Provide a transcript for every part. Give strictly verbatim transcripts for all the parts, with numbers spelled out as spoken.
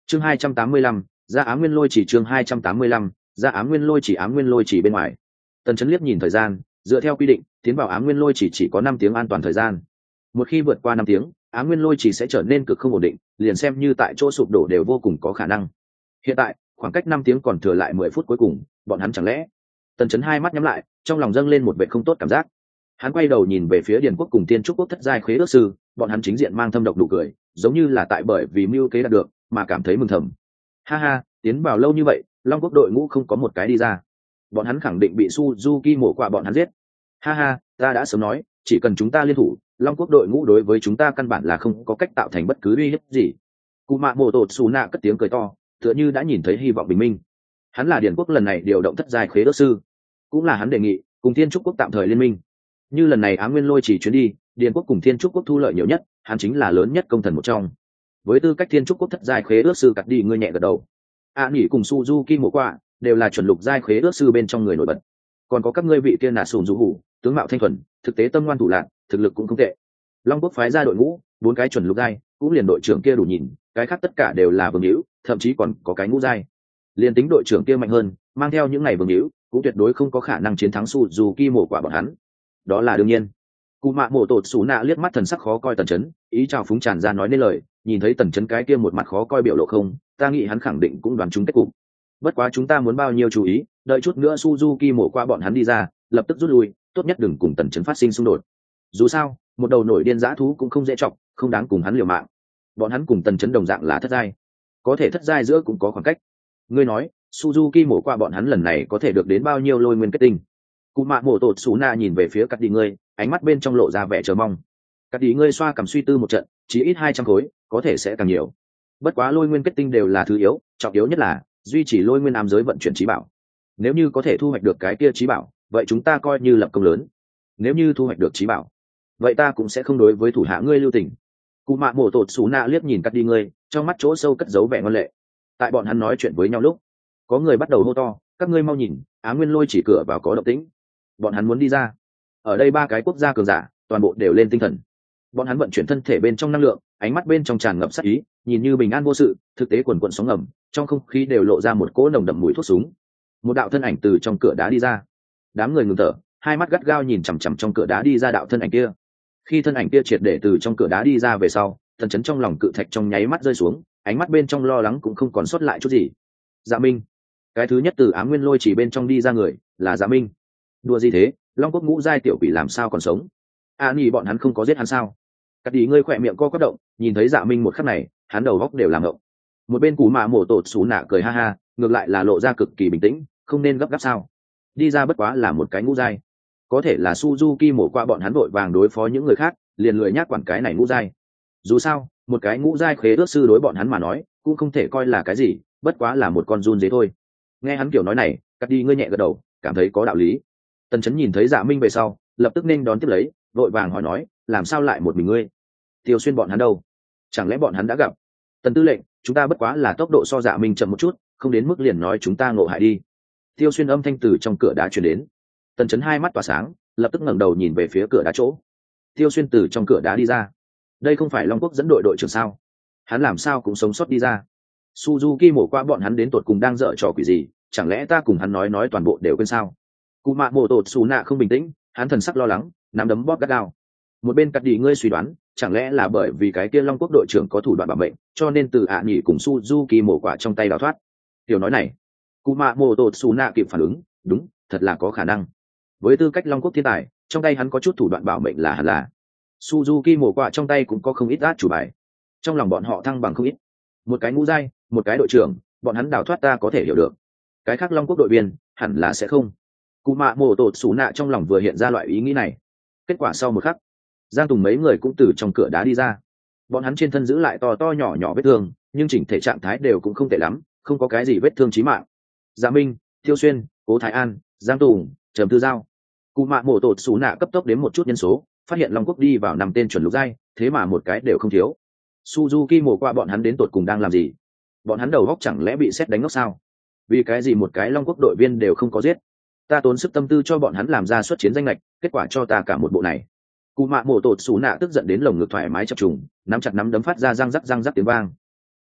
chương hai trăm tám mươi lăm, ra Ám Nguyên Lôi Chỉ. Chương hai trăm tám mươi lăm, ra Ám Nguyên Lôi Chỉ. Ám Nguyên Lôi Chỉ bên ngoài. Tần Chấn liếc nhìn thời gian, dựa theo quy định, tiến vào Ám Nguyên Lôi Chỉ chỉ có năm tiếng an toàn thời gian. Một khi vượt qua năm tiếng, Ám Nguyên Lôi Chỉ sẽ trở nên cực không ổn định, liền xem như tại chỗ sụp đổ đều vô cùng có khả năng. Hiện tại, khoảng cách năm tiếng còn thừa lại mười phút cuối cùng, bọn hắn chẳng lẽ? Tần Chấn hai mắt nhắm lại, trong lòng dâng lên một vẻ không tốt cảm giác. Hắn quay đầu nhìn về phía Điền Quốc cùng Tiên Trúc Quốc thất giai khế ước sư, bọn hắn chính diện mang thâm độc nụ cười, giống như là tại bởi vì mưu kế đạt được mà cảm thấy mừng thầm. Ha ha, tiến vào lâu như vậy, Long Quốc đội ngũ không có một cái đi ra, bọn hắn khẳng định bị Suzuki mổ qua bọn hắn giết. Ha ha, ta đã sớm nói, chỉ cần chúng ta liên thủ, Long Quốc đội ngũ đối với chúng ta căn bản là không có cách tạo thành bất cứ uy hiếp gì. Cụ Mạ Mộ Tột Sú Nạ cất tiếng cười to, tựa như đã nhìn thấy hy vọng bình minh. Hắn là Điền Quốc lần này điều động thất giai khế ước sư, cũng là hắn đề nghị cùng Thiên Trúc Quốc tạm thời liên minh. Như lần này Ám Nguyên Lôi Chỉ chuyến đi, Điền Quốc cùng Thiên Trúc Quốc thu lợi nhiều nhất, hắn chính là lớn nhất công thần một trong. Với tư cách Thiên Trúc Quốc thất giai khế ước sư, cắt đi ngươi nhẹ gật đầu. A Nhĩ cùng Suzuki mổ qua đều là chuẩn lục giai khế ước sư bên trong người nổi bật. Còn có các ngươi vị kia là Sùn Dụ Hủ, tướng mạo thanh thuần, thực tế tâm ngoan thủ lạn, thực lực cũng không tệ. Long Quốc phái ra đội ngũ, bốn cái chuẩn lục giai, cũng liền đội trưởng kia đủ nhìn, cái khác tất cả đều là vương hữu, thậm chí còn có cái ngũ giai. Liên tính đội trưởng kia mạnh hơn, mang theo những ngày vương hữu, cũng tuyệt đối không có khả năng chiến thắng Suzuki mổ quả bọn hắn. Đó là đương nhiên. Cụ Mạ Mộ Tột Sú Nạ liếc mắt thần sắc khó coi Tần Chấn, ý chào phúng tràn ra nói nên lời, nhìn thấy Tần Chấn cái kia một mặt khó coi biểu lộ không, ta nghĩ hắn khẳng định cũng đoán trúng kết cục. Bất quá chúng ta muốn bao nhiêu chú ý, đợi chút nữa Suzuki mổ qua bọn hắn đi ra, lập tức rút lui, tốt nhất đừng cùng Tần Chấn phát sinh xung đột. Dù sao, một đầu nổi điên dã thú cũng không dễ chọc, không đáng cùng hắn liều mạng. Bọn hắn cùng Tần Chấn đồng dạng là thất giai, có thể thất giai giữa cũng có khoảng cách. Ngươi nói, Suzuki mổ qua bọn hắn lần này có thể được đến bao nhiêu lôi nguyên kết tinh? Cụ Mạ Mộ Tột Sú Nạ nhìn về phía Cắt Đi ngươi, ánh mắt bên trong lộ ra vẻ chờ mong. Cắt Đi ngươi xoa cầm suy tư một trận, chỉ ít hai trăm khối, có thể sẽ càng nhiều. Bất quá lôi nguyên kết tinh đều là thứ yếu, trọng yếu nhất là duy trì lôi nguyên ám giới vận chuyển trí bảo. Nếu như có thể thu hoạch được cái kia trí bảo, vậy chúng ta coi như lập công lớn. Nếu như thu hoạch được trí bảo, vậy ta cũng sẽ không đối với thủ hạ ngươi lưu tình. Cụ Mạ Mộ Tột Sú Nạ liếc nhìn Cắt Đi ngươi, trong mắt chỗ sâu cất giấu vẻ ngoan lệ. Tại bọn hắn nói chuyện với nhau lúc, có người bắt đầu hô to, các ngươi mau nhìn, Á Nguyên Lôi Chỉ cửa vào có động tĩnh. Bọn hắn muốn đi ra. Ở đây ba cái quốc gia cường giả, toàn bộ đều lên tinh thần. Bọn hắn vận chuyển thân thể bên trong năng lượng, ánh mắt bên trong tràn ngập sát ý, nhìn như bình an vô sự, thực tế quần quần sóng ngầm, trong không khí đều lộ ra một cỗ nồng đậm mùi thuốc súng. Một đạo thân ảnh từ trong cửa đá đi ra. Đám người ngừng thở, hai mắt gắt gao nhìn chằm chằm trong cửa đá đi ra đạo thân ảnh kia. Khi thân ảnh kia triệt để từ trong cửa đá đi ra về sau, Tần Chấn trong lòng cự thạch trong nháy mắt rơi xuống, ánh mắt bên trong lo lắng cũng không còn sót lại chút gì. Dạ Minh. Cái thứ nhất từ Ám Nguyên Lôi Chỉ bên trong đi ra người, là Dạ Minh. Đùa gì thế, Long Quốc ngũ giai tiểu quỷ làm sao còn sống? A Nhĩ bọn hắn không có giết hắn sao? Cắt Đi ngươi khỏe miệng co quắp động, nhìn thấy Dạ Minh một khắc này, hắn đầu góc đều làm ngộng. Một bên Cụ Mạ Mộ Tột Sú Nạ cười ha ha, ngược lại là lộ ra cực kỳ bình tĩnh, không nên gấp gáp sao? Đi ra bất quá là một cái ngũ giai, có thể là Suzuki mổ qua bọn hắn vội vàng đối phó những người khác, liền lười nhác quản cái này ngũ giai. Dù sao, một cái ngũ giai khế ước sư đối bọn hắn mà nói, cũng không thể coi là cái gì, bất quá là một con giun dế thôi. Nghe hắn kiểu nói này, Cắt Đi ngươi nhẹ gật đầu, cảm thấy có đạo lý. Tần Chấn nhìn thấy Dạ Minh về sau, lập tức nên đón tiếp lấy, vội vàng hỏi nói, làm sao lại một mình ngươi? Tiêu Xuyên bọn hắn đâu? Chẳng lẽ bọn hắn đã gặp? Tần tư lệnh, chúng ta bất quá là tốc độ so Dạ Minh chậm một chút, không đến mức liền nói chúng ta ngộ hại đi. Tiêu Xuyên âm thanh từ trong cửa đá truyền đến. Tần Chấn hai mắt tỏa sáng, lập tức ngẩng đầu nhìn về phía cửa đá chỗ. Tiêu Xuyên từ trong cửa đá đi ra. Đây không phải Long Quốc dẫn đội đội trưởng sao? Hắn làm sao cũng sống sót đi ra? Suzuki mổ qua bọn hắn đến tột cùng đang dở trò quỷ gì? Chẳng lẽ ta cùng hắn nói nói toàn bộ đều quên sao? Cụ Mạ Mộ Tột Sú Nạ không bình tĩnh, hắn thần sắc lo lắng, nắm đấm bóp gắt gao. Một bên Cắt Đi ngươi suy đoán, chẳng lẽ là bởi vì cái kia Long Quốc đội trưởng có thủ đoạn bảo mệnh, cho nên từ ạ nhỉ cùng Suzuki mổ quả trong tay đào thoát. Tiểu nói này, Cụ Mạ Mộ Tột Sú Nạ kịp phản ứng, đúng, thật là có khả năng. Với tư cách Long Quốc thiên tài, trong tay hắn có chút thủ đoạn bảo mệnh là hẳn là. Suzuki mổ quả trong tay cũng có không ít át chủ bài. Trong lòng bọn họ thăng bằng không ít. Một cái ngũ giai, một cái đội trưởng, bọn hắn đào thoát ta có thể hiểu được. Cái khác Long Quốc đội viên, hẳn là sẽ không. Cụ Mạ Mộ Tột Sú Nạ trong lòng vừa hiện ra loại ý nghĩ này. Kết quả sau một khắc, Giang Tùng mấy người cũng từ trong cửa đá đi ra. Bọn hắn trên thân giữ lại to to nhỏ nhỏ vết thương, nhưng chỉnh thể trạng thái đều cũng không tệ lắm, không có cái gì vết thương chí mạng. Dạ Minh, Tiêu Xuyên, Cố Thái An, Giang Tùng, Trầm Tư Giao. Cụ Mạ Mộ Tột Sú Nạ cấp tốc đến một chút nhân số, phát hiện Long Quốc đi vào năm tên chuẩn lục giai, thế mà một cái đều không thiếu. Suzuki mổ qua bọn hắn đến tột cùng đang làm gì? Bọn hắn đầu góc chẳng lẽ bị sét đánh ngốc sao? Vì cái gì một cái Long Quốc đội viên đều không có giết? Ta tốn sức tâm tư cho bọn hắn làm ra xuất chiến danh lệch, kết quả cho ta cả một bộ này. Cụ Mạ Mộ Tột Sú Nạ tức giận đến lồng ngực thoải mái chập trùng, nắm chặt nắm đấm phát ra răng rắc răng rắc tiếng vang.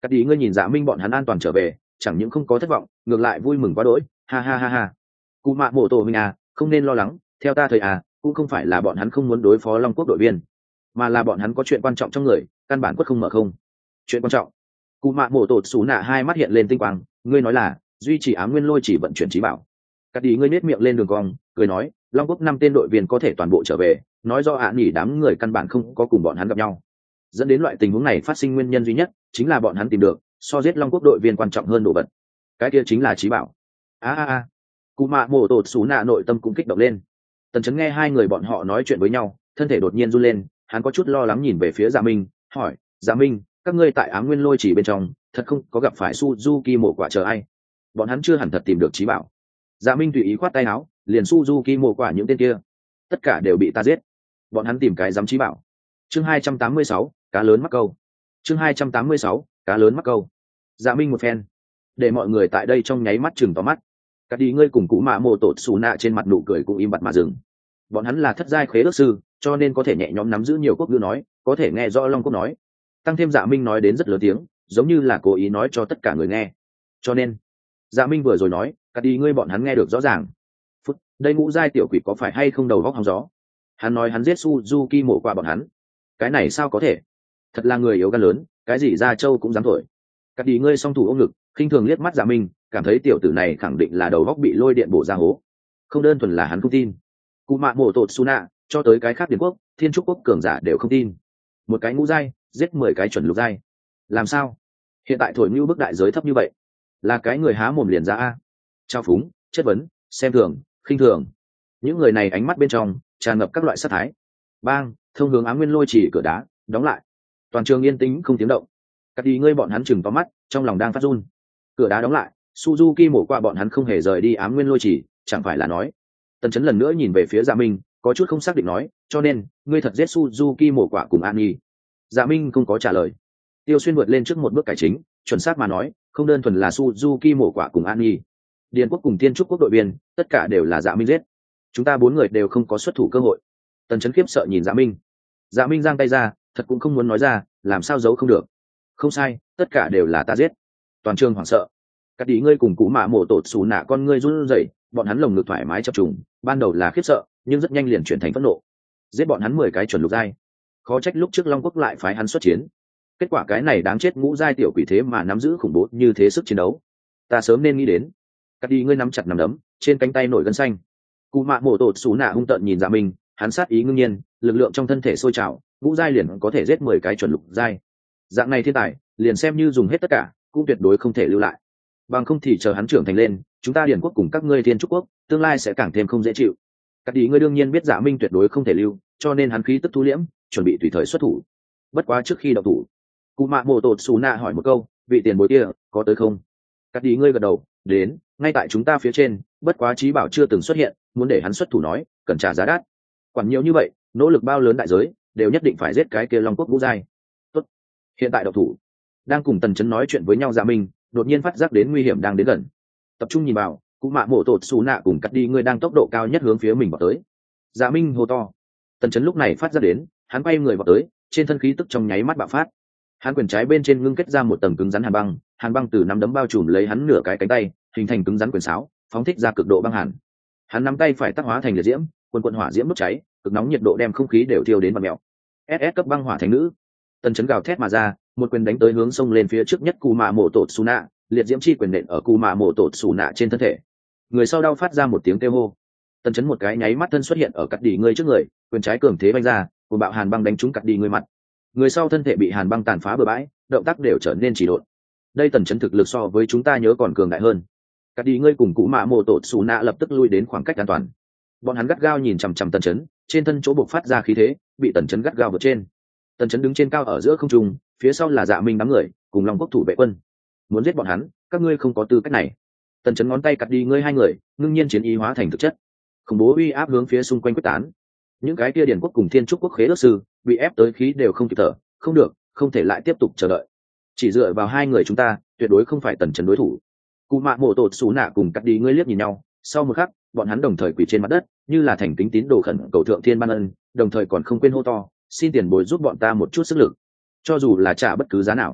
Cắt đi ngươi nhìn Dạ Minh bọn hắn an toàn trở về, chẳng những không có thất vọng, ngược lại vui mừng quá đỗi, ha ha ha ha. Cụ mạ mộ tổ mình à, không nên lo lắng, theo ta thời à, cũng không phải là bọn hắn không muốn đối phó Long Quốc đội viên, mà là bọn hắn có chuyện quan trọng trong người, căn bản quất không mở không. Chuyện quan trọng? Cụ mạ mộ tổ xú nạ hai mắt hiện lên tinh quang, ngươi nói là duy trì Ám Nguyên Lôi chỉ vận chuyển trí bảo. Cắt đi ngươi nết miệng lên đường cong, cười nói, Long Quốc năm tên đội viên có thể toàn bộ trở về, nói do ạ à nhỉ đám người căn bản không có cùng bọn hắn gặp nhau, dẫn đến loại tình huống này phát sinh nguyên nhân duy nhất chính là bọn hắn tìm được so giết Long Quốc đội viên quan trọng hơn đồ vật, cái kia chính là trí bảo. a a a cụ mạ mổ tột xú nạ nội tâm cũng kích động lên. Tần Chấn nghe hai người bọn họ nói chuyện với nhau, thân thể đột nhiên run lên, hắn có chút lo lắng nhìn về phía Dạ Minh, hỏi, Dạ Minh, các ngươi tại Ám Nguyên Lôi chỉ bên trong thật không có gặp phải Suzuki mổ quả chờ ai? Bọn hắn chưa hẳn thật tìm được trí bảo. Dạ Minh tùy ý khoát tay áo, liền Suzuki mổ quả những tên kia tất cả đều bị ta giết, bọn hắn tìm cái dám trí bảo. Chương hai trăm tám mươi sáu, cá lớn mắc câu. Chương hai trăm tám mươi sáu, cá lớn mắc câu. Dạ Minh một phen để mọi người tại đây trong nháy mắt chừng to mắt. Cắt đi ngươi cùng Cú Mạ Mộ Tột Xù Nạ trên mặt nụ cười cũng im bặt mà dừng. Bọn hắn là thất giai khế ước sư, cho nên có thể nhẹ nhõm nắm giữ nhiều quốc ngữ nói, có thể nghe rõ Long Quốc nói. Tăng thêm Dạ Minh nói đến rất lớn tiếng, giống như là cố ý nói cho tất cả người nghe. Cho nên, Dạ Minh vừa rồi nói, cắt đi ngươi bọn hắn nghe được rõ ràng. Phút, đây ngũ giai tiểu quỷ có phải hay không đầu góc hóng gió? Hắn nói hắn giết Suzuki mổ qua bọn hắn. Cái này sao có thể? Thật là người yếu gan lớn, cái gì ra châu cũng dám thổi. Cắt đi ngươi song thủ ôm ngực, khinh thường liếc mắt Dạ Minh, cảm thấy tiểu tử này khẳng định là đầu góc bị lôi điện bổ ra hố, không đơn thuần là hắn không tin. Cụ mạ mổ tột Suna cho tới cái khác Điền quốc, Thiên Trúc quốc cường giả đều không tin. Một cái ngũ giai giết mười cái chuẩn lục giai, làm sao hiện tại thổi như bức đại giới thấp như vậy? Là cái người há mồm liền ra a? Trao phúng, chất vấn, xem thường, khinh thường, những người này ánh mắt bên trong tràn ngập các loại sát thái. Bang, thông hướng Ám Nguyên Lôi chỉ cửa đá đóng lại, toàn trường yên tĩnh không tiếng động. Cắt đi ngươi bọn hắn chừng to mắt, trong lòng đang phát run. Cửa đá đóng lại, Suzuki mổ qua bọn hắn không hề rời đi Ám Nguyên Lôi chỉ, chẳng phải là nói? Tần Chấn lần nữa nhìn về phía Dạ Minh, có chút không xác định nói, cho nên ngươi thật giết Suzuki mổ quả cùng An Nhi? Dạ Minh không có trả lời. Tiêu Xuyên vượt lên trước một bước cải chính, chuẩn xác mà nói, không đơn thuần là Suzuki mổ quả cùng An Nhi, Điền quốc cùng Thiên Trúc quốc đội viên, tất cả đều là Dạ Minh giết. Chúng ta bốn người đều không có xuất thủ cơ hội. Tần Chấn khiếp sợ nhìn Dạ Minh. Dạ Minh giang tay ra, thật cũng không muốn nói ra, làm sao giấu không được. Không sai, tất cả đều là ta giết. Toàn trường hoảng sợ. Cắt đi ngươi cùng Cú Mạ Mộ Tột Xù Nạ con ngươi run rẩy, bọn hắn lồng ngực thoải mái chập trùng, ban đầu là khiếp sợ, nhưng rất nhanh liền chuyển thành phẫn nộ. Giết bọn hắn mười cái chuẩn lục giai, khó trách lúc trước Long Quốc lại phái hắn xuất chiến. Kết quả cái này đáng chết ngũ giai tiểu quỷ thế mà nắm giữ khủng bố như thế sức chiến đấu. Ta sớm nên nghĩ đến. Cắt đi ngươi nắm chặt nắm đấm, trên cánh tay nổi gân xanh. Cú Mạ Mộ Tột Xù Nạ hung tợn nhìn Dạ Minh, hắn sát ý ngưng nhiên, lực lượng trong thân thể sôi trào, ngũ giai liền có thể giết mười cái chuẩn lục giai. Dạng này thiên tài, liền xem như dùng hết tất cả, cũng tuyệt đối không thể lưu lại. Bằng không thì chờ hắn trưởng thành lên, chúng ta Điền quốc cùng các ngươi Thiên Trúc quốc, tương lai sẽ càng thêm không dễ chịu. Cắt đi ngươi đương nhiên biết Dạ Minh tuyệt đối không thể lưu, cho nên hắn khí tức thu liễm, chuẩn bị tùy thời xuất thủ. Bất quá trước khi động thủ, Cú Mạ Mộ Tột Xù Nạ hỏi một câu, vị tiền bối kia có tới không? Cắt đi ngươi gật đầu, đến, ngay tại chúng ta phía trên, bất quá trí bảo chưa từng xuất hiện, muốn để hắn xuất thủ nói, cần trả giá đắt. Quản nhiều như vậy, nỗ lực bao lớn đại giới, đều nhất định phải giết cái kia Long Quốc ngũ giai. Tốt, hiện tại động thủ. Đang cùng Tần Chấn nói chuyện với nhau Dạ Minh, đột nhiên phát giác đến nguy hiểm đang đến gần. Tập trung nhìn vào, Cú Mạ Mộ Tột Xù Nạ cùng Cắt đi ngươi đang tốc độ cao nhất hướng phía mình vào tới. Dạ Minh hô to. Tần Chấn lúc này phát giác đến, hắn quay người vào tới, trên thân khí tức trong nháy mắt bạo phát. Hắn quyền trái bên trên ngưng kết ra một tầng cứng rắn hàn băng, hàn băng từ nắm đấm bao trùm lấy hắn nửa cái cánh tay, hình thành cứng rắn quyền sáo, phóng thích ra cực độ băng hàn. Hắn nắm tay phải tác hóa thành liệt diễm, quần quần hỏa diễm đốt cháy, cực nóng nhiệt độ đem không khí đều thiêu đến vặn mèo. ét ét cấp băng hỏa thành nữ. Tần Chấn gào thét mà ra, một quyền đánh tới hướng sông lên phía trước nhất Cú Mạ Mộ Tột Xù Nạ, liệt diễm chi quyền nện ở Cú Mạ Mộ Tột Xù Nạ trên thân thể. Người sau đau phát ra một tiếng kêu hô. Tần Chấn một cái nháy mắt thân xuất hiện ở Cắt đi ngươi trước người, quyền trái cường thế vung ra, một bạo hàn băng đánh trúng Cắt đi ngươi mặt. Người sau thân thể bị hàn băng tàn phá bừa bãi, động tác đều trở nên chỉ độn. Đây Tần Chấn thực lực so với chúng ta nhớ còn cường đại hơn. Cắt đi ngươi cùng Cú Mạ Mộ Tột Xù Nạ lập tức lui đến khoảng cách an toàn. Bọn hắn gắt gao nhìn chằm chằm Tần Chấn, trên thân chỗ bộc phát ra khí thế, bị Tần Chấn gắt gao vượt trên. Tần Chấn đứng trên cao ở giữa không trung, phía sau là Dạ Minh đám người, cùng Long Quốc thủ vệ quân. Muốn giết bọn hắn, các ngươi không có tư cách này. Tần Chấn ngón tay cắt đi ngươi hai người, ngưng nhiên chiến ý hóa thành thực chất. Khủng bố uy áp hướng phía xung quanh quyết tán. Những cái kia Điền quốc cùng Thiên Trúc quốc khế ước sư, bị ép tới khí đều không kịp thở, không được, không thể lại tiếp tục chờ đợi. Chỉ dựa vào hai người chúng ta, tuyệt đối không phải Tần Chấn đối thủ. Cú Mạ Mộ Tột Xù Nạ cùng Cắt đi ngươi liếc nhìn nhau, sau một khắc, bọn hắn đồng thời quỳ trên mặt đất, như là thành kính tín đồ khẩn cầu thượng thiên ban ân, đồng thời còn không quên hô to, xin tiền bối giúp bọn ta một chút sức lực, cho dù là trả bất cứ giá nào.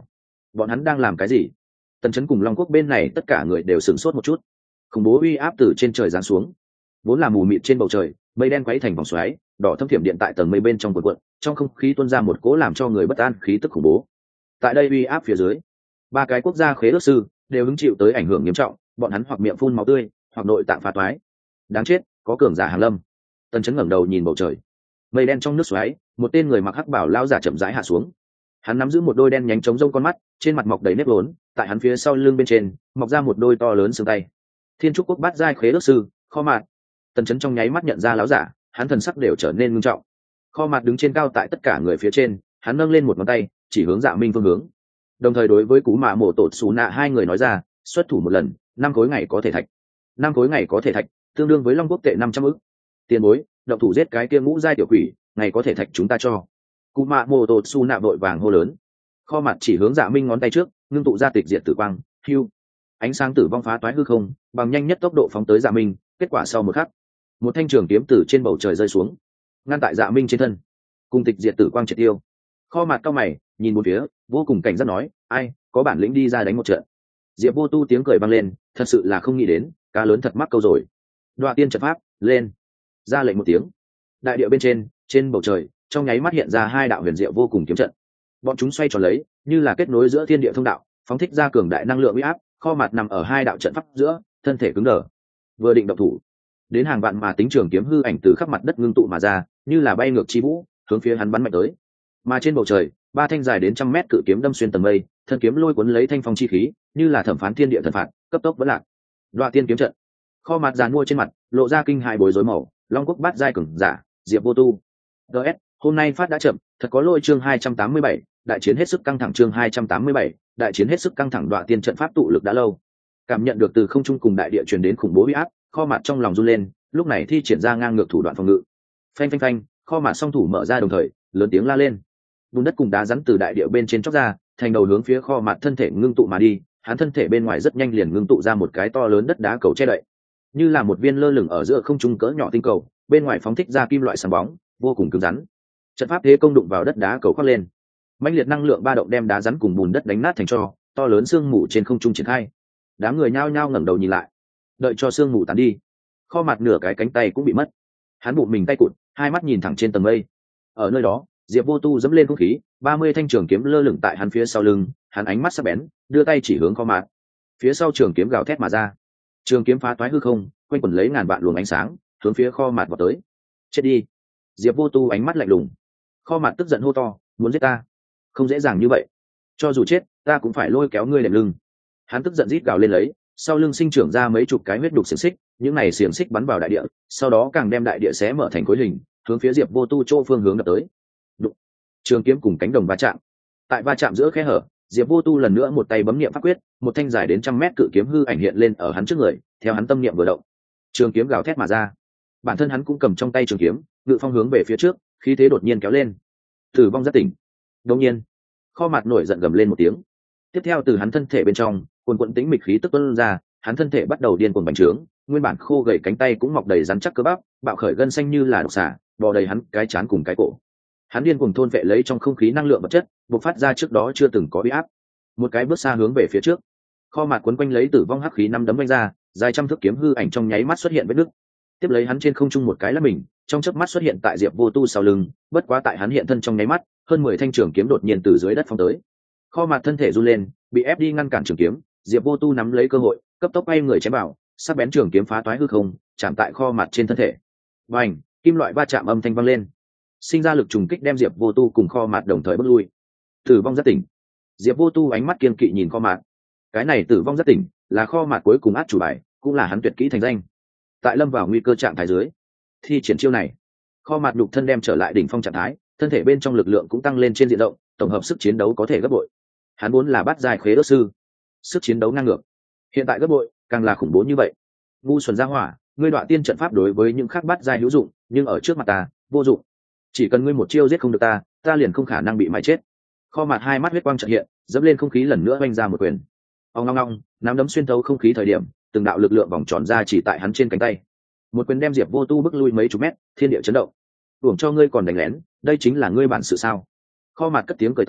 bọn hắn đang làm cái gì? Tần Chấn cùng Long Quốc bên này tất cả người đều sửng sốt một chút. Khủng bố uy áp từ trên trời giáng xuống, vốn là mù mịt trên bầu trời, mây đen quấy thành vòng xoáy, đỏ thâm thiểm điện tại tầng mây bên trong cuộn cuộn, trong không khí tuôn ra một cỗ làm cho người bất an khí tức khủng bố. Tại đây uy áp phía dưới, ba cái quốc gia khế ước sư đều hứng chịu tới ảnh hưởng nghiêm trọng, bọn hắn hoặc miệng phun máu tươi, hoặc nội tạng phá toái. Đáng chết, có cường giả hàng lâm. Tần Chấn ngẩng đầu nhìn bầu trời, mây đen trong nước xoáy, một tên người mặc hắc bảo lao giả chậm rãi hạ xuống. Hắn nắm giữ một đôi đen nhánh trống rông con mắt, trên mặt mọc đầy nếp vốn, tại hắn phía sau lưng bên trên mọc ra một đôi to lớn xương tay. Thiên trúc quốc bát giai khế ước sư, Kho Mạt. Tần Chấn trong nháy mắt nhận ra lão giả, hắn thần sắc đều trở nên nghiêm trọng. Kho Mạt đứng trên cao tại tất cả người phía trên, hắn nâng lên một ngón tay chỉ hướng Dạ Minh phương hướng, đồng thời đối với Cú Mạ Mộ Tột Sú Nạ hai người nói ra, xuất thủ một lần, năm khối ngày có thể thạch. Năm khối ngày có thể thạch, tương đương với Long Quốc tệ năm trăm ức. Tiền bối, động thủ giết cái kia ngũ giai tiểu quỷ, ngày có thể thạch chúng ta cho. Cú Mạ Mộ Tột Sú Nạ vội vàng hô lớn. Kho Mạt chỉ hướng Dạ Minh ngón tay trước, ngưng tụ ra tịch diệt tử quang, hưu. Ánh sáng tử vong phá toái hư không, bằng nhanh nhất tốc độ phóng tới Dạ Minh, kết quả sau một khắc, một thanh trường kiếm từ trên bầu trời rơi xuống, ngăn tại Dạ Minh trên thân, cùng tịch diệt tử quang triệt tiêu. Kho Mạt cao mày, nhìn một phía, vô cùng cảnh giác nói, ai có bản lĩnh đi ra đánh một trận. Diệp Vô Tu tiếng cười vang lên, thật sự là không nghĩ đến, cá lớn thật mắc câu rồi. Đoạ tiên trận pháp lên, ra lệnh một tiếng. Đại địa bên trên, trên bầu trời, trong nháy mắt hiện ra hai đạo huyền diệu vô cùng kiếm trận. Bọn chúng xoay tròn lấy, như là kết nối giữa thiên địa thông đạo, phóng thích ra cường đại năng lượng uy áp. Kho Mạt nằm ở hai đạo trận pháp giữa, thân thể cứng đờ, vừa định động thủ, đến hàng vạn mà tính trường kiếm hư ảnh từ khắp mặt đất ngưng tụ mà ra, như là bay ngược chi vũ, hướng phía hắn bắn mạnh tới. Mà trên bầu trời, ba thanh dài đến trăm mét cự kiếm đâm xuyên tầng mây, thân kiếm lôi cuốn lấy thanh phong chi khí, như là thẩm phán thiên địa thần phạt, cấp tốc vẫn lạc. Đoạ tiên kiếm trận. Kho Mạt giàn mua trên mặt, lộ ra kinh hãi bối rối màu, Long Quốc bát giai cường giả, Diệp Vô Tu. ds hôm nay phát đã chậm, thật có lỗi. Chương hai trăm tám mươi bảy, đại chiến hết sức căng thẳng. Chương hai trăm tám mươi bảy, đại chiến hết sức căng thẳng. Đoạ tiên trận pháp tụ lực đã lâu, cảm nhận được từ không trung cùng đại địa truyền đến khủng bố uy áp, Kho Mạt trong lòng run lên, lúc này thi triển ra ngang ngược thủ đoạn phòng ngự. Phanh phanh phanh, Kho Mạt song thủ mở ra đồng thời, lớn tiếng la lên. Bùn đất cùng đá rắn từ đại địa bên trên chóc ra, thành đầu hướng phía Kho Mạt thân thể ngưng tụ mà đi. Hắn thân thể bên ngoài rất nhanh liền ngưng tụ ra một cái to lớn đất đá cầu che đậy, như là một viên lơ lửng ở giữa không trung cỡ nhỏ tinh cầu, bên ngoài phóng thích ra kim loại sáng bóng, vô cùng cứng rắn. Trận pháp thế công đụng vào đất đá cầu khoác lên, mãnh liệt năng lượng ba động đem đá rắn cùng bùn đất đánh nát thành tro, to lớn sương mù trên không trung triển khai. Đám người nhao nhao ngẩng đầu nhìn lại, đợi cho sương mù tán đi, Kho Mạt nửa cái cánh tay cũng bị mất. Hắn bụng mình tay cụt, hai mắt nhìn thẳng trên tầng mây. Ở nơi đó, Diệp Vô Tu dẫm lên không khí, ba mươi thanh trường kiếm lơ lửng tại hắn phía sau lưng, hắn ánh mắt sắc bén, đưa tay chỉ hướng Kho Mạt. Phía sau trường kiếm gào thét mà ra, trường kiếm phá toái hư không, quanh quẩn lấy ngàn vạn luồng ánh sáng, hướng phía Kho Mạt vọt tới. Chết đi! Diệp Vô Tu ánh mắt lạnh lùng. Kho Mạt tức giận hô to, muốn giết ta? Không dễ dàng như vậy. Cho dù chết, ta cũng phải lôi kéo ngươi đệm lưng. Hắn tức giận rít gào lên lấy, sau lưng sinh trưởng ra mấy chục cái huyết đục xiềng xích, những này xiềng xích bắn vào đại địa, sau đó càng đem đại địa xé mở thành khối hình, hướng phía Diệp Vô Tu chỗ phương hướng đập tới. Đụng. Trường kiếm cùng cánh đồng va chạm. Tại va chạm giữa khe hở, Diệp Vô Tu lần nữa một tay bấm niệm pháp quyết, một thanh dài đến trăm mét cự kiếm hư ảnh hiện lên ở hắn trước người, theo hắn tâm niệm vừa động, trường kiếm gào thét mà ra. Bản thân hắn cũng cầm trong tay trường kiếm, ngự phong hướng về phía trước, khí thế đột nhiên kéo lên. Tử vong rất tỉnh. Đột nhiên, Kho Mạt nổi giận gầm lên một tiếng. Tiếp theo từ hắn thân thể bên trong, quần quần tĩnh mịch khí tức tuôn ra, hắn thân thể bắt đầu điên cuồng bành trướng, nguyên bản khô gầy cánh tay cũng mọc đầy rắn chắc cơ bắp, bạo khởi gân xanh như là độc xà, bò đầy hắn cái trán cùng cái cổ. Hắn điên cuồng thôn vệ lấy trong không khí năng lượng vật chất, bộc phát ra trước đó chưa từng có uy áp. Một cái bước xa hướng về phía trước, Kho Mạt quấn quanh lấy tử vong hắc khí năm đấm vung ra, dài trăm thước kiếm hư ảnh trong nháy mắt xuất hiện vết nứt. Tiếp lấy hắn trên không trung một cái lắc mình, trong chớp mắt xuất hiện tại Diệp Vô Tu sau lưng, bất quá tại hắn hiện thân trong nháy mắt, hơn mười thanh trường kiếm đột nhiên từ dưới đất phóng tới. Kho Mạt thân thể run lên, bị ép đi ngăn cản trường kiếm, Diệp Vô Tu nắm lấy cơ hội, cấp tốc bay người chém vào, sắc bén trường kiếm phá toái hư không, chạm tại Kho Mạt trên thân thể. Bành, kim loại va chạm âm thanh vang lên, sinh ra lực trùng kích đem Diệp Vô Tu cùng Kho Mạt đồng thời bước lui. Tử vong rất tỉnh. Diệp Vô Tu ánh mắt kiên kỵ nhìn Kho Mạt. Cái này tử vong rất tỉnh, là Kho Mạt cuối cùng át chủ bài, cũng là hắn tuyệt kỹ thành danh. Tại lâm vào nguy cơ trạng thái dưới, thi triển chiêu này, Kho Mạt nhục thân đem trở lại đỉnh phong trạng thái, thân thể bên trong lực lượng cũng tăng lên trên diện rộng, tổng hợp sức chiến đấu có thể gấp bội. Hắn vốn là bát giai khế ước sư, sức chiến đấu ngang ngược, hiện tại gấp bội, càng là khủng bố như vậy. Ngu xuẩn gia hỏa, ngươi Đoạ tiên trận pháp đối với những khác bát giai hữu dụng, nhưng ở trước mặt ta, vô dụng. Chỉ cần ngươi một chiêu giết không được ta, ta liền không khả năng bị mãi chết. Kho Mạt hai mắt huyết quang chợt hiện, dẫm lên không khí lần nữa vung ra một quyền. Ong ong ong, nắm đấm xuyên thấu không khí thời điểm, từng đạo lực lượng vòng tròn ra chỉ tại hắn trên cánh tay. Một quyền đem Diệp Vô Tu bước lui mấy chục mét, thiên địa chấn động. Uổng cho ngươi còn đánh lén, đây chính là ngươi bản sự sao? Kho Mạt cất tiếng cười to,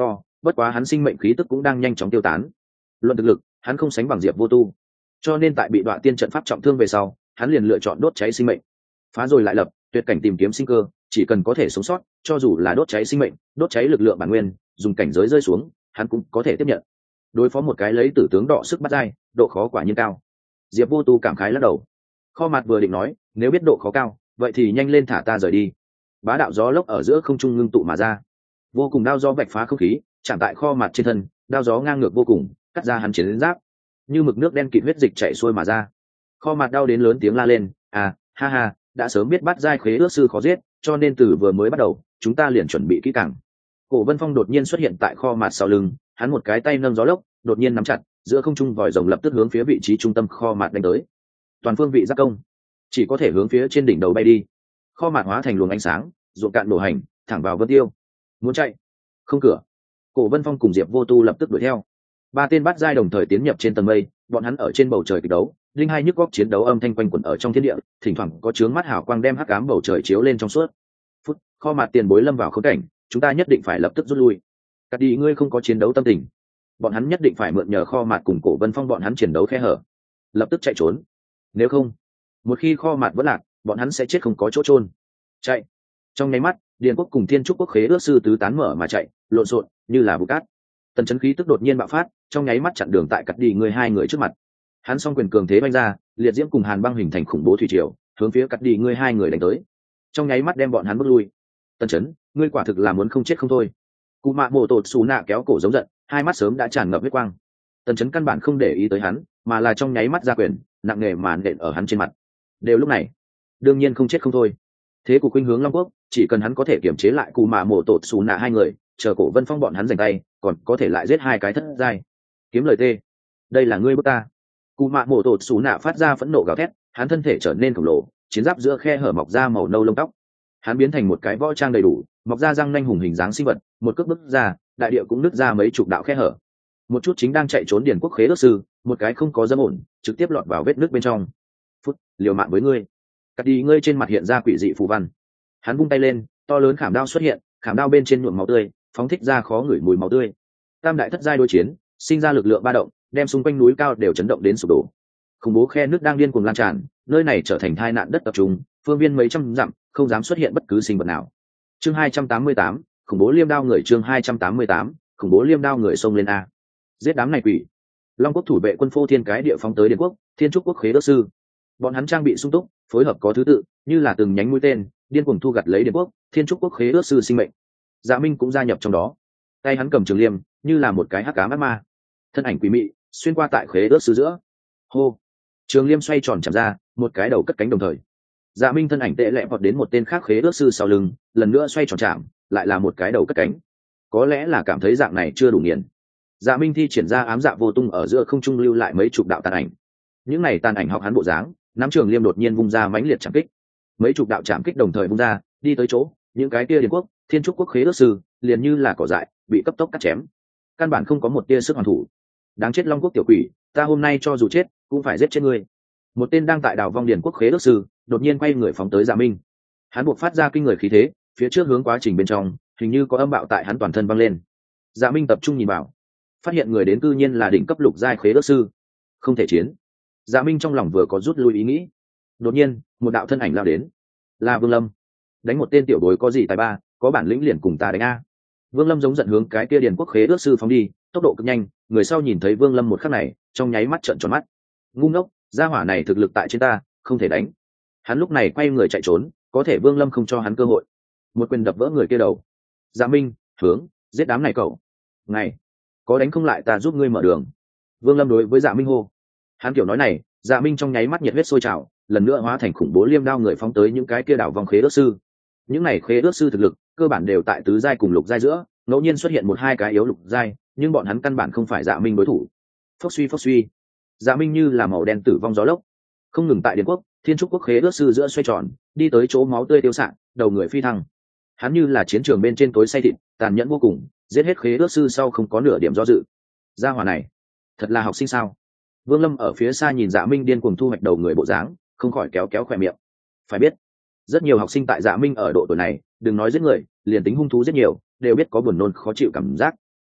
bất quá hắn sinh mệnh khí tức cũng đang nhanh chóng tiêu tán. Luận thực lực, hắn không sánh bằng Diệp Vô Tu, cho nên tại bị đoạn tiên trận pháp trọng thương về sau, hắn liền lựa chọn đốt cháy sinh mệnh, phá rồi lại lập, tuyệt cảnh tìm kiếm sinh cơ, chỉ cần có thể sống sót, cho dù là đốt cháy sinh mệnh, đốt cháy lực lượng bản nguyên, dùng cảnh giới rơi xuống, hắn cũng có thể tiếp nhận. Đối phó một cái lấy tử tướng đọ sức bắt dai, độ khó quả nhiên cao. Diệp Vô Tu cảm khái lắc đầu. Kho mặt vừa định nói, nếu biết độ khó cao, vậy thì nhanh lên thả ta rời đi. Bá đạo gió lốc ở giữa không trung ngưng tụ mà ra, vô cùng đao gió vạch phá không khí, chạm tại kho mặt trên thân, đao gió ngang ngược vô cùng, cắt ra hắn chiến giáp, như mực nước đen kịt huyết dịch chảy xuôi mà ra. Kho mặt đau đến lớn tiếng la lên, à, ha ha, đã sớm biết bắt giai khế ước sư khó giết, cho nên từ vừa mới bắt đầu, chúng ta liền chuẩn bị kỹ càng. Cổ Vân Phong đột nhiên xuất hiện tại kho mặt sau lưng, hắn một cái tay nâng gió lốc, đột nhiên nắm chặt, giữa không trung vòi rồng lập tức hướng phía vị trí trung tâm kho mặt đánh tới. Toàn phương vị giáp công, chỉ có thể hướng phía trên đỉnh đầu bay đi. Kho mặt hóa thành luồng ánh sáng, ruộng cạn nổ hành, thẳng vào Vân Tiêu. Muốn chạy, không cửa. Cổ Vân Phong cùng Diệp Vô Tu lập tức đuổi theo. Ba tên bắt giai đồng thời tiến nhập trên tầng mây, bọn hắn ở trên bầu trời kịch đấu, linh hai nhức góc chiến đấu âm thanh quanh quẩn ở trong thiên địa, thỉnh thoảng có chướng mắt hào quang đem hắc ám bầu trời chiếu lên trong suốt. Phút, kho mặt tiền bối lâm vào khốn cảnh, chúng ta nhất định phải lập tức rút lui. Cắt đi, ngươi không có chiến đấu tâm tình. Bọn hắn nhất định phải mượn nhờ kho mặt cùng Cổ Vân Phong bọn hắn chiến đấu khe hở, lập tức chạy trốn. Nếu không, một khi kho mặt vẫn lạc, bọn hắn sẽ chết không có chỗ trôn. Chạy. Trong nháy mắt, Điền Quốc cùng Thiên Trúc Quốc khế ước sư tứ tán mở mà chạy, lộn xộn như là vụ cát. Tần chấn khí tức đột nhiên bạo phát, trong nháy mắt chặn đường tại cắt đi người hai người trước mặt. Hắn song quyền cường thế vung ra, liệt diễm cùng hàn băng hình thành khủng bố thủy triều, hướng phía cắt đi người hai người đánh tới. Trong nháy mắt đem bọn hắn bước lui. Tần chấn, ngươi quả thực là muốn không chết không thôi. Cụ Mạ Mộ Tột Sú Nạ kéo cổ giống giận, hai mắt sớm đã tràn ngập huyết quang. Tần chấn căn bản không để ý tới hắn, mà là trong nháy mắt ra quyền, nặng nề màn nện ở hắn trên mặt. Đều lúc này, đương nhiên không chết không thôi. Thế cục khuynh hướng Long Quốc, chỉ cần hắn có thể kiểm chế lại Cụ Mạ Mộ Tột Sú Nạ hai người, chờ Cổ Vân Phong bọn hắn giành tay, còn có thể lại giết hai cái thất giai. Kiếm lời tê, đây là ngươi bức ta. Cụ Mạ Mộ Tột Sú Nạ phát ra phẫn nộ gào thét, hắn thân thể trở nên khổng lồ, chiến giáp giữa khe hở mọc ra màu nâu lông tóc. Hắn biến thành một cái võ trang đầy đủ, mọc ra răng nanh hùng hình dáng sinh vật, một cước bước ra, đại địa cũng nứt ra mấy chục đạo khe hở. Một chút chính đang chạy trốn Điền Quốc khế ước sư, một cái không có dâm ổn, trực tiếp lọt vào vết nước bên trong. Phút, liều mạng với ngươi. Cắt đi, ngươi trên mặt hiện ra quỷ dị phù văn. Hắn vung tay lên, to lớn khảm đao xuất hiện, khảm đao bên trên nhuộm máu tươi, phóng thích ra khó ngửi mùi máu tươi. Tam đại thất giai đối chiến, sinh ra lực lượng ba động, đem xung quanh núi cao đều chấn động đến sụp đổ. Khủng bố khe nước đang điên cuồng lan tràn, nơi này trở thành tai nạn đất tập trung, phương viên mấy trăm dặm không dám xuất hiện bất cứ sinh vật nào. Chương hai trăm tám mươi tám, khủng bố liêm đao người. Chương hai trăm tám mươi tám, khủng bố liêm đao người xông lên a. Giết đám này quỷ. Long Quốc thủ vệ quân phô thiên cái địa phóng tới Điền Quốc, Thiên Trúc Quốc khế ước sư. Bọn hắn trang bị sung túc, phối hợp có thứ tự, như là từng nhánh mũi tên, điên cuồng thu gặt lấy Điền Quốc, Thiên Trúc Quốc khế ước sư sinh mệnh. Dạ Minh cũng gia nhập trong đó, tay hắn cầm trường liêm, như là một cái hắc ám ác ma, thân ảnh quỷ mị xuyên qua tại khế ước sư giữa. Hô, trường liêm xoay tròn chạm ra, một cái đầu cất cánh đồng thời. Dạ Minh thân ảnh tệ lẹ vọt đến một tên khác khế ước sư sau lưng, lần nữa xoay tròn chạm, lại là một cái đầu cất cánh. Có lẽ là cảm thấy dạng này chưa đủ nghiền, Dạ Minh thi triển ra ám dạ vô tung ở giữa không trung lưu lại mấy chục đạo tàn ảnh. Những này tàn ảnh học hắn bộ dáng, nắm trường liêm đột nhiên vung ra mãnh liệt chạm kích. Mấy chục đạo chạm kích đồng thời vung ra, đi tới chỗ, những cái kia Điền Quốc, Thiên Trúc Quốc khế ước sư liền như là cỏ dại, bị cấp tốc cắt chém. Căn bản không có một tia sức hoàn thủ. Đáng chết Long Quốc tiểu quỷ, ta hôm nay cho dù chết, cũng phải giết chết ngươi. Một tên đang tại đảo vong Điền Quốc khế ước sư, đột nhiên quay người phóng tới Dạ Minh. Hắn buộc phát ra kinh người khí thế, phía trước hướng quá trình bên trong, hình như có âm bạo tại hắn toàn thân vang lên. Dạ Minh tập trung nhìn vào, phát hiện người đến cư nhiên là đỉnh cấp lục giai khế ước sư. Không thể chiến. Dạ Minh trong lòng vừa có rút lui ý nghĩ, đột nhiên một đạo thân ảnh lao đến, là Vương Lâm. Đánh một tên tiểu bối có gì tài ba, có bản lĩnh liền cùng ta đánh a. Vương Lâm giống giận hướng cái kia Điền Quốc khế ước sư phóng đi, tốc độ cực nhanh, người sau nhìn thấy Vương Lâm một khắc này, trong nháy mắt trợn tròn mắt. Ngu ngốc, gia hỏa này thực lực tại trên ta, không thể đánh. Hắn lúc này quay người chạy trốn, có thể Vương Lâm không cho hắn cơ hội, một quyền đập vỡ người kia đầu. Dạ Minh, hướng, giết đám này cậu. Này, có đánh không lại ta giúp ngươi mở đường. Vương Lâm đối với Dạ Minh hô. Hắn kiểu nói này, Dạ Minh trong nháy mắt nhiệt huyết sôi trào, lần nữa hóa thành khủng bố liêm đao người phóng tới những cái kia đảo vòng khế ước sư. Những này khế ước sư thực lực cơ bản đều tại tứ giai cùng lục giai giữa, ngẫu nhiên xuất hiện một hai cái yếu lục giai, nhưng bọn hắn căn bản không phải Dạ Minh đối thủ. Phốc suy phốc suy, Dạ Minh như là màu đen tử vong gió lốc, không ngừng tại Điền Quốc, Thiên Trúc Quốc khế ước sư giữa xoay tròn, đi tới chỗ máu tươi tiêu sạng, đầu người phi thăng. Hắn như là chiến trường bên trên tối say thịt, tàn nhẫn vô cùng, giết hết khế ước sư sau không có nửa điểm do dự. Gia hỏa này, thật là học sinh sao? Vương Lâm ở phía xa nhìn Dạ Minh điên cuồng thu hoạch đầu người bộ dáng, không khỏi kéo kéo khóe miệng. Phải biết, rất nhiều học sinh tại Dạ Minh ở độ tuổi này, đừng nói giết người, liền tính hung thú rất nhiều, đều biết có buồn nôn khó chịu cảm giác.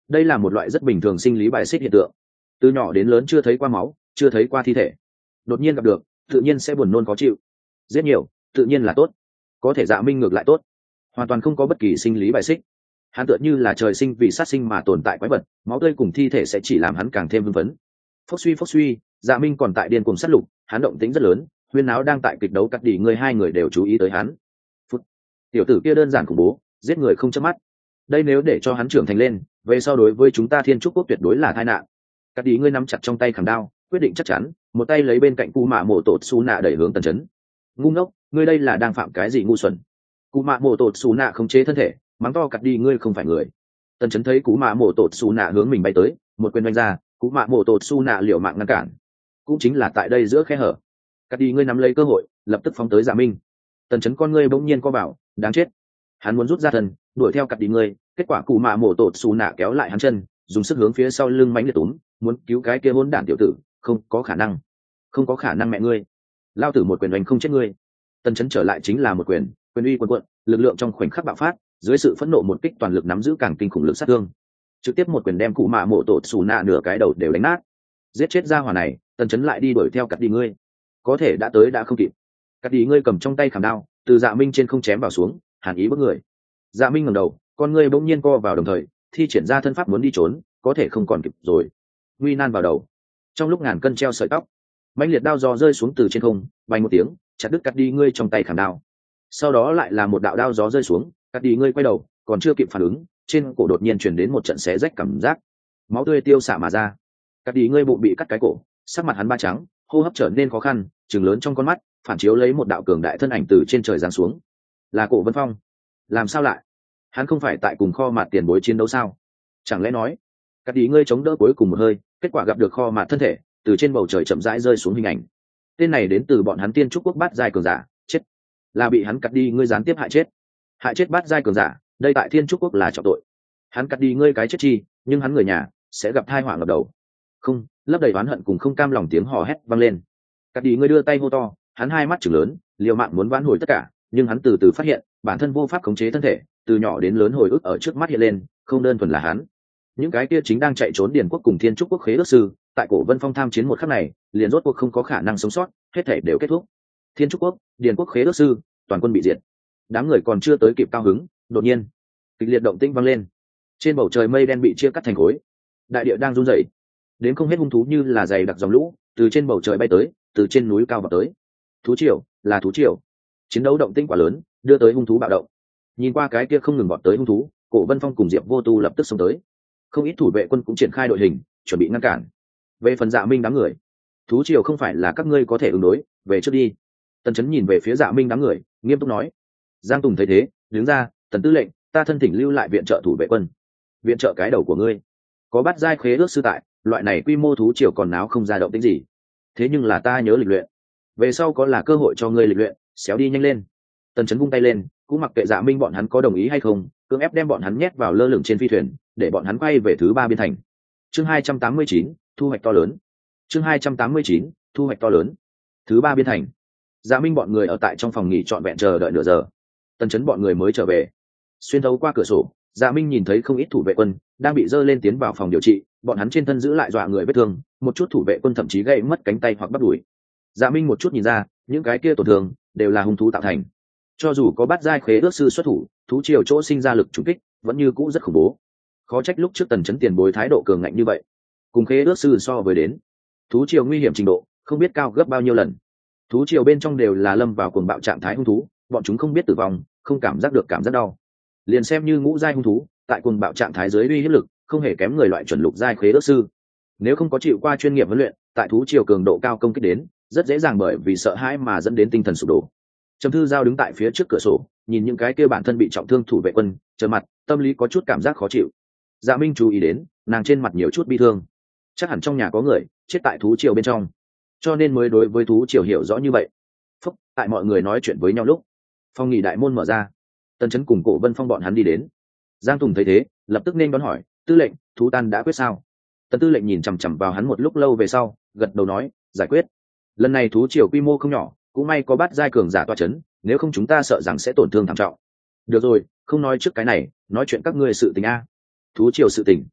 đây là một loại rất bình thường sinh lý bài xích hiện tượng. Từ nhỏ đến lớn chưa thấy qua máu, chưa thấy qua thi thể, đột nhiên gặp được, tự nhiên sẽ buồn nôn khó chịu. Giết nhiều tự nhiên là tốt, có thể Dạ Minh ngược lại tốt, hoàn toàn không có bất kỳ sinh lý bài xích. Hắn tựa như là trời sinh vì sát sinh mà tồn tại quái vật, máu tươi cùng thi thể sẽ chỉ làm hắn càng thêm hưng phấn. Phốc suy phốc suy, Dạ Minh còn tại điên cuồng sát lục, hắn động tĩnh rất lớn, huyên náo đang tại kịch đấu cắt đỉ người, hai người đều chú ý tới hắn. Phút. Tiểu tử kia đơn giản khủng bố, giết người không chớp mắt. Đây nếu để cho hắn trưởng thành lên, về sau đối với chúng ta Thiên Trúc Quốc tuyệt đối là tai nạn. Cắt đỉ ngươi nắm chặt trong tay khảm đao, quyết định chắc chắn, một tay lấy bên cạnh Cú Mạ Mộ Tột Su Nạ đẩy hướng Tần Chấn. Ngu ngốc, ngươi đây là đang phạm cái gì ngu xuẩn? Cú Mạ Mộ Tột Su Nạ khống chế thân thể, mắng to cắt đỉ ngươi không phải người. Tần Chấn thấy Cú Mạ Mộ Tột Su Nạ hướng mình bay tới, một quyền đánh ra, Cú Mạ Mộ Tột Su Nạ liều mạng ngăn cản. Cũng chính là tại đây giữa khe hở, cắt đỉ ngươi nắm lấy cơ hội, lập tức phóng tới Dạ Minh. Tần Chấn con ngươi bỗng nhiên co vào, đáng chết. Hắn muốn rút ra thân, đuổi theo cắt đỉ ngươi, kết quả Cú Mạ Mộ Tột Su Nạ kéo lại hắn chân, dùng sức hướng phía sau lưng mãnh liệt túm, muốn cứu cái kia hỗn đản tiểu tử, không có khả năng, không có khả năng mẹ ngươi, lao tử một quyền đánh không chết ngươi. Tần Chấn trở lại chính là một quyền, quyền uy quần quận, lực lượng trong khoảnh khắc bạo phát, dưới sự phẫn nộ một kích toàn lực nắm giữ càng kinh khủng lực sát thương, trực tiếp một quyền đem Cụ Mạ Mộ Tột Sù Nạ nửa cái đầu đều đánh nát. Giết chết ra hỏa này, Tần Chấn lại đi đuổi theo cắt đi ngươi, có thể đã tới đã không kịp. Cắt đi ngươi cầm trong tay khảm đao, từ Dạ Minh trên không chém vào xuống, hàn ý bức người. Dạ Minh ngẩng đầu, con ngươi bỗng nhiên co vào đồng thời, thi triển ra thân pháp muốn đi trốn, có thể không còn kịp rồi. Nguy nan vào đầu, trong lúc ngàn cân treo sợi tóc, mãnh liệt đao gió rơi xuống từ trên không, vang một tiếng, chặt đứt cắt đi ngươi trong tay khảm đao. Sau đó lại là một đạo đao gió rơi xuống, cắt đi ngươi quay đầu, còn chưa kịp phản ứng, trên cổ đột nhiên truyền đến một trận xé rách cảm giác, máu tươi tiêu xạ mà ra. Cắt đi ngươi bụng bị cắt cái cổ, sắc mặt hắn ba trắng, hô hấp trở nên khó khăn, trừng lớn trong con mắt, phản chiếu lấy một đạo cường đại thân ảnh từ trên trời giáng xuống. Là Cổ Vân Phong. Làm sao lại? Hắn không phải tại cùng kho mạt tiền bối chiến đấu sao? Chẳng lẽ nói, cắt đi ngươi chống đỡ cuối cùng một hơi, kết quả gặp được kho mạt thân thể từ trên bầu trời chậm rãi rơi xuống hình ảnh. Tên này đến từ bọn hắn Tiên Trúc Quốc bát giai cường giả, chết, là bị hắn cắt đi ngươi gián tiếp hại chết. Hại chết bát giai cường giả, đây tại Thiên Trúc Quốc là trọng tội. Hắn cắt đi ngươi cái chết chi, nhưng hắn người nhà sẽ gặp tai họa ngập đầu. Không, lấp đầy oán hận cùng không cam lòng tiếng hò hét vang lên. Cắt đi ngươi đưa tay hô to, hắn hai mắt trừng lớn, liều mạng muốn vãn hồi tất cả, nhưng hắn từ từ phát hiện bản thân vô pháp khống chế thân thể, từ nhỏ đến lớn hồi ức ở trước mắt hiện lên, không đơn thuần là hắn. Những cái kia chính đang chạy trốn Điền Quốc cùng Thiên Trúc Quốc khế ước sư, tại Cổ Vân Phong tham chiến một khắc này, liền rốt cuộc không có khả năng sống sót, hết thể đều kết thúc. Thiên Trúc Quốc, Điền Quốc khế ước sư, toàn quân bị diệt. Đám người còn chưa tới kịp cao hứng, đột nhiên, kịch liệt động tĩnh vang lên. Trên bầu trời mây đen bị chia cắt thành khối, đại địa đang run rẩy. Đến không hết hung thú như là dày đặc dòng lũ, từ trên bầu trời bay tới, từ trên núi cao vào tới. Thú triều, là thú triều. Chiến đấu động tĩnh quá lớn, đưa tới hung thú bạo động. Nhìn qua cái kia không ngừng vọt tới hung thú, Cổ Vân Phong cùng Diệp Vô Tu lập tức xông tới. Không ít thủ vệ quân cũng triển khai đội hình, chuẩn bị ngăn cản. Về phần Dạ Minh đám người, thú triều không phải là các ngươi có thể ứng đối, về trước đi. Tần Chấn nhìn về phía Dạ Minh đám người, nghiêm túc nói. Giang Tùng thấy thế, đứng ra, Tần tư lệnh, ta thân thỉnh lưu lại viện trợ thủ vệ quân. Viện trợ cái đầu của ngươi, có bắt giai khế ước sư tại, loại này quy mô thú triều còn náo không ra động tĩnh gì. Thế nhưng là ta nhớ lịch luyện, về sau có là cơ hội cho ngươi lịch luyện, xéo đi nhanh lên. Tần Chấn vung tay lên, cũng mặc kệ Dạ Minh bọn hắn có đồng ý hay không, cưỡng ép đem bọn hắn nhét vào lơ lửng trên phi thuyền, để bọn hắn quay về thứ ba biên thành. Chương hai trăm tám mươi chín, thu hoạch to lớn. Chương hai trăm tám mươi chín, thu hoạch to lớn. Thứ ba biên thành. Dạ Minh bọn người ở tại trong phòng nghỉ trọn vẹn chờ đợi nửa giờ. Tần Chấn bọn người mới trở về. Xuyên thấu qua cửa sổ, Dạ Minh nhìn thấy không ít thủ vệ quân đang bị dơ lên tiến vào phòng điều trị, bọn hắn trên thân giữ lại dọa người vết thương, một chút thủ vệ quân thậm chí gãy mất cánh tay hoặc bắp đùi. Dạ Minh một chút nhìn ra, những cái kia tổn thương đều là hung thú tạo thành. Cho dù có bắt giai khế ước sư xuất thủ, thú triều chỗ sinh ra lực trùng kích vẫn như cũ rất khủng bố. Khó trách lúc trước Tần Chấn tiền bối thái độ cường ngạnh như vậy. Cùng khế ước sư so với đến, thú triều nguy hiểm trình độ không biết cao gấp bao nhiêu lần. Thú triều bên trong đều là lâm vào cuồng bạo trạng thái hung thú, bọn chúng không biết tử vong, không cảm giác được cảm giác đau. Liền xem như ngũ giai hung thú, tại cuồng bạo trạng thái dưới uy hiếp lực, không hề kém người loại chuẩn lục giai khế ước sư. Nếu không có chịu qua chuyên nghiệp huấn luyện, tại thú triều cường độ cao công kích đến, rất dễ dàng bởi vì sợ hãi mà dẫn đến tinh thần sụp đổ. Trầm Thư Giao đứng tại phía trước cửa sổ, nhìn những cái kia bản thân bị trọng thương thủ vệ quân, trơ mặt, tâm lý có chút cảm giác khó chịu. Dạ Minh chú ý đến, nàng trên mặt nhiều chút bi thương. Chắc hẳn trong nhà có người chết tại thú triều bên trong, cho nên mới đối với thú triều hiểu rõ như vậy. Phúc, tại mọi người nói chuyện với nhau lúc, phòng nghỉ đại môn mở ra, Tần Chấn cùng Cổ Vân Phong bọn hắn đi đến. Giang Tùng thấy thế, lập tức nên đón hỏi, tư lệnh, thú tan đã quyết sao? Tần tư lệnh nhìn chằm chằm vào hắn một lúc lâu về sau, gật đầu nói, giải quyết. Lần này thú triều quy mô không nhỏ, cũng may có bắt giai cường giả toa chấn, nếu không chúng ta sợ rằng sẽ tổn thương thảm trọng. Được rồi, không nói trước cái này, nói chuyện các ngươi sự tình a. Thú triều sự tình,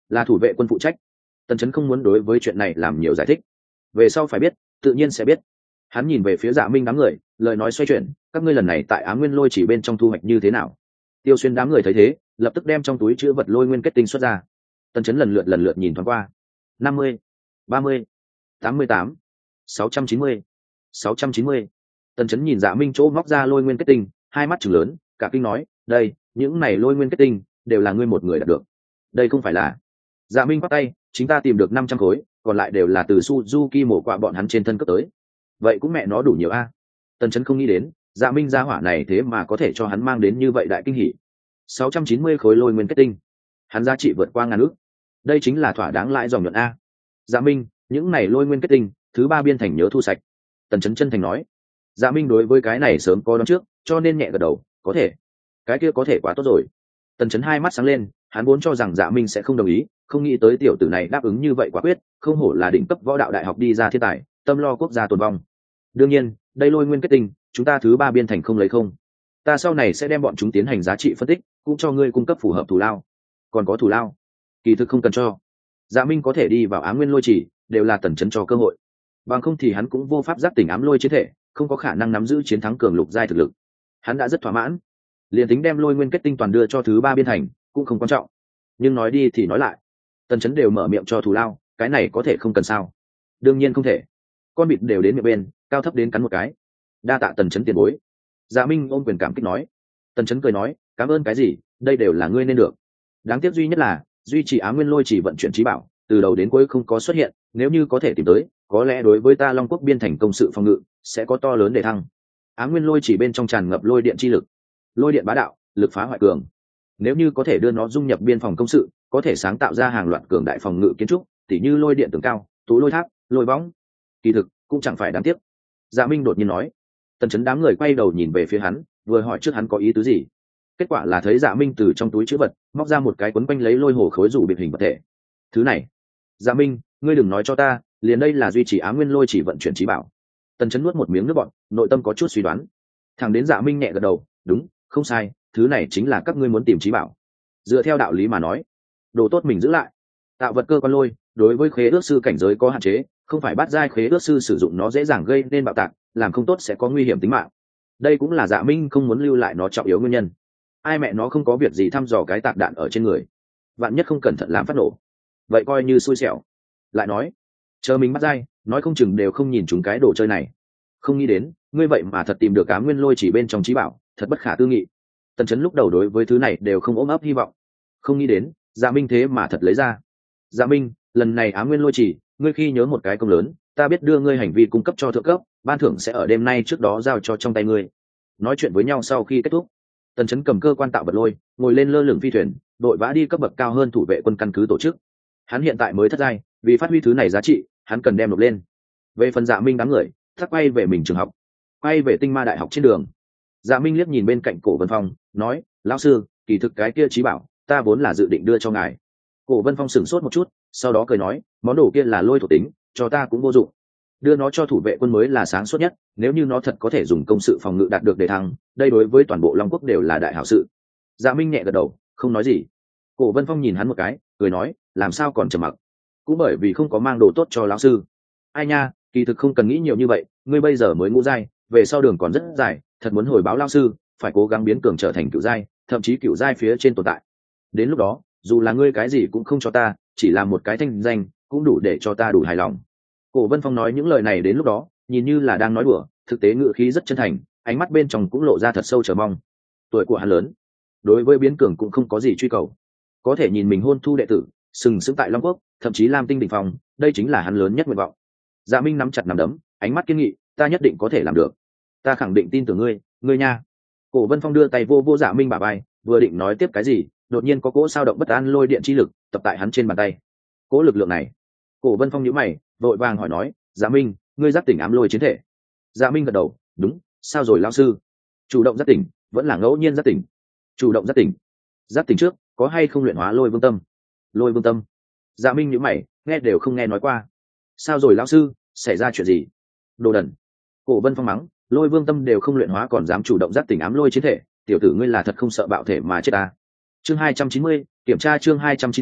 là thủ vệ quân phụ trách. Tần Chấn không muốn đối với chuyện này làm nhiều giải thích, về sau phải biết tự nhiên sẽ biết. Hắn nhìn về phía Dạ Minh đám người, lời nói xoay chuyển, các ngươi lần này tại Ám Nguyên Lôi Chỉ bên trong thu hoạch như thế nào? Tiêu Xuyên đám người thấy thế, lập tức đem trong túi chứa vật lôi nguyên kết tinh xuất ra. Tần Chấn lần lượt lần lượt nhìn thoáng qua. năm mươi, ba mươi, tám mươi tám, sáu trăm chín mươi, sáu trăm chín mươi. Tần Chấn nhìn Dạ Minh chỗ móc ra lôi nguyên kết tinh, hai mắt trừng lớn, cả kinh nói, "Đây, những này lôi nguyên kết tinh đều là ngươi một người đạt được. Đây không phải là..." Dạ Minh bắt tay, "Chính ta tìm được năm trăm khối, còn lại đều là từ Suzuki mổ quạ bọn hắn trên thân cấp tới." Vậy cũng mẹ nó đủ nhiều a. Tần Chấn không nghĩ đến, Dạ Minh gia hỏa này thế mà có thể cho hắn mang đến như vậy đại kinh hỉ. sáu trăm chín mươi khối lôi nguyên kết tinh, hắn giá trị vượt qua ngàn ức. Đây chính là thỏa đáng lãi dòng nhuận a. Dạ Minh, những này lôi nguyên kết tinh, thứ ba biên thành nhớ thu sạch. Tần Chấn chân thành nói. Dạ Minh đối với cái này sớm có đoán trước, cho nên nhẹ gật đầu, có thể. Cái kia có thể quá tốt rồi. Tần Chấn hai mắt sáng lên, hắn vốn cho rằng Dạ Minh sẽ không đồng ý, không nghĩ tới tiểu tử này đáp ứng như vậy quả quyết, không hổ là đỉnh cấp võ đạo đại học đi ra thiên tài, tâm lo quốc gia tồn vong. Đương nhiên, đây lôi nguyên kết tinh, chúng ta thứ ba biên thành không lấy không. Ta sau này sẽ đem bọn chúng tiến hành giá trị phân tích, cũng cho ngươi cung cấp phù hợp thù lao. Còn có thù lao, kỳ thực không cần cho. Dạ Minh có thể đi vào Ám Nguyên Lôi Chỉ, đều là Tần Chấn cho cơ hội. Bằng không thì hắn cũng vô pháp giác tỉnh ám lôi chiến thể, không có khả năng nắm giữ chiến thắng cường lục giai thực lực. Hắn đã rất thỏa mãn, liền tính đem lôi nguyên kết tinh toàn đưa cho thứ ba biên thành, cũng không quan trọng. Nhưng nói đi thì nói lại, Tần Chấn đều mở miệng cho thù lao, cái này có thể không cần sao? Đương nhiên không thể. Con vịt đều đến miệng bên, cao thấp đến cắn một cái. Đa tạ Tần Chấn tiền bối. Dạ Minh ôm quyền cảm kích nói. Tần Chấn cười nói, cảm ơn cái gì, đây đều là ngươi nên được. Đáng tiếc duy nhất là duy trì Ám Nguyên Lôi Chỉ vận chuyển trí bảo, từ đầu đến cuối không có xuất hiện, nếu như có thể tìm tới, có lẽ đối với ta Long Quốc biên thành công sự phòng ngự sẽ có to lớn để thăng. Ám Nguyên Lôi Chỉ bên trong tràn ngập lôi điện chi lực, lôi điện bá đạo, lực phá hoại cường. Nếu như có thể đưa nó dung nhập biên phòng công sự, có thể sáng tạo ra hàng loạt cường đại phòng ngự kiến trúc, tỉ như lôi điện tường cao, tú lôi tháp, lôi võng. Kỳ thực cũng chẳng phải đáng tiếc. Dạ Minh đột nhiên nói. Tần Chấn đám người quay đầu nhìn về phía hắn, vừa hỏi trước hắn có ý tứ gì. Kết quả là thấy Dạ Minh từ trong túi trữ vật móc ra một cái quấn quanh lấy lôi hồ khối rủ biệt hình vật thể. Thứ này, Dạ Minh, ngươi đừng nói cho ta, liền đây là duy trì Ám Nguyên Lôi Chỉ vận chuyển trí bảo. Tần Chấn nuốt một miếng nước bọt, nội tâm có chút suy đoán. Thẳng đến Dạ Minh nhẹ gật đầu, đúng, không sai, thứ này chính là các ngươi muốn tìm trí bảo. Dựa theo đạo lý mà nói, đồ tốt mình giữ lại. Tạo vật cơ quan lôi, đối với khế ước sư cảnh giới có hạn chế, không phải bắt giai khế ước sư sử dụng nó dễ dàng gây nên bạo tạc, làm không tốt sẽ có nguy hiểm tính mạng. Đây cũng là Dạ Minh không muốn lưu lại nó trọng yếu nguyên nhân. Ai mẹ nó không có việc gì thăm dò cái tạc đạn ở trên người, vạn nhất không cẩn thận làm phát nổ, vậy coi như xui xẻo. Lại nói, chờ mình bắt dai, nói không chừng đều không nhìn chúng cái đồ chơi này. Không nghĩ đến, ngươi vậy mà thật tìm được Ám Nguyên Lôi Chỉ bên trong trí bảo, thật bất khả tư nghị. Tần Chấn lúc đầu đối với thứ này đều không ôm ấp hy vọng, không nghĩ đến Dạ Minh thế mà thật lấy ra. Dạ Minh, lần này Ám Nguyên Lôi Chỉ, ngươi khi nhớ một cái công lớn, ta biết đưa ngươi hành vi cung cấp cho thượng cấp, ban thưởng sẽ ở đêm nay trước đó giao cho trong tay ngươi. Nói chuyện với nhau sau khi kết thúc, Tần Chấn cầm cơ quan tạo vật lôi, ngồi lên lơ lửng phi thuyền, đội vã đi cấp bậc cao hơn thủ vệ quân căn cứ tổ chức. Hắn hiện tại mới thất giai, vì phát huy thứ này giá trị, hắn cần đem nộp lên. Về phần Dạ Minh đám người, thắc quay về mình trường học, quay về Tinh Ma đại học trên đường. Dạ Minh liếc nhìn bên cạnh Cổ Vân Phong, nói, lão sư, kỳ thực cái kia trí bảo, ta vốn là dự định đưa cho ngài. Cổ Vân Phong sửng sốt một chút, sau đó cười nói, món đồ kia là lôi thuộc tính, cho ta cũng vô dụng. Đưa nó cho thủ vệ quân mới là sáng suốt nhất, nếu như nó thật có thể dùng công sự phòng ngự đạt được đề thăng, đây đối với toàn bộ Long Quốc đều là đại hảo sự. Dạ Minh nhẹ gật đầu, không nói gì. Cổ Vân Phong nhìn hắn một cái, cười nói, làm sao còn trầm mặc? Cũng bởi vì không có mang đồ tốt cho lão sư. Ai nha, kỳ thực không cần nghĩ nhiều như vậy, ngươi bây giờ mới ngũ giai, về sau đường còn rất dài, thật muốn hồi báo lão sư, phải cố gắng biến cường trở thành cửu giai, thậm chí cửu giai phía trên tồn tại. Đến lúc đó, dù là ngươi cái gì cũng không cho ta, chỉ là một cái thanh danh, cũng đủ để cho ta đủ hài lòng. Cổ Vân Phong nói những lời này đến lúc đó, nhìn như là đang nói đùa, thực tế ngữ khí rất chân thành, ánh mắt bên trong cũng lộ ra thật sâu chờ mong. Tuổi của hắn lớn, đối với biến cường cũng không có gì truy cầu, có thể nhìn mình hôn thu đệ tử, sừng sững tại Long Quốc, thậm chí Lam Tinh đỉnh phong, đây chính là hắn lớn nhất nguyện vọng. Dạ Minh nắm chặt nắm đấm, ánh mắt kiên nghị, ta nhất định có thể làm được, ta khẳng định tin tưởng ngươi, ngươi nha. Cổ Vân Phong đưa tay vô vô Dạ Minh bả vai, vừa định nói tiếp cái gì, đột nhiên có cỗ sao động bất an lôi điện chi lực tập tại hắn trên bàn tay. Cỗ lực lượng này, Cổ Vân Phong nhíu mày, vội vàng hỏi nói, Dạ Minh, ngươi giác tỉnh ám lôi chiến thể? Dạ Minh gật đầu, đúng, sao rồi lão sư? Chủ động giác tỉnh, vẫn là ngẫu nhiên giác tỉnh? Chủ động giác tỉnh. Giác tỉnh trước, có hay không luyện hóa lôi vương tâm? Lôi vương tâm? Dạ Minh nhíu mày, nghe đều không nghe nói qua. Sao rồi lão sư, xảy ra chuyện gì? Đồ đần. Cổ Vân Phong mắng, lôi vương tâm đều không luyện hóa còn dám chủ động giác tỉnh ám lôi chiến thể, tiểu tử ngươi là thật không sợ bạo thể mà chết ta. Chương hai trăm chín mươi, kiểm tra chương hai trăm chín mươi,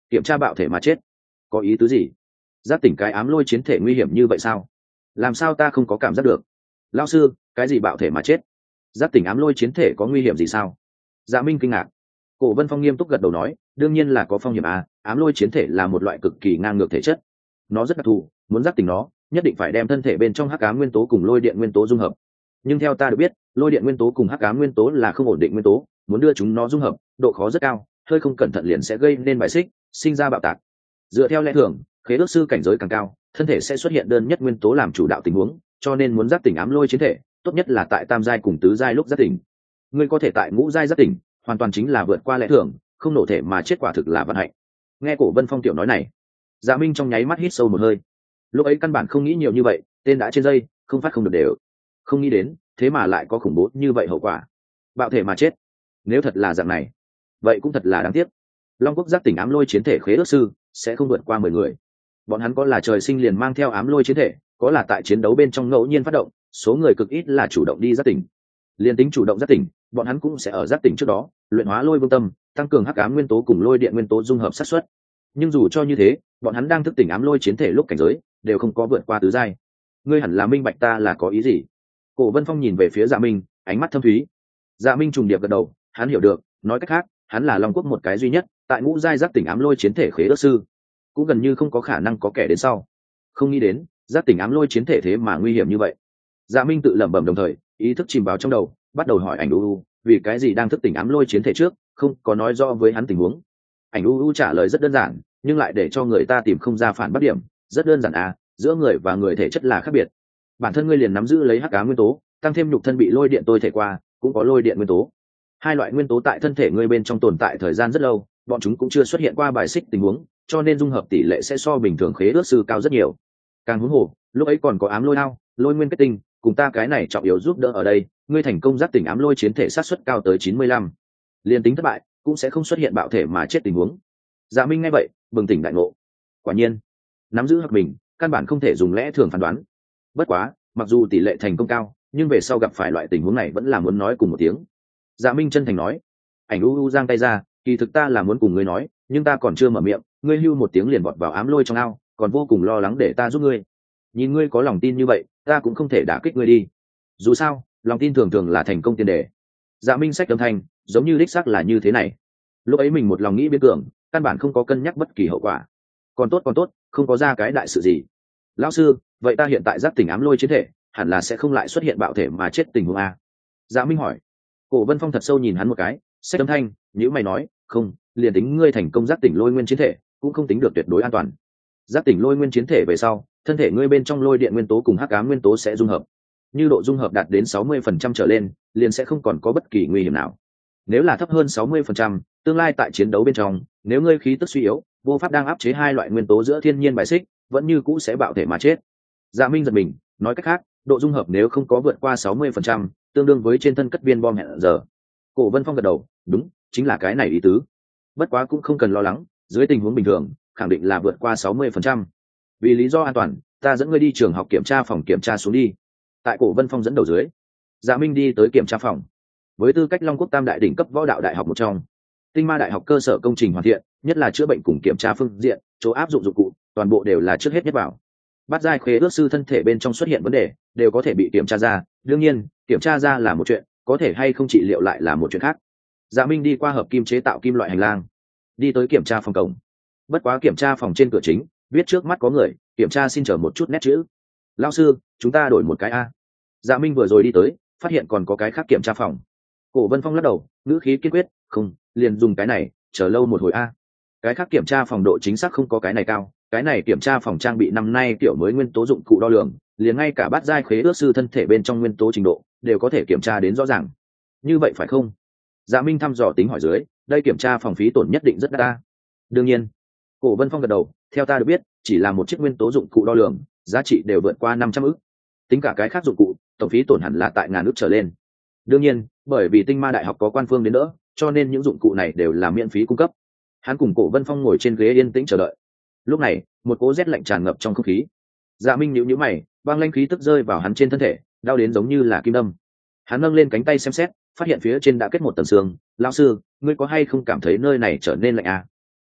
kiểm tra bạo thể mà chết. Có ý tứ gì? Giác tỉnh cái ám lôi chiến thể nguy hiểm như vậy sao? Làm sao ta không có cảm giác được? Lão sư, cái gì bạo thể mà chết? Giác tỉnh ám lôi chiến thể có nguy hiểm gì sao? Dạ Minh kinh ngạc. Cổ Vân Phong nghiêm túc gật đầu nói, đương nhiên là có phong hiểm à, ám lôi chiến thể là một loại cực kỳ ngang ngược thể chất. Nó rất đặc thù, muốn giác tỉnh nó, nhất định phải đem thân thể bên trong hắc ám nguyên tố cùng lôi điện nguyên tố dung hợp. Nhưng theo ta được biết, lôi điện nguyên tố cùng hắc ám nguyên tố là không ổn định nguyên tố, muốn đưa chúng nó dung hợp, độ khó rất cao, hơi không cẩn thận liền sẽ gây nên bài xích, sinh ra bạo tạc. Dựa theo lẽ thường, khế ước sư cảnh giới càng cao, thân thể sẽ xuất hiện đơn nhất nguyên tố làm chủ đạo tình huống, cho nên muốn giác tỉnh ám lôi chiến thể, tốt nhất là tại tam giai cùng tứ giai lúc giác tỉnh. Ngươi có thể tại ngũ giai giác tỉnh, hoàn toàn chính là vượt qua lẽ thường, không nổ thể mà chết quả thực là vận hạnh. Nghe Cổ Vân Phong tiểu nói này, Dạ Minh trong nháy mắt hít sâu một hơi. Lúc ấy căn bản không nghĩ nhiều như vậy, tên đã trên dây, không phát không được đều. Không nghĩ đến, thế mà lại có khủng bố như vậy hậu quả. Bạo thể mà chết. Nếu thật là dạng này, vậy cũng thật là đáng tiếc. Long Quốc giác tỉnh ám lôi chiến thể khế ước sư sẽ không vượt qua mười người. Bọn hắn có là trời sinh liền mang theo ám lôi chiến thể, có là tại chiến đấu bên trong ngẫu nhiên phát động, số người cực ít là chủ động đi giác tỉnh. Liên tính chủ động giác tỉnh, bọn hắn cũng sẽ ở giác tỉnh trước đó luyện hóa lôi vương tâm, tăng cường hắc ám nguyên tố cùng lôi điện nguyên tố dung hợp sát xuất. Nhưng dù cho như thế, bọn hắn đang thức tỉnh ám lôi chiến thể lúc cảnh giới đều không có vượt qua tứ giai. Ngươi hẳn là minh bạch ta là có ý gì. Cổ Vân Phong nhìn về phía Dạ Minh, ánh mắt thâm thúy. Dạ Minh trùng điệp gật đầu, hắn hiểu được, nói cách khác, hắn là Long Quốc một cái duy nhất tại ngũ giai giác tỉnh ám lôi chiến thể khế ước sư, cũng gần như không có khả năng có kẻ đến sau. Không nghĩ đến giác tỉnh ám lôi chiến thể thế mà nguy hiểm như vậy. Dạ Minh tự lẩm bẩm đồng thời ý thức chìm vào trong đầu, bắt đầu hỏi ảnh u u vì cái gì đang thức tỉnh ám lôi chiến thể trước không có nói rõ với hắn tình huống. Ảnh u u trả lời rất đơn giản, nhưng lại để cho người ta tìm không ra phản bác điểm. Rất đơn giản à, giữa người và người thể chất là khác biệt. Bản thân ngươi liền nắm giữ lấy hắc ám nguyên tố, tăng thêm nhục thân bị lôi điện tôi thể qua, cũng có lôi điện nguyên tố. Hai loại nguyên tố tại thân thể ngươi bên trong tồn tại thời gian rất lâu, bọn chúng cũng chưa xuất hiện qua bài xích tình huống, cho nên dung hợp tỷ lệ sẽ so bình thường khế ước sư cao rất nhiều. Càng huống hồ, lúc ấy còn có ám lôi đao, lôi nguyên kết tinh, cùng ta cái này trọng yếu giúp đỡ ở đây, ngươi thành công giác tỉnh ám lôi chiến thể sát suất cao tới chín mươi lăm. Liên tính thất bại, cũng sẽ không xuất hiện bạo thể mà chết tình huống. Dạ Minh nghe vậy, bừng tỉnh đại ngộ. Quả nhiên, nắm giữ hợp mình, căn bản không thể dùng lẽ thường phán đoán. Bất quá, mặc dù tỷ lệ thành công cao, nhưng về sau gặp phải loại tình huống này vẫn là muốn nói cùng một tiếng. Dạ Minh chân thành nói. Ảnh u u giang tay ra, kỳ thực ta là muốn cùng ngươi nói, nhưng ta còn chưa mở miệng, ngươi hưu một tiếng liền bọt vào ám lôi trong ao, còn vô cùng lo lắng để ta giúp ngươi. Nhìn ngươi có lòng tin như vậy, ta cũng không thể đả kích ngươi đi. Dù sao, lòng tin thường thường là thành công tiền đề. Dạ Minh sách âm thanh, giống như đích xác là như thế này. Lúc ấy mình một lòng nghĩ biến tưởng, căn bản không có cân nhắc bất kỳ hậu quả. Còn tốt còn tốt, không có ra cái đại sự gì. Lão sư, vậy ta hiện tại giác tỉnh ám lôi chiến thể, hẳn là sẽ không lại xuất hiện bạo thể mà chết tình huống a? Dạ Minh hỏi. Cổ Vân Phong thật sâu nhìn hắn một cái, sách âm thanh, nhữ mày nói, không, liền tính ngươi thành công giác tỉnh lôi nguyên chiến thể, cũng không tính được tuyệt đối an toàn. Giác tỉnh lôi nguyên chiến thể về sau, thân thể ngươi bên trong lôi điện nguyên tố cùng hắc ám nguyên tố sẽ dung hợp. Như độ dung hợp đạt đến sáu mươi phần trăm trở lên, liền sẽ không còn có bất kỳ nguy hiểm nào. Nếu là thấp hơn sáu mươi phần trăm, tương lai tại chiến đấu bên trong, nếu ngươi khí tức suy yếu, vô pháp đang áp chế hai loại nguyên tố giữa thiên nhiên bài xích, vẫn như cũ sẽ bạo thể mà chết. Dạ Minh giật mình, nói cách khác, độ dung hợp nếu không có vượt qua sáu mươi phần trăm, tương đương với trên thân cất viên bom hẹn giờ. Cổ Vân Phong gật đầu, đúng, chính là cái này ý tứ. Bất quá cũng không cần lo lắng, dưới tình huống bình thường, khẳng định là vượt qua sáu mươi phần trăm. Vì lý do an toàn, ta dẫn ngươi đi trường học kiểm tra phòng kiểm tra xuống đi. Tại Cổ Vân Phong dẫn đầu dưới, Dạ Minh đi tới kiểm tra phòng. Với tư cách Long Quốc tam đại đỉnh cấp võ đạo đại học một trong, Tinh Ma đại học cơ sở công trình hoàn thiện, nhất là chữa bệnh cùng kiểm tra phương diện, chỗ áp dụng dụng cụ, toàn bộ đều là trước hết nhất vào. Bát giai khế ước sư thân thể bên trong xuất hiện vấn đề, đều có thể bị kiểm tra ra, đương nhiên, kiểm tra ra là một chuyện, có thể hay không trị liệu lại là một chuyện khác. Dạ Minh đi qua hợp kim chế tạo kim loại hành lang, đi tới kiểm tra phòng cổng. Bất quá kiểm tra phòng trên cửa chính, viết trước mắt có người, kiểm tra xin chờ một chút nét chữ. Lão sư, chúng ta đổi một cái a. Dạ Minh vừa rồi đi tới, phát hiện còn có cái khác kiểm tra phòng. Cổ Vân Phong lắc đầu, ngữ khí kiên quyết, không, liền dùng cái này, chờ lâu một hồi a. Cái khác kiểm tra phòng độ chính xác không có cái này cao, cái này kiểm tra phòng trang bị năm nay kiểu mới nguyên tố dụng cụ đo lường, liền ngay cả bát giai khế ước sư thân thể bên trong nguyên tố trình độ đều có thể kiểm tra đến rõ ràng. Như vậy phải không? Dạ Minh thăm dò tính hỏi dưới, đây kiểm tra phòng phí tổn nhất định rất đắt. Đương nhiên. Cổ Vân Phong gật đầu, theo ta được biết, chỉ là một chiếc nguyên tố dụng cụ đo lường, giá trị đều vượt qua năm trăm ức. Tính cả cái khác dụng cụ, tổng phí tổn hẳn là tại ngàn ức trở lên. Đương nhiên, bởi vì Tinh Ma đại học có quan phương đến đỡ, cho nên những dụng cụ này đều là miễn phí cung cấp. Hắn cùng Cổ Vân Phong ngồi trên ghế yên tĩnh chờ đợi. Lúc này, một cỗ rét lạnh tràn ngập trong không khí. Dạ Minh nhíu nhíu mày, băng lãnh khí tức rơi vào hắn trên thân thể, đau đến giống như là kim đâm. Hắn nâng lên cánh tay xem xét, phát hiện phía trên đã kết một tầng xương. Lão sư, ngươi có hay không cảm thấy nơi này trở nên lạnh à?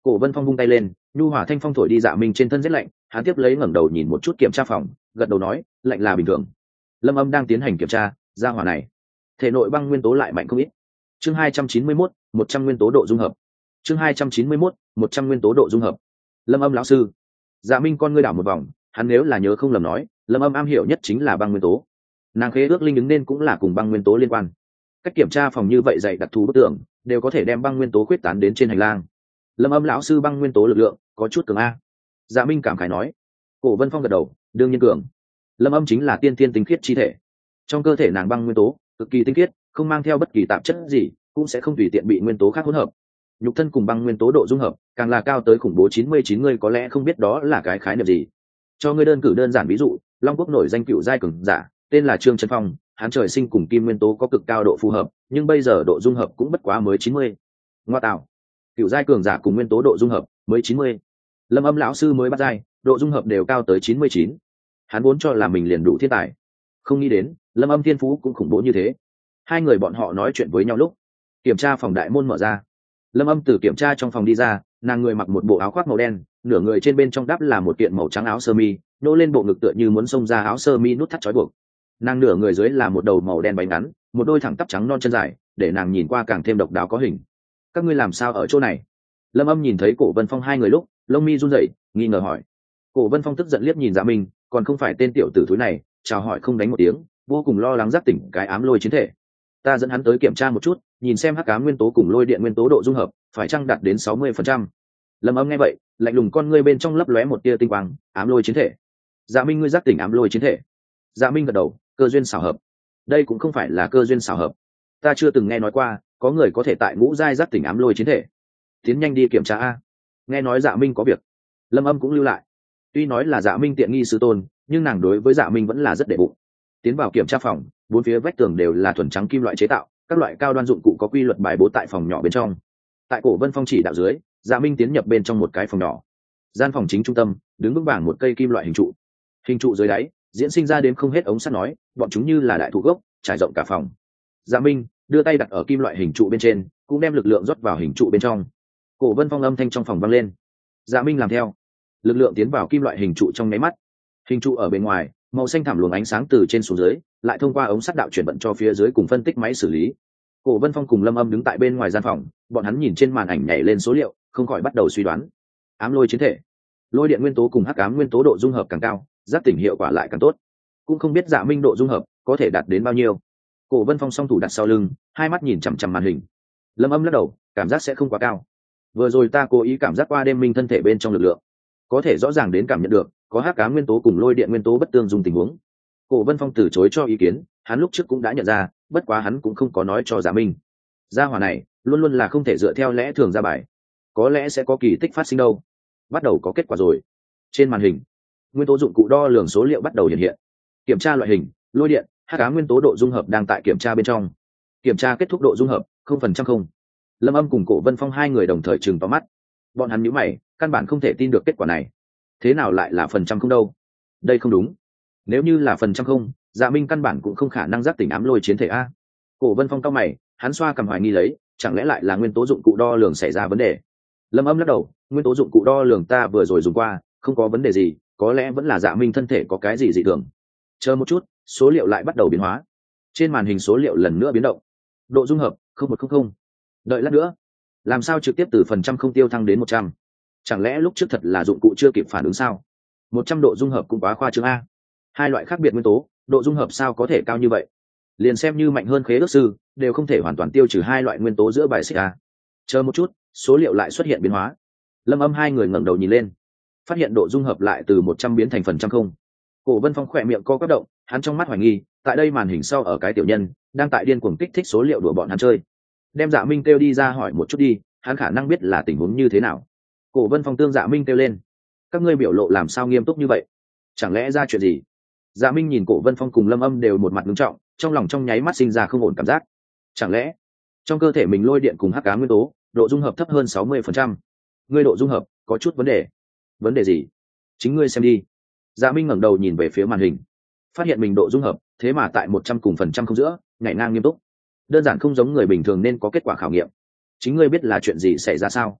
Cổ Vân Phong vung tay lên, nhu hòa thanh phong thổi đi Dạ Minh trên thân rét lạnh, hắn tiếp lấy ngẩng đầu nhìn một chút kiểm tra phòng, gật đầu nói, lạnh là bình thường. Lâm Âm đang tiến hành kiểm tra, ra hỏa này, thể nội băng nguyên tố lại mạnh không ít. Chương hai trăm chín mươi mốt, một trăm nguyên tố độ dung hợp. Chương hai trăm chín mươi mốt, một trăm nguyên tố độ dung hợp. Lâm Âm lão sư. Dạ Minh con ngươi đảo một vòng, hắn nếu là nhớ không lầm nói, Lâm Âm am hiểu nhất chính là băng nguyên tố. Nàng khế ước linh ứng nên cũng là cùng băng nguyên tố liên quan. Cách kiểm tra phòng như vậy dạy đặc thù bức tượng, đều có thể đem băng nguyên tố quyết tán đến trên hành lang. Lâm Âm lão sư băng nguyên tố lực lượng có chút cường a. Dạ Minh cảm khái nói. Cổ Vân Phong gật đầu, đương nhiên cường. Lâm Âm chính là tiên tiên tinh khiết chi thể, trong cơ thể nàng băng nguyên tố cực kỳ tinh khiết, không mang theo bất kỳ tạp chất gì, cũng sẽ không tùy tiện bị nguyên tố khác hỗn hợp. Nhục thân cùng băng nguyên tố độ dung hợp càng là cao tới khủng bố chín mươi chín, ngươi có lẽ không biết đó là cái khái niệm gì. Cho ngươi đơn cử đơn giản ví dụ, Long Quốc nổi danh cựu giai cường giả, tên là Trương Trấn Phong, hắn trời sinh cùng kim nguyên tố có cực cao độ phù hợp, nhưng bây giờ độ dung hợp cũng bất quá mới chín mươi. Ngoa tạo, cựu giai cường giả cùng nguyên tố độ dung hợp mới chín mươi. Lâm Âm lão sư mới bắt giai, độ dung hợp đều cao tới chín mươi chín. Hắn vốn cho là mình liền đủ thiên tài, không nghĩ đến Lâm Âm thiên phú cũng khủng bố như thế. Hai người bọn họ nói chuyện với nhau lúc kiểm tra phòng đại môn mở ra. Lâm Âm từ kiểm tra trong phòng đi ra, nàng người mặc một bộ áo khoác màu đen, nửa người trên bên trong đắp là một kiện màu trắng áo sơ mi, nô lên bộ ngực tựa như muốn xông ra áo sơ mi nút thắt trói buộc. Nàng nửa người dưới là một đầu màu đen váy ngắn, một đôi thẳng tắp trắng non chân dài, để nàng nhìn qua càng thêm độc đáo có hình. Các ngươi làm sao ở chỗ này? Lâm Âm nhìn thấy Cổ Vân Phong hai người lúc, lông mi run rẩy, nghi ngờ hỏi. Cổ Vân Phong tức giận liếc nhìn Dạ Minh, còn không phải tên tiểu tử thúi này, chào hỏi không đánh một tiếng, vô cùng lo lắng giác tỉnh cái ám lôi chiến thể. Ta dẫn hắn tới kiểm tra một chút, nhìn xem hắc ám nguyên tố cùng lôi điện nguyên tố độ dung hợp phải chăng đạt đến sáu mươi phần trăm. Lâm Âm nghe vậy, lạnh lùng con ngươi bên trong lấp lóe một tia tinh quang, ám lôi chiến thể. Dạ Minh, ngươi giác tỉnh ám lôi chiến thể? Dạ Minh gật đầu, cơ duyên xảo hợp. Đây cũng không phải là cơ duyên xảo hợp, ta chưa từng nghe nói qua có người có thể tại ngũ giai giác tỉnh ám lôi chiến thể. Tiến nhanh đi kiểm tra a. Nghe nói Dạ Minh có việc, Lâm Âm cũng lưu lại. Tuy nói là Dạ Minh tiện nghi sư tôn, nhưng nàng đối với Dạ Minh vẫn là rất để bụng. Tiến vào kiểm tra phòng, bốn phía vách tường đều là thuần trắng kim loại chế tạo, các loại cao đoan dụng cụ có quy luật bài bố tại phòng nhỏ bên trong. Tại Cổ Vân Phong chỉ đạo dưới, Dạ Minh tiến nhập bên trong một cái phòng nhỏ. Gian phòng chính trung tâm đứng vững vàng một cây kim loại hình trụ, hình trụ dưới đáy diễn sinh ra đến không hết ống sắt nói, bọn chúng như là đại thụ gốc trải rộng cả phòng. Dạ Minh đưa tay đặt ở kim loại hình trụ bên trên, cũng đem lực lượng rót vào hình trụ bên trong. Cổ Vân Phong âm thanh trong phòng vang lên. Dạ Minh làm theo, lực lượng tiến vào kim loại hình trụ trong nháy mắt. Hình trụ ở bên ngoài màu xanh thảm luồng ánh sáng từ trên xuống dưới, lại thông qua ống sắt đạo chuyển vận cho phía dưới cùng phân tích máy xử lý. Cổ Vân Phong cùng Lâm Âm đứng tại bên ngoài gian phòng, bọn hắn nhìn trên màn ảnh nhảy lên số liệu, không khỏi bắt đầu suy đoán. Ám lôi chiến thể, lôi điện nguyên tố cùng hắc ám nguyên tố độ dung hợp càng cao, giác tỉnh hiệu quả lại càng tốt. Cũng không biết Dạ Minh độ dung hợp có thể đạt đến bao nhiêu. Cổ Vân Phong song thủ đặt sau lưng, hai mắt nhìn chằm chằm màn hình. Lâm Âm lắc đầu, cảm giác sẽ không quá cao. Vừa rồi ta cố ý cảm giác qua đêm minh thân thể bên trong lực lượng, có thể rõ ràng đến cảm nhận được có hắc ám nguyên tố cùng lôi điện nguyên tố bất tương dung tình huống. Cổ Vân Phong từ chối cho ý kiến, hắn lúc trước cũng đã nhận ra, bất quá hắn cũng không có nói cho Dạ Minh. Gia hỏa này luôn luôn là không thể dựa theo lẽ thường ra bài, có lẽ sẽ có kỳ tích phát sinh đâu. Bắt đầu có kết quả rồi. Trên màn hình, nguyên tố dụng cụ đo lường số liệu bắt đầu hiện hiện. Kiểm tra loại hình, lôi điện, hắc ám nguyên tố độ dung hợp đang tại kiểm tra bên trong. Kiểm tra kết thúc độ dung hợp không phần trăm không. Lâm Âm cùng Cổ Vân Phong hai người đồng thời trừng vào mắt. Bọn hắn nhíu mày, căn bản không thể tin được kết quả này. Thế nào lại là phần trăm không đâu? Đây không đúng. Nếu như là phần trăm không, Dạ Minh căn bản cũng không khả năng giác tỉnh ám lôi chiến thể a. Cổ Vân Phong cau mày, hắn xoa cầm hoài nghi lấy, chẳng lẽ lại là nguyên tố dụng cụ đo lường xảy ra vấn đề? Lâm Âm lắc đầu, nguyên tố dụng cụ đo lường ta vừa rồi dùng qua, không có vấn đề gì, có lẽ vẫn là Dạ Minh thân thể có cái gì dị thường. Chờ một chút, số liệu lại bắt đầu biến hóa. Trên màn hình số liệu lần nữa biến động. Độ dung hợp không một không không. Đợi lát nữa, làm sao trực tiếp từ phần trăm không tiêu thăng đến một trăm? Chẳng lẽ lúc trước thật là dụng cụ chưa kịp phản ứng sao? một trăm độ dung hợp cũng quá khoa trương a. Hai loại khác biệt nguyên tố, độ dung hợp sao có thể cao như vậy? Liền xem như mạnh hơn khế ước sư, đều không thể hoàn toàn tiêu trừ hai loại nguyên tố giữa bài xích a. Chờ một chút, số liệu lại xuất hiện biến hóa. Lâm Âm hai người ngẩng đầu nhìn lên, phát hiện độ dung hợp lại từ một trăm biến thành phần trăm không. Cổ Vân Phong khỏe miệng co quắp động, hắn trong mắt hoài nghi, tại đây màn hình sau ở cái tiểu nhân đang tại điên cuồng kích thích số liệu đùa bọn hắn chơi. Đem Dạ Minh kêu đi ra hỏi một chút đi, hắn khả năng biết là tình huống như thế nào. Cổ Vân Phong tương Dạ Minh kêu lên. Các ngươi biểu lộ làm sao nghiêm túc như vậy? Chẳng lẽ ra chuyện gì? Dạ Minh nhìn Cổ Vân Phong cùng Lâm Âm đều một mặt nghiêm trọng, trong lòng trong nháy mắt sinh ra không ổn cảm giác. Chẳng lẽ trong cơ thể mình lôi điện cùng hắc ám nguyên tố độ dung hợp thấp hơn sáu mươi phần trăm? Ngươi độ dung hợp có chút vấn đề. Vấn đề gì? Chính ngươi xem đi. Dạ Minh ngẩng đầu nhìn về phía màn hình, phát hiện mình độ dung hợp thế mà tại một trăm cùng phần trăm không giữa, nhảy ngang nghiêm túc. Đơn giản không giống người bình thường nên có kết quả khảo nghiệm. Chính ngươi biết là chuyện gì xảy ra sao?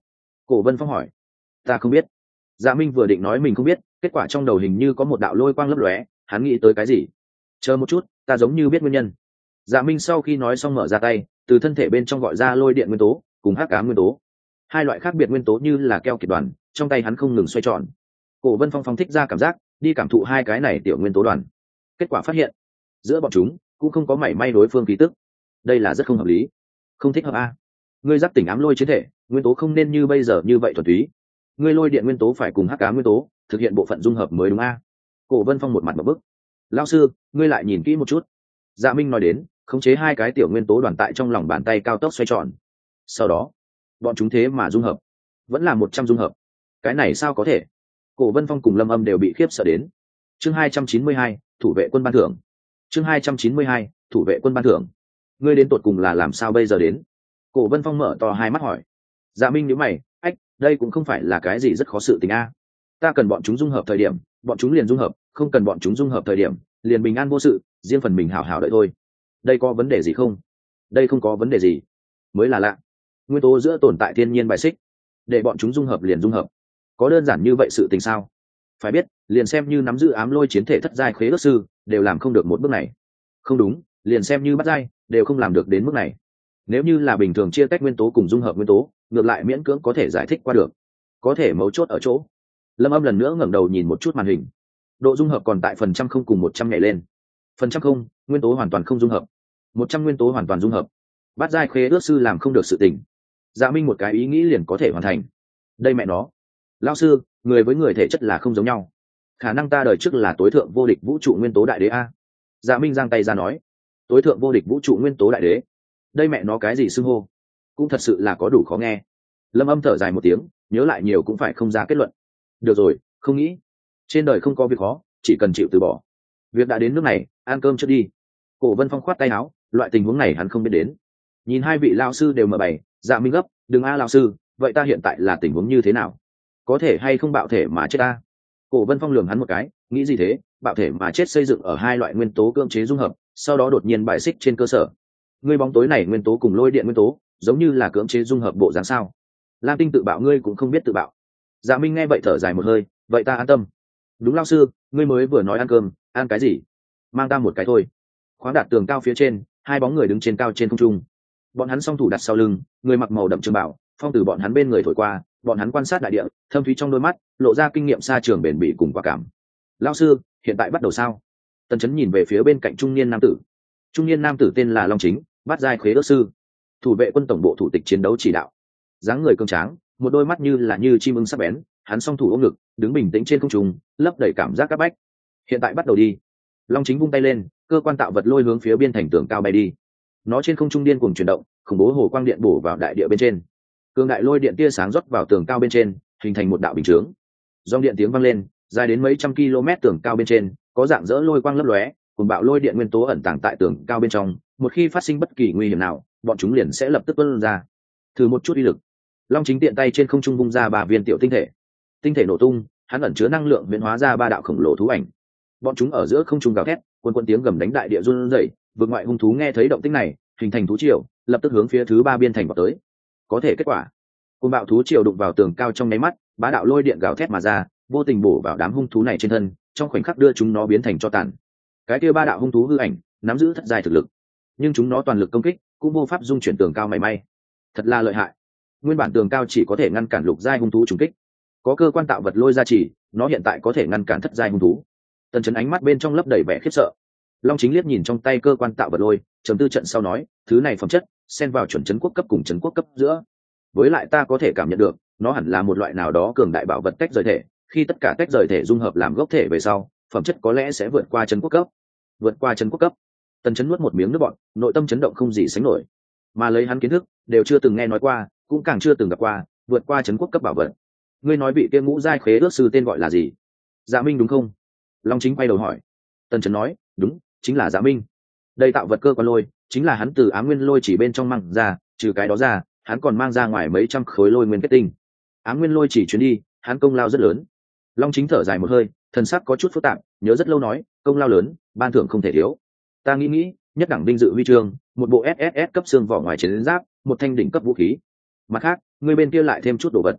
Cổ Vân Phong hỏi. Ta không biết. Dạ Minh vừa định nói mình không biết, kết quả trong đầu hình như có một đạo lôi quang lấp lóe, hắn nghĩ tới cái gì. Chờ một chút, ta giống như biết nguyên nhân. Dạ Minh sau khi nói xong mở ra tay, từ thân thể bên trong gọi ra lôi điện nguyên tố cùng hắc ám nguyên tố, hai loại khác biệt nguyên tố như là keo kiệt đoàn, trong tay hắn không ngừng xoay tròn. Cổ Vân Phong phong thích ra cảm giác, đi cảm thụ hai cái này tiểu nguyên tố đoàn. Kết quả phát hiện, giữa bọn chúng cũng không có mảy may đối phương khí tức. Đây là rất không hợp lý, không thích hợp a. Ngươi giác tỉnh ám lôi chiến thể, nguyên tố không nên như bây giờ như vậy thuần túy. Ngươi lôi điện nguyên tố phải cùng hắc ám nguyên tố thực hiện bộ phận dung hợp mới đúng a. Cổ Vân Phong một mặt một bức. Lão sư, ngươi lại nhìn kỹ một chút. Dạ Minh nói đến, khống chế hai cái tiểu nguyên tố đoàn tại trong lòng bàn tay cao tốc xoay tròn. Sau đó, bọn chúng thế mà dung hợp, vẫn là một trăm dung hợp. Cái này sao có thể? Cổ Vân Phong cùng Lâm Âm đều bị khiếp sợ đến. Chương hai trăm chín mươi hai, thủ vệ quân ban thưởng. Chương hai trăm chín mươi hai, thủ vệ quân ban thưởng. Ngươi đến tột cùng là làm sao bây giờ đến? Cổ Vân Phong mở to hai mắt hỏi. Dạ Minh nhíu mày, ách, đây cũng không phải là cái gì rất khó sự tình a. Ta cần bọn chúng dung hợp thời điểm, bọn chúng liền dung hợp, không cần bọn chúng dung hợp thời điểm, liền bình an vô sự, riêng phần mình hảo hảo đợi thôi. Đây có vấn đề gì không? Đây không có vấn đề gì, mới là lạ. Nguyên tố giữa tồn tại thiên nhiên bài xích, để bọn chúng dung hợp liền dung hợp, có đơn giản như vậy sự tình sao? Phải biết, liền xem như nắm giữ ám lôi chiến thể thất giai khế ước sư, đều làm không được một bước này. Không đúng, liền xem như bắt giai, đều không làm được đến mức này. Nếu như là bình thường chia tách nguyên tố cùng dung hợp nguyên tố, ngược lại miễn cưỡng có thể giải thích qua được. Có thể mấu chốt ở chỗ, Lâm Âm lần nữa ngẩng đầu nhìn một chút màn hình, độ dung hợp còn tại phần trăm không cùng một trăm nhảy lên. Phần trăm không, nguyên tố hoàn toàn không dung hợp. Một trăm nguyên tố hoàn toàn dung hợp. Bát giai khế ước sư làm không được sự tình. Dạ Minh một cái ý nghĩ liền có thể hoàn thành. Đây mẹ nó, lão sư, người với người thể chất là không giống nhau. Khả năng ta đời trước là tối thượng vô địch vũ trụ nguyên tố đại đế a. Dạ Minh giang tay ra nói, tối thượng vô địch vũ trụ nguyên tố đại đế. Đây mẹ nó cái gì xưng hô? Cũng thật sự là có đủ khó nghe. Lâm Âm thở dài một tiếng, nhớ lại nhiều cũng phải không ra kết luận. Được rồi, không nghĩ. Trên đời không có việc khó, chỉ cần chịu từ bỏ. Việc đã đến nước này, ăn cơm trước đi. Cổ Vân Phong khoát tay áo, loại tình huống này hắn không biết đến. Nhìn hai vị lao sư đều mở bày, Dạ Minh gấp, đừng a lao sư, vậy ta hiện tại là tình huống như thế nào? Có thể hay không bạo thể mà chết ta? Cổ Vân Phong lườm hắn một cái, nghĩ gì thế? Bạo thể mà chết xây dựng ở hai loại nguyên tố cưỡng chế dung hợp, sau đó đột nhiên bài xích trên cơ sở. Ngươi bóng tối này nguyên tố cùng lôi điện nguyên tố, giống như là cưỡng chế dung hợp bộ dáng sao? Lam Tinh tự bạo ngươi cũng không biết tự bạo. Dạ Minh nghe vậy thở dài một hơi, vậy ta an tâm. Đúng lao sư, ngươi mới vừa nói ăn cơm, ăn cái gì? Mang ta một cái thôi. Khoáng đạt tường cao phía trên, hai bóng người đứng trên cao trên không trung. Bọn hắn song thủ đặt sau lưng, người mặc màu đậm trường bảo, phong từ bọn hắn bên người thổi qua, bọn hắn quan sát đại địa, thâm thúy trong đôi mắt lộ ra kinh nghiệm xa trường bền bỉ cùng quả cảm. Lão sư, hiện tại bắt đầu sao? Tần Chấn nhìn về phía bên cạnh trung niên nam tử. Trung niên nam tử tên là Long Chính, bát giai khế ước sư, thủ vệ quân tổng bộ thủ tịch chiến đấu chỉ đạo. Dáng người cường tráng, một đôi mắt như là như chim ưng sắc bén, hắn song thủ ôm ngực, đứng bình tĩnh trên không trung, lấp đầy cảm giác các bách. Hiện tại bắt đầu đi. Long Chính vung tay lên, cơ quan tạo vật lôi hướng phía biên thành tường cao bay đi. Nó trên không trung điên cuồng chuyển động, khủng bố hồ quang điện bổ vào đại địa bên trên. Cường đại lôi điện tia sáng rót vào tường cao bên trên, hình thành một đạo bình chướng. Dòng điện tiếng vang lên, dài đến mấy trăm km tường cao bên trên, có dạng dỡ lôi quang lấp lóe, cùng bạo lôi điện nguyên tố ẩn tàng tại tường cao bên trong, một khi phát sinh bất kỳ nguy hiểm nào, bọn chúng liền sẽ lập tức tuôn ra. Thử một chút uy lực. Long Chính tiện tay trên không trung vung ra ba viên tiểu tinh thể. Tinh thể nổ tung, hắn ẩn chứa năng lượng biến hóa ra ba đạo khổng lồ thú ảnh. Bọn chúng ở giữa không trung gào thét, quân quân tiếng gầm đánh đại địa run rẩy, vượt ngoại hung thú nghe thấy động tĩnh này, hình thành thú triều, lập tức hướng phía thứ ba biên thành vào tới. Có thể kết quả, côn bạo thú triều đụng vào tường cao trong nháy mắt, bá đạo lôi điện gào thét mà ra, vô tình bổ vào đám hung thú này trên thân, trong khoảnh khắc đưa chúng nó biến thành tro tàn. Cái kia ba đạo hung thú hư ảnh, nắm giữ thất giai thực lực, nhưng chúng nó toàn lực công kích, cũng vô pháp dung chuyển tường cao mảy may. Thật là lợi hại. Nguyên bản tường cao chỉ có thể ngăn cản lục giai hung thú trùng kích, có cơ quan tạo vật lôi ra chỉ, nó hiện tại có thể ngăn cản thất giai hung thú. Tần Chấn ánh mắt bên trong lấp đầy vẻ khiếp sợ. Long Chính liếc nhìn trong tay cơ quan tạo vật lôi, trầm tư trận sau nói, thứ này phẩm chất xen vào chuẩn trấn quốc cấp cùng trấn quốc cấp giữa. Với lại ta có thể cảm nhận được, nó hẳn là một loại nào đó cường đại bảo vật tách rời thể, khi tất cả tách rời thể dung hợp làm gốc thể về sau, phẩm chất có lẽ sẽ vượt qua trấn quốc cấp. Vượt qua trấn quốc cấp. Tần Chấn nuốt một miếng nước bọt, nội tâm chấn động không gì sánh nổi. Mà lấy hắn kiến thức, đều chưa từng nghe nói qua, cũng càng chưa từng gặp qua, vượt qua trấn quốc cấp bảo vật. Ngươi nói vị kia ngũ giai khế ước sư tên gọi là gì? Dạ Minh đúng không? Long Chính quay đầu hỏi. Tần Chấn nói, đúng, chính là Dạ Minh. Đây tạo vật cơ quan lôi, chính là hắn từ Ám Nguyên Lôi chỉ bên trong mang ra, trừ cái đó ra, hắn còn mang ra ngoài mấy trăm khối lôi nguyên kết tinh. Ám Nguyên Lôi chỉ chuyến đi, hắn công lao rất lớn. Long Chính thở dài một hơi, thần sắc có chút phức tạp, nhớ rất lâu nói, công lao lớn, ban thưởng không thể thiếu. Ta nghĩ nghĩ, nhất đẳng vinh dự huy chương, một bộ ét ét ét cấp xương vỏ ngoài chiến giáp, một thanh đỉnh cấp vũ khí. Mặt khác, người bên kia lại thêm chút đồ vật.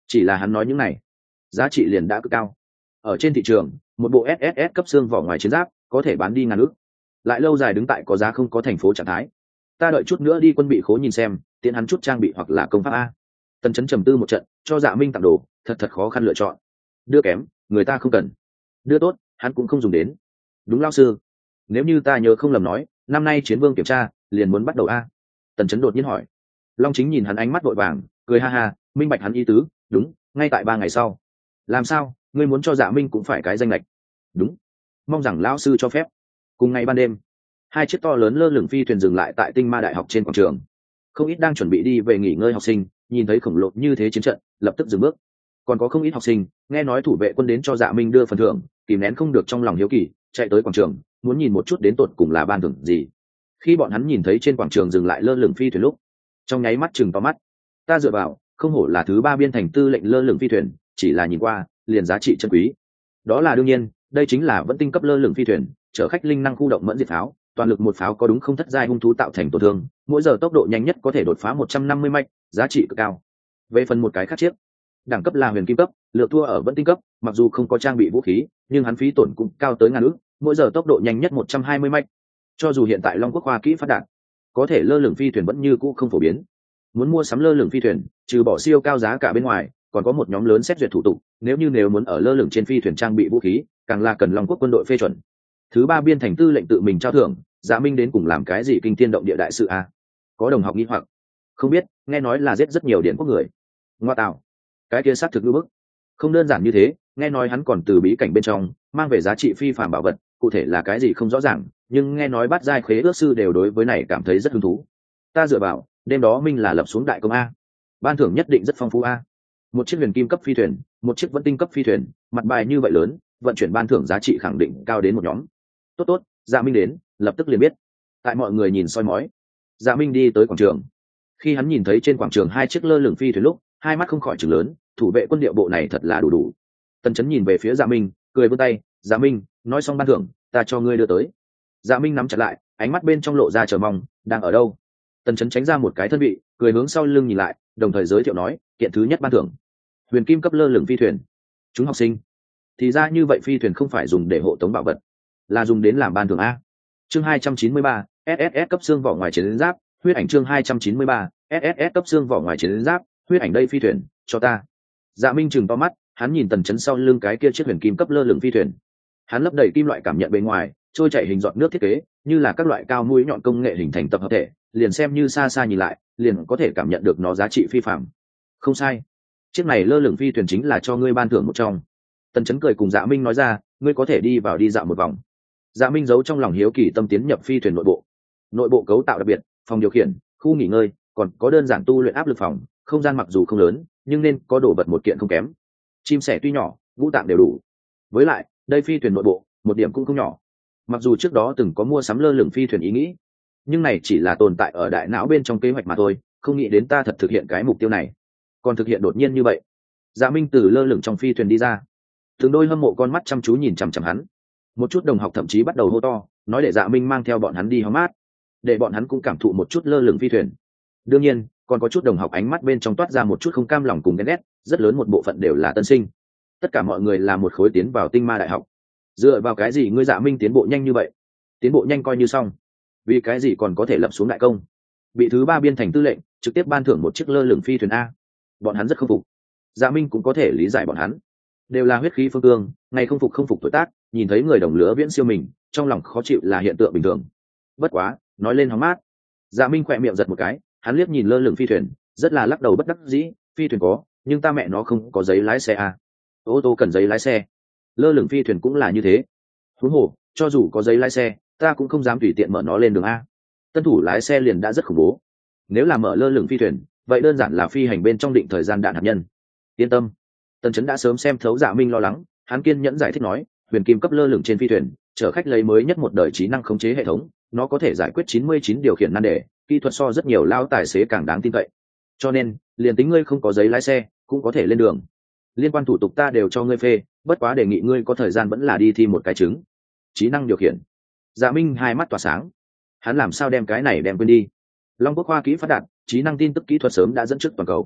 chỉ là hắn nói những này giá trị liền đã cực cao. Ở trên thị trường một bộ ét ét ét cấp xương vỏ ngoài chiến giáp có thể bán đi ngàn ức, lại lâu dài đứng tại có giá không có thành phố trạng thái. Ta đợi chút nữa đi quân bị khố nhìn xem tiện hắn chút trang bị hoặc là công pháp a. Tần chấn trầm tư một trận, cho Dạ Minh tặng đồ thật thật khó khăn lựa chọn. Đưa kém người ta không cần, đưa tốt hắn cũng không dùng đến. Đúng lao sư, nếu như ta nhớ không lầm nói năm nay chiến vương kiểm tra liền muốn bắt đầu a. Tần chấn đột nhiên hỏi. Long Chính nhìn hắn ánh mắt vội vàng cười ha ha, minh bạch hắn ý tứ. Đúng, ngay tại ba ngày sau. Làm sao ngươi muốn cho Dạ Minh cũng phải cái danh lệch? Đúng, mong rằng lão sư cho phép. Cùng ngày ban đêm, hai chiếc to lớn lơ lửng phi thuyền dừng lại tại Tinh Ma Đại học trên quảng trường. Không ít đang chuẩn bị đi về nghỉ ngơi học sinh nhìn thấy khổng lồ như thế chiến trận lập tức dừng bước. Còn có không ít học sinh nghe nói thủ vệ quân đến cho Dạ Minh đưa phần thưởng, kìm nén không được trong lòng hiếu kỳ chạy tới quảng trường muốn nhìn một chút đến tột cùng là ban thưởng gì. Khi bọn hắn nhìn thấy trên quảng trường dừng lại lơ lửng phi thuyền lúc, trong nháy mắt chừng to mắt. Ta dựa vào, không hổ là thứ ba biên thành tư lệnh lơ lửng phi thuyền, chỉ là nhìn qua liền giá trị chân quý. Đó là đương nhiên, đây chính là vẫn tinh cấp lơ lửng phi thuyền, chở khách linh năng khu động mẫn diệt pháo, toàn lực một pháo có đúng không thất giai hung thú tạo thành tổn thương, mỗi giờ tốc độ nhanh nhất có thể đột phá một trăm năm mươi mạch, giá trị cực cao. Về phần một cái khác chiếc, đẳng cấp là huyền kim cấp, lựa thua ở vẫn tinh cấp, mặc dù không có trang bị vũ khí, nhưng hắn phí tổn cũng cao tới ngàn ức, mỗi giờ tốc độ nhanh nhất một trăm hai mươi mạch. Cho dù hiện tại Long Quốc khoa kỹ phát đạt, có thể lơ lửng phi thuyền vẫn như cũ không phổ biến. Muốn mua sắm lơ lửng phi thuyền, trừ bỏ siêu cao giá cả bên ngoài, còn có một nhóm lớn xét duyệt thủ tục, nếu như nếu muốn ở lơ lửng trên phi thuyền trang bị vũ khí, càng là cần Long Quốc quân đội phê chuẩn. Thứ ba biên thành tư lệnh tự mình trao thưởng, Dạ Minh đến cùng làm cái gì kinh thiên động địa đại sự a? Có đồng học nghi hoặc. Không biết, nghe nói là giết rất nhiều điện quốc người. Ngoa tạo, cái kia xác thực ngư bức. Không đơn giản như thế, nghe nói hắn còn từ bí cảnh bên trong mang về giá trị phi phàm bảo vật, cụ thể là cái gì không rõ ràng, nhưng nghe nói bát giai khế ước sư đều đối với này cảm thấy rất hứng thú. Ta dựa vào, đêm đó Minh là lập xuống đại công a. Ban thưởng nhất định rất phong phú a. Một chiếc huyền kim cấp phi thuyền, một chiếc vẫn tinh cấp phi thuyền, mặt bài như vậy lớn, vận chuyển ban thưởng giá trị khẳng định cao đến một nhóm. Tốt tốt, Dạ Minh đến, lập tức liền biết. Tại mọi người nhìn soi mói, Dạ Minh đi tới quảng trường. Khi hắn nhìn thấy trên quảng trường hai chiếc lơ lửng phi thuyền lúc, hai mắt không khỏi trừng lớn, thủ vệ quân điệu bộ này thật là đủ đủ. Tần Chấn nhìn về phía Dạ Minh, cười vươn tay, Dạ Minh, nói xong ban thưởng, ta cho ngươi đưa tới. Dạ Minh nắm chặt lại, ánh mắt bên trong lộ ra chờ mong, đang ở đâu? Tần Chấn tránh ra một cái thân vị, cười hướng sau lưng nhìn lại, đồng thời giới thiệu nói, kiện thứ nhất ban thưởng, huyền kim cấp lơ lửng phi thuyền. Chúng học sinh, thì ra như vậy phi thuyền không phải dùng để hộ tống bảo vật, là dùng đến làm ban thưởng a. Chương hai trăm chín mươi ba, ét ét ét cấp xương vỏ ngoài chiến giáp, huyết ảnh chương hai trăm chín mươi ba, ét ét ét cấp xương vỏ ngoài chiến giáp, huyết ảnh đây phi thuyền, cho ta. Dạ Minh trừng to mắt, hắn nhìn Tần Chấn sau lưng cái kia chiếc huyền kim cấp lơ lửng phi thuyền. Hắn lấp đầy kim loại cảm nhận bên ngoài, trôi chảy hình giọt nước thiết kế, như là các loại cao mũi nhọn công nghệ hình thành tập hợp thể, liền xem như xa xa nhìn lại, liền có thể cảm nhận được nó giá trị phi phàm. Không sai, chiếc này lơ lửng phi thuyền chính là cho ngươi ban thưởng một trong. Tần Chấn cười cùng Dạ Minh nói ra, ngươi có thể đi vào đi dạo một vòng. Dạ Minh giấu trong lòng hiếu kỳ tâm tiến nhập phi thuyền nội bộ. Nội bộ cấu tạo đặc biệt, phòng điều khiển, khu nghỉ ngơi, còn có đơn giản tu luyện áp lực phòng, không gian mặc dù không lớn, nhưng nên có đồ vật một kiện không kém. Chim sẻ tuy nhỏ, ngũ tạng đều đủ. Với lại, đây phi thuyền nội bộ, một điểm cũng không nhỏ. Mặc dù trước đó từng có mua sắm lơ lửng phi thuyền ý nghĩ, nhưng này chỉ là tồn tại ở đại não bên trong kế hoạch mà thôi, không nghĩ đến ta thật thực hiện cái mục tiêu này. Còn thực hiện đột nhiên như vậy. Dạ Minh từ lơ lửng trong phi thuyền đi ra, từng đôi hâm mộ con mắt chăm chú nhìn chằm chằm hắn. Một chút đồng học thậm chí bắt đầu hô to, nói để Dạ Minh mang theo bọn hắn đi hóng mát, để bọn hắn cũng cảm thụ một chút lơ lửng phi thuyền. Đương nhiên, còn có chút đồng học ánh mắt bên trong toát ra một chút không cam lòng cùng ghen ghét, rất lớn một bộ phận đều là tân sinh. Tất cả mọi người là một khối tiến vào Tinh Ma Đại học. Dựa vào cái gì ngươi Dạ Minh tiến bộ nhanh như vậy? Tiến bộ nhanh coi như xong, vì cái gì còn có thể lập xuống đại công? Bị thứ ba biên thành tư lệnh trực tiếp ban thưởng một chiếc lơ lửng phi thuyền a. Bọn hắn rất không phục. Dạ Minh cũng có thể lý giải bọn hắn, đều là huyết khí phương cương, ngày không phục không phục tuổi tác, nhìn thấy người đồng lứa viễn siêu mình, trong lòng khó chịu là hiện tượng bình thường. Bất quá, nói lên hóng mát, Dạ Minh khỏe miệng giật một cái, hắn liếc nhìn lơ lửng phi thuyền, rất là lắc đầu bất đắc dĩ, phi thuyền có, nhưng ta mẹ nó không có giấy lái xe à. Ô tô cần giấy lái xe, lơ lửng phi thuyền cũng là như thế. Huống hồ, cho dù có giấy lái xe, ta cũng không dám tùy tiện mở nó lên đường a. Tân thủ lái xe liền đã rất khủng bố, nếu là mở lơ lửng phi thuyền, vậy đơn giản là phi hành bên trong định thời gian đạn hạt nhân. Yên tâm, Tần Chấn đã sớm xem thấu Dạ Minh lo lắng, hắn kiên nhẫn giải thích nói, huyền kim cấp lơ lửng trên phi thuyền, chở khách lấy mới nhất một đời trí năng khống chế hệ thống, nó có thể giải quyết chín mươi chín điều khiển nan đề, kỹ thuật so rất nhiều lao tài xế càng đáng tin cậy. Cho nên, liền tính ngươi không có giấy lái xe, cũng có thể lên đường. Liên quan thủ tục ta đều cho ngươi phê, bất quá đề nghị ngươi có thời gian vẫn là đi thi một cái chứng. Trí năng điều khiển. Dạ Minh hai mắt tỏa sáng. Hắn làm sao đem cái này đem quên đi? Long Quốc khoa kỹ phát đạt, trí năng tin tức kỹ thuật sớm đã dẫn trước toàn cầu.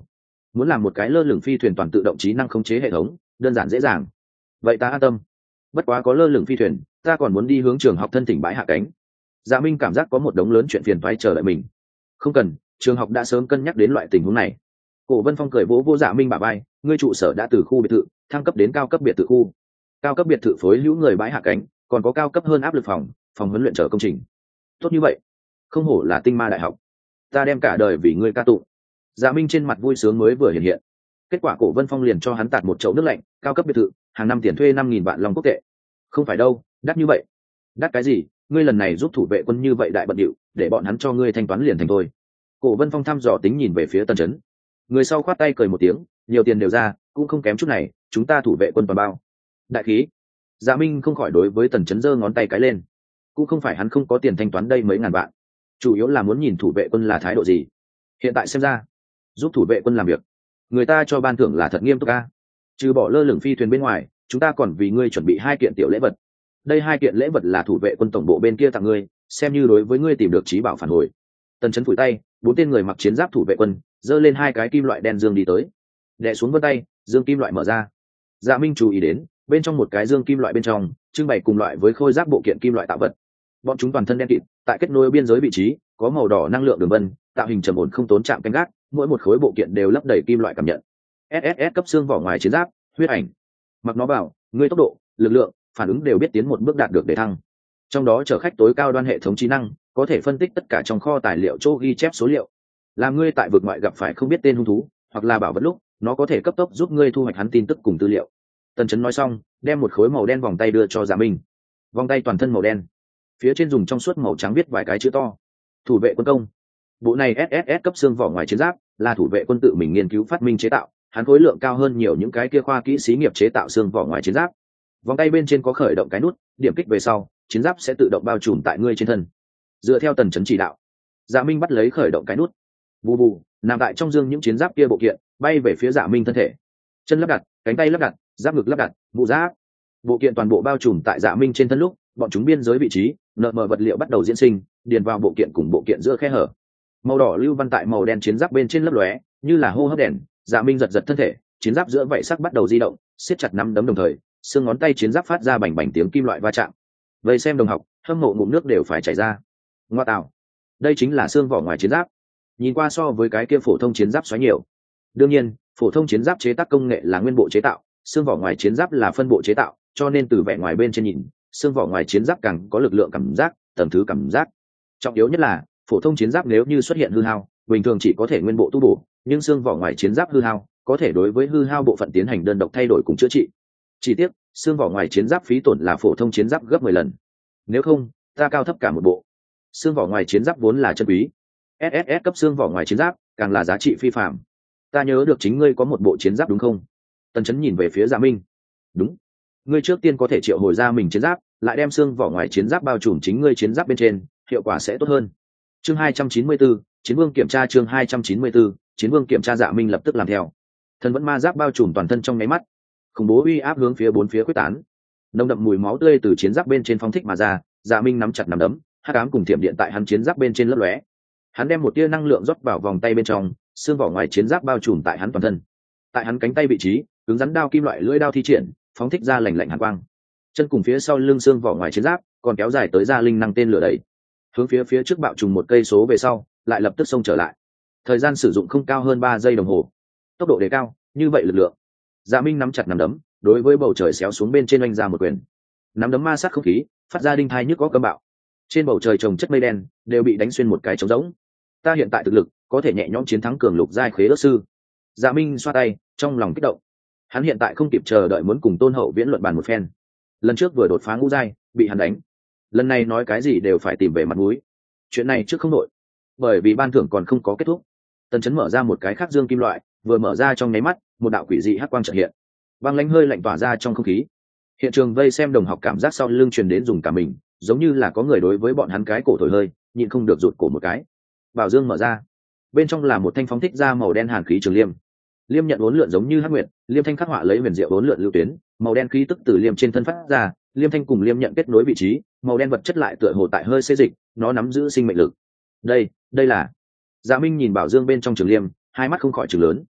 muốn làm một cái lơ lửng phi thuyền toàn tự động trí năng khống chế hệ thống đơn giản dễ dàng. Vậy ta an tâm. Bất quá có lơ lửng phi thuyền ta còn muốn đi hướng trường học thân thỉnh bãi hạ cánh. Dạ Minh cảm giác có một đống lớn chuyện phiền toái chờ đợi mình. Không cần, trường học đã sớm cân nhắc đến loại tình huống này. Cổ Vân Phong cười vỗ vỗ Dạ Minh bả vai, ngươi trụ sở đã từ khu biệt thự thăng cấp đến cao cấp biệt thự khu. Cao cấp biệt thự phối hữu người bãi hạ cánh, còn có cao cấp hơn áp lực phòng, phòng huấn luyện trở công trình. Tốt như vậy, không hổ là tinh ma đại học. Ta đem cả đời vì ngươi ca tụng. Dạ Minh trên mặt vui sướng mới vừa hiện hiện. Kết quả Cổ Vân Phong liền cho hắn tạt một chậu nước lạnh, cao cấp biệt thự, hàng năm tiền thuê năm nghìn vạn long quốc tệ. Không phải đâu, đắt như vậy. Đắt cái gì, ngươi lần này giúp thủ vệ quân như vậy đại bận điệu, để bọn hắn cho ngươi thanh toán liền thành thôi. Cổ Vân Phong thăm dò tính nhìn về phía Tần Chấn. Người sau khoát tay cười một tiếng, nhiều tiền đều ra, cũng không kém chút này, chúng ta thủ vệ quân toàn bao. Đại khí. Dạ Minh không khỏi đối với Tần Chấn giơ ngón tay cái lên. Cũng không phải hắn không có tiền thanh toán đây mấy ngàn vạn, chủ yếu là muốn nhìn thủ vệ quân là thái độ gì. Hiện tại xem ra, giúp thủ vệ quân làm việc, người ta cho ban thưởng là thật nghiêm túc a. Trừ bỏ lơ lửng phi thuyền bên ngoài, chúng ta còn vì ngươi chuẩn bị hai kiện tiểu lễ vật. Đây hai kiện lễ vật là thủ vệ quân tổng bộ bên kia tặng ngươi, xem như đối với ngươi tìm được trí bảo phản hồi. Tần Chấn phủi tay, bốn tên người mặc chiến giáp thủ vệ quân giơ lên hai cái kim loại đen dương đi tới, đè xuống vân tay, dương kim loại mở ra. Dạ Minh chú ý đến bên trong một cái dương kim loại bên trong trưng bày cùng loại với khôi giáp bộ kiện kim loại tạo vật. Bọn chúng toàn thân đen kịt, tại kết nối biên giới vị trí có màu đỏ năng lượng đường vân, tạo hình trầm ổn không tốn chạm canh gác, mỗi một khối bộ kiện đều lấp đầy kim loại cảm nhận. ét ét ét cấp xương vỏ ngoài chiến giáp, huyết ảnh. Mặc nó vào, ngươi tốc độ, lực lượng, phản ứng đều biết tiến một bước đạt được để thăng. Trong đó chở khách tối cao đoan hệ thống trí năng, có thể phân tích tất cả trong kho tài liệu chỗ ghi chép số liệu. Làm ngươi tại vực ngoại gặp phải không biết tên hung thú hoặc là bảo vật lúc, nó có thể cấp tốc giúp ngươi thu hoạch hắn tin tức cùng tư liệu. Tần Chấn nói xong, đem một khối màu đen vòng tay đưa cho Dạ Minh. Vòng tay toàn thân màu đen, phía trên dùng trong suốt màu trắng viết vài cái chữ to: thủ vệ quân công. Bộ này ét ét ét cấp xương vỏ ngoài chiến giáp là thủ vệ quân tự mình nghiên cứu phát minh chế tạo, hắn khối lượng cao hơn nhiều những cái kia khoa kỹ xí nghiệp chế tạo xương vỏ ngoài chiến giáp. Vòng tay bên trên có khởi động cái nút, điểm kích về sau, chiến giáp sẽ tự động bao trùm tại ngươi trên thân. Dựa theo Tần Chấn chỉ đạo, Dạ Minh bắt lấy khởi động cái nút. Bù bù, nằm tại trong dương những chiến giáp kia bộ kiện bay về phía Dạ Minh thân thể. Chân lắp đặt, cánh tay lắp đặt, giáp ngực lắp đặt, bộ giáp, bộ kiện toàn bộ bao trùm tại Dạ Minh trên thân lúc, bọn chúng biên giới vị trí, nợ mờ vật liệu bắt đầu diễn sinh, điền vào bộ kiện cùng bộ kiện giữa khe hở. Màu đỏ lưu văn tại màu đen chiến giáp bên trên lấp lóe, như là hô hấp đèn. Dạ Minh giật giật thân thể, chiến giáp giữa vảy sắc bắt đầu di động, siết chặt nắm đấm đồng thời, xương ngón tay chiến giáp phát ra bành bành tiếng kim loại va chạm. Vậy xem đồng học, hâm mộ ngụm nước đều phải chảy ra. Ngoa tạo, đây chính là xương vỏ ngoài chiến giáp. Nhìn qua so với cái kia phổ thông chiến giáp xoáy nhiều. Đương nhiên, phổ thông chiến giáp chế tác công nghệ là nguyên bộ chế tạo, xương vỏ ngoài chiến giáp là phân bộ chế tạo, cho nên từ vẻ ngoài bên trên nhìn, xương vỏ ngoài chiến giáp càng có lực lượng cảm giác, tầng thứ cảm giác. Trọng yếu nhất là, phổ thông chiến giáp nếu như xuất hiện hư hao, bình thường chỉ có thể nguyên bộ tu bổ, nhưng xương vỏ ngoài chiến giáp hư hao, có thể đối với hư hao bộ phận tiến hành đơn độc thay đổi cùng chữa trị. Chỉ tiếc, xương vỏ ngoài chiến giáp phí tổn là phổ thông chiến giáp gấp mười lần. Nếu không, ta cao thấp cả một bộ. Xương vỏ ngoài chiến giáp vốn là chân quý, ét ét ét cấp xương vỏ ngoài chiến giáp càng là giá trị phi phàm. Ta nhớ được chính ngươi có một bộ chiến giáp đúng không? Tần Chấn nhìn về phía Dạ Minh. Đúng. Ngươi trước tiên có thể triệu hồi ra mình chiến giáp, lại đem xương vỏ ngoài chiến giáp bao trùm chính ngươi chiến giáp bên trên, hiệu quả sẽ tốt hơn. Chương hai trăm chín mươi bốn, Chiến Vương kiểm tra. Chương hai trăm chín mươi bốn, Chiến Vương kiểm tra. Dạ Minh lập tức làm theo. Thần vẫn ma giáp bao trùm toàn thân trong nháy mắt, khủng bố uy áp hướng phía bốn phía quyết tán, nồng đậm mùi máu tươi từ chiến giáp bên trên phóng thích mà ra. Dạ Minh nắm chặt nắm đấm, hắc ám cùng thiểm điện tại hắn chiến giáp bên trên lấp lóe. Hắn đem một tia năng lượng rót vào vòng tay bên trong, xương vỏ ngoài chiến giáp bao trùm tại hắn toàn thân. Tại hắn cánh tay vị trí, cứng rắn đao kim loại lưỡi đao thi triển, phóng thích ra lạnh lạnh hàn quang. Chân cùng phía sau lưng xương vỏ ngoài chiến giáp còn kéo dài tới ra linh năng tên lửa đẩy, hướng phía phía trước bạo trùng một cây số về sau, lại lập tức xông trở lại. Thời gian sử dụng không cao hơn ba giây đồng hồ. Tốc độ đề cao, như vậy lực lượng. Dạ Minh nắm chặt nắm đấm, đối với bầu trời xéo xuống bên trên oanh ra một quyền. Nắm đấm ma sát không khí, phát ra đinh thai nhức có cơn bạo. Trên bầu trời trồng chất mây đen đều bị đánh xuyên một cái trống rỗng. Ta hiện tại thực lực có thể nhẹ nhõm chiến thắng cường lục giai khế ước sư. Dạ Minh xoa tay, trong lòng kích động. Hắn hiện tại không kịp chờ đợi muốn cùng Tôn Hậu Viễn luận bàn một phen. Lần trước vừa đột phá ngũ giai, bị hắn đánh. Lần này nói cái gì đều phải tìm về mặt mũi. Chuyện này trước không nội, bởi vì ban thưởng còn không có kết thúc. Tần Chấn mở ra một cái khác dương kim loại, vừa mở ra trong nháy mắt, một đạo quỷ dị hắc quang chợt hiện. Băng lãnh hơi lạnh tỏa ra trong không khí. Hiện trường vây xem đồng học cảm giác sau lưng truyền đến dùng cả mình, giống như là có người đối với bọn hắn cái cổ thổi hơi, nhịn không được rụt cổ một cái. Bảo dương mở ra, bên trong là một thanh phóng thích ra màu đen hàn khí trường liêm. Liêm nhận uốn lượn giống như hắc nguyệt, liêm thanh khắc họa lấy huyền diệu uốn lượn lưu tuyến, màu đen khí tức từ liêm trên thân phát ra, liêm thanh cùng liêm nhận kết nối vị trí, màu đen vật chất lại tựa hồ tại hơi xê dịch, nó nắm giữ sinh mệnh lực. Đây, đây là. Dạ Minh nhìn bảo dương bên trong trường liêm, hai mắt không khỏi trừng lớn.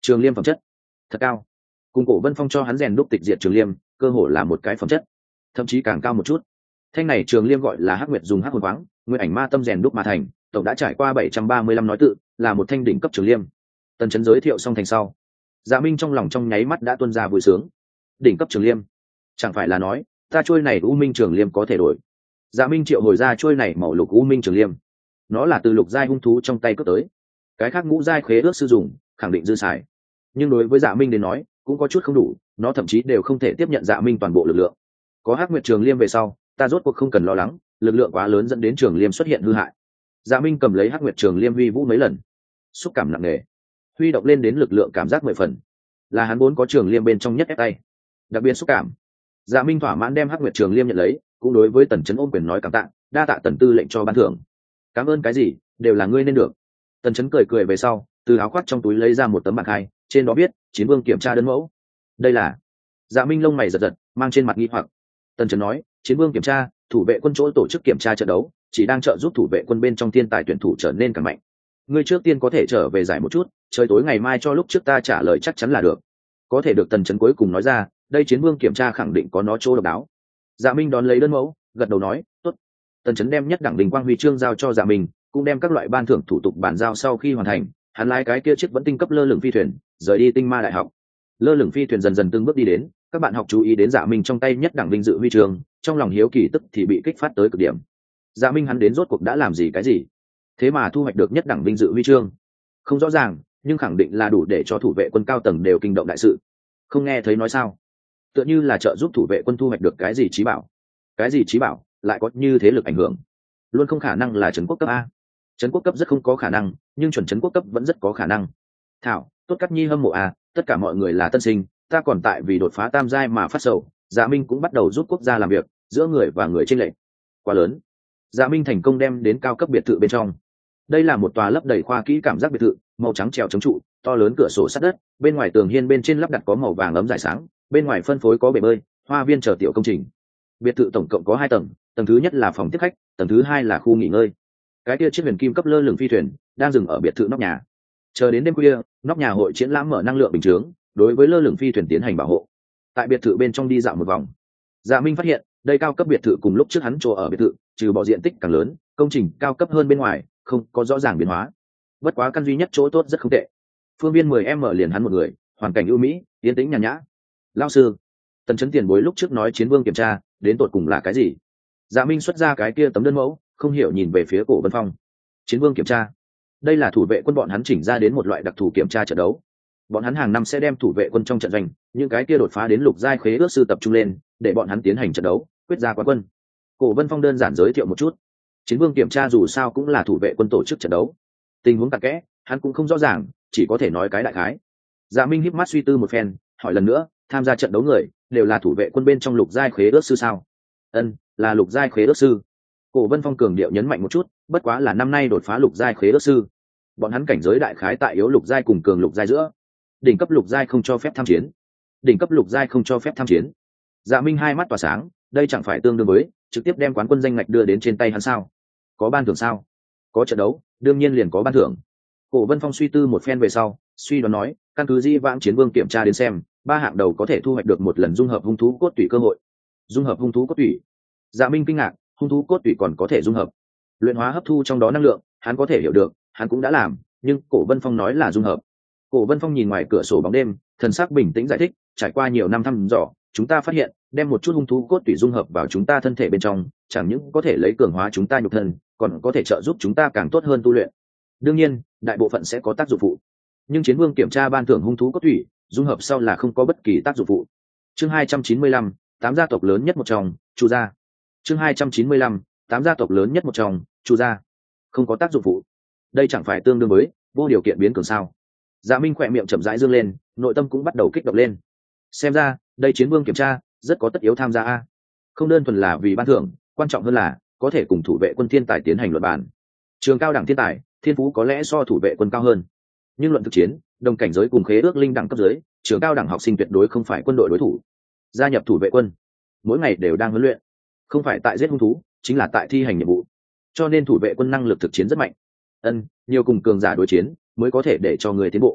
Trường liêm phẩm chất thật cao, cùng Cổ Vân Phong cho hắn rèn đúc tịch diệt trường liêm cơ hồ là một cái phẩm chất, thậm chí càng cao một chút. Thanh này trường liêm gọi là Hắc Nguyệt dùng hắc hồn khoáng nguyên ảnh ma tâm rèn đúc mà thành, tổng đã trải qua bảy trăm ba mươi lăm nói tự, là một thanh đỉnh cấp trường liêm. Tần Chấn giới thiệu xong thành sau, Dạ Minh trong lòng trong nháy mắt đã tuôn ra vui sướng. Đỉnh cấp trường liêm, chẳng phải là nói ta trôi này u minh trường liêm có thể đổi. Dạ Minh triệu hồi ra trôi này màu lục u minh trường liêm, nó là từ lục giai hung thú trong tay cướp tới, cái khác ngũ giai khế ước sử dụng khẳng định dư xài, nhưng đối với Dạ Minh đến nói cũng có chút không đủ, nó thậm chí đều không thể tiếp nhận Dạ Minh toàn bộ lực lượng. Có Hắc Nguyệt trường liêm về sau, ta rốt cuộc không cần lo lắng lực lượng quá lớn dẫn đến trường liêm xuất hiện hư hại. Dạ Minh cầm lấy Hắc Nguyệt trường liêm huy vũ mấy lần, xúc cảm nặng nề, huy động lên đến lực lượng cảm giác mười phần, là hắn vốn có trường liêm bên trong nhất ép tay, đặc biệt xúc cảm. Dạ Minh thỏa mãn đem Hắc Nguyệt trường liêm nhận lấy, cũng đối với Tần Chấn ôm quyền nói cảm tạ, đa tạ Tần tư lệnh cho ban thưởng. Cảm ơn cái gì, đều là ngươi nên được. Tần Chấn cười cười về sau, từ áo khoác trong túi lấy ra một tấm bảng hai, trên đó viết Chiến Vương kiểm tra đơn mẫu. Đây là... Dạ Minh lông mày giật giật, mang trên mặt nghi hoặc. Tần Chấn nói, Chiến Vương kiểm tra, thủ vệ quân chỗ tổ chức kiểm tra trận đấu, chỉ đang trợ giúp thủ vệ quân bên trong thiên tài tuyển thủ trở nên càng mạnh. Ngươi trước tiên có thể trở về giải một chút, trời tối ngày mai cho lúc trước ta trả lời chắc chắn là được. Có thể được Tần Chấn cuối cùng nói ra, đây Chiến Vương kiểm tra khẳng định có nó chỗ độc đáo. Dạ Minh đón lấy đơn mẫu, gật đầu nói, tốt. Tần Chấn đem nhất đẳng đình quang huy chương giao cho Dạ Minh, cũng đem các loại ban thưởng thủ tục bàn giao. Sau khi hoàn thành, hắn lái cái kia chiếc vẫn tinh cấp lơ lửng phi thuyền rời đi Tinh Ma đại học. Lơ lửng phi thuyền dần dần từng bước đi đến, các bạn học chú ý đến Dạ Minh trong tay nhất đẳng vinh dự huy chương, trong lòng hiếu kỳ tức thì bị kích phát tới cực điểm. Dạ Minh hắn đến rốt cuộc đã làm gì cái gì, thế mà thu hoạch được nhất đẳng vinh dự huy chương? Không rõ ràng, nhưng khẳng định là đủ để cho thủ vệ quân cao tầng đều kinh động đại sự. Không nghe thấy nói sao? Tựa như là trợ giúp thủ vệ quân thu hoạch được cái gì trí bảo. Cái gì trí bảo lại có như thế lực ảnh hưởng? Luôn không khả năng là trấn quốc cấp a. Trấn quốc cấp rất không có khả năng, nhưng chuẩn trấn quốc cấp vẫn rất có khả năng. Thảo, tốt Cát Nhi hâm mộ a, tất cả mọi người là tân sinh, ta còn tại vì đột phá tam giai mà phát sầu. Dạ Minh cũng bắt đầu giúp quốc gia làm việc, giữa người và người chênh lệch quá lớn. Dạ Minh thành công đem đến cao cấp biệt thự bên trong. Đây là một tòa lấp đầy khoa kỹ cảm giác biệt thự, màu trắng trèo chống trụ, to lớn cửa sổ sắt đất, bên ngoài tường hiên bên trên lắp đặt có màu vàng ấm rải sáng, bên ngoài phân phối có bể bơi, hoa viên chờ tiểu công trình. Biệt thự tổng cộng có hai tầng, tầng thứ nhất là phòng tiếp khách, tầng thứ hai là khu nghỉ ngơi. Cái kia chiếc huyền kim cấp lơ lửng phi thuyền đang dừng ở biệt thự nóc nhà. Chờ đến đêm khuya, nóc nhà hội triển lãm mở năng lượng bình chướng, đối với lơ lửng phi thuyền tiến hành bảo hộ. Tại biệt thự bên trong đi dạo một vòng, Dạ Minh phát hiện đây cao cấp biệt thự cùng lúc trước hắn chỗ ở biệt thự, trừ bỏ diện tích càng lớn, công trình cao cấp hơn bên ngoài, không có rõ ràng biến hóa. Bất quá căn duy nhất chỗ tốt rất không tệ. Phương viên mười mét liền hắn một người, hoàn cảnh ưu mỹ, yên tĩnh nhàn nhã. Lão sư, Tần Chấn tiền bối lúc trước nói Chiến Vương kiểm tra, đến tột cùng là cái gì? Dạ Minh xuất ra cái kia tấm đơn mẫu, không hiểu nhìn về phía Cổ Vân Phong. Chiến Vương kiểm tra, đây là thủ vệ quân bọn hắn chỉnh ra đến một loại đặc thù kiểm tra trận đấu. Bọn hắn hàng năm sẽ đem thủ vệ quân trong trận doanh, những cái kia đột phá đến lục giai khế ước sư tập trung lên, để bọn hắn tiến hành trận đấu, quyết ra quán quân. Cổ Vân Phong đơn giản giới thiệu một chút. Chiến Vương kiểm tra dù sao cũng là thủ vệ quân tổ chức trận đấu, tình huống cặn kẽ hắn cũng không rõ ràng, chỉ có thể nói cái đại khái. Dạ Minh híp mắt suy tư một phen, hỏi lần nữa, tham gia trận đấu người đều là thủ vệ quân bên trong lục giai khế ước sư sao? Ân, là lục giai khế ước sư. Cổ Vân Phong cường điệu nhấn mạnh một chút, bất quá là năm nay đột phá lục giai khế ước sư. Bọn hắn cảnh giới đại khái tại yếu lục giai cùng cường lục giai giữa. Đỉnh cấp lục giai không cho phép tham chiến. Đỉnh cấp lục giai không cho phép tham chiến. Dạ Minh hai mắt tỏa sáng, đây chẳng phải tương đương với trực tiếp đem quán quân danh ngạch đưa đến trên tay hắn sao? Có ban thưởng sao? Có trận đấu, đương nhiên liền có ban thưởng. Cổ Vân Phong suy tư một phen về sau, suy đoán nói, căn cứ Di vãng Chiến Vương kiểm tra đến xem, ba hạng đầu có thể thu hoạch được một lần dung hợp hung thú cốt tủy cơ hội. Dung hợp hung thú cốt tủy? Dạ Minh kinh ngạc, hung thú cốt tủy còn có thể dung hợp? Luyện hóa hấp thu trong đó năng lượng, hắn có thể hiểu được, hắn cũng đã làm, nhưng Cổ Vân Phong nói là dung hợp. Cổ Vân Phong nhìn ngoài cửa sổ bóng đêm, thần sắc bình tĩnh giải thích, trải qua nhiều năm thăm dò, chúng ta phát hiện, đem một chút hung thú cốt tủy dung hợp vào chúng ta thân thể bên trong, chẳng những có thể lấy cường hóa chúng ta nhục thân, còn có thể trợ giúp chúng ta càng tốt hơn tu luyện. Đương nhiên, đại bộ phận sẽ có tác dụng phụ. Nhưng Chiến Vương kiểm tra ban thưởng hung thú cốt tủy, dung hợp sau là không có bất kỳ tác dụng phụ. Chương hai trăm chín mươi lăm, tám gia tộc lớn nhất một trong, Chu gia. Chương hai trăm chín mươi lăm, tám gia tộc lớn nhất một trong, Chu gia. Không có tác dụng phụ. Đây chẳng phải tương đương với vô điều kiện biến cường sao? Dạ Minh khỏe miệng chậm rãi dương lên, nội tâm cũng bắt đầu kích động lên. Xem ra, đây Chiến Vương kiểm tra rất có tất yếu tham gia a. Không đơn thuần là vì ban thưởng, quan trọng hơn là có thể cùng thủ vệ quân thiên tài tiến hành luận bàn. Trường cao đẳng thiên tài, thiên phú có lẽ so thủ vệ quân cao hơn, nhưng luận thực chiến, đồng cảnh giới cùng khế ước linh đẳng cấp dưới, trường cao đẳng học sinh tuyệt đối không phải quân đội đối thủ. Gia nhập thủ vệ quân, mỗi ngày đều đang huấn luyện, không phải tại giết hung thú, chính là tại thi hành nhiệm vụ. Cho nên thủ vệ quân năng lực thực chiến rất mạnh. Ân, nhiều cùng cường giả đối chiến mới có thể để cho người tiến bộ.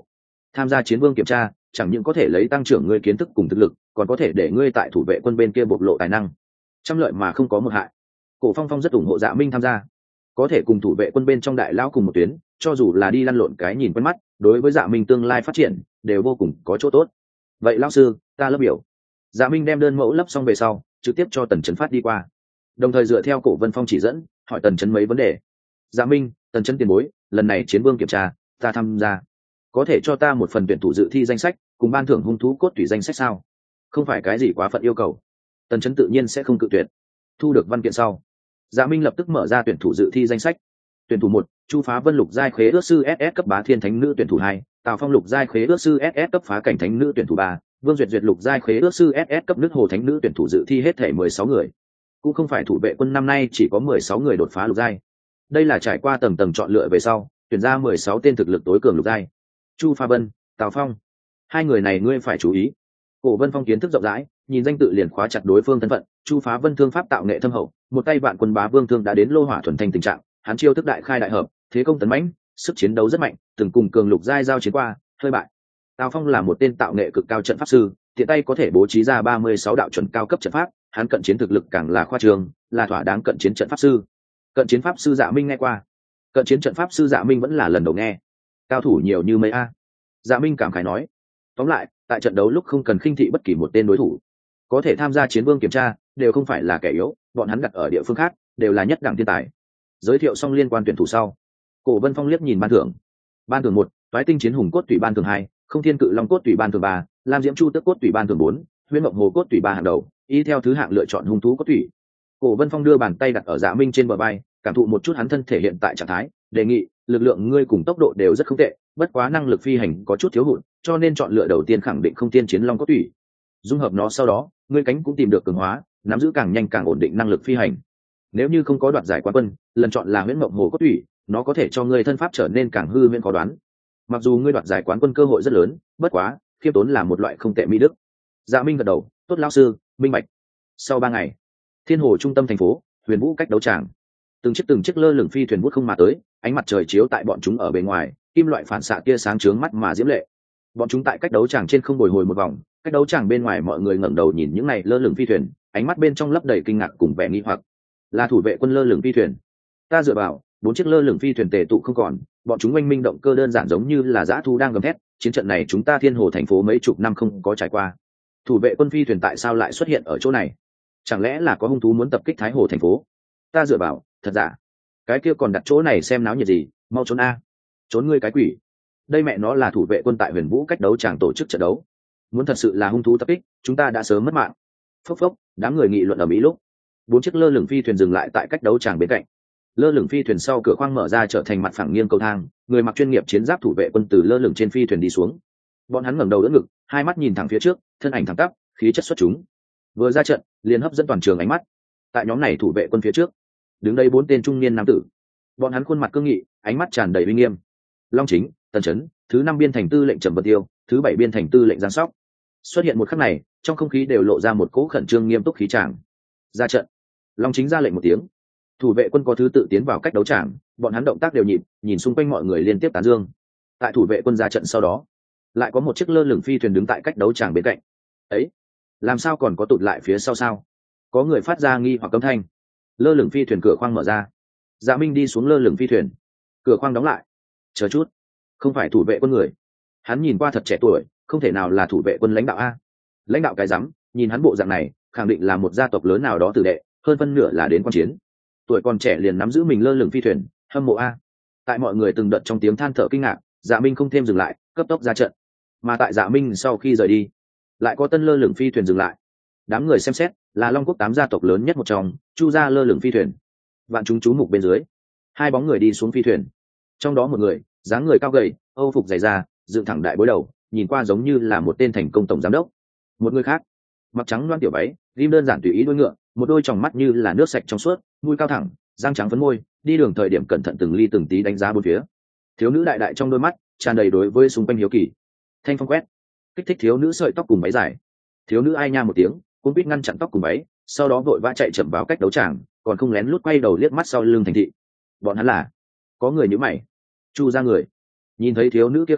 Tham gia chiến vương kiểm tra chẳng những có thể lấy tăng trưởng ngươi kiến thức cùng thực lực, còn có thể để ngươi tại thủ vệ quân bên kia bộc lộ tài năng, trăm lợi mà không có một hại. Cổ Phong Phong rất ủng hộ Dạ Minh tham gia, có thể cùng thủ vệ quân bên trong đại lão cùng một tuyến, cho dù là đi lăn lộn cái nhìn quen mắt, đối với Dạ Minh tương lai phát triển đều vô cùng có chỗ tốt. Vậy lão sư, ta lớp biểu. Dạ Minh đem đơn mẫu lấp xong về sau, trực tiếp cho Tần Chấn phát đi qua, đồng thời dựa theo Cổ Vân Phong chỉ dẫn, hỏi Tần Chấn mấy vấn đề. Dạ Minh, Tần Chấn tiền bối, lần này chiến vương kiểm tra, ta tham gia, có thể cho ta một phần tuyển thủ dự thi danh sách, cùng ban thưởng hung thú cốt tủy danh sách sao? Không phải cái gì quá phận yêu cầu. Tần Chấn tự nhiên sẽ không cự tuyệt. Thu được văn kiện sau, Dạ Minh lập tức mở ra tuyển thủ dự thi danh sách. Tuyển thủ một, Chu Phá Vân lục giai khế ước sư ét ét cấp bá thiên thánh nữ tuyển thủ hai, Tào Phong lục giai khế ước sư ét ét cấp phá cảnh thánh nữ tuyển thủ ba, Vương Duyệt Duyệt lục giai khế ước sư ét ét cấp nước hồ thánh nữ tuyển thủ dự thi hết thể mười sáu người. Cũng không phải thủ vệ quân năm nay chỉ có mười sáu người đột phá lục giai. Đây là trải qua tầng tầng chọn lựa về sau, tuyển ra mười sáu tên thực lực tối cường lục giai. Chu Phá Vân, Tào Phong, hai người này ngươi phải chú ý. Cổ Vân Phong kiến thức rộng rãi, nhìn danh tự liền khóa chặt đối phương thân phận. Chu Phá Vân thương pháp tạo nghệ thâm hậu, một tay vạn quân bá vương thương đã đến lô hỏa thuần thành tình trạng, hắn chiêu thức đại khai đại hợp, thế công tấn mãnh, sức chiến đấu rất mạnh, từng cùng cường lục giai giao chiến qua, hơi bại. Tào Phong là một tên tạo nghệ cực cao trận pháp sư, tiện tay có thể bố trí ra ba mươi sáu đạo chuẩn cao cấp trận pháp, hắn cận chiến thực lực càng là khoa trương, là thỏa đáng cận chiến trận pháp sư. Cận chiến pháp sư Dạ Minh nghe qua, cận chiến trận pháp sư Dạ Minh vẫn là lần đầu nghe. Cao thủ nhiều như mấy a. Dạ Minh cảm khái nói. Tóm lại, tại trận đấu lúc không cần khinh thị bất kỳ một tên đối thủ, có thể tham gia chiến vương kiểm tra đều không phải là kẻ yếu, bọn hắn đặt ở địa phương khác đều là nhất đẳng thiên tài. Giới thiệu xong liên quan tuyển thủ sau, Cổ Vân Phong liếc nhìn ban thưởng. Ban thưởng một, Toái tinh chiến hùng cốt tủy ban thưởng hai, Không thiên cự long cốt tủy ban thưởng ba, Lam diễm chu tước cốt tủy ban thưởng bốn, Huyễn mộng hồ cốt tủy ba hàng đầu, y theo thứ hạng lựa chọn hung thú cốt tủy. Cổ Vân Phong đưa bàn tay đặt ở Dạ Minh trên bờ vai, cảm thụ một chút hắn thân thể hiện tại trạng thái, đề nghị, lực lượng ngươi cùng tốc độ đều rất không tệ, bất quá năng lực phi hành có chút thiếu hụt, cho nên chọn lựa đầu tiên khẳng định Không thiên chiến long cốt tủy. Dung hợp nó sau đó, ngươi cánh cũng tìm được cường hóa, nắm giữ càng nhanh càng ổn định năng lực phi hành. Nếu như không có đoạt giải quán quân, lần chọn là Huyễn mộng hồ cốt tủy, nó có thể cho ngươi thân pháp trở nên càng hư huyễn khó đoán. Mặc dù ngươi đoạt giải quán quân cơ hội rất lớn, bất quá khiêm tốn là một loại không tệ mỹ đức. Dạ Minh gật đầu, tốt lão sư, minh bạch. Sau ba ngày, Thiên Hồ trung tâm thành phố, Huyền Vũ cách đấu tràng, từng chiếc từng chiếc lơ lửng phi thuyền vút không mà tới, ánh mặt trời chiếu tại bọn chúng ở bên ngoài, kim loại phản xạ tia sáng chướng mắt mà diễm lệ. Bọn chúng tại cách đấu tràng trên không bồi hồi một vòng, cách đấu tràng bên ngoài mọi người ngẩng đầu nhìn những này lơ lửng phi thuyền, ánh mắt bên trong lấp đầy kinh ngạc cùng vẻ nghi hoặc. Là thủ vệ quân lơ lửng phi thuyền. Ta dựa vào, bốn chiếc lơ lửng phi thuyền tề tụ không còn, bọn chúng oanh minh động cơ đơn giản giống như là dã thu đang gầm thét. Chiến trận này chúng ta Thiên Hồ thành phố mấy chục năm không có trải qua. Thủ vệ quân phi thuyền tại sao lại xuất hiện ở chỗ này? Chẳng lẽ là có hung thú muốn tập kích Thái Hồ thành phố? Ta dựa vào, thật giả? Cái kia còn đặt chỗ này xem náo nhiệt gì, mau trốn a! Trốn ngươi cái quỷ! Đây mẹ nó là thủ vệ quân tại Huyền Vũ cách đấu tràng tổ chức trận đấu. Muốn thật sự là hung thú tập kích, chúng ta đã sớm mất mạng. Phốc phốc, đám người nghị luận ở mỹ lúc, bốn chiếc lơ lửng phi thuyền dừng lại tại cách đấu tràng bên cạnh. Lơ lửng phi thuyền sau cửa khoang mở ra trở thành mặt phẳng nghiêng cầu thang, người mặc chuyên nghiệp chiến giáp thủ vệ quân từ lơ lửng trên phi thuyền đi xuống. Bọn hắn ngẩng đầu đỡ ngực, hai mắt nhìn thẳng phía trước, thân ảnh thẳng tắp, khí chất xuất chúng. Vừa ra trận, liền hấp dẫn toàn trường ánh mắt. Tại nhóm này thủ vệ quân phía trước, đứng đây bốn tên trung niên nam tử. Bọn hắn khuôn mặt cương nghị, ánh mắt tràn đầy uy nghiêm. Long Chính, Tần Chấn, thứ năm biên thành tư lệnh Trầm Vân Tiêu, thứ bảy biên thành tư lệnh Giang Sóc. Xuất hiện một khắc này, trong không khí đều lộ ra một cỗ khẩn trương nghiêm túc khí tràng. Ra trận. Long Chính ra lệnh một tiếng. Thủ vệ quân có thứ tự tiến vào cách đấu tràng, bọn hắn động tác đều nhịp, nhìn xung quanh mọi người liên tiếp tán dương. Tại thủ vệ quân ra trận sau đó, lại có một chiếc lơ lửng phi thuyền đứng tại cách đấu tràng bên cạnh. Ấy, làm sao còn có tụt lại phía sau sao? Có người phát ra nghi hoặc cấm thanh. Lơ lửng phi thuyền cửa khoang mở ra. Dạ Minh đi xuống lơ lửng phi thuyền. Cửa khoang đóng lại. Chờ chút, không phải thủ vệ quân người. Hắn nhìn qua thật trẻ tuổi, không thể nào là thủ vệ quân lãnh đạo a. Lãnh đạo cái rắm, nhìn hắn bộ dạng này, khẳng định là một gia tộc lớn nào đó tử đệ, hơn phân nửa là đến quan chiến. Tuổi còn trẻ liền nắm giữ mình lơ lửng phi thuyền, hâm mộ a. Tại mọi người từng đợt trong tiếng than thở kinh ngạc, Dạ Minh không thêm dừng lại, cấp tốc ra trận. Mà tại Dạ Minh sau khi rời đi, lại có tân lơ lửng phi thuyền dừng lại. Đám người xem xét, là Long Quốc tám gia tộc lớn nhất một trong, Chu gia lơ lửng phi thuyền. Vạn chúng chú mục bên dưới, hai bóng người đi xuống phi thuyền. Trong đó một người, dáng người cao gầy, âu phục dày da, dựng thẳng đại bối đầu, nhìn qua giống như là một tên thành công tổng giám đốc. Một người khác, mặc trắng loan tiểu váy, rim đơn giản tùy ý đuôi ngựa, một đôi tròng mắt như là nước sạch trong suốt, mũi cao thẳng, răng trắng phấn môi, đi đường thời điểm cẩn thận từng ly từng tí đánh giá bốn phía. Thiếu nữ đại đại trong đôi mắt tràn đầy đối với xung quanh hiếu kỳ. Thanh phong quét, kích thích thiếu nữ sợi tóc cùng váy dài. Thiếu nữ ai nha một tiếng, cũng biết ngăn chặn tóc cùng váy, sau đó vội vã chạy chậm vào cách đấu tràng, còn không lén lút quay đầu liếc mắt sau lưng thành thị. Bọn hắn là, có người nhíu mày. Chu ra người, nhìn thấy thiếu nữ kia không,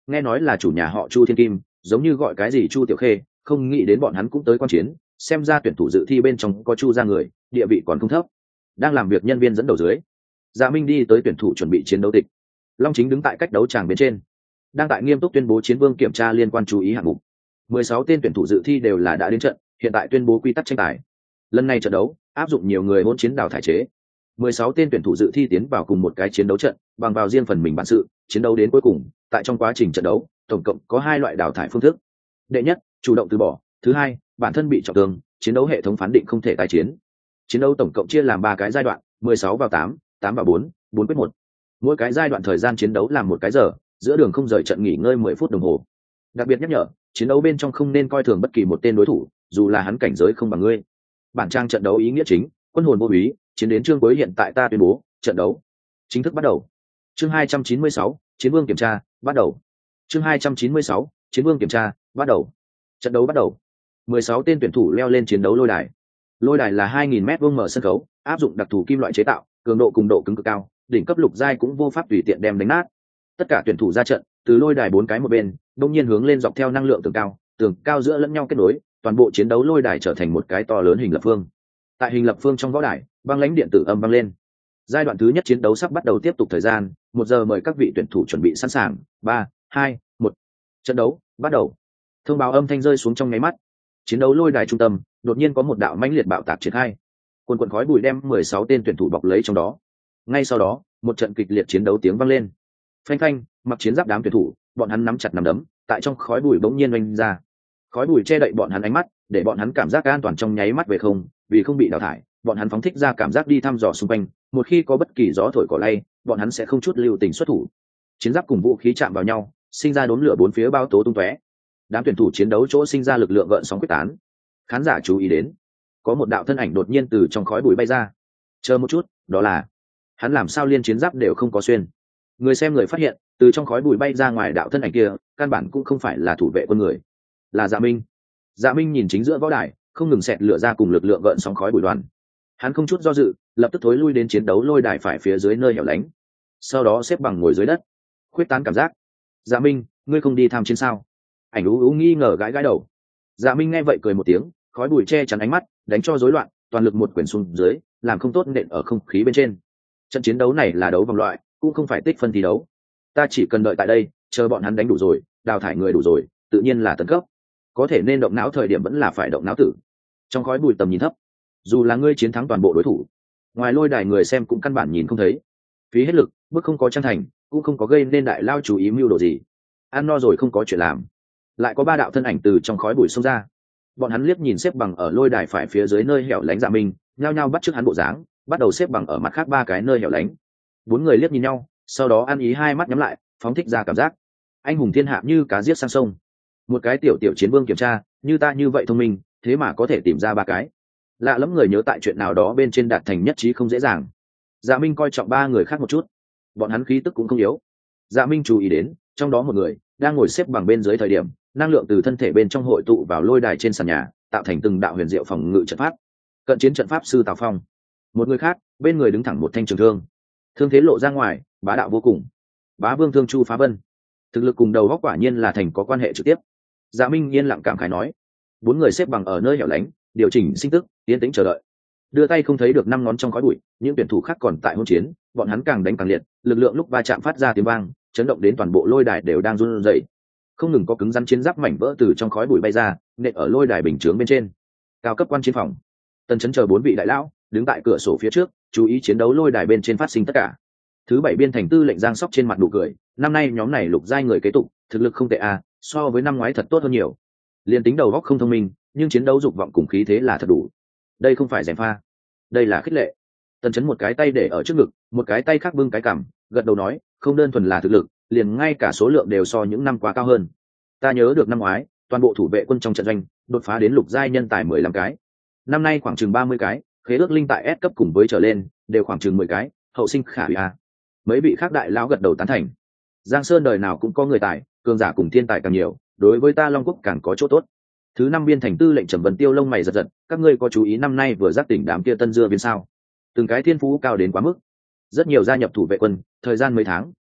nghe nói là chủ nhà họ Chu Thiên Kim, giống như gọi cái gì Chu Tiểu Khê, không nghĩ đến bọn hắn cũng tới quan chiến, xem ra tuyển thủ dự thi bên trong có Chu ra người, địa vị còn không thấp. Đang làm việc nhân viên dẫn đầu dưới, Dạ Minh đi tới tuyển thủ chuẩn bị chiến đấu tịch. Long Chính đứng tại cách đấu tràng bên trên, đang tại nghiêm túc tuyên bố chiến vương kiểm tra liên quan chú ý hạng mục. mười sáu tên tuyển thủ dự thi đều là đã đến trận, hiện tại tuyên bố quy tắc tranh tài. Lần này trận đấu áp dụng nhiều người hỗn chiến đào thải chế. mười sáu tên tuyển thủ dự thi tiến vào cùng một cái chiến đấu trận, bằng vào riêng phần mình bản sự, chiến đấu đến cuối cùng. Tại trong quá trình trận đấu, tổng cộng có hai loại đào thải phương thức. Đệ nhất, chủ động từ bỏ; thứ hai, bản thân bị trọng thương, chiến đấu hệ thống phán định không thể tái chiến. Chiến đấu tổng cộng chia làm ba cái giai đoạn, mười sáu vào tám, tám vào bốn, bốn quyết một. Mỗi cái giai đoạn thời gian chiến đấu là một cái giờ, giữa đường không rời trận nghỉ ngơi mười phút đồng hồ. Đặc biệt nhắc nhở, chiến đấu bên trong không nên coi thường bất kỳ một tên đối thủ, dù là hắn cảnh giới không bằng ngươi. Bản trang trận đấu ý nghĩa chính, quân hồn vô úy, chiến đến chương cuối hiện tại ta tuyên bố, trận đấu chính thức bắt đầu. Chương hai trăm chín mươi sáu, chiến vương kiểm tra, bắt đầu. Chương hai trăm chín mươi sáu, chiến vương kiểm tra, bắt đầu. Trận đấu bắt đầu. mười sáu tên tuyển thủ leo lên chiến đấu lôi đài. Lôi đài là hai nghìn mét vuông mở sân khấu, áp dụng đặc thù kim loại chế tạo, cường độ cùng độ cứng cực cao, đỉnh cấp lục giai cũng vô pháp tùy tiện đem đánh nát. Tất cả tuyển thủ ra trận, từ lôi đài bốn cái một bên, đông nhiên hướng lên dọc theo năng lượng tường cao, tường cao giữa lẫn nhau kết nối, toàn bộ chiến đấu lôi đài trở thành một cái to lớn hình lập phương. Tại hình lập phương trong võ đài, băng lãnh điện tử âm vang lên. Giai đoạn thứ nhất chiến đấu sắp bắt đầu, tiếp tục thời gian một giờ, mời các vị tuyển thủ chuẩn bị sẵn sàng. Ba, hai, một, trận đấu bắt đầu. Thông báo âm thanh rơi xuống trong nháy mắt, chiến đấu lôi đài trung tâm đột nhiên có một đạo mãnh liệt bạo tạc triển khai, quần quần khói bụi đem mười sáu tên tuyển thủ bọc lấy trong đó. Ngay sau đó, một trận kịch liệt chiến đấu tiếng vang lên. Phanh phanh, mặc chiến giáp đám tuyển thủ, bọn hắn nắm chặt nắm đấm, tại trong khói bụi bỗng nhiên oanh ra. Khói bụi che đậy bọn hắn ánh mắt, để bọn hắn cảm giác an toàn trong nháy mắt về không, vì không bị đào thải, bọn hắn phóng thích ra cảm giác đi thăm dò xung quanh, một khi có bất kỳ gió thổi cỏ lay, bọn hắn sẽ không chút lưu tình xuất thủ. Chiến giáp cùng vũ khí chạm vào nhau, sinh ra đốm lửa bốn phía bao tố tung tóe. Đám tuyển thủ chiến đấu chỗ sinh ra lực lượng gợn sóng quyết tán. Khán giả chú ý đến, có một đạo thân ảnh đột nhiên từ trong khói bụi bay ra. Chờ một chút, đó là hắn làm sao liên chiến giáp đều không có xuyên? Người xem người phát hiện, từ trong khói bụi bay ra ngoài đạo thân ảnh kia, căn bản cũng không phải là thủ vệ quân người, là Dạ Minh. Dạ Minh nhìn chính giữa võ đài, không ngừng xẹt lửa ra cùng lực lượng gợn sóng khói bụi đoàn. Hắn không chút do dự, lập tức thối lui đến chiến đấu lôi đài phải phía dưới nơi hẻo lánh, sau đó xếp bằng ngồi dưới đất, khuyết tán cảm giác. Dạ Minh, ngươi không đi tham chiến sao? Ảnh ú ú nghi ngờ gãi gãi đầu. Dạ Minh nghe vậy cười một tiếng, khói bụi che chắn ánh mắt, đánh cho rối loạn, toàn lực một quyền xuống dưới, làm không tốt nện ở không khí bên trên. Trận chiến đấu này là đấu vòng loại, cũng không phải tích phân thi đấu. Ta chỉ cần đợi tại đây, chờ bọn hắn đánh đủ rồi, đào thải người đủ rồi, tự nhiên là tấn cấp. Có thể nên động não thời điểm vẫn là phải động não tử. Trong khói bụi tầm nhìn thấp, dù là ngươi chiến thắng toàn bộ đối thủ, ngoài lôi đài người xem cũng căn bản nhìn không thấy. Phí hết lực, bước không có chân thành, cũng không có gây nên đại lao chú ý mưu đồ gì. Ăn no rồi không có chuyện làm. Lại có ba đạo thân ảnh từ trong khói bụi xông ra. Bọn hắn liếc nhìn xếp bằng ở lôi đài phải phía dưới nơi hẻo lánh Dạ Minh, nhao nhao bắt chước hắn bộ dáng, bắt đầu xếp bằng ở mặt khác ba cái nơi hẻo lánh. Bốn người liếc nhìn nhau, sau đó ăn ý hai mắt nhắm lại, phóng thích ra cảm giác anh hùng thiên hạ như cá giết sang sông. Một cái tiểu tiểu chiến vương kiểm tra, như ta như vậy thông minh, thế mà có thể tìm ra ba cái. Lạ lắm, người nhớ tại chuyện nào đó bên trên đạt thành nhất trí không dễ dàng. Dạ Minh coi trọng ba người khác một chút, bọn hắn khí tức cũng không yếu. Dạ Minh chú ý đến, trong đó một người đang ngồi xếp bằng bên dưới thời điểm, năng lượng từ thân thể bên trong hội tụ vào lôi đài trên sàn nhà, tạo thành từng đạo huyền diệu phòng ngự trận pháp. Cận chiến trận pháp sư Tào Phong. Một người khác, bên người đứng thẳng một thanh trường thương, thương thế lộ ra ngoài, bá đạo vô cùng. Bá vương thương Chu Phá Vân. Thực lực cùng đầu góc quả nhiên là thành có quan hệ trực tiếp. Dạ Minh yên lặng cảm khái nói. Bốn người xếp bằng ở nơi hẻo lánh, điều chỉnh sinh tức, yên tĩnh chờ đợi. Đưa tay không thấy được năm ngón trong khói bụi, những tuyển thủ khác còn tại hỗn chiến, bọn hắn càng đánh càng liệt, lực lượng lúc va chạm phát ra tiếng vang, chấn động đến toàn bộ lôi đài đều đang run rẩy. Không ngừng có cứng rắn chiến giáp mảnh vỡ từ trong khói bụi bay ra, nện ở lôi đài bình chướng bên trên. Cao cấp quan chiến phòng, Tần Chấn chờ bốn vị đại lão đứng tại cửa sổ phía trước, chú ý chiến đấu lôi đài bên trên phát sinh tất cả. Thứ bảy biên thành tư lệnh Giang Sóc trên mặt nụ cười, năm nay nhóm này lục giai người kế tục, thực lực không tệ à, so với năm ngoái thật tốt hơn nhiều. Liên tính đầu óc không thông minh, nhưng chiến đấu dục vọng cùng khí thế là thật đủ. Đây không phải gièm pha, đây là khích lệ. Tần Chấn một cái tay để ở trước ngực, một cái tay khác bưng cái cằm, gật đầu nói, không đơn thuần là thực lực, liền ngay cả số lượng đều so những năm qua cao hơn. Ta nhớ được năm ngoái, toàn bộ thủ vệ quân trong trận doanh đột phá đến lục giai nhân tài mười lăm cái, năm nay khoảng chừng ba mươi cái, khế ước linh tại S cấp cùng với trở lên đều khoảng chừng mười cái, hậu sinh khả hủy a. Mấy vị khác đại lão gật đầu tán thành. Giang Sơn đời nào cũng có người tài, cường giả cùng thiên tài càng nhiều, đối với ta Long Quốc càng có chỗ tốt. Thứ năm biên thành tư lệnh Trầm Vân Tiêu lông mày giật giật, các ngươi có chú ý năm nay vừa giác tỉnh đám kia tân dưa viên sao? Từng cái thiên phú cao đến quá mức, rất nhiều gia nhập thủ vệ quân, thời gian mấy tháng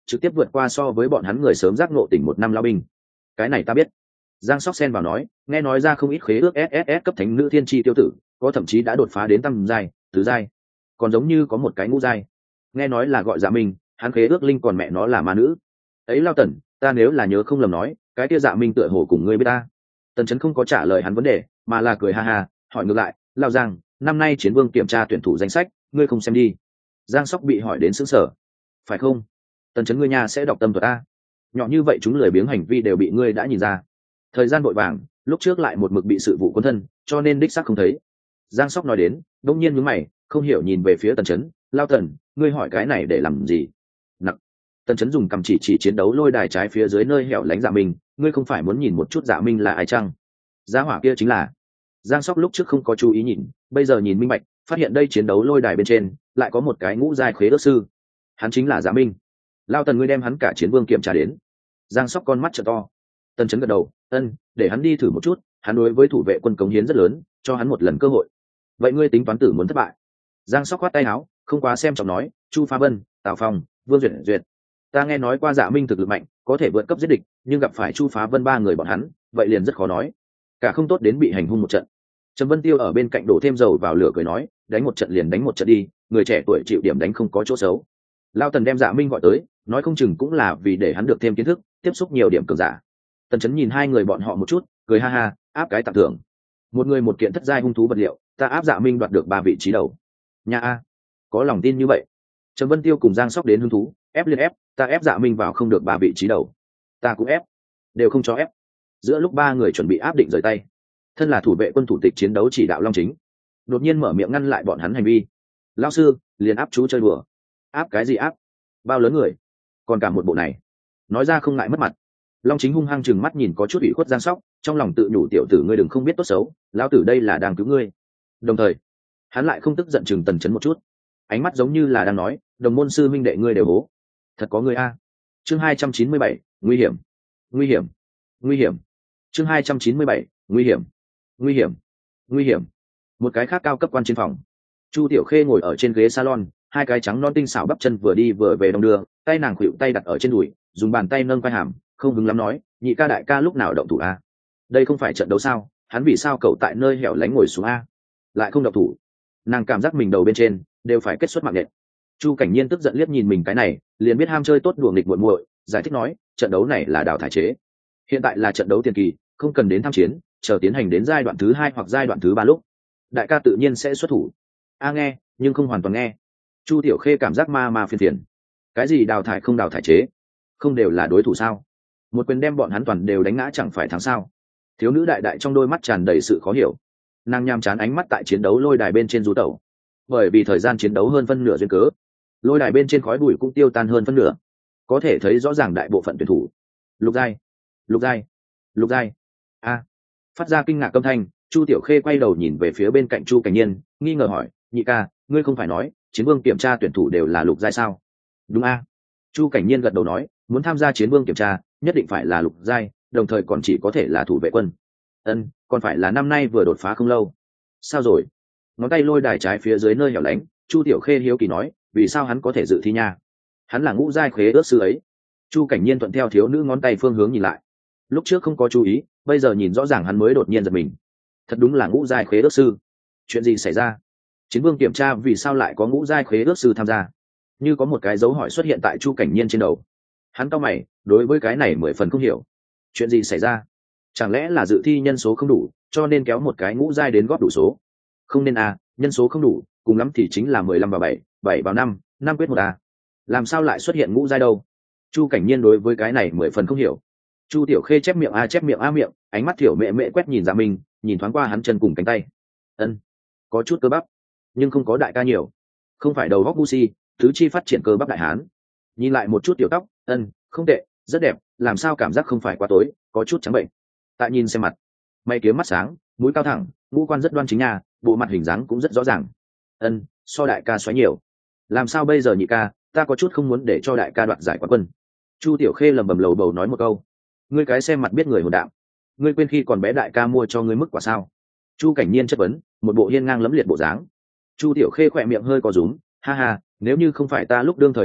trực tiếp vượt qua so với bọn hắn người sớm giác ngộ tỉnh một năm lao binh. Cái này ta biết. Giang Sóc xen vào nói, nghe nói ra không ít khế ước ét ét ét cấp thánh nữ thiên chi tiêu tử, có thậm chí đã đột phá đến tam giai, tứ giai, còn giống như có một cái ngũ giai. Nghe nói là gọi Dạ Minh, hắn khế ước linh còn mẹ nó là ma nữ. Ấy Lao Tần, ta nếu là nhớ không lầm nói, cái kia Dạ Minh tựa hồ cùng ngươi biết ta. Tần Chấn không có trả lời hắn vấn đề, mà là cười ha ha, hỏi ngược lại, Lao Giang, năm nay chiến vương kiểm tra tuyển thủ danh sách, ngươi không xem đi. Giang Sóc bị hỏi đến sững sờ. Phải không? Tần Chấn ngươi nhà sẽ đọc tâm thuật ta. Nhỏ như vậy chúng lười biếng hành vi đều bị ngươi đã nhìn ra. Thời gian vội vàng, lúc trước lại một mực bị sự vụ cuốn thân, cho nên đích xác không thấy. Giang Sóc nói đến, đông nhiên nhướng mày, không hiểu nhìn về phía Tần Chấn, Lao Tần, ngươi hỏi cái này để làm gì? Nặng. Tần Chấn dùng cầm chỉ chỉ chiến đấu lôi đài trái phía dưới nơi hẻo lánh Dạ Minh, ngươi không phải muốn nhìn một chút Dạ Minh là ai chăng? Giá hỏa kia chính là. Giang Sóc lúc trước không có chú ý nhìn, bây giờ nhìn minh bạch, phát hiện đây chiến đấu lôi đài bên trên lại có một cái ngũ giai khế ước sư, hắn chính là Dạ Minh. Lao Tần ngươi đem hắn cả chiến vương kiểm tra đến. Giang Sóc con mắt trợ to. Tần Chấn gật đầu, ân, để hắn đi thử một chút, hắn đối với thủ vệ quân cống hiến rất lớn, cho hắn một lần cơ hội. Vậy ngươi tính toán tử muốn thất bại? Giang Sóc khoát tay áo, không quá xem trọng nói, Chu Phá Vân, Tào Phong, Vương Duyệt Duyệt, ta nghe nói qua Dạ Minh thực lực mạnh, có thể vượt cấp giết địch, nhưng gặp phải Chu Phá Vân ba người bọn hắn, vậy liền rất khó nói, cả không tốt đến bị hành hung một trận. Trầm Vân Tiêu ở bên cạnh đổ thêm dầu vào lửa cười nói, đánh một trận liền đánh một trận đi, người trẻ tuổi chịu điểm đánh không có chỗ xấu. Lao Tần đem Dạ Minh gọi tới, nói không chừng cũng là vì để hắn được thêm kiến thức, tiếp xúc nhiều điểm cường giả. Tần Chấn nhìn hai người bọn họ một chút, cười ha ha, áp cái tặng thưởng. Một người một kiện thất giai hung thú vật liệu, ta áp Dạ Minh đoạt được ba vị trí đầu. Nhà a, có lòng tin như vậy. Trầm Vân Tiêu cùng Giang Sóc đến hung thú, ép liên ép, ta ép Dạ Minh vào không được ba vị trí đầu. Ta cũng ép, đều không cho ép. Giữa lúc ba người chuẩn bị áp định rời tay, thân là thủ vệ quân thủ tịch chiến đấu chỉ đạo Long Chính, đột nhiên mở miệng ngăn lại bọn hắn hành vi. Lão sư, liền áp chú chơi đùa. Áp cái gì áp? Bao lớn người, còn cả một bộ này. Nói ra không ngại mất mặt. Long Chính hung hăng chừng mắt nhìn có chút ủy khuất Giang Sóc, trong lòng tự nhủ tiểu tử ngươi đừng không biết tốt xấu, lão tử đây là đang cứu ngươi. Đồng thời, hắn lại không tức giận chừng Tần Chấn một chút, ánh mắt giống như là đang nói, đồng môn sư minh đệ ngươi đều hố, thật có ngươi a. Chương hai trăm chín mươi bảy, nguy hiểm, nguy hiểm, nguy hiểm. Chương hai trăm chín mươi bảy, nguy hiểm, nguy hiểm, nguy hiểm. Một cái khác cao cấp quan trên phòng, Chu Tiểu Khê ngồi ở trên ghế salon, hai cái trắng non tinh xảo bắp chân vừa đi vừa về đồng đưa, tay nàng khuỵu tay đặt ở trên đùi, dùng bàn tay nâng vai hàm, không hứng lắm nói, nhị ca đại ca lúc nào động thủ a? Đây không phải trận đấu sao, hắn vì sao cậu tại nơi hẻo lánh ngồi xuống a? Lại không động thủ. Nàng cảm giác mình đầu bên trên đều phải kết xuất mạng nhện. Chu Cảnh Nhiên tức giận liếc nhìn mình cái này, liền biết ham chơi tốt đùa nghịch muội muội, giải thích nói, trận đấu này là đào thải chế. Hiện tại là trận đấu tiền kỳ, không cần đến tham chiến, chờ tiến hành đến giai đoạn thứ hai hoặc giai đoạn thứ ba lúc, đại ca tự nhiên sẽ xuất thủ. A nghe, nhưng không hoàn toàn nghe. Chu Tiểu Khê cảm giác ma ma phiền phiền. Cái gì đào thải không đào thải chế? Không đều là đối thủ sao? Một quyền đem bọn hắn toàn đều đánh ngã chẳng phải thắng sao? Thiếu nữ đại đại trong đôi mắt tràn đầy sự khó hiểu. Nàng nham chán ánh mắt tại chiến đấu lôi đài bên trên du tẩu. Bởi vì thời gian chiến đấu hơn phân nửa duyên cớ, lôi đài bên trên khói bụi cũng tiêu tan hơn phân nửa, có thể thấy rõ ràng đại bộ phận tuyển thủ. Lục giai, lục giai, lục giai. A, phát ra kinh ngạc âm thanh. Chu Tiểu Khê quay đầu nhìn về phía bên cạnh Chu Cảnh Nhiên, nghi ngờ hỏi, nhị ca, ngươi không phải nói chiến vương kiểm tra tuyển thủ đều là lục giai sao? Đúng a. Chu Cảnh Nhiên gật đầu nói, muốn tham gia chiến vương kiểm tra nhất định phải là lục giai, đồng thời còn chỉ có thể là thủ vệ quân. Ân, còn phải là năm nay vừa đột phá không lâu. Sao rồi? Ngón tay lôi đài trái phía dưới nơi hẻo lánh, Chu Tiểu Khê hiếu kỳ nói, vì sao hắn có thể dự thi nha? Hắn là ngũ giai khế ước sư ấy. Chu Cảnh Nhiên thuận theo thiếu nữ ngón tay phương hướng nhìn lại. Lúc trước không có chú ý, bây giờ nhìn rõ ràng hắn mới đột nhiên giật mình. Thật đúng là ngũ giai khế ước sư. Chuyện gì xảy ra? Chiến vương kiểm tra vì sao lại có ngũ giai khế ước sư tham gia? Như có một cái dấu hỏi xuất hiện tại Chu Cảnh Nhiên trên đầu. Hắn cau mày, đối với cái này mười phần không hiểu. Chuyện gì xảy ra? Chẳng lẽ là dự thi nhân số không đủ, cho nên kéo một cái ngũ giai đến góp đủ số? Không nên à, nhân số không đủ, cùng lắm thì chính là mười lăm vào bảy, bảy vào năm, năm quyết một à. Làm sao lại xuất hiện ngũ giai đâu? Chu Cảnh Nhiên đối với cái này mười phần không hiểu. Chu Tiểu Khê chép miệng a chép miệng a miệng, ánh mắt thiểu mẹ mẹ quét nhìn Dạ Minh, nhìn thoáng qua hắn chân cùng cánh tay. Ân, có chút cơ bắp, nhưng không có đại ca nhiều. Không phải đầu góc Busi, tứ chi phát triển cơ bắp đại hán. Nhìn lại một chút tiểu tóc, ân, không tệ, rất đẹp, làm sao cảm giác không phải quá tối, có chút trắng bệnh. Tại nhìn xem mặt, mày kiếm mắt sáng, mũi cao thẳng, ngũ quan rất đoan chính nha, bộ mặt hình dáng cũng rất rõ ràng. Ân, so đại ca xoáy nhiều. Làm sao bây giờ nhị ca, ta có chút không muốn để cho đại ca đoạt giải quán quân. Chu Tiểu Khê lầm bầm lầu bầu nói một câu. Ngươi cái xem mặt biết người hồn đạm, ngươi quên khi còn bé đại ca mua cho ngươi mức quả sao? Chu Cảnh Nhiên chất vấn, một bộ hiên ngang lẫm liệt bộ dáng. Chu Tiểu Khê khỏe miệng hơi có rúm, ha ha, nếu như không phải ta lúc đương thời ký ức,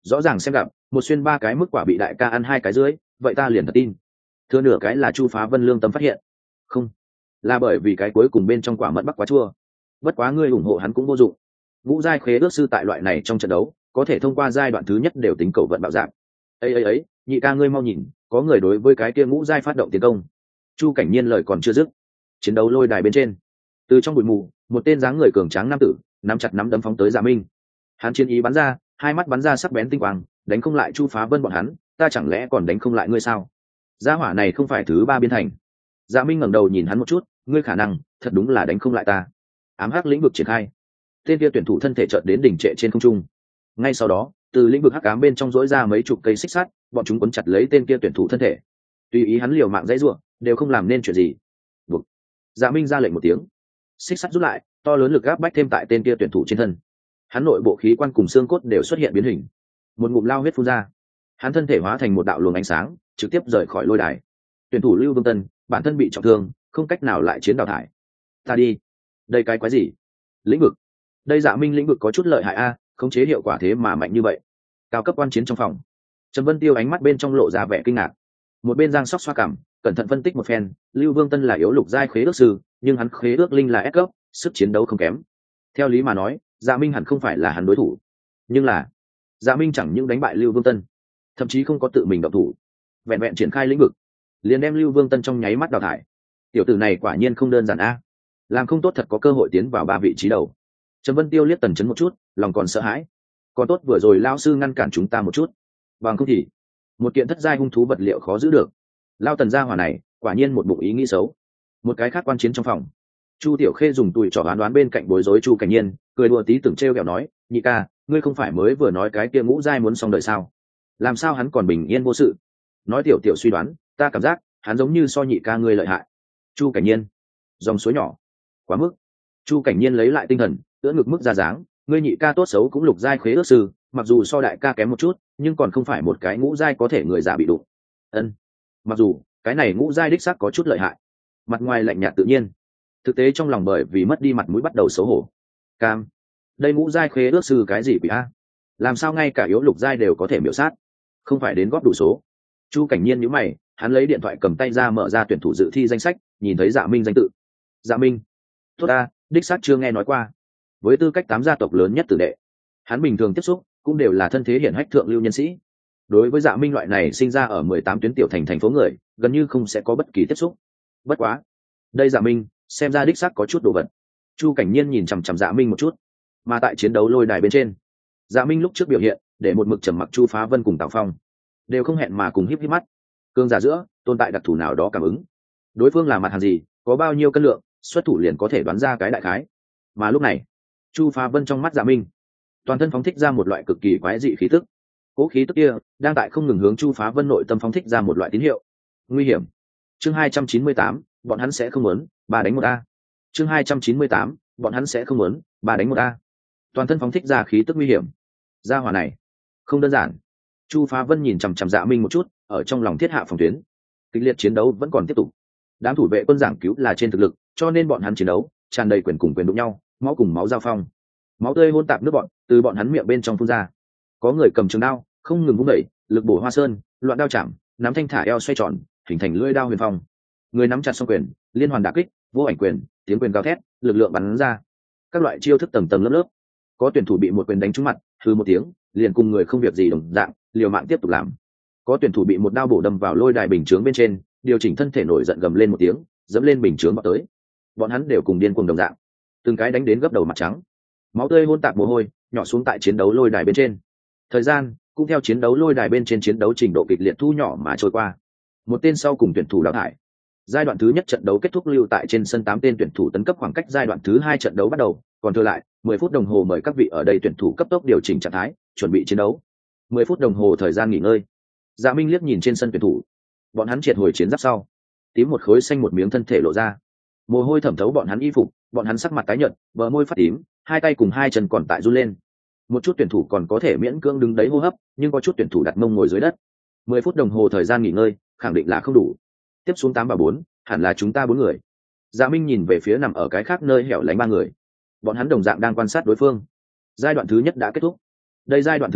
rõ ràng xem gặp một xuyên ba cái mức quả bị đại ca ăn hai cái dưới, vậy ta liền thật tin. Thừa nửa cái là Chu Phá Vân lương tâm phát hiện, không, là bởi vì cái cuối cùng bên trong quả mận bắc quá chua. Bất quá ngươi ủng hộ hắn cũng vô dụng. Ngũ giai khế ước sư tại loại này trong trận đấu có thể thông qua giai đoạn thứ nhất đều tính cầu vận bạo dạng. ấy ấy ấy nhị ca ngươi mau nhìn, có người đối với cái kia ngũ giai phát động tiến công. Chu Cảnh Nhiên lời còn chưa dứt, chiến đấu lôi đài bên trên, từ trong bụi mù một tên dáng người cường tráng nam tử nắm chặt nắm đấm phóng tới Dạ Minh. Hắn chiến ý bắn ra, hai mắt bắn ra sắc bén tinh quang, đánh không lại Chu Phá Vân bọn hắn, ta chẳng lẽ còn đánh không lại ngươi sao? Gia hỏa này không phải thứ ba biến thành. Dạ Minh ngẩng đầu nhìn hắn một chút, ngươi khả năng thật đúng là đánh không lại ta. Ám hắc lĩnh vực triển khai, tên kia tuyển thủ thân thể chợt đến đỉnh trệ trên không trung. Ngay sau đó, từ lĩnh vực hắc ám bên trong rỗi ra mấy chục cây xích sắt, bọn chúng cuốn chặt lấy tên kia tuyển thủ thân thể. Tùy ý hắn liều mạng dãy rủa, đều không làm nên chuyện gì. Buộc. Dạ Minh ra lệnh một tiếng, xích sắt rút lại, to lớn lực áp bách thêm tại tên kia tuyển thủ trên thân. Hắn nội bộ khí quan cùng xương cốt đều xuất hiện biến hình, một ngụm lao huyết phun ra, hắn thân thể hóa thành một đạo luồng ánh sáng, trực tiếp rời khỏi lôi đài. Tuyển thủ Lưu Vương Tân bản thân bị trọng thương, không cách nào lại chiến đào thải. Ta đi, đây cái quái gì? Lĩnh vực, đây Dạ Minh lĩnh vực có chút lợi hại a, khống chế hiệu quả thế mà mạnh như vậy. Cao cấp quan chiến trong phòng, Trầm Vân Tiêu ánh mắt bên trong lộ ra vẻ kinh ngạc, một bên Giang Sóc xoa cằm, cẩn thận phân tích một phen. Lưu Vương Tân là yếu lục giai khế ước sư, nhưng hắn khế ước linh là S cấp, sức chiến đấu không kém. Theo lý mà nói, Dạ Minh hẳn không phải là hắn đối thủ, nhưng là Dạ Minh chẳng những đánh bại Lưu Vương Tân, thậm chí không có tự mình động thủ, vẹn vẹn triển khai lĩnh vực liền đem Lưu Vương Tân trong nháy mắt đào thải. Tiểu tử này quả nhiên không đơn giản a, làm không tốt thật có cơ hội tiến vào ba vị trí đầu. Trầm Vân Tiêu liếc Tần Chấn một chút, lòng còn sợ hãi. Còn tốt vừa rồi lão sư ngăn cản chúng ta một chút, bằng không thì một kiện thất giai hung thú vật liệu khó giữ được. Lao Tần gia hỏa này quả nhiên một bụng ý nghĩ xấu. Một cái khác quan chiến trong phòng, Chu Tiểu Khê dùng tùi trỏ đoán đoán bên cạnh bối rối Chu Cảnh Nhiên, cười đùa tí tưởng trêu ghẹo nói, nhị ca, ngươi không phải mới vừa nói cái kia ngũ giai muốn xong đời sao? Làm sao hắn còn bình yên vô sự? Nói Tiểu Tiểu suy đoán, ta cảm giác hắn giống như so nhị ca ngươi lợi hại. Chu Cảnh Nhiên, dòng suối nhỏ, quá mức. Chu Cảnh Nhiên lấy lại tinh thần, ưỡn ngực mức ra dáng, ngươi nhị ca tốt xấu cũng lục giai khế ước sư, mặc dù so đại ca kém một chút, nhưng còn không phải một cái ngũ giai có thể người giả bị đụng. Ân, mặc dù cái này ngũ giai đích xác có chút lợi hại. Mặt ngoài lạnh nhạt tự nhiên, thực tế trong lòng bởi vì mất đi mặt mũi bắt đầu xấu hổ. Cam, đây ngũ giai khế ước sư cái gì quỷ a? Làm sao ngay cả yếu lục giai đều có thể miểu sát? Không phải đến góp đủ số? Chu Cảnh Nhiên nhíu mày, hắn lấy điện thoại cầm tay ra mở ra tuyển thủ dự thi danh sách, nhìn thấy Dạ Minh danh tự. Dạ Minh, tốt ta, đích xác chưa nghe nói qua. Với tư cách tám gia tộc lớn nhất tử đệ, hắn bình thường tiếp xúc cũng đều là thân thế hiển hách thượng lưu nhân sĩ. Đối với Dạ Minh loại này sinh ra ở mười tám tuyến tiểu thành thành phố người, gần như không sẽ có bất kỳ tiếp xúc. Bất quá, đây Dạ Minh, xem ra đích xác có chút đồ vật. Chu Cảnh Nhiên nhìn chằm chằm Dạ Minh một chút, mà tại chiến đấu lôi đài bên trên, Dạ Minh lúc trước biểu hiện, để một mực trầm mặc Chu Phá Vân cùng Tào Phong đều không hẹn mà cùng híp híp mắt. Cương giả giữa tồn tại đặc thù nào đó cảm ứng, đối phương là mặt hàng gì, có bao nhiêu cân lượng, xuất thủ liền có thể đoán ra cái đại khái. Mà lúc này, Chu Phá Vân trong mắt Dạ Minh, toàn thân phóng thích ra một loại cực kỳ quái dị khí tức. Cố khí tức kia đang tại không ngừng hướng Chu Phá Vân nội tâm phóng thích ra một loại tín hiệu. Nguy hiểm. Chương hai trăm chín mươi tám, bọn hắn sẽ không muốn ba đánh một a. Chương hai trăm chín mươi tám, bọn hắn sẽ không muốn ba đánh một a. Toàn thân phóng thích ra khí tức nguy hiểm. Gia hỏa này không đơn giản. Chu Phá Vân nhìn chằm chằm Dạ Minh một chút, ở trong lòng thiết hạ phòng tuyến. Kịch liệt chiến đấu vẫn còn tiếp tục. Đám thủ vệ quân giảng cứu là trên thực lực, cho nên bọn hắn chiến đấu tràn đầy quyền cùng quyền đụng nhau, máu cùng máu giao phong. Máu tươi hôn tạp nước bọn từ bọn hắn miệng bên trong phun ra. Có người cầm trường đao không ngừng vung đẩy, lực bổ hoa sơn, loạn đao chạm, nắm thanh thả eo xoay tròn, hình thành lưỡi đao huyền phong. Người nắm chặt song quyền, liên hoàn đả kích, vô ảnh quyền, tiếng quyền gào thét, lực lượng bắn ra. Các loại chiêu thức tầng tầng lớp lớp. Có tuyển thủ bị một quyền đánh trúng mặt, hừ một tiếng, liền cùng người không việc gì đồng dạng, liều mạng tiếp tục làm. Có tuyển thủ bị một đao bổ đâm vào lôi đài bình chướng bên trên, điều chỉnh thân thể nổi giận gầm lên một tiếng, dẫm lên bình chướng vào tới. Bọn hắn đều cùng điên cuồng đồng dạng, từng cái đánh đến gấp đầu mặt trắng, máu tươi hôn tạp mồ hôi nhỏ xuống tại chiến đấu lôi đài bên trên. Thời gian cũng theo chiến đấu lôi đài bên trên chiến đấu trình độ kịch liệt thu nhỏ mà trôi qua. Một tên sau cùng tuyển thủ đào thải. Giai đoạn thứ nhất trận đấu kết thúc, lưu tại trên sân tám tên tuyển thủ tấn cấp khoảng cách giai đoạn thứ hai trận đấu bắt đầu, còn thừa lại mười phút đồng hồ, mời các vị ở đây tuyển thủ cấp tốc điều chỉnh trạng thái, chuẩn bị chiến đấu. mười phút đồng hồ thời gian nghỉ ngơi. Dạ Minh liếc nhìn trên sân tuyển thủ, bọn hắn triệt hồi chiến giáp sau, tím một khối xanh một miếng thân thể lộ ra, mồ hôi thẩm thấu bọn hắn y phục, bọn hắn sắc mặt tái nhợt, bờ môi phát tím, hai tay cùng hai chân còn tại run lên. Một chút tuyển thủ còn có thể miễn cưỡng đứng đấy hô hấp, nhưng có chút tuyển thủ đặt mông ngồi dưới đất. mười phút đồng hồ thời gian nghỉ ngơi, khẳng định là không đủ. Tiếp xuống tám và bốn, hẳn là chúng ta bốn người. Dạ Minh nhìn về phía nằm ở cái khác nơi hẻo lánh ba người, bọn hắn đồng dạng đang quan sát đối phương. Giai đoạn thứ nhất đã kết thúc, đây giai đoạn thứ hai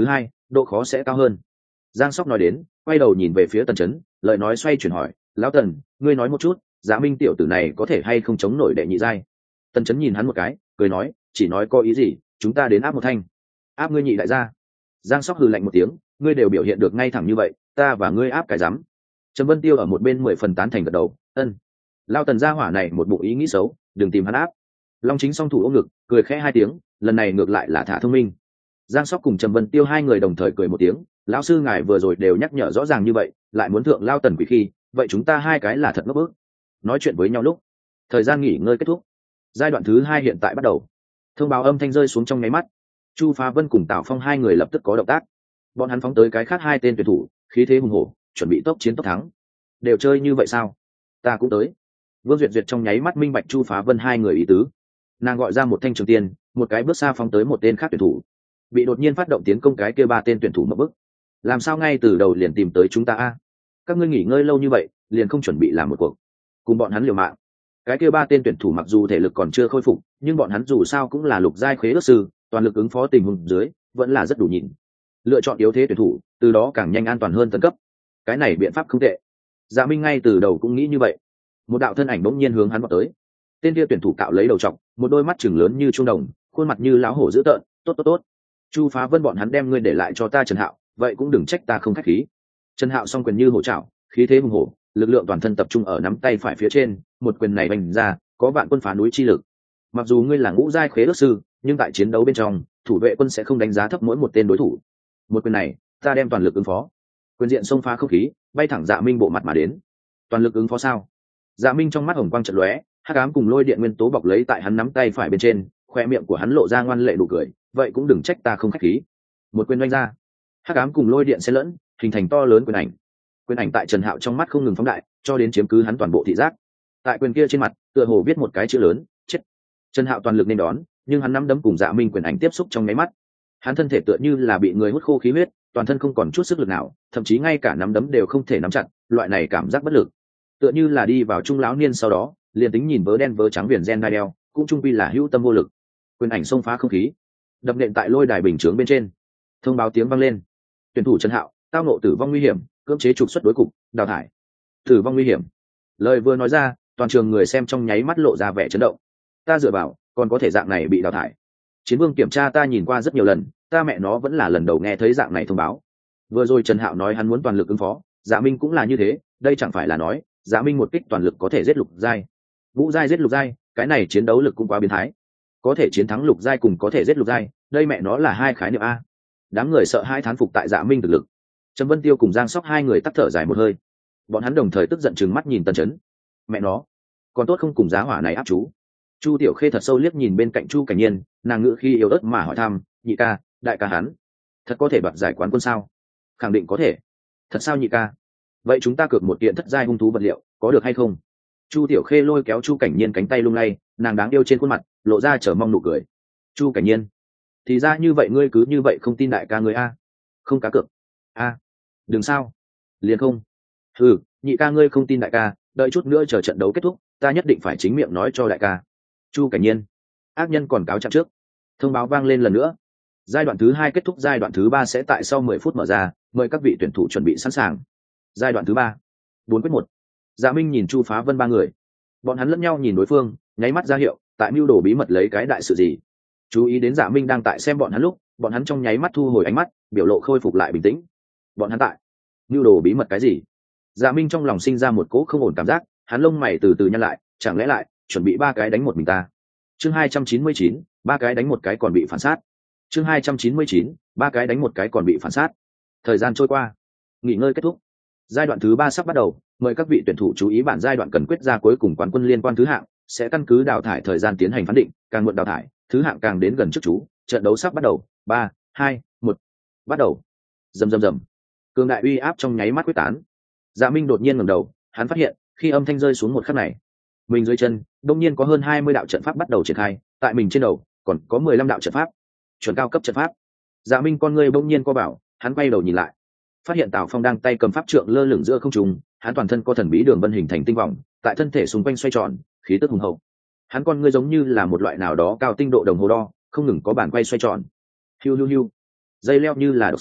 độ khó sẽ cao hơn. Giang Sóc nói đến, quay đầu nhìn về phía Tần Chấn, lời nói xoay chuyển hỏi, lão Tần, ngươi nói một chút, Dạ Minh tiểu tử này có thể hay không chống nổi đệ nhị giai? Tần Chấn nhìn hắn một cái, cười nói, chỉ nói có ý gì, chúng ta đến áp một thanh. Áp ngươi nhị đại gia. Giang Sóc hừ lạnh một tiếng, ngươi đều biểu hiện được ngay thẳng như vậy, ta và ngươi áp cái rắm. Trầm Vân Tiêu ở một bên mười phần tán thành gật đầu, ân. Lao Tần gia hỏa này một bụng ý nghĩ xấu, đừng tìm hắn áp. Long Chính song thủ ôm ngực, cười khẽ hai tiếng, lần này ngược lại là thả thông minh. Giang Sóc cùng Trầm Vân Tiêu hai người đồng thời cười một tiếng, lão sư ngài vừa rồi đều nhắc nhở rõ ràng như vậy, lại muốn thượng Lao Tần quỷ khi, vậy chúng ta hai cái là thật ngốc bức. Nói chuyện với nhau lúc, thời gian nghỉ ngơi kết thúc, giai đoạn thứ hai hiện tại bắt đầu. Thông báo âm thanh rơi xuống trong nháy mắt, Chu Phá Vân cùng Tào Phong hai người lập tức có động tác. Bọn hắn phóng tới cái khác hai tên tuyển thủ, khí thế hùng hổ, chuẩn bị tốc chiến tốc thắng. Đều chơi như vậy sao? Ta cũng tới. Vương Duyệt Duyệt trong nháy mắt minh bạch Chu Phá Vân hai người ý tứ. Nàng gọi ra một thanh trường tiên, một cái bước xa phóng tới một tên khác tuyển thủ. Bị đột nhiên phát động tiến công cái kia ba tên tuyển thủ một bước. Làm sao ngay từ đầu liền tìm tới chúng ta a? Các ngươi nghỉ ngơi lâu như vậy, liền không chuẩn bị làm một cuộc. Cùng bọn hắn liều mạng. Cái kia ba tên tuyển thủ mặc dù thể lực còn chưa khôi phục, nhưng bọn hắn dù sao cũng là lục giai khế ước sư, toàn lực ứng phó tình huống dưới, vẫn là rất đủ nhịn. Lựa chọn yếu thế tuyển thủ, từ đó càng nhanh an toàn hơn tấn cấp. Cái này biện pháp không tệ. Dạ Minh ngay từ đầu cũng nghĩ như vậy. Một đạo thân ảnh bỗng nhiên hướng hắn vọt tới. Tên kia tuyển thủ cạo lấy đầu trọc, một đôi mắt chừng lớn như trung đồng, khuôn mặt như lão hổ dữ tợn, tốt tốt tốt. Chu Phá Vân bọn hắn đem ngươi để lại cho ta Trần Hạo, vậy cũng đừng trách ta không khách khí. Trần Hạo song quyền như hổ trảo, khí thế hùng hổ, lực lượng toàn thân tập trung ở nắm tay phải phía trên, một quyền này vành ra, có vạn quân phá núi chi lực. Mặc dù ngươi là ngũ giai khế ước sư, nhưng tại chiến đấu bên trong, thủ vệ quân sẽ không đánh giá thấp mỗi một tên đối thủ. Một quyền này, ta đem toàn lực ứng phó. Quyền diện xông phá không khí, bay thẳng Dạ Minh bộ mặt mà đến. Toàn lực ứng phó sao? Dạ Minh trong mắt hồng quang chợt lóe, hắc ám cùng lôi điện nguyên tố bọc lấy tại hắn nắm tay phải bên trên, khoe miệng của hắn lộ ra ngoan lệ nụ cười, vậy cũng đừng trách ta không khách khí. Một quyền đánh ra, hắc ám cùng lôi điện xen lẫn, hình thành to lớn quyền ảnh. Quyền ảnh tại Trần Hạo trong mắt không ngừng phóng đại, cho đến chiếm cứ hắn toàn bộ thị giác. Tại quyền kia trên mặt, tựa hồ viết một cái chữ lớn, chết. Trần Hạo toàn lực nên đón, nhưng hắn nắm đấm cùng Dạ Minh quyền ảnh tiếp xúc trong nháy mắt. Hắn thân thể tựa như là bị người hút khô khí huyết, toàn thân không còn chút sức lực nào, thậm chí ngay cả nắm đấm đều không thể nắm chặt, loại này cảm giác bất lực. Tựa như là đi vào trung lão niên sau đó, liền tính nhìn vớ đen vớ trắng viền gen đai đeo, cũng trung quy là hữu tâm vô lực. Quyền ảnh xông phá không khí, đập nện tại lôi đài bình chướng bên trên. Thông báo tiếng vang lên. Tuyển thủ Trần Hạo, tao ngộ tử vong nguy hiểm, cưỡng chế trục xuất đối cục, đào thải. Tử vong nguy hiểm. Lời vừa nói ra, toàn trường người xem trong nháy mắt lộ ra vẻ chấn động. Ta dựa vào, còn có thể dạng này bị đào thải. Chiến Vương kiểm tra ta nhìn qua rất nhiều lần, ta mẹ nó vẫn là lần đầu nghe thấy dạng này thông báo. Vừa rồi Trần Hạo nói hắn muốn toàn lực ứng phó, Dạ Minh cũng là như thế, đây chẳng phải là nói, Dạ Minh một kích toàn lực có thể giết lục giai. Vũ giai giết lục giai, cái này chiến đấu lực cũng quá biến thái. Có thể chiến thắng lục giai cùng có thể giết lục giai, đây mẹ nó là hai khái niệm a. Đám người sợ hai thán phục tại Dạ Minh thực lực. Trầm Vân Tiêu cùng Giang Sóc hai người tắc thở dài một hơi. Bọn hắn đồng thời tức giận trừng mắt nhìn Tần Chấn. Mẹ nó, còn tốt không cùng giá hỏa này áp chú. Chu Tiểu Khê thật sâu liếc nhìn bên cạnh Chu Cảnh Nhiên, nàng ngữ khi yếu ớt mà hỏi thăm, nhị ca, đại ca hắn, thật có thể đoạt giải quán quân sao? Khẳng định có thể. Thật sao nhị ca? Vậy chúng ta cược một kiện thất giai hung thú vật liệu, có được hay không? Chu Tiểu Khê lôi kéo Chu Cảnh Nhiên cánh tay lung lay, nàng đáng yêu trên khuôn mặt lộ ra chờ mong nụ cười. Chu Cảnh Nhiên, thì ra như vậy, ngươi cứ như vậy không tin đại ca ngươi a? Không cá cược a? Đừng sao? Liền không? Ừ, nhị ca ngươi không tin đại ca, đợi chút nữa chờ trận đấu kết thúc, ta nhất định phải chính miệng nói cho đại ca. Chu Cảnh Nhiên, ác nhân còn cáo trạng trước. Thông báo vang lên lần nữa. Giai đoạn thứ hai kết thúc, giai đoạn thứ ba sẽ tại sau mười phút mở ra, mời các vị tuyển thủ chuẩn bị sẵn sàng. Giai đoạn thứ ba, bốn quyết một. Dạ Minh nhìn Chu Phá Vân ba người, bọn hắn lẫn nhau nhìn đối phương, nháy mắt ra hiệu, tại mưu đồ bí mật lấy cái đại sự gì. Chú ý đến Dạ Minh đang tại xem bọn hắn lúc, bọn hắn trong nháy mắt thu hồi ánh mắt, biểu lộ khôi phục lại bình tĩnh. Bọn hắn tại mưu đồ bí mật cái gì? Dạ Minh trong lòng sinh ra một cỗ không ổn cảm giác, hắn lông mày từ từ nhăn lại, chẳng lẽ lại chuẩn bị ba cái đánh một mình ta? Chương hai trăm chín mươi chín, ba cái đánh một cái còn bị phản sát. Chương hai trăm chín mươi chín, ba cái đánh một cái còn bị phản sát. Thời gian trôi qua, nghỉ ngơi kết thúc, giai đoạn thứ ba sắp bắt đầu, mời các vị tuyển thủ chú ý, bản giai đoạn cần quyết ra cuối cùng quán quân liên quan thứ hạng, sẽ căn cứ đào thải thời gian tiến hành phán định, càng muộn đào thải, thứ hạng càng đến gần trước chú. Trận đấu sắp bắt đầu, ba, hai, một, bắt đầu. Rầm rầm rầm. Cường đại uy áp trong nháy mắt quyết tán. Dạ Minh đột nhiên ngẩng đầu, hắn phát hiện, khi âm thanh rơi xuống một khắc này, mình dưới chân, đột nhiên có hơn hai mươi đạo trận pháp bắt đầu triển khai, tại mình trên đầu, còn có mười lăm đạo trận pháp, chuẩn cao cấp trận pháp. Dạ Minh con ngươi bỗng nhiên co bảo, hắn quay đầu nhìn lại, phát hiện Tào Phong đang tay cầm pháp trượng lơ lửng giữa không trung, hắn toàn thân có thần bí đường vân hình thành tinh vòng, tại thân thể xung quanh xoay tròn, khí tức hùng hậu. Hắn con ngươi giống như là một loại nào đó cao tinh độ đồng hồ đo, không ngừng có bàn quay xoay tròn. Hiu hiu hiu, dây leo như là độc xà,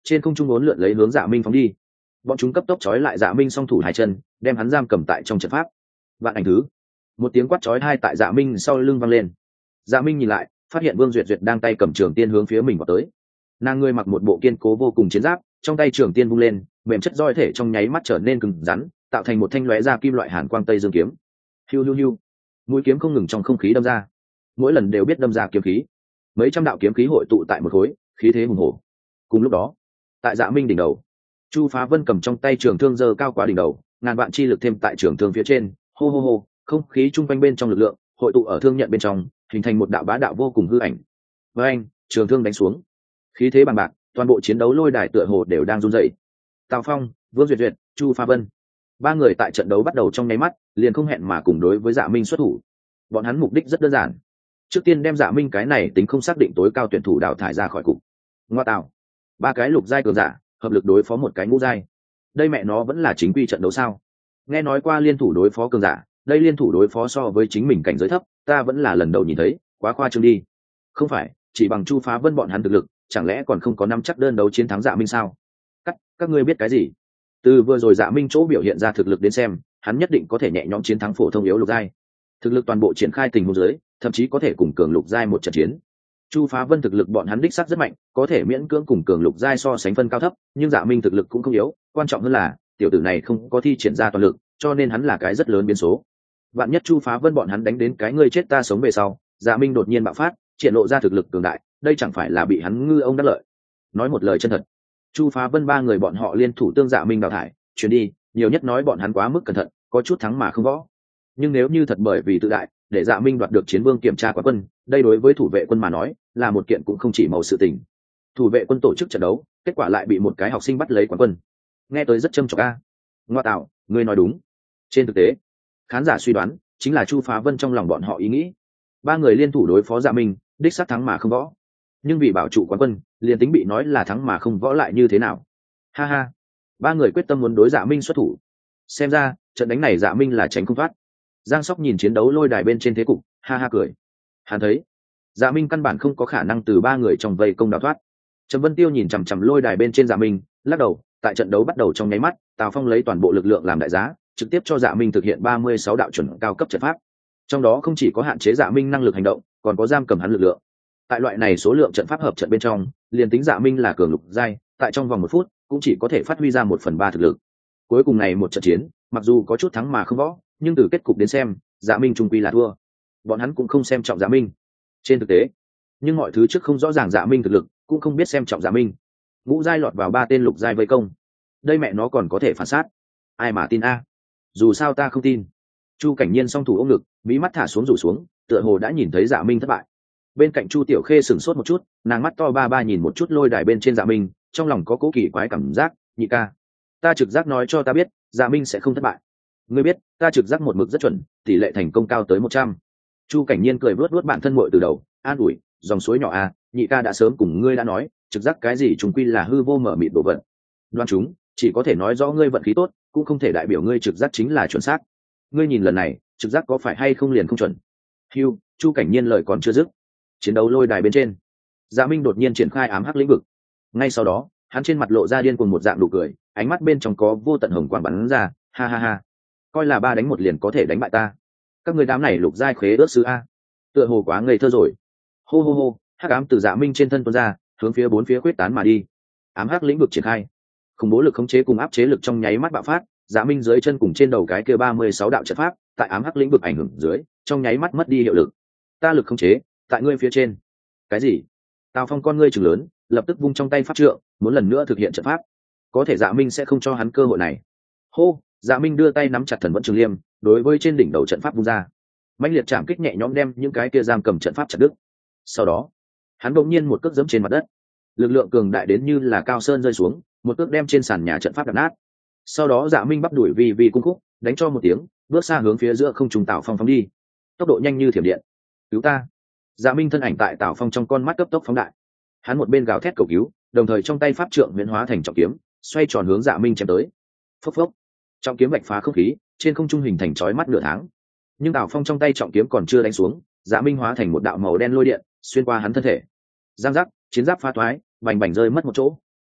trên không trung uốn lượn lấy hướng Dạ Minh phóng đi. Bọn chúng cấp tốc trói lại Dạ Minh song thủ hai chân, đem hắn giam cầm tại trong trận pháp. Vạn ảnh thứ, một tiếng quát chói tai tại Dạ Minh sau lưng vang lên. Dạ Minh nhìn lại, phát hiện Vương Duyệt Duyệt đang tay cầm trường tiên hướng phía mình vào tới. Nàng ngươi mặc một bộ kiên cố vô cùng chiến giáp, trong tay trường tiên vung lên, mềm chất roi thể trong nháy mắt trở nên cứng rắn, tạo thành một thanh lóe ra kim loại hàn quang tây dương kiếm. Hiu hiu hiu, mũi kiếm không ngừng trong không khí đâm ra, mỗi lần đều biết đâm ra kiếm khí. Mấy trăm đạo kiếm khí hội tụ tại một khối, khí thế hùng hổ. Cùng lúc đó, tại Dạ Minh đỉnh đầu, Chu Phá Vân cầm trong tay trường thương giơ cao quá đỉnh đầu, ngàn vạn chi lực thêm tại trường thương phía trên, hô hô hô, không khí chung quanh bên trong lực lượng hội tụ ở thương nhận bên trong, hình thành một đạo bá đạo vô cùng hư ảnh. Với anh, trường thương đánh xuống, khí thế bằng bạc, toàn bộ chiến đấu lôi đài tựa hồ đều đang run rẩy. Tào Phong, Vương Duyệt Duyệt, Chu Phá Vân, ba người tại trận đấu bắt đầu trong nháy mắt, liền không hẹn mà cùng đối với Dạ Minh xuất thủ. Bọn hắn mục đích rất đơn giản, trước tiên đem Dạ Minh cái này tính không xác định tối cao tuyển thủ đào thải ra khỏi cục. Ngoa tạo, ba cái lục giai cường giả hợp lực đối phó một cái ngũ giai, đây mẹ nó vẫn là chính quy trận đấu sao? Nghe nói qua liên thủ đối phó cường giả, đây liên thủ đối phó so với chính mình cảnh giới thấp, ta vẫn là lần đầu nhìn thấy, quá khoa trương đi. Không phải, chỉ bằng Chu Phá Vân bọn hắn thực lực, chẳng lẽ còn không có năm chắc đơn đấu chiến thắng Dạ Minh sao? Các các ngươi biết cái gì? Từ vừa rồi Dạ Minh chỗ biểu hiện ra thực lực đến xem, hắn nhất định có thể nhẹ nhõm chiến thắng phổ thông yếu lục giai. Thực lực toàn bộ triển khai tình huống dưới, thậm chí có thể cùng cường lục giai một trận chiến. Chu Phá Vân thực lực bọn hắn đích xác rất mạnh, có thể miễn cưỡng cùng cường lục giai so sánh phân cao thấp, nhưng Dạ Minh thực lực cũng không yếu, quan trọng hơn là tiểu tử này không có thi triển ra toàn lực, cho nên hắn là cái rất lớn biến số. Vạn nhất Chu Phá Vân bọn hắn đánh đến cái ngươi chết ta sống về sau, Dạ Minh đột nhiên bạo phát, triển lộ ra thực lực cường đại, đây chẳng phải là bị hắn ngư ông đắc lợi. Nói một lời chân thật, Chu Phá Vân ba người bọn họ liên thủ tương Dạ Minh đào thải, chuyển đi, nhiều nhất nói bọn hắn quá mức cẩn thận, có chút thắng mà không võ. Nhưng nếu như thật bởi vì tự đại, để Dạ Minh đoạt được chiến vương kiểm tra quán quân, đây đối với thủ vệ quân mà nói, là một kiện cũng không chỉ màu sự tình. Thủ vệ quân tổ chức trận đấu, kết quả lại bị một cái học sinh bắt lấy quán quân. Nghe tới rất châm chọc a. Ngoa tạo, ngươi nói đúng. Trên thực tế, khán giả suy đoán, chính là Chu Phá Vân trong lòng bọn họ ý nghĩ. Ba người liên thủ đối phó Dạ Minh, đích xác thắng mà không võ. Nhưng vì bảo trụ quán quân, liền tính bị nói là thắng mà không võ lại như thế nào? Ha ha. Ba người quyết tâm muốn đối Dạ Minh xuất thủ. Xem ra, trận đánh này Dạ Minh là tránh không thoát. Giang Sóc nhìn chiến đấu lôi đài bên trên thế cục, ha ha cười. Hắn thấy, Dạ Minh căn bản không có khả năng từ ba người trong vây công đào thoát. Trầm Vân Tiêu nhìn chằm chằm lôi đài bên trên Dạ Minh, lắc đầu, tại trận đấu bắt đầu trong nháy mắt, Tào Phong lấy toàn bộ lực lượng làm đại giá, trực tiếp cho Dạ Minh thực hiện ba mươi sáu đạo chuẩn cao cấp trận pháp. Trong đó không chỉ có hạn chế Dạ Minh năng lực hành động, còn có giam cầm hắn lực lượng. Tại loại này số lượng trận pháp hợp trận bên trong, liền tính Dạ Minh là cường lục giai, tại trong vòng một phút cũng chỉ có thể phát huy ra một phần ba thực lực. Cuối cùng này một trận chiến, mặc dù có chút thắng mà không võ, nhưng từ kết cục đến xem, Dạ Minh trung quy là thua. Bọn hắn cũng không xem trọng Dạ Minh. Trên thực tế, nhưng mọi thứ trước không rõ ràng Dạ Minh thực lực, cũng không biết xem trọng Dạ Minh. Ngũ giai lọt vào ba tên lục giai vây công, đây mẹ nó còn có thể phản sát, ai mà tin a? Dù sao ta không tin. Chu Cảnh Nhiên song thủ ôm ngực, mí mắt thả xuống rủ xuống, tựa hồ đã nhìn thấy Dạ Minh thất bại. Bên cạnh Chu Tiểu Khê sửng sốt một chút, nàng mắt to ba ba nhìn một chút lôi đài bên trên Dạ Minh, trong lòng có cố kỳ quái cảm giác. Nhị ca, ta trực giác nói cho ta biết, Dạ Minh sẽ không thất bại. Ngươi biết, ta trực giác một mực rất chuẩn, tỷ lệ thành công cao tới một trăm. Chu Cảnh Nhiên cười vuốt vuốt bản thân muội từ đầu, an ủi, dòng suối nhỏ a, nhị ca đã sớm cùng ngươi đã nói, trực giác cái gì chúng quy là hư vô mở mịt đồ vật. Đoan chúng, chỉ có thể nói rõ ngươi vận khí tốt, cũng không thể đại biểu ngươi trực giác chính là chuẩn xác. Ngươi nhìn lần này, trực giác có phải hay không liền không chuẩn. Hưu, Chu Cảnh Nhiên lời còn chưa dứt, chiến đấu lôi đài bên trên, Dạ Minh đột nhiên triển khai ám hắc lĩnh vực. Ngay sau đó, hắn trên mặt lộ ra điên cuồng một dạng nụ cười, ánh mắt bên trong có vô tận hồng quang bắn ra, ha ha ha, coi là ba đánh một liền có thể đánh bại ta. Các người đám này lục giai khế ước sứ a, tựa hồ quá ngây thơ rồi. Hô hô hô, hắc ám từ Dạ Minh trên thân tuôn ra, hướng phía bốn phía quyết tán mà đi. Ám hắc lĩnh vực triển khai, khủng bố lực khống chế cùng áp chế lực trong nháy mắt bạo phát. Dạ Minh dưới chân cùng trên đầu cái kia ba mươi sáu đạo trận pháp, tại ám hắc lĩnh vực ảnh hưởng dưới, trong nháy mắt mất đi hiệu lực. Ta lực khống chế, tại ngươi phía trên. Cái gì? Tào Phong con ngươi trừng lớn, lập tức vung trong tay pháp trượng, muốn lần nữa thực hiện trận pháp. Có thể Dạ Minh sẽ không cho hắn cơ hội này. Hô, Dạ Minh đưa tay nắm chặt thần vẫn trường liêm, đối với trên đỉnh đầu trận pháp vung ra. Mãnh liệt chạm kích nhẹ nhõm đem những cái kia giam cầm trận pháp chặt đứt. Sau đó, hắn bỗng nhiên một cước giẫm trên mặt đất. Lực lượng cường đại đến như là cao sơn rơi xuống, một cước đem trên sàn nhà trận pháp đập nát. Sau đó Dạ Minh bắp đuổi vì vì cung khúc, đánh cho một tiếng, bước xa hướng phía giữa không trung Tào Phong phóng đi. Tốc độ nhanh như thiểm điện. Cứu ta! Dạ Minh thân ảnh tại Tào Phong trong con mắt cấp tốc phóng đại. Hắn một bên gào thét cầu cứu, đồng thời trong tay pháp trượng biến hóa thành trọng kiếm, xoay tròn hướng Dạ Minh chém tới. Phốc phốc, trọng kiếm vạch phá không khí, trên không trung hình thành chói mắt nửa tháng. Nhưng Tào Phong trong tay trọng kiếm còn chưa đánh xuống, Dạ Minh hóa thành một đạo màu đen lôi điện, xuyên qua hắn thân thể. Giang giác, chiến giáp phá toái, bành bành rơi mất một chỗ.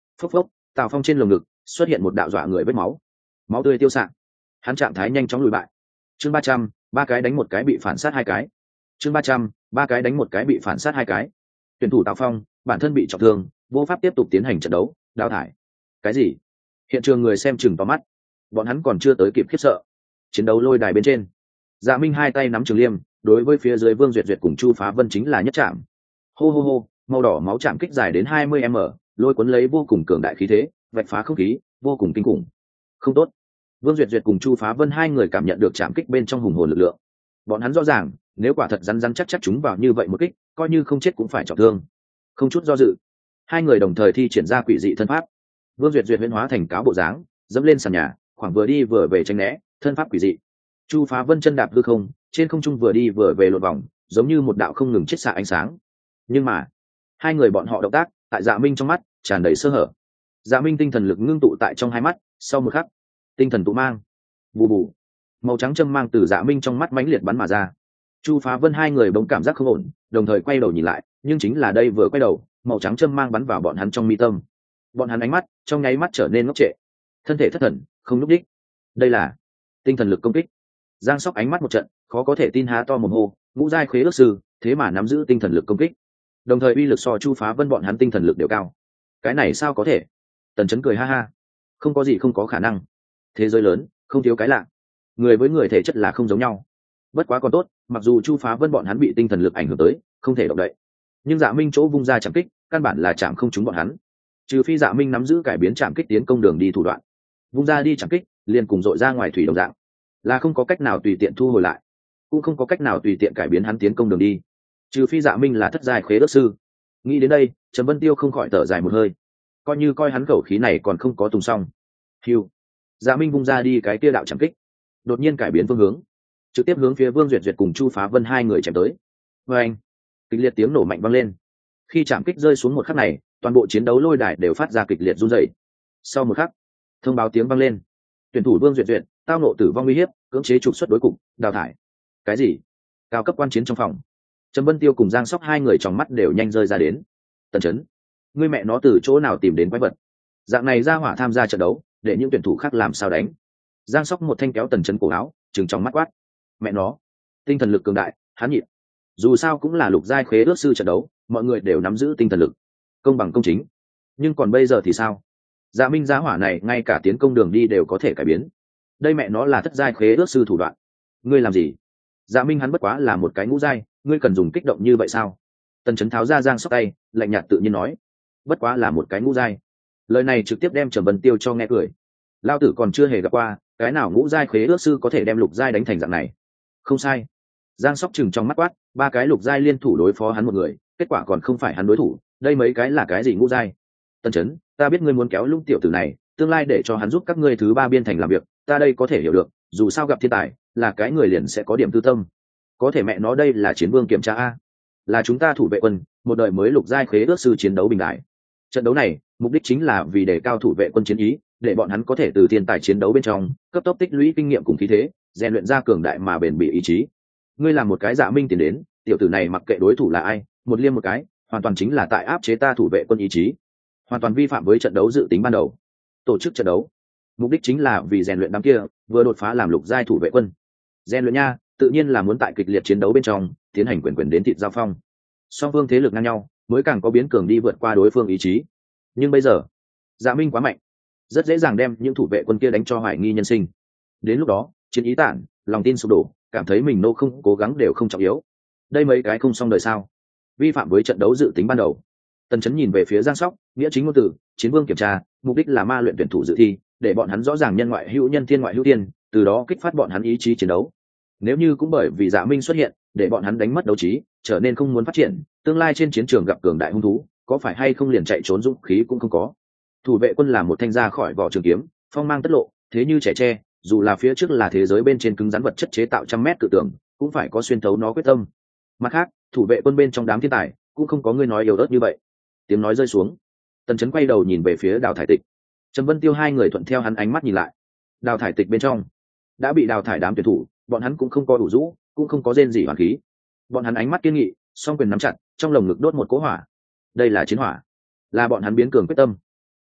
Phốc phốc, Tào Phong trên lồng ngực xuất hiện một đạo dọa người vết máu, máu tươi tiêu xạ, hắn trạng thái nhanh chóng lùi bại. Chương ba trăm, ba cái đánh một cái bị phản sát hai cái. Chương ba trăm, ba cái đánh một cái bị phản sát hai cái. Tuyển thủ Tào Phong, bản thân bị trọng thương, vô pháp tiếp tục tiến hành trận đấu, đào thải. Cái gì? Hiện trường người xem chừng to mắt, bọn hắn còn chưa tới kịp khiếp sợ. Chiến đấu lôi đài bên trên, Dạ Minh hai tay nắm trường liêm, đối với phía dưới Vương Duyệt Duyệt cùng Chu Phá Vân chính là nhất chạm. Hô hô hô, màu đỏ máu chạm kích dài đến hai mươi mét, lôi cuốn lấy vô cùng cường đại khí thế, vạch phá không khí, vô cùng kinh khủng. Không tốt. Vương Duyệt Duyệt cùng Chu Phá Vân hai người cảm nhận được chạm kích bên trong hùng hồn lực lượng. Bọn hắn rõ ràng, nếu quả thật rắn rắn chắc chắc chúng vào như vậy một kích, coi như không chết cũng phải trọng thương. Không chút do dự, hai người đồng thời thi triển ra quỷ dị thân pháp. Vương Duyệt Duyệt huyễn hóa thành cáo bộ dáng, dẫm lên sàn nhà, khoảng vừa đi vừa về tránh né, thân pháp quỷ dị. Chu Phá Vân chân đạp hư không, trên không trung vừa đi vừa về lộn vòng, giống như một đạo không ngừng chiết xạ ánh sáng. Nhưng mà, hai người bọn họ động tác, tại Dạ Minh trong mắt tràn đầy sơ hở. Dạ Minh tinh thần lực ngưng tụ tại trong hai mắt, sau một khắc, tinh thần tụ mang, bù bù, màu trắng châm mang từ Dạ Minh trong mắt mãnh liệt bắn mà ra. Chu Phá Vân hai người bỗng cảm giác không ổn, đồng thời quay đầu nhìn lại, nhưng chính là đây vừa quay đầu, màu trắng châm mang bắn vào bọn hắn trong mi tâm. Bọn hắn ánh mắt trong nháy mắt trở nên ngốc trệ, thân thể thất thần, không lúc đích. Đây là tinh thần lực công kích. Giang Sóc ánh mắt một trận, khó có thể tin há to mồm hô, ngũ giai khế ước sư, thế mà nắm giữ tinh thần lực công kích, đồng thời uy lực so Chu Phá Vân bọn hắn tinh thần lực đều cao. Cái này sao có thể? Tần Chấn cười ha ha, không có gì không có khả năng. Thế giới lớn, không thiếu cái lạ. Người với người thể chất là không giống nhau. Bất quá còn tốt, mặc dù Chu Phá Vân bọn hắn bị tinh thần lực ảnh hưởng tới, không thể động đậy, nhưng Dạ Minh chỗ vung ra chạm kích, căn bản là chạm không trúng bọn hắn. Trừ phi Dạ Minh nắm giữ cải biến chạm kích tiến công đường đi thủ đoạn, vung ra đi chạm kích, liền cùng dội ra ngoài thủy đồng dạng, là không có cách nào tùy tiện thu hồi lại, cũng không có cách nào tùy tiện cải biến hắn tiến công đường đi. Trừ phi Dạ Minh là thất giai khế ước sư. Nghĩ đến đây, Trầm Vân Tiêu không khỏi thở dài một hơi, coi như coi hắn khẩu khí này còn không có tùng xong. Hiu, Dạ Minh vung ra đi cái kia đạo chạm kích, đột nhiên cải biến phương hướng, trực tiếp hướng phía Vương Duyệt Duyệt cùng Chu Phá Vân hai người chém tới. Và anh, kịch liệt tiếng nổ mạnh vang lên. Khi chạm kích rơi xuống một khắc này, toàn bộ chiến đấu lôi đài đều phát ra kịch liệt run rẩy. Sau một khắc, thông báo tiếng vang lên. Tuyển thủ Vương Duyệt Duyệt tao nộ tử vong uy hiếp, cưỡng chế trục xuất đối cục, đào thải. Cái gì? Cao cấp quan chiến trong phòng, Trầm Vân Tiêu cùng Giang Sóc hai người trong mắt đều nhanh rơi ra đến. Tần Chấn, ngươi mẹ nó từ chỗ nào tìm đến quái vật? Dạng này ra hỏa tham gia trận đấu, để những tuyển thủ khác làm sao đánh? Giang Sóc một thanh kéo Tần Chấn cổ áo, trừng trong mắt quát. Mẹ nó, tinh thần lực cường đại, hắn nhịn. Dù sao cũng là lục giai khế ước sư trận đấu, mọi người đều nắm giữ tinh thần lực, công bằng công chính. Nhưng còn bây giờ thì sao? Dạ Minh giá hỏa này ngay cả tiến công đường đi đều có thể cải biến. Đây mẹ nó là thất giai khế ước sư thủ đoạn. Ngươi làm gì? Dạ Minh hắn bất quá là một cái ngũ giai, ngươi cần dùng kích động như vậy sao? Tần Chấn tháo ra Giang Sóc tay, lạnh nhạt tự nhiên nói. Bất quá là một cái ngũ giai. Lời này trực tiếp đem Trầm Vân Tiêu cho nghe cười. Lao tử còn chưa hề gặp qua, cái nào ngũ giai khế ước sư có thể đem lục giai đánh thành dạng này. Không sai. Giang Sóc chừng trong mắt quát, ba cái lục giai liên thủ đối phó hắn một người, kết quả còn không phải hắn đối thủ, đây mấy cái là cái gì ngũ giai? Tần Chấn, ta biết ngươi muốn kéo lung tiểu tử này, tương lai để cho hắn giúp các ngươi thứ ba biên thành làm việc, ta đây có thể hiểu được, dù sao gặp thiên tài, là cái người liền sẽ có điểm tư tâm. Có thể mẹ nó đây là chiến vương kiểm tra a, là chúng ta thủ vệ quân, một đời mới lục giai khế ước sư chiến đấu bình đại. Trận đấu này, mục đích chính là vì đề cao thủ vệ quân chiến ý, để bọn hắn có thể từ thiên tài chiến đấu bên trong, cấp tốc tích lũy kinh nghiệm cùng khí thế, rèn luyện ra cường đại mà bền bỉ ý chí. Ngươi làm một cái Dạ Minh tiền đến, tiểu tử này mặc kệ đối thủ là ai, một liêm một cái, hoàn toàn chính là tại áp chế ta thủ vệ quân ý chí, hoàn toàn vi phạm với trận đấu dự tính ban đầu. Tổ chức trận đấu, mục đích chính là vì rèn luyện đám kia vừa đột phá làm lục giai thủ vệ quân. Rèn luyện nha, tự nhiên là muốn tại kịch liệt chiến đấu bên trong tiến hành quyền quyền đến thịt giao phong, song phương thế lực ngang nhau mới càng có biến cường đi vượt qua đối phương ý chí. Nhưng bây giờ Dạ Minh quá mạnh, rất dễ dàng đem những thủ vệ quân kia đánh cho hoài nghi nhân sinh. Đến lúc đó chiến ý tản, lòng tin sụp đổ, cảm thấy mình nô không cố gắng đều không trọng yếu. Đây mấy cái không xong đời sao? Vi phạm với trận đấu dự tính ban đầu. Tần Chấn nhìn về phía Giang Sóc, nghĩa chính ngôn từ, chiến vương kiểm tra, mục đích là ma luyện tuyển thủ dự thi, để bọn hắn rõ ràng nhân ngoại hữu nhân, thiên ngoại hữu thiên, từ đó kích phát bọn hắn ý chí chiến đấu. Nếu như cũng bởi vì Dạ Minh xuất hiện, để bọn hắn đánh mất đấu trí, trở nên không muốn phát triển, tương lai trên chiến trường gặp cường đại hung thú, có phải hay không liền chạy trốn dũng khí cũng không có. Thủ vệ quân là một thanh ra khỏi vỏ trường kiếm, phong mang tất lộ, thế như trẻ tre, dù là phía trước là thế giới bên trên cứng rắn vật chất chế tạo trăm mét cự tường, cũng phải có xuyên thấu nó quyết tâm. Mặt khác, thủ vệ quân bên trong đám thiên tài, cũng không có người nói yếu ớt như vậy. Tiếng nói rơi xuống, Tần Chấn quay đầu nhìn về phía Đào Thải Tịch, Trầm Vân Tiêu hai người thuận theo hắn ánh mắt nhìn lại. Đào Thải Tịch bên trong đã bị đào thải đám tuyển thủ, bọn hắn cũng không có đủ rũ, cũng không có rên gì hoàn khí. Bọn hắn ánh mắt kiên nghị, song quyền nắm chặt, trong lồng ngực đốt một cỗ hỏa. Đây là chiến hỏa, là bọn hắn biến cường quyết tâm.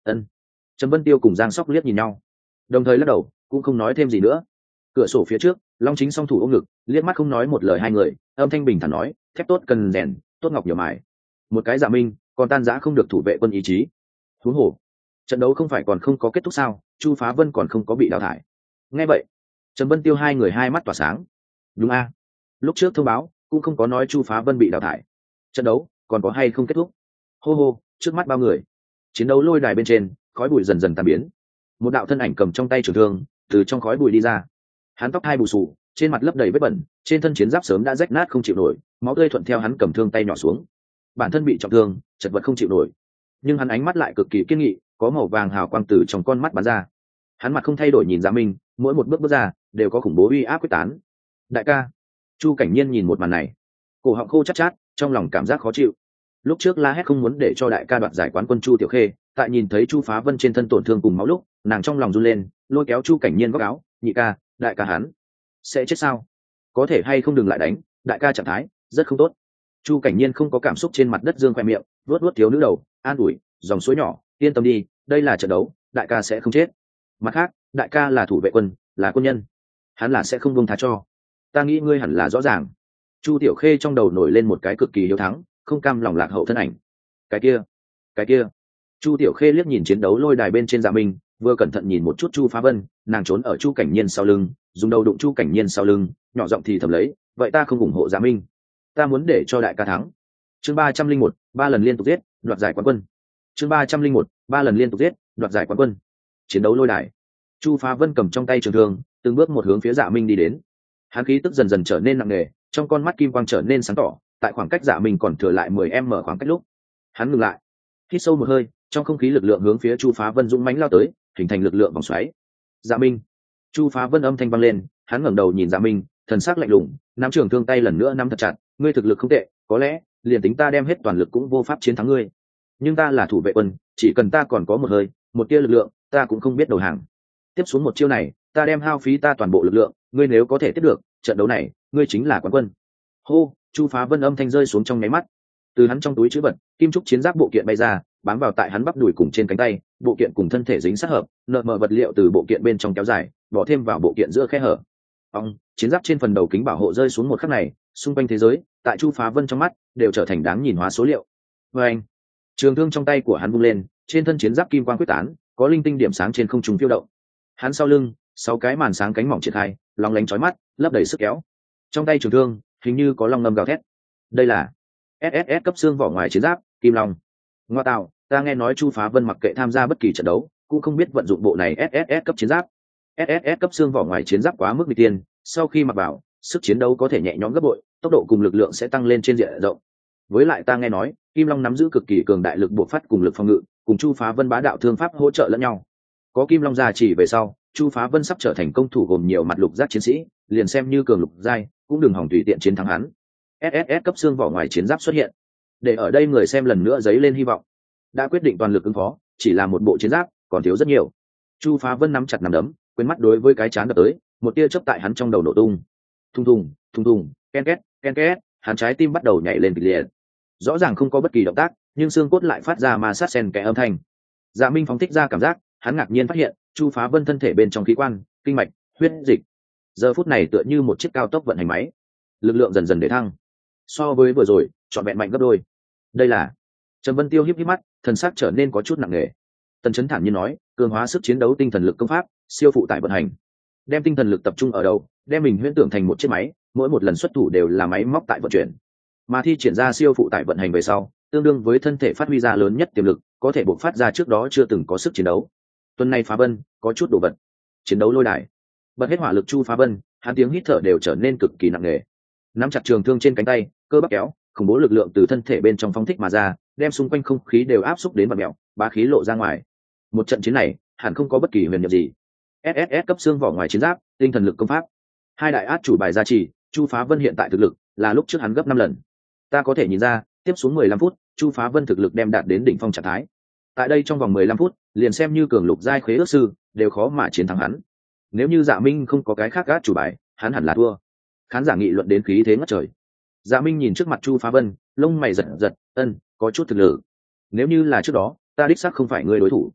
Ân. Trầm Vân Tiêu cùng Giang Sóc liếc nhìn nhau, đồng thời lắc đầu, cũng không nói thêm gì nữa. Cửa sổ phía trước, Long Chính song thủ ôm ngực, liếc mắt không nói một lời hai người, âm thanh bình thản nói, thép tốt cần rèn, tốt ngọc nhiều mài. Một cái Dạ Minh, còn tan rã không được thủ vệ quân ý chí. Huống hồ, trận đấu không phải còn không có kết thúc sao? Chu Phá Vân còn không có bị đào thải. Nghe vậy, Trầm Vân Tiêu hai người hai mắt tỏa sáng. Đúng a, lúc trước thông báo cũng không có nói Chu Phá Vân bị đào thải. Trận đấu còn có hay không kết thúc? Hô hô, trước mắt bao người, chiến đấu lôi đài bên trên, khói bụi dần dần tan biến. Một đạo thân ảnh cầm trong tay trường thương, từ trong khói bụi đi ra. Hắn tóc hai bù xù, trên mặt lấp đầy vết bẩn, trên thân chiến giáp sớm đã rách nát không chịu nổi, máu tươi thuận theo hắn cầm thương tay nhỏ xuống. Bản thân bị trọng thương, chật vật không chịu nổi, nhưng hắn ánh mắt lại cực kỳ kiên nghị, có màu vàng hào quang từ trong con mắt bắn ra. Hắn mặt không thay đổi nhìn Dạ Minh, mỗi một bước bước ra đều có khủng bố uy áp quyết tán. Đại ca. Chu Cảnh Nhiên nhìn một màn này, cổ họng khô chát chát, trong lòng cảm giác khó chịu. Lúc trước la hét không muốn để cho đại ca đoạt giải quán quân Chu Tiểu Khê, tại nhìn thấy Chu Phá Vân trên thân tổn thương cùng máu lúc, nàng trong lòng run lên, lôi kéo Chu Cảnh Nhiên góc áo, nhị ca, đại ca hắn sẽ chết sao? Có thể hay không đừng lại đánh, đại ca trạng thái rất không tốt. Chu Cảnh Nhiên không có cảm xúc, trên mặt đất dương khoe miệng, vuốt vuốt thiếu nữ đầu, an ủi, dòng suối nhỏ, yên tâm đi, đây là trận đấu, đại ca sẽ không chết. Mặt khác, đại ca là thủ vệ quân, là quân nhân, hắn là sẽ không buông tha cho. Ta nghĩ ngươi hẳn là rõ ràng. Chu Tiểu Khê trong đầu nổi lên một cái cực kỳ hiếu thắng, không cam lòng lạc hậu thân ảnh. Cái kia, cái kia. Chu Tiểu Khê liếc nhìn chiến đấu lôi đài bên trên Dạ Minh, vừa cẩn thận nhìn một chút Chu Phá Vân, nàng trốn ở Chu Cảnh Nhiên sau lưng, dùng đầu đụng Chu Cảnh Nhiên sau lưng, nhỏ giọng thì thầm lấy, vậy ta không ủng hộ Dạ Minh, ta muốn để cho đại ca thắng. Chương ba trăm linh một, ba lần liên tục giết, đoạt giải quán quân. Chương ba trăm linh một, ba lần liên tục giết, đoạt giải quán quân. Chiến đấu lôi đài. Chu Phá Vân cầm trong tay trường thương, từng bước một hướng phía Dạ Minh đi đến. Hắn khí tức dần dần trở nên nặng nề, trong con mắt kim quang trở nên sáng tỏ, tại khoảng cách Dạ Minh còn thừa lại mười em mở khoảng cách lúc, hắn ngừng lại, hít sâu một hơi, trong không khí lực lượng hướng phía Chu Phá Vân dũng mãnh lao tới, hình thành lực lượng vòng xoáy. Dạ Minh. Chu Phá Vân âm thanh vang lên, hắn ngẩng đầu nhìn Dạ Minh, thần sắc lạnh lùng, nắm trường thương tay lần nữa nắm thật chặt, ngươi thực lực không tệ, có lẽ liền tính ta đem hết toàn lực cũng vô pháp chiến thắng ngươi, nhưng ta là thủ vệ quân, chỉ cần ta còn có một hơi, một tia lực lượng, ta cũng không biết đầu hàng. Tiếp xuống một chiêu này, ta đem hao phí ta toàn bộ lực lượng, ngươi nếu có thể tiếp được trận đấu này, ngươi chính là quán quân. Hô. Chu Phá Vân âm thanh rơi xuống trong nháy mắt, từ hắn trong túi chữ vật, kim trúc chiến giáp bộ kiện bay ra, bám vào tại hắn bắp đùi cùng trên cánh tay, bộ kiện cùng thân thể dính sát hợp, nợ mờ vật liệu từ bộ kiện bên trong kéo dài, bỏ thêm vào bộ kiện giữa khe hở. Ông, chiến giáp trên phần đầu kính bảo hộ rơi xuống một khắc này, xung quanh thế giới, tại Chu Phá Vân trong mắt, đều trở thành đáng nhìn hóa số liệu. Và anh, trường thương trong tay của hắn vung lên, trên thân chiến giáp kim quang quyết tán, có linh tinh điểm sáng trên không trung phiêu động. Hắn sau lưng, sáu cái màn sáng cánh mỏng triển khai, lóng lánh chói mắt, lấp đầy sức kéo. Trong tay trường thương, hình như có long ngâm gào thét. Đây là ét ét ét cấp xương vỏ ngoài chiến giáp, Kim Long. Ngoa tạo, ta nghe nói Chu Phá Vân mặc kệ tham gia bất kỳ trận đấu, cũng không biết vận dụng bộ này ét ét ét cấp chiến giáp. ét ét ét cấp xương vỏ ngoài chiến giáp quá mức nguy tiên, sau khi mặc vào, sức chiến đấu có thể nhẹ nhõm gấp bội, tốc độ cùng lực lượng sẽ tăng lên trên diện rộng. Với lại ta nghe nói, Kim Long nắm giữ cực kỳ cường đại lực bộc phát cùng lực phòng ngự, cùng Chu Phá Vân bá đạo thương pháp hỗ trợ lẫn nhau. Có Kim Long gia chỉ về sau, Chu Phá Vân sắp trở thành công thủ gồm nhiều mặt lục giác chiến sĩ, liền xem như cường lục giai, cũng đừng hòng tùy tiện chiến thắng hắn. ét ét ét cấp xương vỏ ngoài chiến giáp xuất hiện, để ở đây người xem lần nữa dấy lên hy vọng. Đã quyết định toàn lực ứng phó, chỉ là một bộ chiến giáp, còn thiếu rất nhiều. Chu Phá Vân nắm chặt nắm đấm, quên mắt đối với cái chán đập tới, một tia chớp tại hắn trong đầu nổ tung. Thùng thùng, thùng thùng, ken két, ken két, hắn trái tim bắt đầu nhảy lên kịch liệt. Rõ ràng không có bất kỳ động tác, nhưng xương cốt lại phát ra ma sát xen kẽ âm thanh. Dạ Minh phóng thích ra cảm giác, hắn ngạc nhiên phát hiện, Chu Phá Vân thân thể bên trong khí quan, kinh mạch, huyết dịch, giờ phút này tựa như một chiếc cao tốc vận hành máy, lực lượng dần dần để thăng. So với vừa rồi, trọn vẹn mạnh gấp đôi. Đây là Trầm Vân Tiêu híp híp mắt, thần sắc trở nên có chút nặng nề. Tần Chấn thản nhiên nói, cường hóa sức chiến đấu tinh thần lực công pháp, siêu phụ tải vận hành. Đem tinh thần lực tập trung ở đầu, đem mình huyễn tưởng thành một chiếc máy, mỗi một lần xuất thủ đều là máy móc tại vận chuyển. Mà thi triển ra siêu phụ tải vận hành về sau, tương đương với thân thể phát huy ra lớn nhất tiềm lực, có thể bộc phát ra trước đó chưa từng có sức chiến đấu. Tuần này Phá Vân có chút đồ vật. Chiến đấu lôi đài, bật hết hỏa lực Chu Phá Vân, hắn tiếng hít thở đều trở nên cực kỳ nặng nề. Nắm chặt trường thương trên cánh tay, cơ bắp kéo, khủng bố lực lượng từ thân thể bên trong phóng thích mà ra, đem xung quanh không khí đều áp xúc đến vặn mèo, bá khí lộ ra ngoài. Một trận chiến này, hẳn không có bất kỳ huyền nhiệm gì. ét ét ét cấp xương vỏ ngoài chiến giáp, tinh thần lực công pháp, hai đại át chủ bài gia trì, Chu Phá Vân hiện tại thực lực là lúc trước hắn gấp năm lần. Ta có thể nhìn ra, tiếp xuống mười lăm phút, Chu Phá Vân thực lực đem đạt đến đỉnh phong trạng thái. Tại đây trong vòng mười lăm phút, liền xem như cường lục giai khế ước sư, đều khó mà chiến thắng hắn. Nếu như Dạ Minh không có cái khác át chủ bài, hắn hẳn là thua. Khán giả nghị luận đến khí thế ngất trời. Dạ Minh nhìn trước mặt Chu Phá Vân, lông mày giật giật, ân, có chút thực lực. Nếu như là trước đó, ta đích xác không phải người đối thủ.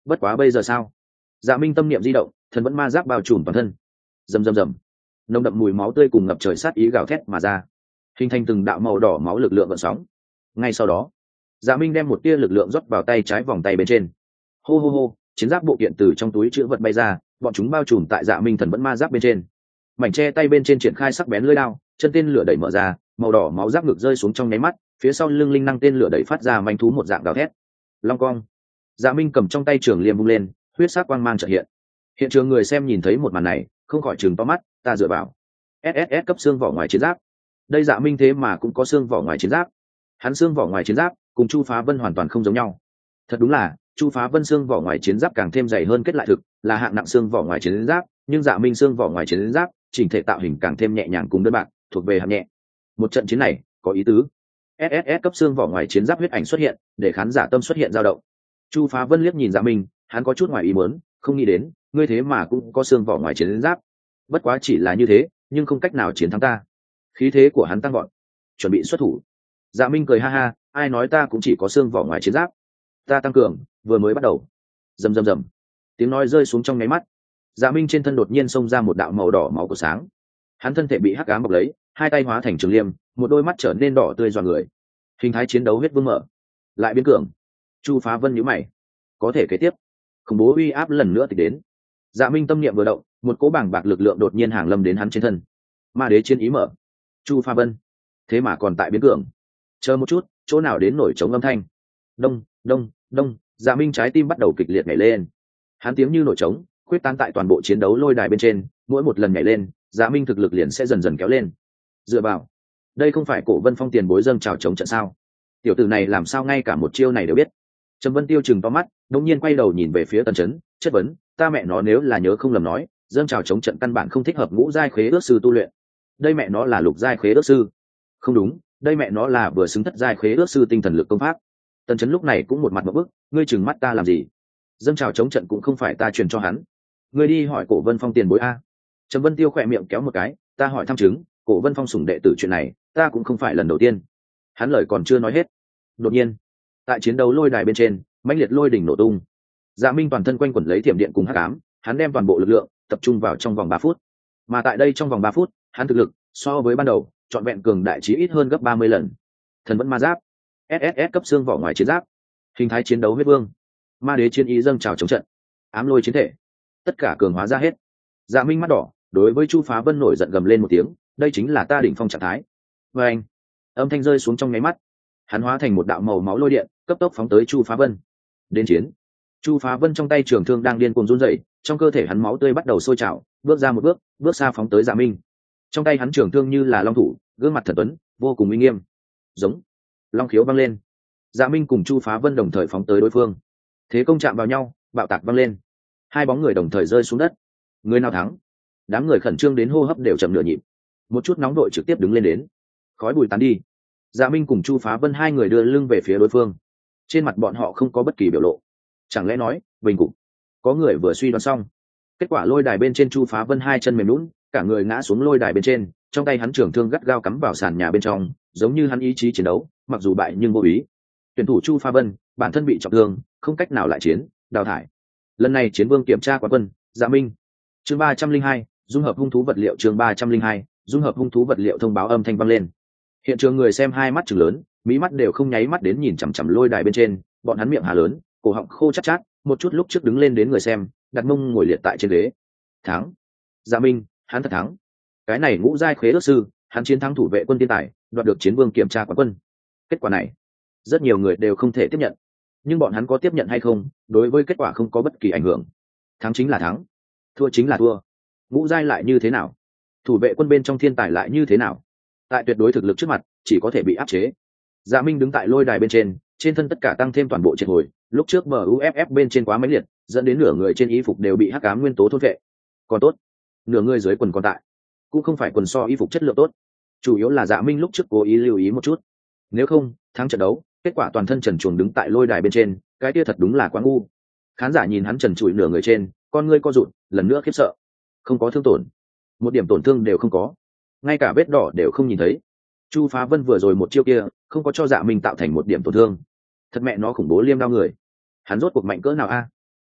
bất quá bây giờ sao? Dạ Minh tâm niệm di động, thần vẫn ma giáp bao trùm toàn thân. Rầm rầm rầm, nồng đậm mùi máu tươi cùng ngập trời sát ý gào thét mà ra, hình thành từng đạo màu đỏ máu lực lượng gợn sóng. Ngay sau đó, Dạ Minh đem một tia lực lượng rót vào tay trái vòng tay bên trên. Hô hô hô, chiến giáp bộ kiện từ trong túi chứa vật bay ra, bọn chúng bao trùm tại Dạ Minh thần vẫn ma giáp bên trên. Mảnh tre tay bên trên triển khai sắc bén lưỡi đao, chân tên lửa đẩy mở ra, màu đỏ máu giáp ngực rơi xuống trong nháy mắt, phía sau lưng linh năng tên lửa đẩy phát ra manh thú một dạng gào thét. Long cong. Dạ Minh cầm trong tay trường liềm vung lên, huyết sắc quang mang chợt hiện. Hiện trường người xem nhìn thấy một màn này, không khỏi trừng to mắt, ta dựa vào. ét ét ét cấp xương vỏ ngoài chiến giáp. Đây Dạ Minh thế mà cũng có xương vỏ ngoài chiến giáp. Hắn xương vỏ ngoài chiến giáp cùng Chu Phá Vân hoàn toàn không giống nhau. Thật đúng là, Chu Phá Vân xương vỏ ngoài chiến giáp càng thêm dày hơn kết lại thực, là hạng nặng xương vỏ ngoài chiến giáp, nhưng Dạ Minh xương vỏ ngoài chiến giáp, chỉnh thể tạo hình càng thêm nhẹ nhàng cùng đơn bạc, thuộc về hạng nhẹ. Một trận chiến này, có ý tứ. ét ét ét cấp xương vỏ ngoài chiến giáp huyết ảnh xuất hiện, để khán giả tâm xuất hiện dao động. Chu Phá Vân liếc nhìn Dạ Minh, hắn có chút ngoài ý muốn, không nghĩ đến, ngươi thế mà cũng có xương vỏ ngoài chiến giáp. Bất quá chỉ là như thế, nhưng không cách nào chiến thắng ta. Khí thế của hắn tăng vọt, chuẩn bị xuất thủ. Dạ Minh cười ha ha, ai nói ta cũng chỉ có xương vỏ ngoài chiến giáp. Ta tăng cường, vừa mới bắt đầu. Rầm rầm rầm. Tiếng nói rơi xuống trong nháy mắt. Dạ Minh trên thân đột nhiên xông ra một đạo màu đỏ máu của sáng. Hắn thân thể bị hắc ám bọc lấy, hai tay hóa thành trường liêm, một đôi mắt trở nên đỏ tươi dọa người. Hình thái chiến đấu huyết vương mở, lại biến cường. Chu Phá Vân nhíu mày, có thể kế tiếp. Khủng bố uy áp lần nữa thì đến. Dạ Minh tâm niệm vừa động, một cỗ bảng bạc lực lượng đột nhiên hàng lâm đến hắn trên thân. Ma đế chiến ý mở. Chu Phá Vân, thế mà còn tại biến cường. Chờ một chút, chỗ nào đến nổi trống âm thanh. Đông, đông, đông, Dạ Minh trái tim bắt đầu kịch liệt nhảy lên. Hắn tiếng như nổi trống, khuyết tán tại toàn bộ chiến đấu lôi đài bên trên, mỗi một lần nhảy lên, Dạ Minh thực lực liền sẽ dần dần kéo lên. Dựa vào, đây không phải Cổ Vân Phong tiền bối dâng trào chống trận sao? Tiểu tử này làm sao ngay cả một chiêu này đều biết? Trầm Vân Tiêu chừng to mắt, đột nhiên quay đầu nhìn về phía Tần Chấn, chất vấn, ta mẹ nó nếu là nhớ không lầm nói, dâng trào chống trận căn bản không thích hợp ngũ giai khế ước sư tu luyện. Đây mẹ nó là lục giai khế ước sư. Không đúng, đây mẹ nó là vừa xứng thất giai khế ước sư tinh thần lực công pháp. Tần Chấn lúc này cũng một mặt ngộp bức, ngươi chừng mắt ta làm gì? Dâng trào chống trận cũng không phải ta truyền cho hắn. Ngươi đi hỏi Cổ Vân Phong tiền bối a. Trầm Vân Tiêu khỏe miệng kéo một cái, ta hỏi thăm chứng, Cổ Vân Phong sủng đệ tử chuyện này, ta cũng không phải lần đầu tiên. Hắn lời còn chưa nói hết, đột nhiên, tại chiến đấu lôi đài bên trên, mãnh liệt lôi đỉnh nổ tung. Dạ Minh toàn thân quanh quẩn lấy thiểm điện cùng hắc ám, hắn đem toàn bộ lực lượng tập trung vào trong vòng ba phút. Mà tại đây trong vòng ba phút, hắn thực lực so với ban đầu, trọn vẹn cường đại chí ít hơn gấp ba mươi lần. Thần vẫn ma giáp, ét ét ét cấp xương vỏ ngoài chiến giáp, hình thái chiến đấu huyết vương, ma đế chiến ý dâng trào chống trận, ám lôi chiến thể, tất cả cường hóa ra hết. Dạ Minh mắt đỏ, đối với Chu Phá Vân nổi giận gầm lên một tiếng, đây chính là ta đỉnh phong trạng thái. Và anh, âm thanh rơi xuống trong nháy mắt, hắn hóa thành một đạo màu máu lôi điện, cấp tốc phóng tới Chu Phá Vân. Đến chiến. Chu Phá Vân trong tay trường thương đang điên cuồng run rẩy, trong cơ thể hắn máu tươi bắt đầu sôi trào, bước ra một bước, bước xa phóng tới Dạ Minh. Trong tay hắn trường thương như là long thủ, gương mặt thần tuấn, vô cùng uy nghiêm. Giống. Long khiếu vang lên. Dạ Minh cùng Chu Phá Vân đồng thời phóng tới đối phương. Thế công chạm vào nhau, bạo tạc vang lên. Hai bóng người đồng thời rơi xuống đất. Người nào thắng? Đám người khẩn trương đến hô hấp đều chậm nửa nhịp. Một chút nóng đội trực tiếp đứng lên đến. Khói bụi tán đi. Dạ Minh cùng Chu Phá Vân hai người đưa lưng về phía đối phương. Trên mặt bọn họ không có bất kỳ biểu lộ. Chẳng lẽ nói, bình cục. Có người vừa suy đoán xong. Kết quả lôi đài bên trên Chu Phá Vân hai chân mềm nhũn, cả người ngã xuống lôi đài bên trên, trong tay hắn trường thương gắt gao cắm vào sàn nhà bên trong, giống như hắn ý chí chiến đấu, mặc dù bại nhưng vô ý. Tuyển thủ Chu Phá Vân, bản thân bị trọng thương, không cách nào lại chiến, đào thải. Lần này chiến vương kiểm tra quán quân, Dạ Minh. Chương ba trăm linh hai, dung hợp hung thú vật liệu. Chương ba trăm linh hai, dung hợp hung thú vật liệu. Thông báo âm thanh vang lên. Hiện trường người xem hai mắt trừng lớn, mí mắt đều không nháy mắt đến nhìn chằm chằm lôi đài bên trên, bọn hắn miệng hà lớn, cổ họng khô chát chát, một chút lúc trước đứng lên đến người xem, đặt mông ngồi liệt tại trên ghế. Thắng. Dạ Minh, hắn thật thắng. Cái này ngũ giai khế ước sư, hắn chiến thắng thủ vệ quân tiên tài, đoạt được chiến vương kiểm tra quán quân. Kết quả này, rất nhiều người đều không thể tiếp nhận. Nhưng bọn hắn có tiếp nhận hay không, đối với kết quả không có bất kỳ ảnh hưởng. Thắng chính là thắng, thua chính là thua. Ngũ giai lại như thế nào? Thủ vệ quân bên trong thiên tài lại như thế nào? Tại tuyệt đối thực lực trước mặt, chỉ có thể bị áp chế. Dạ Minh đứng tại lôi đài bên trên, trên thân tất cả tăng thêm toàn bộ triệt hồi, lúc trước em u ép ép bên trên quá mãnh liệt, dẫn đến nửa người trên y phục đều bị hắc ám nguyên tố thôn vệ. Còn tốt, nửa người dưới quần còn tại, cũng không phải quần so y phục chất lượng tốt, chủ yếu là Dạ Minh lúc trước cố ý lưu ý một chút. Nếu không, thắng trận đấu, kết quả toàn thân trần truồng đứng tại lôi đài bên trên, cái kia thật đúng là quá ngu. Khán giả nhìn hắn trần trụi nửa người trên, con ngươi co rụt, lần nữa khiếp sợ. Không có thương tổn, một điểm tổn thương đều không có, ngay cả vết đỏ đều không nhìn thấy. Chu Phá Vân vừa rồi một chiêu kia, không có cho Dạ Minh tạo thành một điểm tổn thương. Thật mẹ nó khủng bố liêm đao người. Hắn rốt cuộc mạnh cỡ nào a?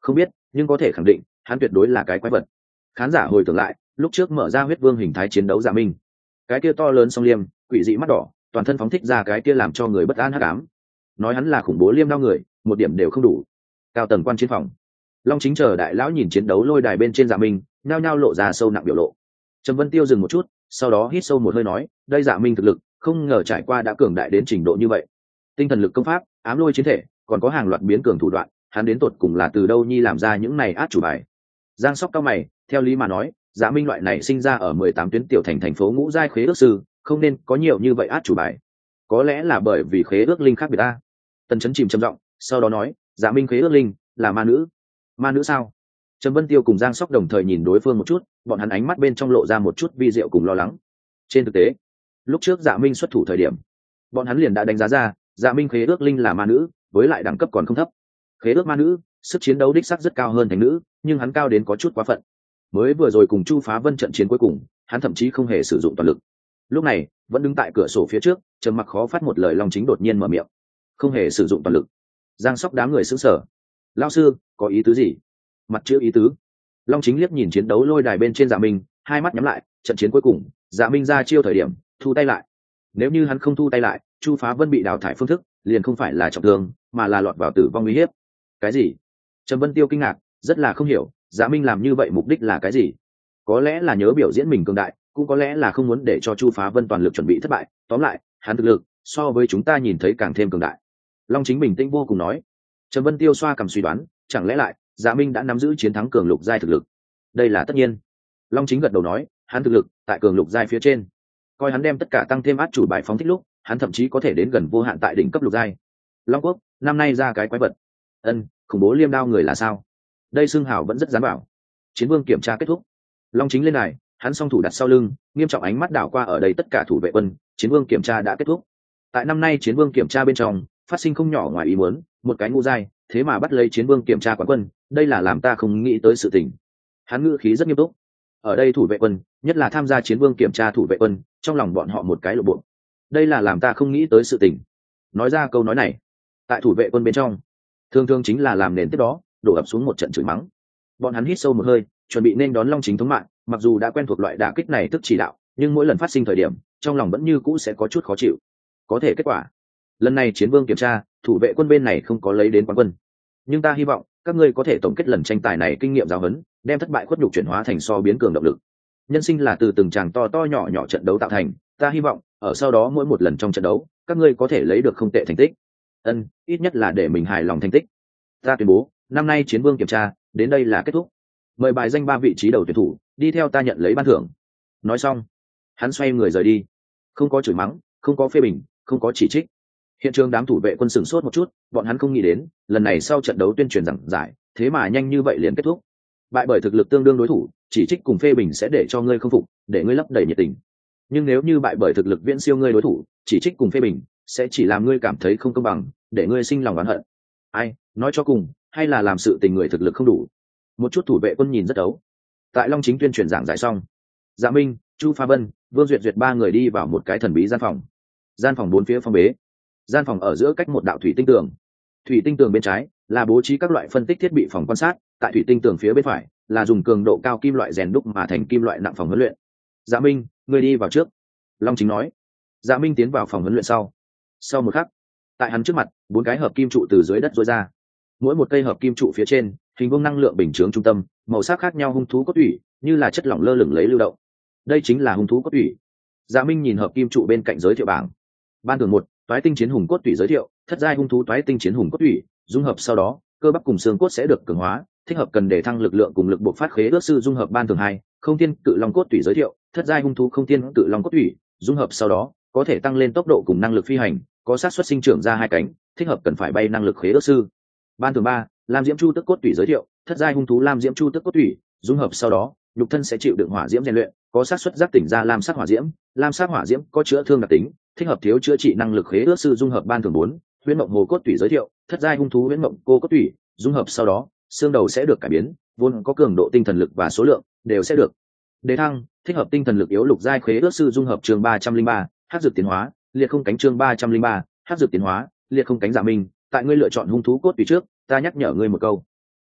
Không biết, nhưng có thể khẳng định hắn tuyệt đối là cái quái vật. Khán giả hồi tưởng lại lúc trước mở ra huyết vương hình thái chiến đấu Dạ Minh, cái kia to lớn song liêm, quỷ dị mắt đỏ, toàn thân phóng thích ra cái kia làm cho người bất an hắc ám. Nói hắn là khủng bố liêm đao người, một điểm đều không đủ. Cao tầng quan chiến phòng, Long Chính chờ đại lão nhìn chiến đấu lôi đài bên trên Dạ Minh, nhao nhao lộ ra sâu nặng biểu lộ. Trầm Vân Tiêu dừng một chút, sau đó hít sâu một hơi nói, đây Dạ Minh thực lực, không ngờ trải qua đã cường đại đến trình độ như vậy. Tinh thần lực công pháp, ám lôi chiến thể, còn có hàng loạt biến cường thủ đoạn, hắn đến tột cùng là từ đâu nhi làm ra những này át chủ bài. Giang Sóc cao mày, theo lý mà nói, Dạ Minh loại này sinh ra ở mười tám tuyến tiểu thành thành phố ngũ giai khế ước sư, không nên có nhiều như vậy át chủ bài. Có lẽ là bởi vì khế ước linh khác biệt ta. Tần Chấn chìm trầm giọng, sau đó nói, Dạ Minh khế ước linh là ma nữ. Ma nữ sao? Trầm Vân Tiêu cùng Giang Sóc đồng thời nhìn đối phương một chút, bọn hắn ánh mắt bên trong lộ ra một chút vi diệu cùng lo lắng. Trên thực tế, lúc trước Dạ Minh xuất thủ thời điểm, bọn hắn liền đã đánh giá ra, Dạ Minh khế ước linh là ma nữ, với lại đẳng cấp còn không thấp. Khế ước ma nữ, sức chiến đấu đích sắc rất cao hơn thành nữ, nhưng hắn cao đến có chút quá phận. Mới vừa rồi cùng Chu Phá Vân trận chiến cuối cùng, hắn thậm chí không hề sử dụng toàn lực. Lúc này, vẫn đứng tại cửa sổ phía trước, trầm mặc khó phát một lời, Long Chính đột nhiên mở miệng. Không hề sử dụng toàn lực. Giang Sóc đám người sững sờ. Lão sư, có ý tứ gì? Mặt chữ ý tứ. Long Chính liếc nhìn chiến đấu lôi đài bên trên Dạ Minh, hai mắt nhắm lại, trận chiến cuối cùng, Dạ Minh ra chiêu thời điểm, thu tay lại. Nếu như hắn không thu tay lại, Chu Phá Vân bị đào thải phương thức, liền không phải là trọng thương, mà là lọt vào tử vong nguy hiểm. Cái gì? Trầm Vân Tiêu kinh ngạc, rất là không hiểu, Dạ Minh làm như vậy mục đích là cái gì? Có lẽ là nhớ biểu diễn mình cường đại, cũng có lẽ là không muốn để cho Chu Phá Vân toàn lực chuẩn bị thất bại. Tóm lại, hắn thực lực so với chúng ta nhìn thấy càng thêm cường đại. Long Chính bình tĩnh vô cùng nói. Trầm Vân Tiêu xoa cầm suy đoán, chẳng lẽ lại Dạ Minh đã nắm giữ chiến thắng cường lục giai thực lực? Đây là tất nhiên. Long Chính gật đầu nói, hắn thực lực tại cường lục giai phía trên. Coi hắn đem tất cả tăng thêm át chủ bài phóng thích lúc, hắn thậm chí có thể đến gần vô hạn tại đỉnh cấp lục giai. Long Quốc, năm nay ra cái quái vật. Ân, khủng bố liêm đao người là sao? Đây xương hào vẫn rất dám bảo. Chiến vương kiểm tra kết thúc. Long Chính lên này, hắn song thủ đặt sau lưng, nghiêm trọng ánh mắt đảo qua ở đây tất cả thủ vệ quân. Chiến vương kiểm tra đã kết thúc. Tại năm nay chiến vương kiểm tra bên trong, phát sinh không nhỏ ngoài ý muốn, một cái ngu giai, thế mà bắt lấy chiến vương kiểm tra quán quân, đây là làm ta không nghĩ tới sự tình. Hắn ngữ khí rất nghiêm túc. Ở đây thủ vệ quân, nhất là tham gia chiến vương kiểm tra thủ vệ quân, trong lòng bọn họ một cái lộ bộ. Đây là làm ta không nghĩ tới sự tình. Nói ra câu nói này, tại thủ vệ quân bên trong, thường thường chính là làm nền tiếp đó đổ ập xuống một trận chửi mắng. Bọn hắn hít sâu một hơi, chuẩn bị nên đón Long Chính thống mạng, mặc dù đã quen thuộc loại đả kích này tức chỉ đạo, nhưng mỗi lần phát sinh thời điểm, trong lòng vẫn như cũ sẽ có chút khó chịu. Có thể kết quả, lần này chiến vương kiểm tra, thủ vệ quân bên này không có lấy đến quán quân, nhưng ta hy vọng các ngươi có thể tổng kết lần tranh tài này kinh nghiệm giáo huấn, đem thất bại khuất nhục chuyển hóa thành so biến cường động lực. Nhân sinh là từ từng tràng to to nhỏ nhỏ trận đấu tạo thành, ta hy vọng ở sau đó mỗi một lần trong trận đấu, các ngươi có thể lấy được không tệ thành tích. Ân, ít nhất là để mình hài lòng thành tích. Ta tuyên bố, năm nay chiến vương kiểm tra đến đây là kết thúc. Mời bài danh ba vị trí đầu tuyển thủ đi theo ta nhận lấy ban thưởng. Nói xong, hắn xoay người rời đi, không có chửi mắng, không có phê bình, không có chỉ trích. Hiện trường đám thủ vệ quân sửng sốt một chút, bọn hắn không nghĩ đến lần này sau trận đấu tuyên truyền giảng giải, thế mà nhanh như vậy liền kết thúc. Bại bởi thực lực tương đương đối thủ, chỉ trích cùng phê bình sẽ để cho ngươi không phục, để ngươi lấp đầy nhiệt tình. Nhưng nếu như bại bởi thực lực viễn siêu ngươi đối thủ, chỉ trích cùng phê bình sẽ chỉ làm ngươi cảm thấy không công bằng, để ngươi sinh lòng oán hận. Ai nói cho cùng, hay là làm sự tình người thực lực không đủ. Một chút thủ vệ quân nhìn rất ấu. Tại Long Chính tuyên truyền giảng giải xong, Dạ Minh, Chu Pha Vân, Vương Duyệt Duyệt ba người đi vào một cái thần bí gian phòng. Gian phòng bốn phía phong bế. Gian phòng ở giữa cách một đạo thủy tinh tường. Thủy tinh tường bên trái là bố trí các loại phân tích thiết bị phòng quan sát, tại thủy tinh tường phía bên phải là dùng cường độ cao kim loại rèn đúc mà thành kim loại nặng phòng huấn luyện. Dạ Minh, ngươi đi vào trước. Long Chính nói. Dạ Minh tiến vào phòng huấn luyện sau. Sau một khắc, tại hắn trước mặt, bốn cái hợp kim trụ từ dưới đất rối ra. Mỗi một cây hợp kim trụ phía trên, hình vuông năng lượng bình chướng trung tâm, màu sắc khác nhau hung thú cốt tủy, như là chất lỏng lơ lửng lấy lưu động. Đây chính là hung thú cốt tủy. Dạ Minh nhìn hợp kim trụ bên cạnh giới thiệu bảng. Ban thưởng một, toái tinh chiến hùng cốt tủy giới thiệu, thất giai hung thú toái tinh chiến hùng cốt tủy, dung hợp sau đó, cơ bắp cùng xương cốt sẽ được cường hóa, thích hợp cần để thăng lực lượng cùng lực bộc phát khế ước sư dung hợp. Ban thưởng hai, không tiên cự long cốt tủy giới thiệu, thất giai hung thú không tiên cự long cốt tủy, dung hợp sau đó, có thể tăng lên tốc độ cùng năng lực phi hành, có xác suất sinh trưởng ra hai cánh, thích hợp cần phải bay năng lực khế ước sư. Ban thưởng ba, lam diễm chu tức cốt tủy giới thiệu, thất giai hung thú lam diễm chu tức cốt tủy, dung hợp sau đó, nhục thân sẽ chịu đựng hỏa diễm rèn luyện, có xác suất giác tỉnh ra lam sắc hỏa diễm, lam sắc hỏa diễm có chữa thương đặc tính, thích hợp thiếu chữa trị năng lực khế ước sư dung hợp. Ban thưởng bốn, huyễn mộng hồ cốt tủy giới thiệu, thất giai hung thú huyễn mộng cô cốt tủy, dung hợp sau đó, xương đầu sẽ được cải biến, vốn có cường độ tinh thần lực và số lượng đều sẽ được đề thăng, thích hợp tinh thần lực yếu lục giai khế ước sư dung hợp. Chương ba trăm linh ba, hắc dược tiến hóa, liệt không cánh. Chương ba trăm linh ba, hắc dược tiến hóa, liệt không cánh. Dạ Minh, tại ngươi lựa chọn hung thú cốt tùy trước, ta nhắc nhở ngươi một câu.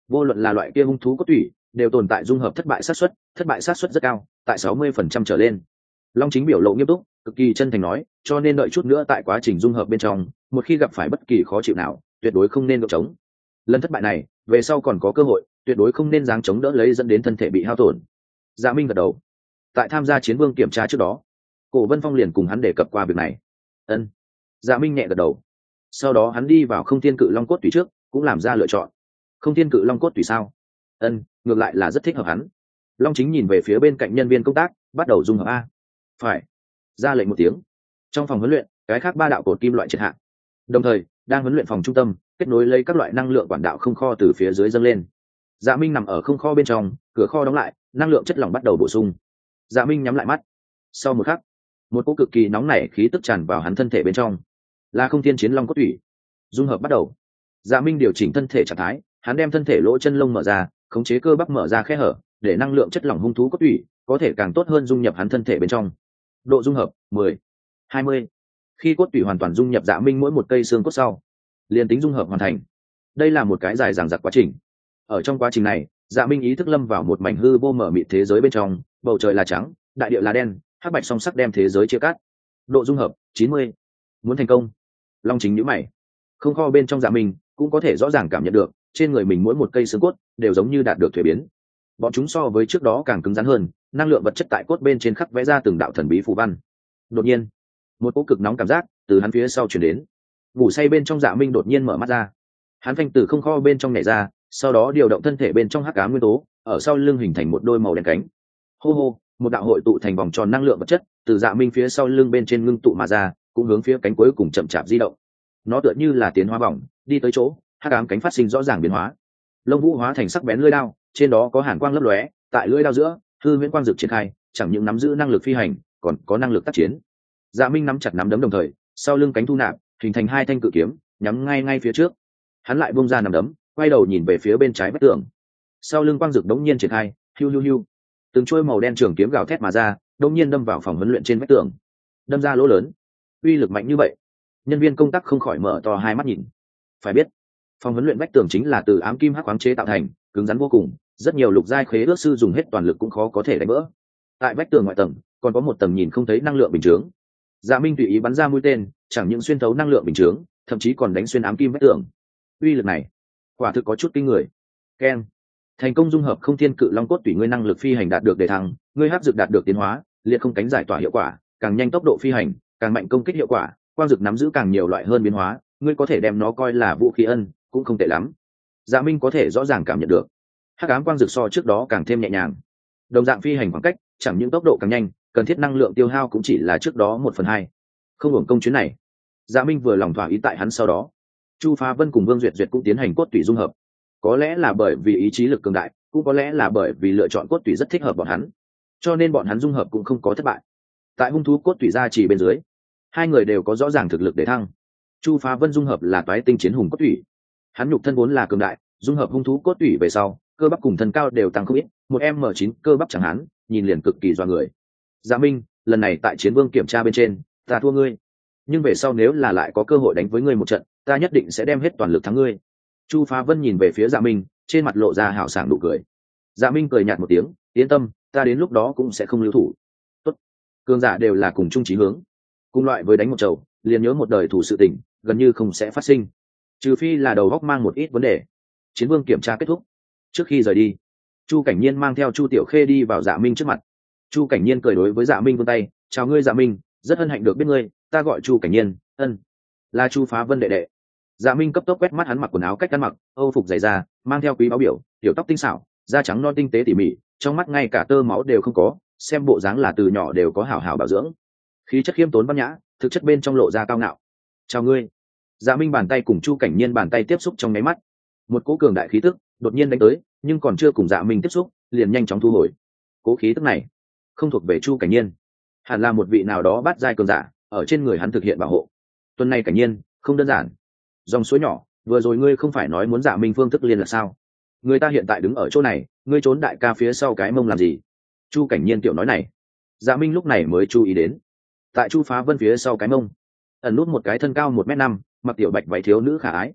vô luận là loại kia hung thú cốt tủy đều tồn tại dung hợp thất bại xác suất, thất bại xác suất rất cao, tại sáu mươi phần trăm trở lên. Long Chính biểu lộ nghiêm túc, cực kỳ chân thành nói, cho nên đợi chút nữa tại quá trình dung hợp bên trong, một khi gặp phải bất kỳ khó chịu nào, tuyệt đối không nên gượng chống. Lần thất bại này, về sau còn có cơ hội, tuyệt đối không nên giáng chống đỡ lấy dẫn đến thân thể bị hao tổn. Dạ Minh gật đầu. Tại tham gia chiến vương kiểm tra trước đó, Cổ Vân Phong liền cùng hắn đề cập qua việc này. Ân. Dạ Minh nhẹ gật đầu. Sau đó hắn đi vào Không Thiên Cự Long cốt tùy trước, cũng làm ra lựa chọn. Không Thiên Cự Long cốt tùy sao? Ân, ngược lại là rất thích hợp hắn. Long Chính nhìn về phía bên cạnh nhân viên công tác, bắt đầu dung hợp a. Phải. Ra lệnh một tiếng. Trong phòng huấn luyện, cái khác ba đạo cột kim loại triệt hạ. Đồng thời, đang huấn luyện phòng trung tâm, kết nối lấy các loại năng lượng quản đạo không kho từ phía dưới dâng lên. Dạ Minh nằm ở không kho bên trong, cửa kho đóng lại, năng lượng chất lỏng bắt đầu bổ sung. Dạ Minh nhắm lại mắt. Sau một khắc, một cỗ cực kỳ nóng nảy khí tức tràn vào hắn thân thể bên trong, là Không Thiên Chiến Long cốt tủy. Dung hợp bắt đầu. Dạ Minh điều chỉnh thân thể trạng thái, hắn đem thân thể lỗ chân lông mở ra, khống chế cơ bắp mở ra khe hở, để năng lượng chất lỏng hung thú cốt tủy có thể càng tốt hơn dung nhập hắn thân thể bên trong. Độ dung hợp mười, hai mươi. Khi cốt tủy hoàn toàn dung nhập Dạ Minh mỗi một cây xương cốt sau, liền tính dung hợp hoàn thành. Đây là một cái dài dằng dặc quá trình. Ở trong quá trình này, Dạ Minh ý thức lâm vào một mảnh hư vô mở mịt thế giới bên trong, bầu trời là trắng, đại địa là đen, hắc bạch song sắc đem thế giới chia cắt. Độ dung hợp chín mươi. Muốn thành công. Long Chính nhíu mày. Không kho bên trong Dạ Minh cũng có thể rõ ràng cảm nhận được, trên người mình mỗi một cây xương cốt đều giống như đạt được thuế biến. Bọn chúng so với trước đó càng cứng rắn hơn, năng lượng vật chất tại cốt bên trên khắc vẽ ra từng đạo thần bí phù văn. Đột nhiên, một cỗ cực nóng cảm giác từ hắn phía sau truyền đến. Ngủ say bên trong Dạ Minh đột nhiên mở mắt ra. Hắn phanh từ không kho bên trong nhảy ra, sau đó điều động thân thể bên trong hắc ám nguyên tố, ở sau lưng hình thành một đôi màu đen cánh. Hô hô, một đạo hội tụ thành vòng tròn năng lượng vật chất từ Dạ Minh phía sau lưng bên trên ngưng tụ mà ra, cũng hướng phía cánh cuối cùng chậm chạp di động. Nó tựa như là tiến hóa vòng, đi tới chỗ hắc ám cánh phát sinh rõ ràng biến hóa. Lông vũ hóa thành sắc bén lưỡi đao, trên đó có hàn quang lấp lóe, tại lưỡi đao giữa, hư huyễn quang dược triển khai, chẳng những nắm giữ năng lực phi hành, còn có năng lực tác chiến. Dạ Minh nắm chặt nắm đấm đồng thời, sau lưng cánh thu nạp, hình thành hai thanh cự kiếm, nhắm ngay ngay phía trước. Hắn lại buông ra nắm đấm, quay đầu nhìn về phía bên trái vách tường. Sau lưng quang dược đống nhiên triển khai, hiu hiu hiu. Từng chuôi màu đen trường kiếm gào thét mà ra, đống nhiên đâm vào phòng huấn luyện trên vách tường. Đâm ra lỗ lớn. Uy lực mạnh như vậy, nhân viên công tác không khỏi mở to hai mắt nhìn. Phải biết, phòng huấn luyện vách tường chính là từ ám kim hắc khoáng chế tạo thành, cứng rắn vô cùng, rất nhiều lục giai khế ước sư dùng hết toàn lực cũng khó có thể đánh vỡ. Tại vách tường ngoại tầng, còn có một tầng nhìn không thấy năng lượng bình chướng. Dạ Minh tùy ý bắn ra mũi tên, chẳng những xuyên thấu năng lượng bình chướng, thậm chí còn đánh xuyên ám kim vách tường. Uy lực này, quả thực có chút kinh người. Keng, thành công dung hợp Không Thiên Cự Long cốt tủy, ngươi năng lực phi hành đạt được đề thăng, ngươi hấp dược đạt được tiến hóa, liệt không cánh giải tỏa hiệu quả, càng nhanh tốc độ phi hành, càng mạnh công kích hiệu quả, quang dược nắm giữ càng nhiều loại hơn biến hóa, ngươi có thể đem nó coi là vũ khí ân, cũng không tệ lắm. Dạ Minh có thể rõ ràng cảm nhận được, hắc ám quang dược so trước đó càng thêm nhẹ nhàng. Đồng dạng phi hành khoảng cách, chẳng những tốc độ càng nhanh, cần thiết năng lượng tiêu hao cũng chỉ là trước đó một phần hai. Không hưởng công chuyến này. Dạ Minh vừa lòng thỏa ý tại hắn sau đó. Chu Phá Vân cùng Vương Duyệt Duyệt cũng tiến hành cốt tủy dung hợp. Có lẽ là bởi vì ý chí lực cường đại, cũng có lẽ là bởi vì lựa chọn cốt tủy rất thích hợp bọn hắn, cho nên bọn hắn dung hợp cũng không có thất bại. Tại hung thú cốt tủy gia trì bên dưới, hai người đều có rõ ràng thực lực để thăng. Chu Phá Vân dung hợp là toái tinh chiến hùng cốt tủy, hắn nhục thân vốn là cường đại, dung hợp hung thú cốt tủy về sau, cơ bắp cùng thân cao đều tăng không ít, một m chín cơ bắp chẳng hắn, nhìn liền cực kỳ doa người. Dạ Minh, lần này tại chiến vương kiểm tra bên trên, ta thua ngươi, nhưng về sau nếu là lại có cơ hội đánh với ngươi một trận, ta nhất định sẽ đem hết toàn lực thắng ngươi. Chu Phá Vân nhìn về phía Dạ Minh, trên mặt lộ ra hào sảng nụ cười. Dạ Minh cười nhạt một tiếng, yên tâm, ta đến lúc đó cũng sẽ không lưu thủ. Tốt, cường giả đều là cùng chung chí hướng, cùng loại với đánh một chầu, liền nhớ một đời thủ sự tình, gần như không sẽ phát sinh, trừ phi là đầu góc mang một ít vấn đề. Chiến vương kiểm tra kết thúc, trước khi rời đi, Chu Cảnh Nhiên mang theo Chu Tiểu Khê đi vào Dạ Minh trước mặt. Chu Cảnh Nhiên cười đối với Dạ Minh vươn tay, chào ngươi Dạ Minh, rất hân hạnh được biết ngươi, ta gọi Chu Cảnh Nhiên, ân, là Chu Phá Vân đệ đệ. Dạ Minh cấp tốc quét mắt hắn, mặc quần áo cách ăn mặc, âu phục dày da, mang theo quý báo biểu, tiểu tóc tinh xảo, da trắng non tinh tế tỉ mỉ, trong mắt ngay cả tơ máu đều không có, xem bộ dáng là từ nhỏ đều có hảo hảo bảo dưỡng, khí chất khiêm tốn văn nhã, thực chất bên trong lộ ra cao ngạo. Chào ngươi. Dạ Minh bàn tay cùng Chu Cảnh Nhiên bàn tay tiếp xúc trong nháy mắt, một cỗ cường đại khí tức đột nhiên đánh tới, nhưng còn chưa cùng Dạ Minh tiếp xúc, liền nhanh chóng thu hồi. Cỗ khí tức này không thuộc về Chu Cảnh Nhiên, hẳn là một vị nào đó bắt giai cường giả ở trên người hắn thực hiện bảo hộ. Tuần này Cảnh Nhiên không đơn giản. Dòng suối nhỏ, vừa rồi ngươi không phải nói muốn Dạ Minh phương thức liên là sao? Người ta hiện tại đứng ở chỗ này, ngươi trốn đại ca phía sau cái mông làm gì? Chu Cảnh Nhiên tiểu nói này, Dạ Minh lúc này mới chú ý đến, tại Chu Phá Vân phía sau cái mông ẩn nút một cái thân cao một m năm, mặc tiểu bạch váy thiếu nữ khả ái.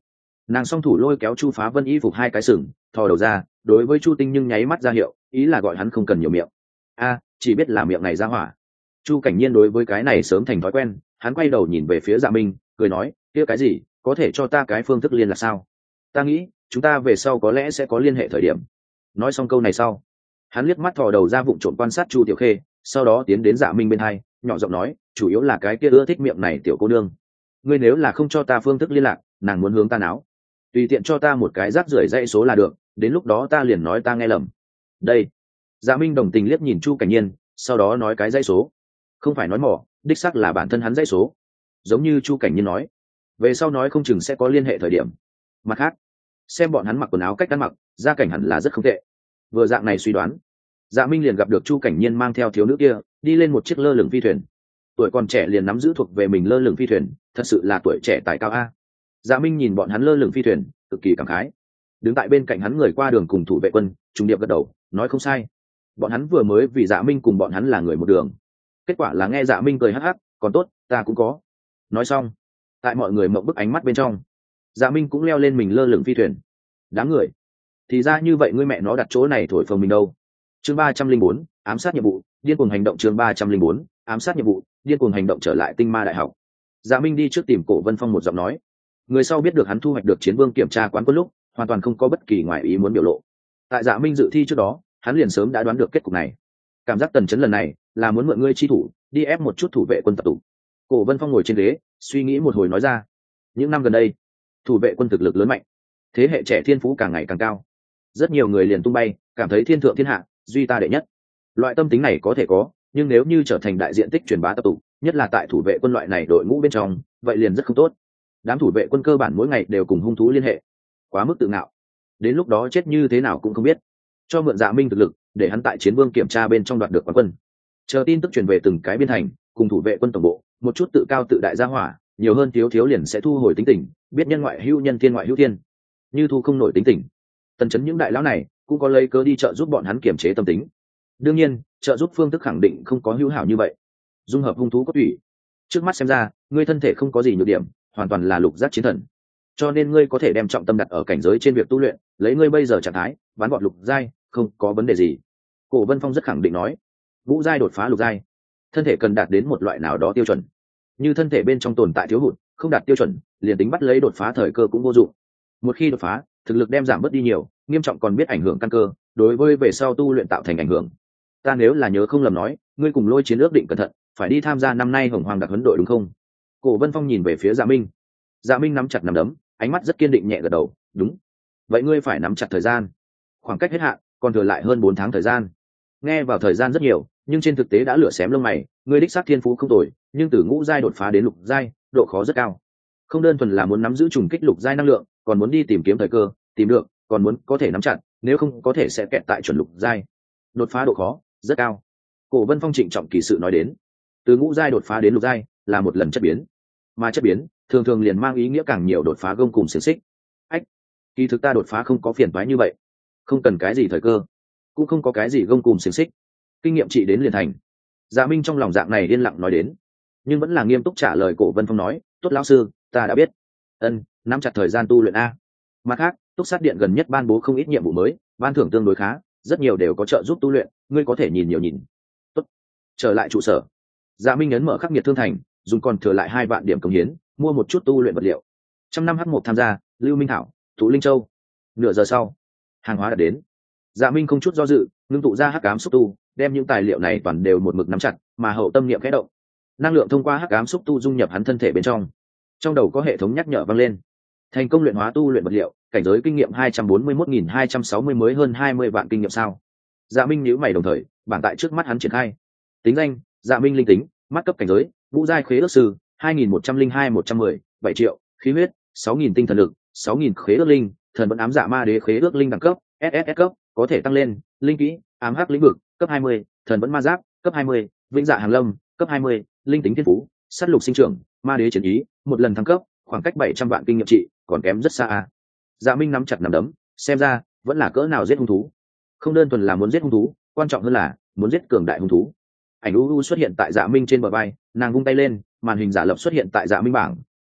Nàng song thủ lôi kéo Chu Phá Vân y phục hai cái sừng, thò đầu ra, đối với Chu Tinh nhưng nháy mắt ra hiệu, ý là gọi hắn không cần nhiều miệng. A, chỉ biết là miệng này ra hỏa. Chu Cảnh Nhiên đối với cái này sớm thành thói quen, hắn quay đầu nhìn về phía Dạ Minh, cười nói, kia cái gì, có thể cho ta cái phương thức liên là sao? Ta nghĩ, chúng ta về sau có lẽ sẽ có liên hệ thời điểm. Nói xong câu này sau, hắn liếc mắt thò đầu ra vụng trộm quan sát Chu Tiểu Khê, sau đó tiến đến Dạ Minh bên hai, nhỏ giọng nói, chủ yếu là cái kia ưa thích miệng này tiểu cô nương. Ngươi nếu là không cho ta phương thức liên lạc, nàng muốn hướng ta náo, tùy tiện cho ta một cái rác rưởi dãy số là được, đến lúc đó ta liền nói ta nghe lầm. Đây. Dạ Minh đồng tình liếc nhìn Chu Cảnh Nhiên, sau đó nói cái dãy số, không phải nói mỏ, đích xác là bản thân hắn dãy số. Giống như Chu Cảnh Nhiên nói, về sau nói không chừng sẽ có liên hệ thời điểm. Mặt khác, xem bọn hắn mặc quần áo cách ăn mặc, gia cảnh hẳn là rất không tệ. Vừa dạng này suy đoán, Dạ Minh liền gặp được Chu Cảnh Nhiên mang theo thiếu nữ kia đi lên một chiếc lơ lửng phi thuyền. Tuổi còn trẻ liền nắm giữ thuộc về mình lơ lửng phi thuyền, thật sự là tuổi trẻ tài cao a. Dạ Minh nhìn bọn hắn lơ lửng phi thuyền, cực kỳ cảm khái. Đứng tại bên cạnh hắn người qua đường cùng thủ vệ quân, trùng điệp gật đầu, nói không sai. Bọn hắn vừa mới vì Dạ Minh cùng bọn hắn là người một đường. Kết quả là nghe Dạ Minh cười hắc hắc, còn tốt, ta cũng có. Nói xong, tại mọi người mộng bức ánh mắt bên trong, Dạ Minh cũng leo lên mình lơ lửng phi thuyền. Đáng người, thì ra như vậy ngươi mẹ nó đặt chỗ này thổi phồng mình đâu. Chương ba trăm linh bốn, ám sát nhiệm vụ, điên cuồng hành động. Chương ba trăm linh bốn, ám sát nhiệm vụ, điên cuồng hành động. Trở lại Tinh Ma Đại học, Dạ Minh đi trước tìm Cổ Vân Phong một giọng nói. Người sau biết được hắn thu hoạch được chiến vương kiểm tra quán quân lúc, hoàn toàn không có bất kỳ ngoại ý muốn biểu lộ. Tại Dạ Minh dự thi trước đó, hắn liền sớm đã đoán được kết cục này. Cảm giác Tần Chấn lần này là muốn mượn ngươi chi thủ, đi ép một chút thủ vệ quân tập tụ. Cổ Vân Phong ngồi trên ghế, suy nghĩ một hồi nói ra. Những năm gần đây, thủ vệ quân thực lực lớn mạnh, thế hệ trẻ thiên phú càng ngày càng cao. Rất nhiều người liền tung bay, cảm thấy thiên thượng thiên hạ, duy ta đệ nhất. Loại tâm tính này có thể có, nhưng nếu như trở thành đại diện tích truyền bá tập tụ, nhất là tại thủ vệ quân loại này đội ngũ bên trong, vậy liền rất không tốt. Đám thủ vệ quân cơ bản mỗi ngày đều cùng hung thú liên hệ, quá mức tự ngạo, đến lúc đó chết như thế nào cũng không biết. Cho mượn Dạ Minh thực lực, để hắn tại chiến vương kiểm tra bên trong đoạt được quán quân. Chờ tin tức truyền về từng cái biên thành, cùng thủ vệ quân tổng bộ, một chút tự cao tự đại gia hỏa, nhiều hơn thiếu thiếu liền sẽ thu hồi tính tình, biết nhân ngoại hữu nhân, thiên ngoại hữu thiên. Như thu không nổi tính tình, Tần Chấn những đại lão này cũng có lấy cớ đi trợ giúp bọn hắn kiềm chế tâm tính. Đương nhiên, trợ giúp phương thức khẳng định không có hữu hảo như vậy. Dung hợp hung thú cốt tủy, trước mắt xem ra, ngươi thân thể không có gì nhược điểm, hoàn toàn là lục giác chiến thần. Cho nên ngươi có thể đem trọng tâm đặt ở cảnh giới trên việc tu luyện, lấy ngươi bây giờ trạng thái, bán gọn lục giai, không có vấn đề gì. Cổ Vân Phong rất khẳng định nói, ngũ giai đột phá lục giai, thân thể cần đạt đến một loại nào đó tiêu chuẩn. Như thân thể bên trong tồn tại thiếu hụt, không đạt tiêu chuẩn, liền tính bắt lấy đột phá thời cơ cũng vô dụng. Một khi đột phá, thực lực đem giảm bớt đi nhiều, nghiêm trọng còn biết ảnh hưởng căn cơ, đối với về sau tu luyện tạo thành ảnh hưởng. Ta nếu là nhớ không lầm nói, ngươi cùng Lôi Chiến ước định cẩn thận, phải đi tham gia năm nay Hồng Hoàng đặc huấn đội đúng không? Cổ Vân Phong nhìn về phía Dạ Minh. Dạ Minh nắm chặt nắm đấm, ánh mắt rất kiên định nhẹ gật đầu, đúng. Vậy ngươi phải nắm chặt thời gian. Khoảng cách hết hạn, còn thừa lại hơn bốn tháng thời gian. Nghe vào thời gian rất nhiều, nhưng trên thực tế đã lửa xém lông mày, ngươi đích xác thiên phú không tồi, nhưng từ ngũ giai đột phá đến lục giai, độ khó rất cao. Không đơn thuần là muốn nắm giữ trùng kích lục giai năng lượng, còn muốn đi tìm kiếm thời cơ, tìm được, còn muốn có thể nắm chặt, nếu không có thể sẽ kẹt tại chuẩn lục giai. Đột phá độ khó rất cao. Cổ Vân Phong trịnh trọng kỳ sự nói đến, từ ngũ giai đột phá đến lục giai là một lần chất biến, mà chất biến thường thường liền mang ý nghĩa càng nhiều đột phá gông cùng xiềng xích. Ách, kỳ thực ta đột phá không có phiền toái như vậy, không cần cái gì thời cơ, cũng không có cái gì gông cùng xiềng xích, kinh nghiệm trị đến liền thành. Dạ Minh trong lòng dạng này yên lặng nói đến, nhưng vẫn là nghiêm túc trả lời. Cổ Vân Phong nói, tốt lão sư, ta đã biết. Ân, nắm chặt thời gian tu luyện a. Mặt khác, túc sát điện gần nhất ban bố không ít nhiệm vụ mới, ban thưởng tương đối khá, rất nhiều đều có trợ giúp tu luyện, ngươi có thể nhìn nhiều nhìn. Tốt. Trở lại trụ sở, Dạ Minh ấn mở khắc nghiệt thương thành, dùng còn thừa lại hai vạn điểm cống hiến, mua một chút tu luyện vật liệu. Trăm năm h một tham gia, Lưu Minh Thảo, Thụ Linh Châu. Nửa giờ sau, hàng hóa đã đến. Dạ Minh không chút do dự, ngưng tụ ra hắc ám xúc tu, đem những tài liệu này toàn đều một mực nắm chặt, mà hậu tâm niệm khẽ động, năng lượng thông qua hắc ám xúc tu dung nhập hắn thân thể bên trong. Trong đầu có hệ thống nhắc nhở vang lên, thành công luyện hóa tu luyện vật liệu, cảnh giới kinh nghiệm hai trăm bốn mươi mốt nghìn hai trăm sáu mươi mới hơn hai mươi vạn kinh nghiệm sao. Dạ Minh nhíu mày, đồng thời bảng tại trước mắt hắn triển khai. Tính danh: Dạ Minh linh tính, mắt cấp cảnh giới ngũ giai khế ước sư hai nghìn một trăm linh hai một trăm mười bảy triệu, khí huyết sáu nghìn, tinh thần lực sáu nghìn, khế ước linh thần vẫn ám dạ ma đế khế ước linh đẳng cấp ét ét ét cấp, có thể tăng lên. Linh kỹ: ám hắc lĩnh vực cấp hai mươi, thần vẫn ma giáp cấp hai mươi, vĩnh dạ hàng lâm cấp hai mươi, linh tính thiên phú sát lục sinh trưởng, ma đế chiến ý, một lần thăng cấp, khoảng cách bảy trăm vạn kinh nghiệm trị, còn kém rất xa a. Dạ Minh nắm chặt nắm đấm, xem ra vẫn là cỡ nào giết hung thú. Không đơn thuần là muốn giết hung thú, quan trọng hơn là muốn giết cường đại hung thú. Ảnh u u xuất hiện tại Dạ Minh trên bờ vai, nàng vung tay lên, màn hình giả lập xuất hiện tại Dạ Minh bảng,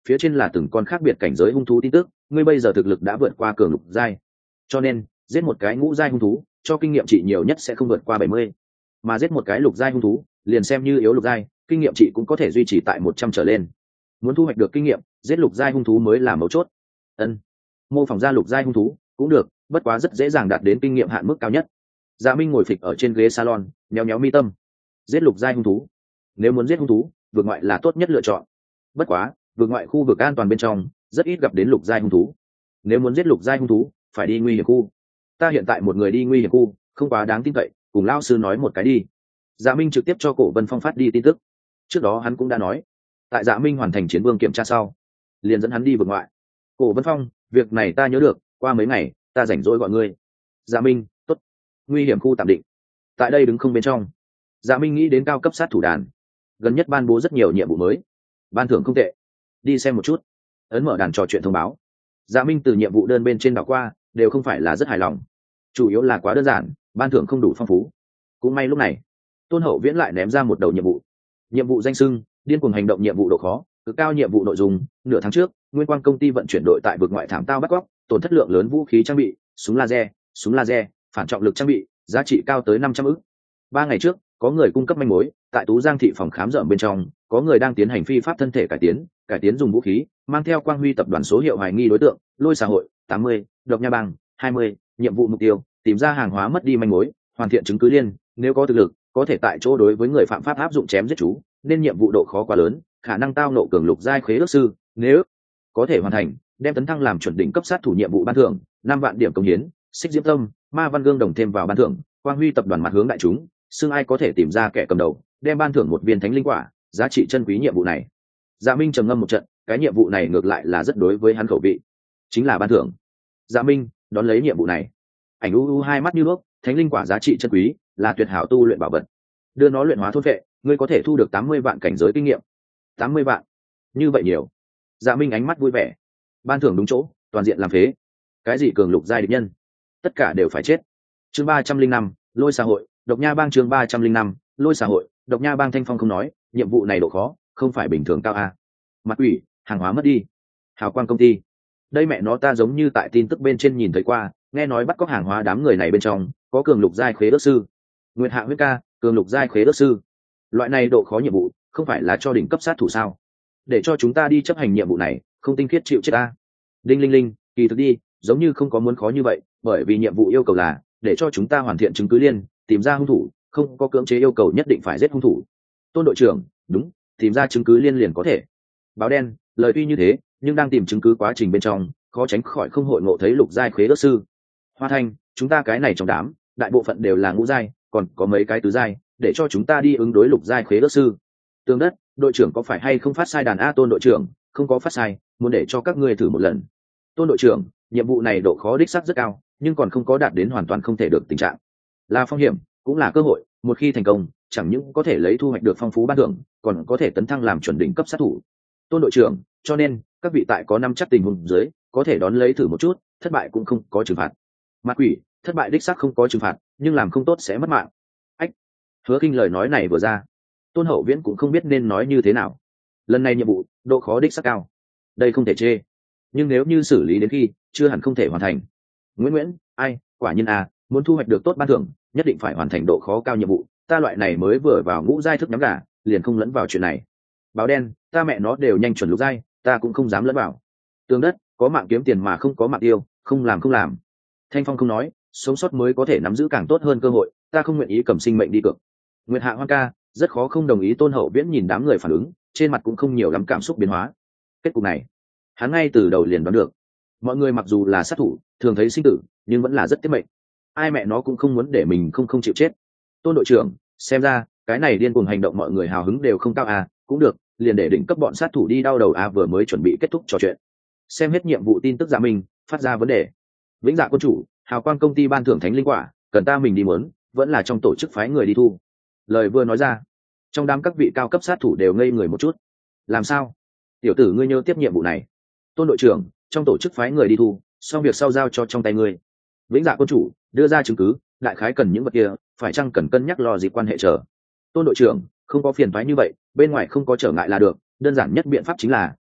phía trên là từng con khác biệt cảnh giới hung thú tin tức, ngươi bây giờ thực lực đã vượt qua cường lục giai, cho nên giết một cái ngũ giai hung thú cho kinh nghiệm trị nhiều nhất sẽ không vượt qua bảy mươi, mà giết một cái lục giai hung thú liền xem như yếu lục giai, kinh nghiệm trị cũng có thể duy trì tại một trăm trở lên. Muốn thu hoạch được kinh nghiệm, giết lục giai hung thú mới là mấu chốt. Ân, mô phỏng ra lục giai hung thú cũng được, bất quá rất dễ dàng đạt đến kinh nghiệm hạn mức cao nhất. Dạ Minh ngồi phịch ở trên ghế salon, nhéo nhéo mi tâm. Giết lục giai hung thú, nếu muốn giết hung thú, vượt ngoại là tốt nhất lựa chọn. Bất quá, vượt ngoại khu vực an toàn bên trong rất ít gặp đến lục giai hung thú. Nếu muốn giết lục giai hung thú, phải đi nguy hiểm khu. Ta hiện tại một người đi nguy hiểm khu, không quá đáng tin cậy, cùng lão sư nói một cái đi. Dạ Minh trực tiếp cho Cổ Vân Phong phát đi tin tức. Trước đó hắn cũng đã nói, tại Dạ Minh hoàn thành chiến vương kiểm tra sau, liền dẫn hắn đi vượt ngoại. Cổ Vân Phong, việc này ta nhớ được, qua mấy ngày ta rảnh rỗi gọi ngươi. Dạ Minh, tốt. Nguy hiểm khu tạm định. Tại đây đứng không bên trong. Dạ Minh nghĩ đến cao cấp sát thủ đàn, gần nhất ban bố rất nhiều nhiệm vụ mới, ban thưởng không tệ, đi xem một chút. Ấn mở đàn trò chuyện thông báo. Dạ Minh từ nhiệm vụ đơn bên trên đảo qua, đều không phải là rất hài lòng, chủ yếu là quá đơn giản, ban thưởng không đủ phong phú. Cũng may lúc này Tôn Hậu Viễn lại ném ra một đầu nhiệm vụ. Nhiệm vụ danh xưng điên cuồng hành động, nhiệm vụ độ khó cực cao, nhiệm vụ nội dung nửa tháng trước Nguyên Quang công ty vận chuyển đội tại vực ngoại thảm tao bắt cóc, tổn thất lượng lớn vũ khí trang bị, súng laser, súng laser, phản trọng lực trang bị, giá trị cao tới năm trăm ức. Ba ngày trước có người cung cấp manh mối, tại Tú Giang thị phòng khám rợm bên trong có người đang tiến hành phi pháp thân thể cải tiến, cải tiến dùng vũ khí, mang theo Quang Huy tập đoàn số hiệu hoài nghi đối tượng, Lôi xã hội tám mươi, Độc Nha bang hai mươi. Nhiệm vụ mục tiêu tìm ra hàng hóa mất đi manh mối, hoàn thiện chứng cứ liên, nếu có thực lực có thể tại chỗ đối với người phạm pháp áp dụng chém giết chú, nên nhiệm vụ độ khó quá lớn, khả năng tao nộ cường lục giai khế ước sư, nếu có thể hoàn thành đem tấn thăng làm chuẩn đỉnh cấp sát thủ, nhiệm vụ ban thưởng năm vạn điểm công hiến. Xích Diễm Tâm, Ma Văn Gương đồng thêm vào ban thưởng, Quang Huy tập đoàn mặt hướng đại chúng, xưng ai có thể tìm ra kẻ cầm đầu, đem ban thưởng một viên thánh linh quả, giá trị chân quý. Nhiệm vụ này Dạ Minh trầm ngâm một trận, cái nhiệm vụ này ngược lại là rất đối với hắn khẩu vị, chính là ban thưởng. Dạ Minh đón lấy nhiệm vụ này. Ảnh u u hai mắt như nước, thánh linh quả giá trị chân quý, là tuyệt hảo tu luyện bảo vật, đưa nó luyện hóa thôn vệ, ngươi có thể thu được tám mươi vạn cảnh giới kinh nghiệm. Tám mươi vạn, như vậy nhiều. Dạ Minh ánh mắt vui vẻ. Ban thưởng đúng chỗ, toàn diện làm phế. Cái gì cường lục giai địch nhân, tất cả đều phải chết. Chương ba trăm linh năm, Lôi xã hội, Độc Nha bang. Chương ba trăm linh năm, Lôi xã hội, Độc Nha bang. Thanh Phong không nói, nhiệm vụ này độ khó không phải bình thường cao a. Mặt ủy, hàng hóa mất đi. Hào Quang công ty, đây mẹ nó ta giống như tại tin tức bên trên nhìn thấy qua, nghe nói bắt cóc hàng hóa đám người này bên trong có cường lục giai khế ước sư. Nguyệt Hạ huyết ca, cường lục giai khế ước sư, loại này độ khó nhiệm vụ không phải là cho đỉnh cấp sát thủ sao? Để cho chúng ta đi chấp hành nhiệm vụ này, không tinh khiết chịu chết ta. Đinh linh linh, kỳ thực đi giống như không có muốn khó như vậy, bởi vì nhiệm vụ yêu cầu là để cho chúng ta hoàn thiện chứng cứ liên, tìm ra hung thủ, không có cưỡng chế yêu cầu nhất định phải giết hung thủ. Tôn đội trưởng, đúng, tìm ra chứng cứ liên liền có thể. Báo đen, lời tuy như thế, nhưng đang tìm chứng cứ quá trình bên trong khó tránh khỏi không hội ngộ thấy lục giai khế ước sư. Hoa Thanh, chúng ta cái này trong đám đại bộ phận đều là ngũ giai, còn có mấy cái tứ giai, để cho chúng ta đi ứng đối lục giai khế ước sư. Tương Đất, đội trưởng có phải hay không phát sai đàn a? Tôn đội trưởng, không có phát sai, muốn để cho các ngươi thử một lần. Tôn đội trưởng, nhiệm vụ này độ khó đích xác rất cao, nhưng còn không có đạt đến hoàn toàn không thể được tình trạng, là phong hiểm cũng là cơ hội, một khi thành công chẳng những có thể lấy thu hoạch được phong phú ban thưởng, còn có thể tấn thăng làm chuẩn đỉnh cấp sát thủ. Tôn đội trưởng, cho nên các vị tại có năm chắc tình huống dưới có thể đón lấy thử một chút, thất bại cũng không có trừng phạt. Ma quỷ, thất bại đích xác không có trừng phạt, nhưng làm không tốt sẽ mất mạng. Ách, Hứa Kinh lời nói này vừa ra, Tôn Hậu Viễn cũng không biết nên nói như thế nào. Lần này nhiệm vụ độ khó đích xác cao, đây không thể chê, nhưng nếu như xử lý đến khi chưa hẳn không thể hoàn thành. Nguyễn Nguyễn, ai, quả nhiên à, muốn thu hoạch được tốt ban thưởng nhất định phải hoàn thành độ khó cao nhiệm vụ, ta loại này mới vừa vào ngũ giai thức nhắm gà, liền không lẫn vào chuyện này. Báo đen, ta mẹ nó đều nhanh chuẩn lục giai, ta cũng không dám lẫn vào. Tương Đất, có mạng kiếm tiền mà không có mạng tiêu, không làm không làm. Thanh Phong không nói, sống sót mới có thể nắm giữ càng tốt hơn cơ hội, ta không nguyện ý cầm sinh mệnh đi cược. Nguyệt Hạ Hoan ca, rất khó không đồng ý. Tôn Hậu Viễn nhìn đám người phản ứng, trên mặt cũng không nhiều lắm cảm xúc biến hóa. Kết cục này hắn ngay từ đầu liền đoán được. Mọi người mặc dù là sát thủ, thường thấy sinh tử, nhưng vẫn là rất tiết mệnh. Ai mẹ nó cũng không muốn để mình không không chịu chết. Tôn đội trưởng, xem ra cái này điên cuồng hành động mọi người hào hứng đều không cao à, cũng được, liền để đỉnh cấp bọn sát thủ đi đau đầu à. Vừa mới chuẩn bị kết thúc trò chuyện, xem hết nhiệm vụ tin tức Dạ Minh phát ra vấn đề. Vĩnh Dạ quân chủ, Hào Quang công ty ban thưởng thánh linh quả, cần ta mình đi muốn, vẫn là trong tổ chức phái người đi thu? Lời vừa nói ra, trong đám các vị cao cấp sát thủ đều ngây người một chút. Làm sao? Tiểu tử ngươi nhớ tiếp nhiệm vụ này? Tôn đội trưởng, trong tổ chức phái người đi thu, xong việc sau giao cho trong tay ngươi. Vĩnh Dạ quân chủ, đưa ra chứng cứ, đại khái cần những vật kia, phải chăng cần cân nhắc lo gì quan hệ chờ. Tôn đội trưởng, không có phiền toái như vậy, bên ngoài không có trở ngại là được, đơn giản nhất biện pháp chính là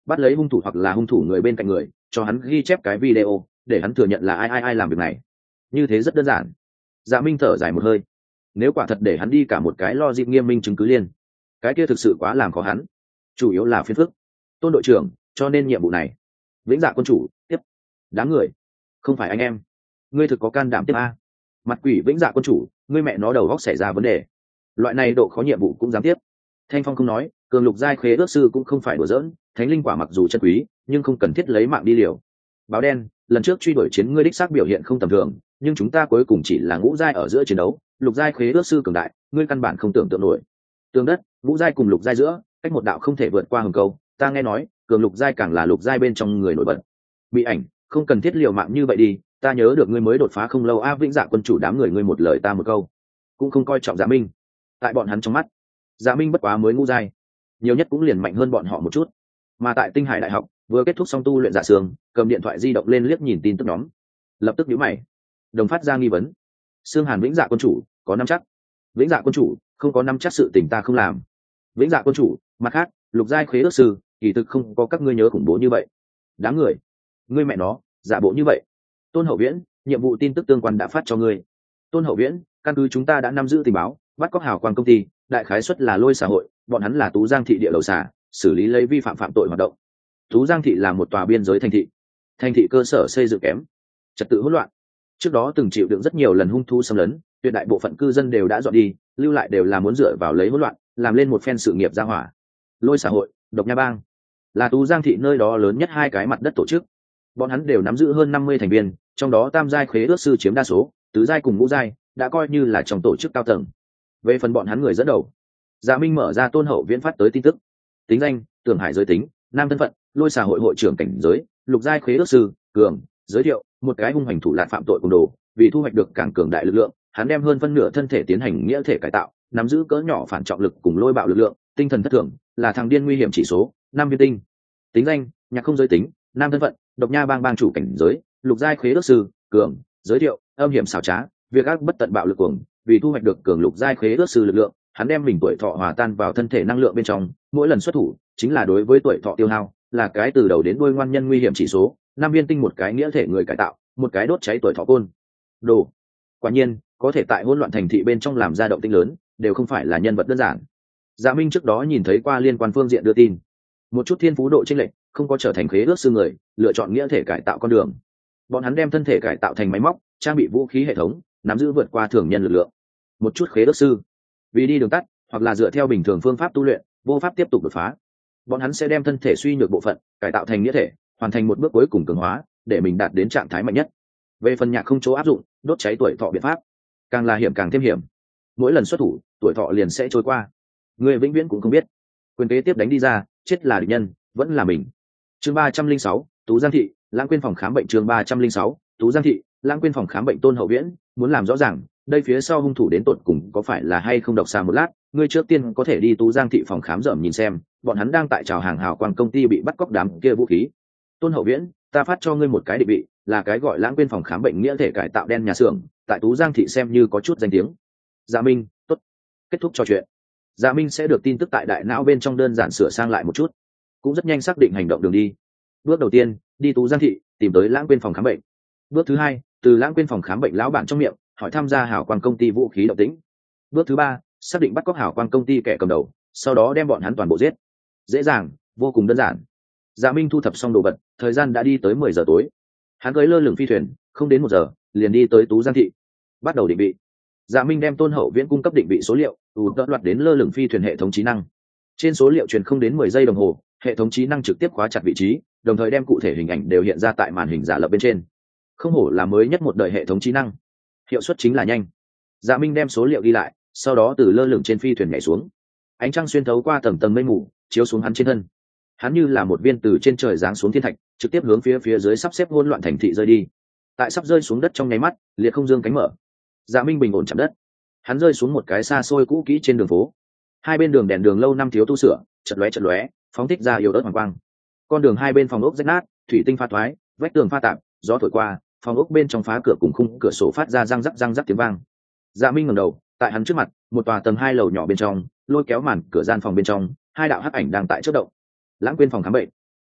bắt lấy hung thủ hoặc là hung thủ người bên cạnh người, cho hắn ghi chép cái video để hắn thừa nhận là ai ai ai làm việc này. Như thế rất đơn giản. Dạ Minh thở dài một hơi. Nếu quả thật để hắn đi cả một cái lo dịp nghiêm minh chứng cứ liên, cái kia thực sự quá làm khó hắn, chủ yếu là phiền phức. Tôn đội trưởng, cho nên nhiệm vụ này Vĩnh Dạ quân chủ tiếp. Đám người, không phải anh em, ngươi thực có can đảm tiếp a? Mặt quỷ Vĩnh Dạ quân chủ, ngươi mẹ nó đầu góc xảy ra vấn đề, loại này độ khó nhiệm vụ cũng dám tiếp. Thanh Phong không nói, cường lục giai khế ước sư cũng không phải đùa giỡn, thánh linh quả mặc dù chân quý nhưng không cần thiết lấy mạng đi liều. Báo đen, lần trước truy đuổi chiến ngươi đích xác biểu hiện không tầm thường, nhưng chúng ta cuối cùng chỉ là ngũ giai ở giữa chiến đấu, lục giai khế ước sư cường đại, ngươi căn bản không tưởng tượng nổi. Tường đất, ngũ giai cùng lục giai giữa, cách một đạo không thể vượt qua hừng câu, ta nghe nói, cường lục giai càng là lục giai bên trong người nổi bật. Bị ảnh, không cần thiết liều mạng như vậy đi, ta nhớ được ngươi mới đột phá không lâu a. Vĩnh Dạ quân chủ đám người ngươi một lời ta một câu, cũng không coi trọng Dạ Minh. Tại bọn hắn trong mắt, Dạ Minh bất quá mới ngũ giai, nhiều nhất cũng liền mạnh hơn bọn họ một chút. Mà tại Tinh Hải đại học, vừa kết thúc xong tu luyện dạ sương, cầm điện thoại di động lên liếc nhìn tin tức nhóm, lập tức nhíu mày, đồng phát ra nghi vấn. Sương Hàn Vĩnh Dạ quân chủ có nắm chắc? Vĩnh Dạ quân chủ không có nắm chắc, sự tình ta không làm. Vĩnh Dạ quân chủ, mặt khác, lục giai khế ước sư kỳ thực không có các ngươi nhớ khủng bố như vậy. Đáng người, ngươi mẹ nó giả bộ như vậy. Tôn Hậu Viễn, nhiệm vụ tin tức tương quan đã phát cho ngươi. Tôn Hậu Viễn, căn cứ chúng ta đã nắm giữ tình báo, bắt cóc hào quang công ty, đại khái suất là Lôi xã hội, bọn hắn là Tú Giang thị địa đầu xà, xử lý lấy vi phạm phạm tội hoạt động. Tú Giang thị là một tòa biên giới thành thị, thành thị cơ sở xây dựng kém, trật tự hỗn loạn, trước đó từng chịu đựng rất nhiều lần hung thú xâm lấn, tuyệt đại bộ phận cư dân đều đã dọn đi, lưu lại đều là muốn dựa vào lấy hỗn loạn làm lên một phen sự nghiệp gia hỏa. Lôi xã hội, Độc Nha Bang là Tú Giang thị nơi đó lớn nhất hai cái mặt đất tổ chức, bọn hắn đều nắm giữ hơn năm mươi thành viên, trong đó tam giai khế ước sư chiếm đa số, tứ giai cùng ngũ giai đã coi như là trong tổ chức cao tầng. Về phần bọn hắn người dẫn đầu, Dạ Minh mở ra Tôn Hậu Viễn phát tới tin tức. Tính danh: Tưởng Hải, giới tính nam, thân phận Lôi xã hội hội trưởng, cảnh giới lục giai khế ước sư, cường, giới thiệu: một cái hung hành thủ lạn phạm tội cùng đồ, vì thu hoạch được càng cường đại lực lượng, hắn đem hơn phân nửa thân thể tiến hành nghĩa thể cải tạo, nắm giữ cỡ nhỏ phản trọng lực cùng lôi bạo lực lượng, tinh thần thất thường, là thằng điên nguy hiểm chỉ số năm viên tinh. Tính danh: Nhạc không, giới tính nam, thân phận Độc Nha Bang bang chủ, cảnh giới lục giai khế ước sư, cường, giới thiệu: âm hiểm xảo trá, việc ác bất tận, bạo lực cuồng, vì thu hoạch được cường lục giai khế ước sư lực lượng, hắn đem mình tuổi thọ hòa tan vào thân thể năng lượng bên trong, mỗi lần xuất thủ chính là đối với tuổi thọ tiêu hao, là cái từ đầu đến đuôi ngoan nhân nguy hiểm chỉ số năm viên tinh, một cái nghĩa thể người cải tạo, một cái đốt cháy tuổi thọ côn đồ. Quả nhiên có thể tại hỗn loạn thành thị bên trong làm ra động tĩnh lớn, đều không phải là nhân vật đơn giản. Dạ Minh trước đó nhìn thấy qua liên quan phương diện đưa tin, một chút thiên phú độ chênh lệch, không có trở thành khế ước sư người, lựa chọn nghĩa thể cải tạo con đường. Bọn hắn đem thân thể cải tạo thành máy móc, trang bị vũ khí hệ thống, nắm giữ vượt qua thường nhân lực lượng. Một chút khế ước sư vì đi đường tắt, hoặc là dựa theo bình thường phương pháp tu luyện, vô pháp tiếp tục đột phá, bọn hắn sẽ đem thân thể suy nhược bộ phận cải tạo thành nghĩa thể, hoàn thành một bước cuối cùng cường hóa, để mình đạt đến trạng thái mạnh nhất. Về phần nhạc không chỗ áp dụng đốt cháy tuổi thọ biện pháp, càng là hiểm càng thêm hiểm, mỗi lần xuất thủ tuổi thọ liền sẽ trôi qua, người vĩnh viễn cũng không biết quyền kế tiếp đánh đi ra, chết là địch nhân vẫn là mình. Chương ba trăm linh sáu, Tú Giang thị Lãng Quên phòng khám bệnh. Chương ba trăm linh sáu, Tú Giang thị Lãng Quên phòng khám bệnh. Tôn Hậu Viễn, muốn làm rõ ràng đây phía sau hung thủ đến tột cùng có phải là hay không độc xa một lát, ngươi trước tiên có thể đi Tú Giang thị phòng khám rợm nhìn xem, bọn hắn đang tại chào hàng hào quang công ty bị bắt cóc đám kia vũ khí. Tôn Hậu Viễn, ta phát cho ngươi một cái định vị, là cái gọi Lãng Quên phòng khám bệnh nghĩa thể cải tạo đen nhà xưởng, tại Tú Giang thị xem như có chút danh tiếng. Dạ Minh, tốt. Kết thúc trò chuyện, Dạ Minh sẽ được tin tức tại đại não bên trong đơn giản sửa sang lại một chút, cũng rất nhanh xác định hành động đường đi. Bước đầu tiên, đi Tú Giang thị tìm tới Lãng Quên phòng khám bệnh. Bước thứ hai, từ Lãng Quên phòng khám bệnh lão bản trong miệng hỏi tham gia hào quang công ty vũ khí động tĩnh. Bước thứ ba, xác định bắt cóc hào quang công ty kẻ cầm đầu, sau đó đem bọn hắn toàn bộ giết. Dễ dàng, vô cùng đơn giản. Dạ Minh thu thập xong đồ vật, thời gian đã đi tới mười giờ tối. Hắn cưỡi lơ lửng phi thuyền, không đến một giờ liền đi tới Tú Giang thị, bắt đầu định vị. Dạ Minh đem Tôn Hậu Viễn cung cấp định vị số liệu ù đợt loạt đến lơ lửng phi thuyền hệ thống trí năng. Trên số liệu truyền không đến mười giây đồng hồ, hệ thống trí năng trực tiếp khóa chặt vị trí, đồng thời đem cụ thể hình ảnh đều hiện ra tại màn hình giả lập bên trên. Không hổ là mới nhất một đời hệ thống trí năng, hiệu suất chính là nhanh. Dạ Minh đem số liệu ghi lại, sau đó từ lơ lửng trên phi thuyền nhảy xuống. Ánh trăng xuyên thấu qua tầng tầng mây mù, chiếu xuống hắn trên thân. Hắn như là một viên từ trên trời giáng xuống thiên thạch, trực tiếp hướng phía phía dưới sắp xếp hỗn loạn thành thị rơi đi. Tại sắp rơi xuống đất trong nháy mắt, liệt không dương cánh mở. Dạ Minh bình ổn chạm đất. Hắn rơi xuống một cái xa xôi cũ kỹ trên đường phố. Hai bên đường đèn đường lâu năm thiếu tu sửa, chật lóe chật lóe, phóng thích ra yếu ớt hoàng quang. Con đường hai bên phòng ốc rách nát, thủy tinh pha thoái, vách tường pha tạp, gió thổi qua, phòng ốc bên trong phá cửa cùng khung cửa sổ phát ra răng rắc răng rắc tiếng vang. Dạ Minh ngẩng đầu, tại hắn trước mặt, một tòa tầng hai lầu nhỏ bên trong, lôi kéo màn cửa gian phòng bên trong, hai đạo hắc ảnh đang tại chớp động. Lãng Quên phòng khám bệnh.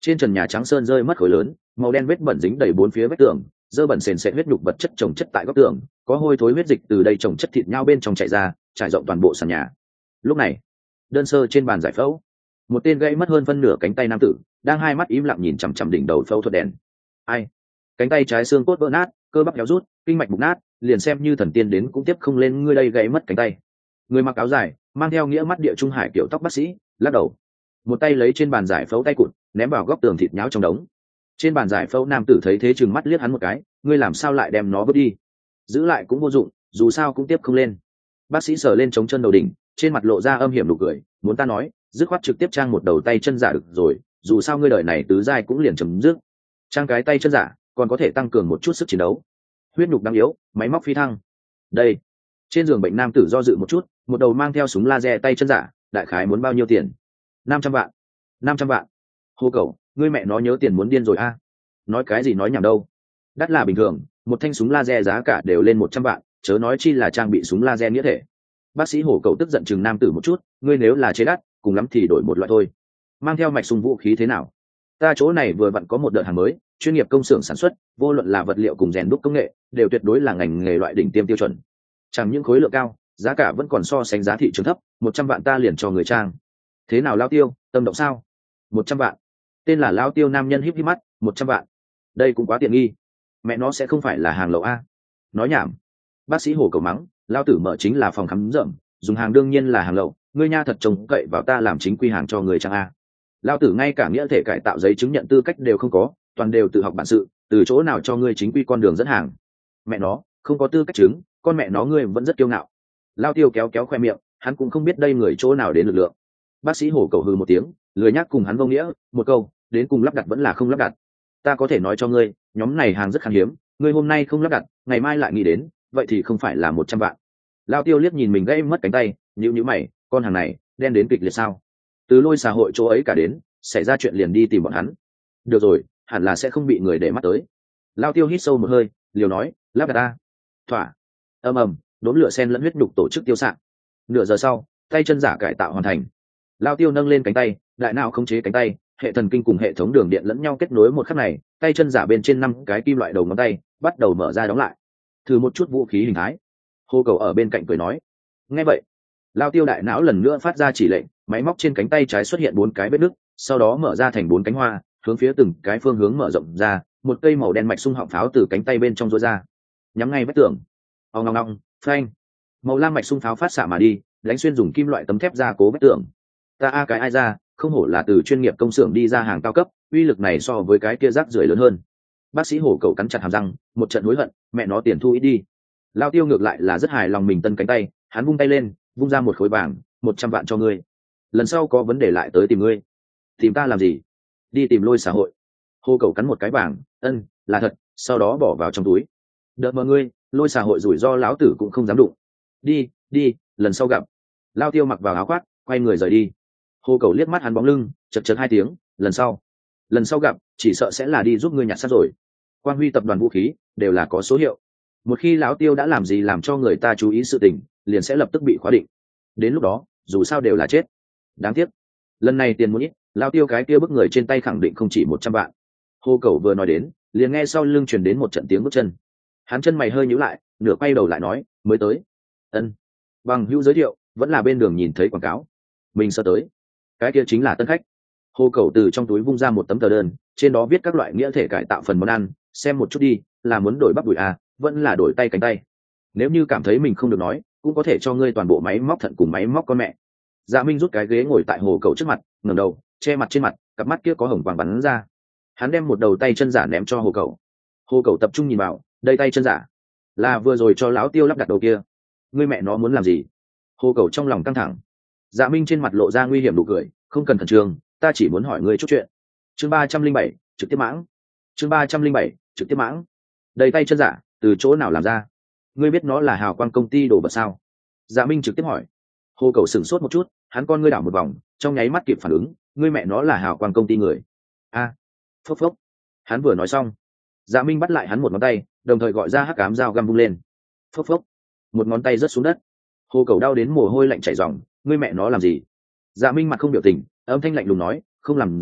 Trên trần nhà trắng sơn rơi mất khối lớn, màu đen vết bẩn dính đầy bốn phía vách tường, dơ bẩn sền sệt huyết nhục vật chất chồng chất tại góc tường, có hôi thối huyết dịch từ đây chồng chất thịt nhau bên trong chạy ra, trải rộng toàn bộ sàn nhà. Lúc này, đơn sơ trên bàn giải phẫu, một tên gãy mất hơn phân nửa cánh tay nam tử đang hai mắt im lặng nhìn chằm chằm đỉnh đầu phẫu thuật đèn. Ai? Cánh tay trái xương cốt vỡ nát, cơ bắp héo rút, kinh mạch mục nát, liền xem như thần tiên đến cũng tiếp không lên ngươi đây gãy mất cánh tay. Người mặc áo dài, mang theo nghĩa mắt địa trung hải kiểu tóc bác sĩ, lắc đầu, một tay lấy trên bàn giải phẫu tay cụt ném vào góc tường thịt nhão trong đống. Trên bàn giải phẫu nam tử thấy thế chừng mắt liếc hắn một cái, ngươi làm sao lại đem nó vứt đi? Giữ lại cũng vô dụng, dù sao cũng tiếp không lên. Bác sĩ sờ lên chống chân đầu đỉnh, trên mặt lộ ra âm hiểm nụ cười, muốn ta nói, dứt khoát trực tiếp trang một đầu tay chân giả được rồi, dù sao ngươi đời này tứ giai cũng liền chấm dứt. Trang cái tay chân giả còn có thể tăng cường một chút sức chiến đấu. Huyết nhục đang yếu, máy móc phi thăng. Đây. Trên giường bệnh nam tử do dự một chút, một đầu mang theo súng laser tay chân giả, đại khái muốn bao nhiêu tiền? năm trăm vạn. năm trăm vạn. Hô cậu, ngươi mẹ nó nhớ tiền muốn điên rồi a. À? Nói cái gì nói nhảm đâu. Đắt là bình thường, một thanh súng laser giá cả đều lên một trăm vạn, chớ nói chi là trang bị súng laser nghĩa thể. Bác sĩ hổ cậu tức giận chừng nam tử một chút, ngươi nếu là chế đắt, cùng lắm thì đổi một loại thôi. Mang theo mạch súng vũ khí thế nào? Ta chỗ này vừa vặn có một đợt hàng mới, chuyên nghiệp công xưởng sản xuất, vô luận là vật liệu cùng rèn đúc công nghệ, đều tuyệt đối là ngành nghề loại đỉnh tiêm tiêu chuẩn. Chẳng những khối lượng cao, giá cả vẫn còn so sánh giá thị trường thấp, một trăm vạn ta liền cho người trang. Thế nào Lao Tiêu, tâm động sao? Một trăm vạn. Tên là Lao Tiêu nam nhân híp híp mắt, một trăm vạn. Đây cũng quá tiện nghi. Mẹ nó sẽ không phải là hàng lậu a? Nói nhảm. Bác sĩ hồ cầu mắng, Lao tử mở chính là phòng khám rậm, dùng hàng đương nhiên là hàng lậu, ngươi nha thật trông cậy vào ta làm chính quy hàng cho người trang a. Lao tử ngay cả nghĩa thể cải tạo giấy chứng nhận tư cách đều không có, toàn đều tự học bản sự, từ chỗ nào cho ngươi chính quy con đường dẫn hàng. Mẹ nó, không có tư cách chứng, con mẹ nó ngươi vẫn rất kiêu ngạo. Lao Tiêu kéo kéo khoe miệng, hắn cũng không biết đây người chỗ nào đến lực lượng. Bác sĩ hổ cầu hừ một tiếng, lười nhắc cùng hắn vô nghĩa, một câu, đến cùng lắp đặt vẫn là không lắp đặt. Ta có thể nói cho ngươi, nhóm này hàng rất khan hiếm, ngươi hôm nay không lắp đặt, ngày mai lại nghĩ đến, vậy thì không phải là một trăm vạn. Lao Tiêu liếc nhìn mình gãy mất cánh tay, nhíu nhíu mày, con hàng này đen đến kịch liệt sao? Từ lôi xã hội chỗ ấy cả đến, xảy ra chuyện liền đi tìm bọn hắn. Được rồi, hẳn là sẽ không bị người để mắt tới. Lao Tiêu hít sâu một hơi, liều nói, lắp đặt ta. Thỏa. Ầm ầm, đốn lửa sen lẫn huyết nhục tổ chức tiêu xạ. Nửa giờ sau, tay chân giả cải tạo hoàn thành. Lao Tiêu nâng lên cánh tay, đại não khống chế cánh tay, hệ thần kinh cùng hệ thống đường điện lẫn nhau kết nối một khắc này, tay chân giả bên trên năm cái kim loại đầu ngón tay bắt đầu mở ra đóng lại. Thử một chút vũ khí hình thái. Hô cầu ở bên cạnh cười nói. Nghe vậy, Lao Tiêu đại não lần nữa phát ra chỉ lệnh, máy móc trên cánh tay trái xuất hiện bốn cái vết nứt, sau đó mở ra thành bốn cánh hoa, hướng phía từng cái phương hướng mở rộng ra, một cây màu đen mạch sung họng pháo từ cánh tay bên trong rối ra, nhắm ngay vách tường. Ong ong ong, phanh. Màu lam mạch sung pháo phát xạ mà đi, đánh xuyên dùng kim loại tấm thép ra cố vách tường. Ta a cái ai ra, không hổ là từ chuyên nghiệp công xưởng đi ra hàng cao cấp, uy lực này so với cái kia rác rưởi lớn hơn. Bác sĩ hổ cậu cắn chặt hàm răng, một trận hối hận, mẹ nó tiền thu ít đi. Lao Tiêu ngược lại là rất hài lòng mình tân cánh tay, hắn vung tay lên, vung ra một khối vàng, một trăm vạn cho ngươi. Lần sau có vấn đề lại tới tìm ngươi. Tìm ta làm gì? Đi tìm lôi xã hội. Hô cậu cắn một cái vàng, ân, là thật, sau đó bỏ vào trong túi. Đợi mọi ngươi, lôi xã hội rủi ro lão tử cũng không dám đụng. Đi, đi, lần sau gặp. Lao Tiêu mặc vào áo khoác, quay người rời đi. Hô cậu liếc mắt hắn bóng lưng, chật chật hai tiếng, lần sau. Lần sau gặp, chỉ sợ sẽ là đi giúp ngươi nhặt xác rồi. Quang Huy tập đoàn vũ khí, đều là có số hiệu. Một khi lão Tiêu đã làm gì làm cho người ta chú ý sự tình, liền sẽ lập tức bị khóa định. Đến lúc đó, dù sao đều là chết. Đáng tiếc, lần này tiền muốn ít, Lao Tiêu cái kia bức người trên tay khẳng định không chỉ một trăm vạn. Hô cậu vừa nói đến, liền nghe sau lưng truyền đến một trận tiếng bước chân. Hắn chân mày hơi nhíu lại, nửa quay đầu lại nói, mới tới. Ân. Bằng hữu giới thiệu, vẫn là bên đường nhìn thấy quảng cáo. Mình sơ tới. Cái kia chính là tân khách. Hô cậu từ trong túi vung ra một tấm tờ đơn, trên đó viết các loại nghĩa thể cải tạo phần món ăn, xem một chút đi, là muốn đổi bắp đùi à, vẫn là đổi tay cánh tay. Nếu như cảm thấy mình không được nói, cũng có thể cho ngươi toàn bộ máy móc thận cùng máy móc con mẹ. Dạ Minh rút cái ghế ngồi tại hồ cậu trước mặt, ngẩng đầu, che mặt trên mặt, cặp mắt kia có hồng quang bắn ra. Hắn đem một đầu tay chân giả ném cho hồ cậu. Hồ cậu tập trung nhìn vào, đây tay chân giả là vừa rồi cho lão Tiêu lắp đặt đầu kia. Ngươi mẹ nó muốn làm gì? Hồ cậu trong lòng căng thẳng. Dạ Minh trên mặt lộ ra nguy hiểm nụ cười, không cần khẩn trương, ta chỉ muốn hỏi ngươi chút chuyện. Chương ba trăm linh bảy, trực tiếp mãng. Chương ba trăm linh bảy, trực tiếp mãng. Đây tay chân giả, từ chỗ nào làm ra? Ngươi biết nó là hào quang công ty đồ vật sao? Dạ Minh trực tiếp hỏi. Hồ cậu sửng sốt một chút, hắn con ngươi đảo một vòng, trong nháy mắt kịp phản ứng, ngươi mẹ nó là hào quang công ty người. A, à, phốc phốc. Hắn vừa nói xong, Dạ Minh bắt lại hắn một ngón tay, đồng thời gọi ra hắc ám dao găm vung lên. Phốc phốc. Một ngón tay rớt xuống đất. Hồ cậu đau đến mồ hôi lạnh chảy ròng, ngươi mẹ nó làm gì? Dạ Minh mặt không biểu tình, âm thanh lạnh lùng nói, không làm gì,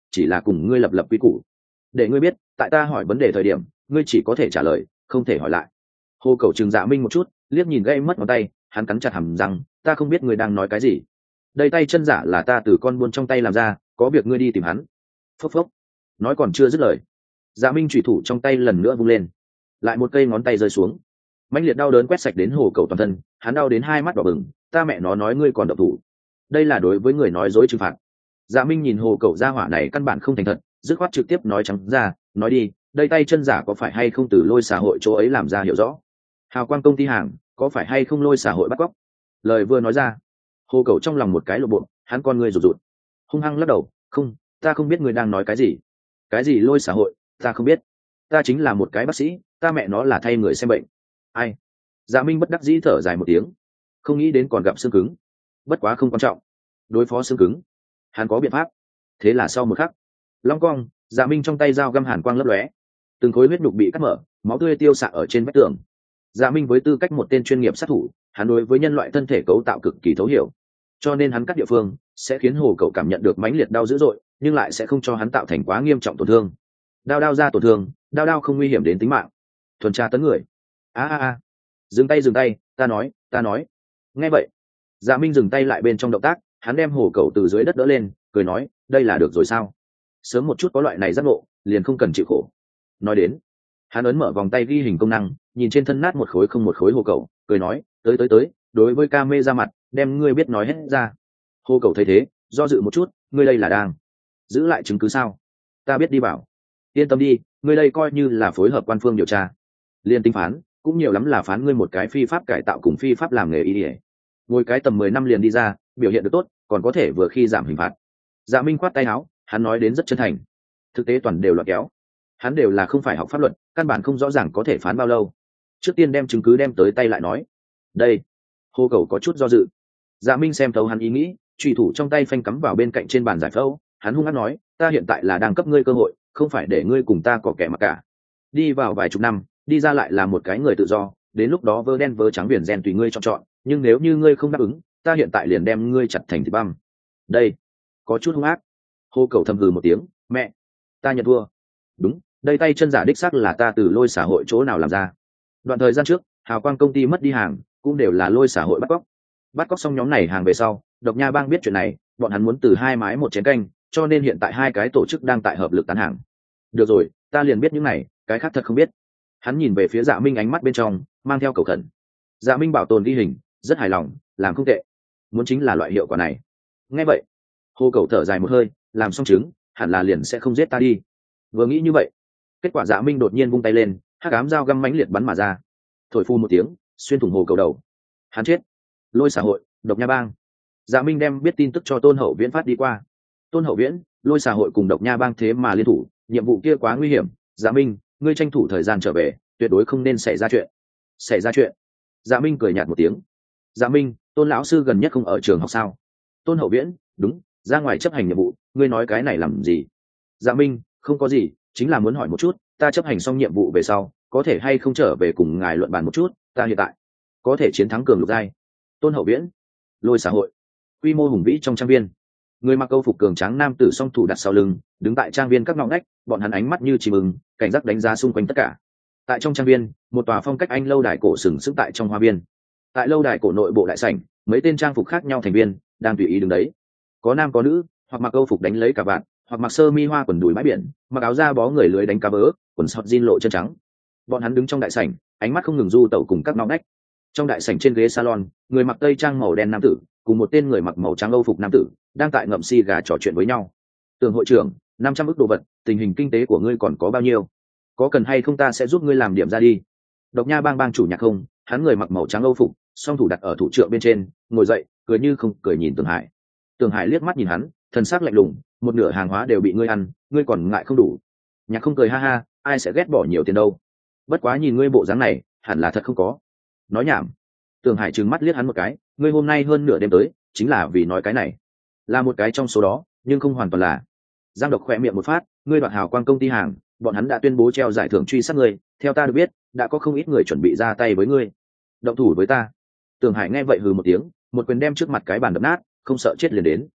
chỉ là cùng ngươi lập lập quy củ, để ngươi biết tại ta hỏi vấn đề thời điểm ngươi chỉ có thể trả lời, không thể hỏi lại. Hồ Cẩu trừng Dạ Minh một chút, liếc nhìn gây mất ngón tay, hắn cắn chặt hàm răng, ta không biết ngươi đang nói cái gì. Đây tay chân giả là ta từ con buôn trong tay làm ra, có việc ngươi đi tìm hắn. Phốc phốc. Nói còn chưa dứt lời, Dạ Minh chủy thủ trong tay lần nữa vung lên, lại một cây ngón tay rơi xuống, mãnh liệt đau đớn quét sạch đến Hồ Cẩu toàn thân, hắn đau đến hai mắt đỏ bừng, ta mẹ nó nói ngươi còn động thủ. Đây là đối với người nói dối trừng phạt. Dạ Minh nhìn Hồ Cẩu gia hỏa này căn bản không thành thật, dứt khoát trực tiếp nói trắng ra, nói đi, đây tay chân giả có phải hay không từ Lôi xã hội chỗ ấy làm ra hiểu rõ. Hào quang công ty hàng có phải hay không Lôi xã hội bắt cóc. Lời vừa nói ra, Hồ Cẩu trong lòng một cái lộ bộ, hắn con ngươi rụt rụt, hung hăng lắc đầu, không, ta không biết ngươi đang nói cái gì. Cái gì Lôi xã hội, ta không biết, ta chính là một cái bác sĩ, ta mẹ nó là thay người xem bệnh. Ai? Dạ Minh bất đắc dĩ thở dài một tiếng, không nghĩ đến còn gặp xương cứng, bất quá không quan trọng, đối phó xương cứng hắn có biện pháp. Thế là sau một khắc, long cong, Dạ Minh trong tay dao găm hàn quang lấp lóe, từng khối huyết nhục bị cắt mở, máu tươi tiêu xạ ở trên vách tường. Dạ Minh với tư cách một tên chuyên nghiệp sát thủ, hắn đối với nhân loại thân thể cấu tạo cực kỳ thấu hiểu, cho nên hắn cắt địa phương sẽ khiến Hồ Cẩu cảm nhận được mãnh liệt đau dữ dội, nhưng lại sẽ không cho hắn tạo thành quá nghiêm trọng tổn thương. Đao đao ra tổn thương, đao đao không nguy hiểm đến tính mạng, thuần tra tấn người. A a a, dừng tay dừng tay, ta nói, ta nói. Nghe vậy, Dạ Minh dừng tay lại bên trong động tác, hắn đem Hồ Cẩu từ dưới đất đỡ lên, cười nói, đây là được rồi sao? Sớm một chút có loại này giác ngộ, liền không cần chịu khổ. Nói đến, hắn ấn mở vòng tay ghi hình công năng, nhìn trên thân nát một khối không một khối Hồ Cẩu, cười nói, tới tới tới, đối với ca mê ra mặt, đem ngươi biết nói hết ra. Hồ Cẩu thấy thế, do dự một chút, ngươi đây là đang giữ lại chứng cứ sao? Ta biết đi bảo. Yên tâm đi, ngươi đây coi như là phối hợp quan phương điều tra. Liên tinh phán, cũng nhiều lắm là phán ngươi một cái phi pháp cải tạo cùng phi pháp làm nghề y ỉa, ngồi cái tầm mười năm liền đi ra, biểu hiện được tốt, còn có thể vừa khi giảm hình phạt. Dạ Minh khoát tay áo, hắn nói đến rất chân thành, thực tế toàn đều là kéo, hắn đều là không phải học pháp luật, căn bản không rõ ràng có thể phán bao lâu. Trước tiên đem chứng cứ đem tới tay lại nói. Đây. Hồ Cẩu có chút do dự. Dạ Minh xem thấu hắn ý nghĩ, chủy thủ trong tay phanh cắm vào bên cạnh trên bàn giải phẫu, hắn hung hăng nói, ta hiện tại là đang cấp ngươi cơ hội, không phải để ngươi cùng ta có kẻ mà cả. Đi vào vài chục năm, đi ra lại là một cái người tự do, đến lúc đó vơ đen vơ trắng viền gen tùy ngươi chọn chọn, nhưng nếu như ngươi không đáp ứng, ta hiện tại liền đem ngươi chặt thành thịt băm. Đây, có chút hung ác. Hồ Cẩu thầm hừ một tiếng, mẹ, ta nhận thua. Đúng, đây tay chân giả đích xác là ta từ Lôi xã hội chỗ nào làm ra. Đoạn thời gian trước, Hào Quang công ty mất đi hàng, cũng đều là Lôi xã hội bắt cóc. Bắt cóc xong nhóm này hàng về sau, Độc Nha Bang biết chuyện này, bọn hắn muốn từ hai mái một chén canh, cho nên hiện tại hai cái tổ chức đang tại hợp lực tán hàng. Được rồi, ta liền biết những này, cái khác thật không biết. Hắn nhìn về phía Dạ Minh, ánh mắt bên trong mang theo cầu khẩn. Dạ Minh bảo tồn ghi hình, rất hài lòng, làm không tệ, muốn chính là loại hiệu quả này. Nghe vậy, Hồ Cẩu thở dài một hơi, làm xong chứng, hẳn là liền sẽ không giết ta đi. Vừa nghĩ như vậy, kết quả Dạ Minh đột nhiên vung tay lên, hắc ám dao găm mãnh liệt bắn mà ra, thổi phu một tiếng, xuyên thủng Hồ Cẩu đầu. Hắn chết. Lôi xã hội, Độc Nha Bang. Dạ Minh đem biết tin tức cho Tôn Hậu Viễn phát đi qua. Tôn Hậu Viễn, Lôi xã hội cùng Độc Nha Bang thế mà liên thủ, nhiệm vụ kia quá nguy hiểm, Dạ Minh, ngươi tranh thủ thời gian trở về, tuyệt đối không nên xảy ra chuyện. Xảy ra chuyện? Dạ Minh cười nhạt một tiếng. Dạ Minh, Tôn lão sư gần nhất không ở trường học sao? Tôn Hậu Viễn, đúng, ra ngoài chấp hành nhiệm vụ, ngươi nói cái này làm gì? Dạ Minh, không có gì, chính là muốn hỏi một chút, ta chấp hành xong nhiệm vụ về sau, có thể hay không trở về cùng ngài luận bàn một chút, ta hiện tại có thể chiến thắng cường lục giai. Tôn Hậu Viễn, Lôi xã hội, quy mô hùng vĩ trong trang viên, người mặc câu phục cường tráng nam tử song thủ đặt sau lưng, đứng tại trang viên các ngõ ngách, bọn hắn ánh mắt như chim ưng, cảnh giác đánh giá xung quanh tất cả. Tại trong trang viên, một tòa phong cách Anh lâu đài cổ sừng sững tại trong hoa viên. Tại lâu đài cổ nội bộ đại sảnh, mấy tên trang phục khác nhau thành viên đang tùy ý đứng đấy. Có nam có nữ, hoặc mặc câu phục đánh lấy cả vạn, hoặc mặc sơ mi hoa quần đùi bãi biển, mặc áo da bó người lưới đánh cá bớ, quần sọt jean lộ chân trắng. Bọn hắn đứng trong đại sảnh, ánh mắt không ngừng du tẩu cùng các ngõ ngách. Trong đại sảnh trên ghế salon, người mặc tây trang màu đen nam tử cùng một tên người mặc màu trắng âu phục nam tử đang tại ngậm xì gà trò chuyện với nhau. Tường hội trưởng, năm trăm ức đồ vật, tình hình kinh tế của ngươi còn có bao nhiêu? Có cần hay không ta sẽ giúp ngươi làm điểm ra đi. Độc Nha Bang bang chủ Nhạc Không, hắn người mặc màu trắng âu phục, song thủ đặt ở thủ trượng bên trên, ngồi dậy, cười như không cười nhìn Tường Hải. Tường Hải liếc mắt nhìn hắn, thần sắc lạnh lùng, một nửa hàng hóa đều bị ngươi ăn, ngươi còn ngại không đủ. Nhạc Không cười ha ha, ai sẽ ghét bỏ nhiều tiền đâu. Bất quá nhìn ngươi bộ dáng này, hẳn là thật không có. Nói nhảm. Tường Hải trừng mắt liếc hắn một cái, ngươi hôm nay hơn nửa đêm tới, chính là vì nói cái này. Là một cái trong số đó, nhưng không hoàn toàn là. Giang Độc khỏe miệng một phát, ngươi đoạt Hào Quang công ty hàng, bọn hắn đã tuyên bố treo giải thưởng truy sát ngươi, theo ta được biết, đã có không ít người chuẩn bị ra tay với ngươi. Động thủ với ta. Tường Hải nghe vậy hừ một tiếng, một quyền đem trước mặt cái bàn đập nát, không sợ chết liền đến.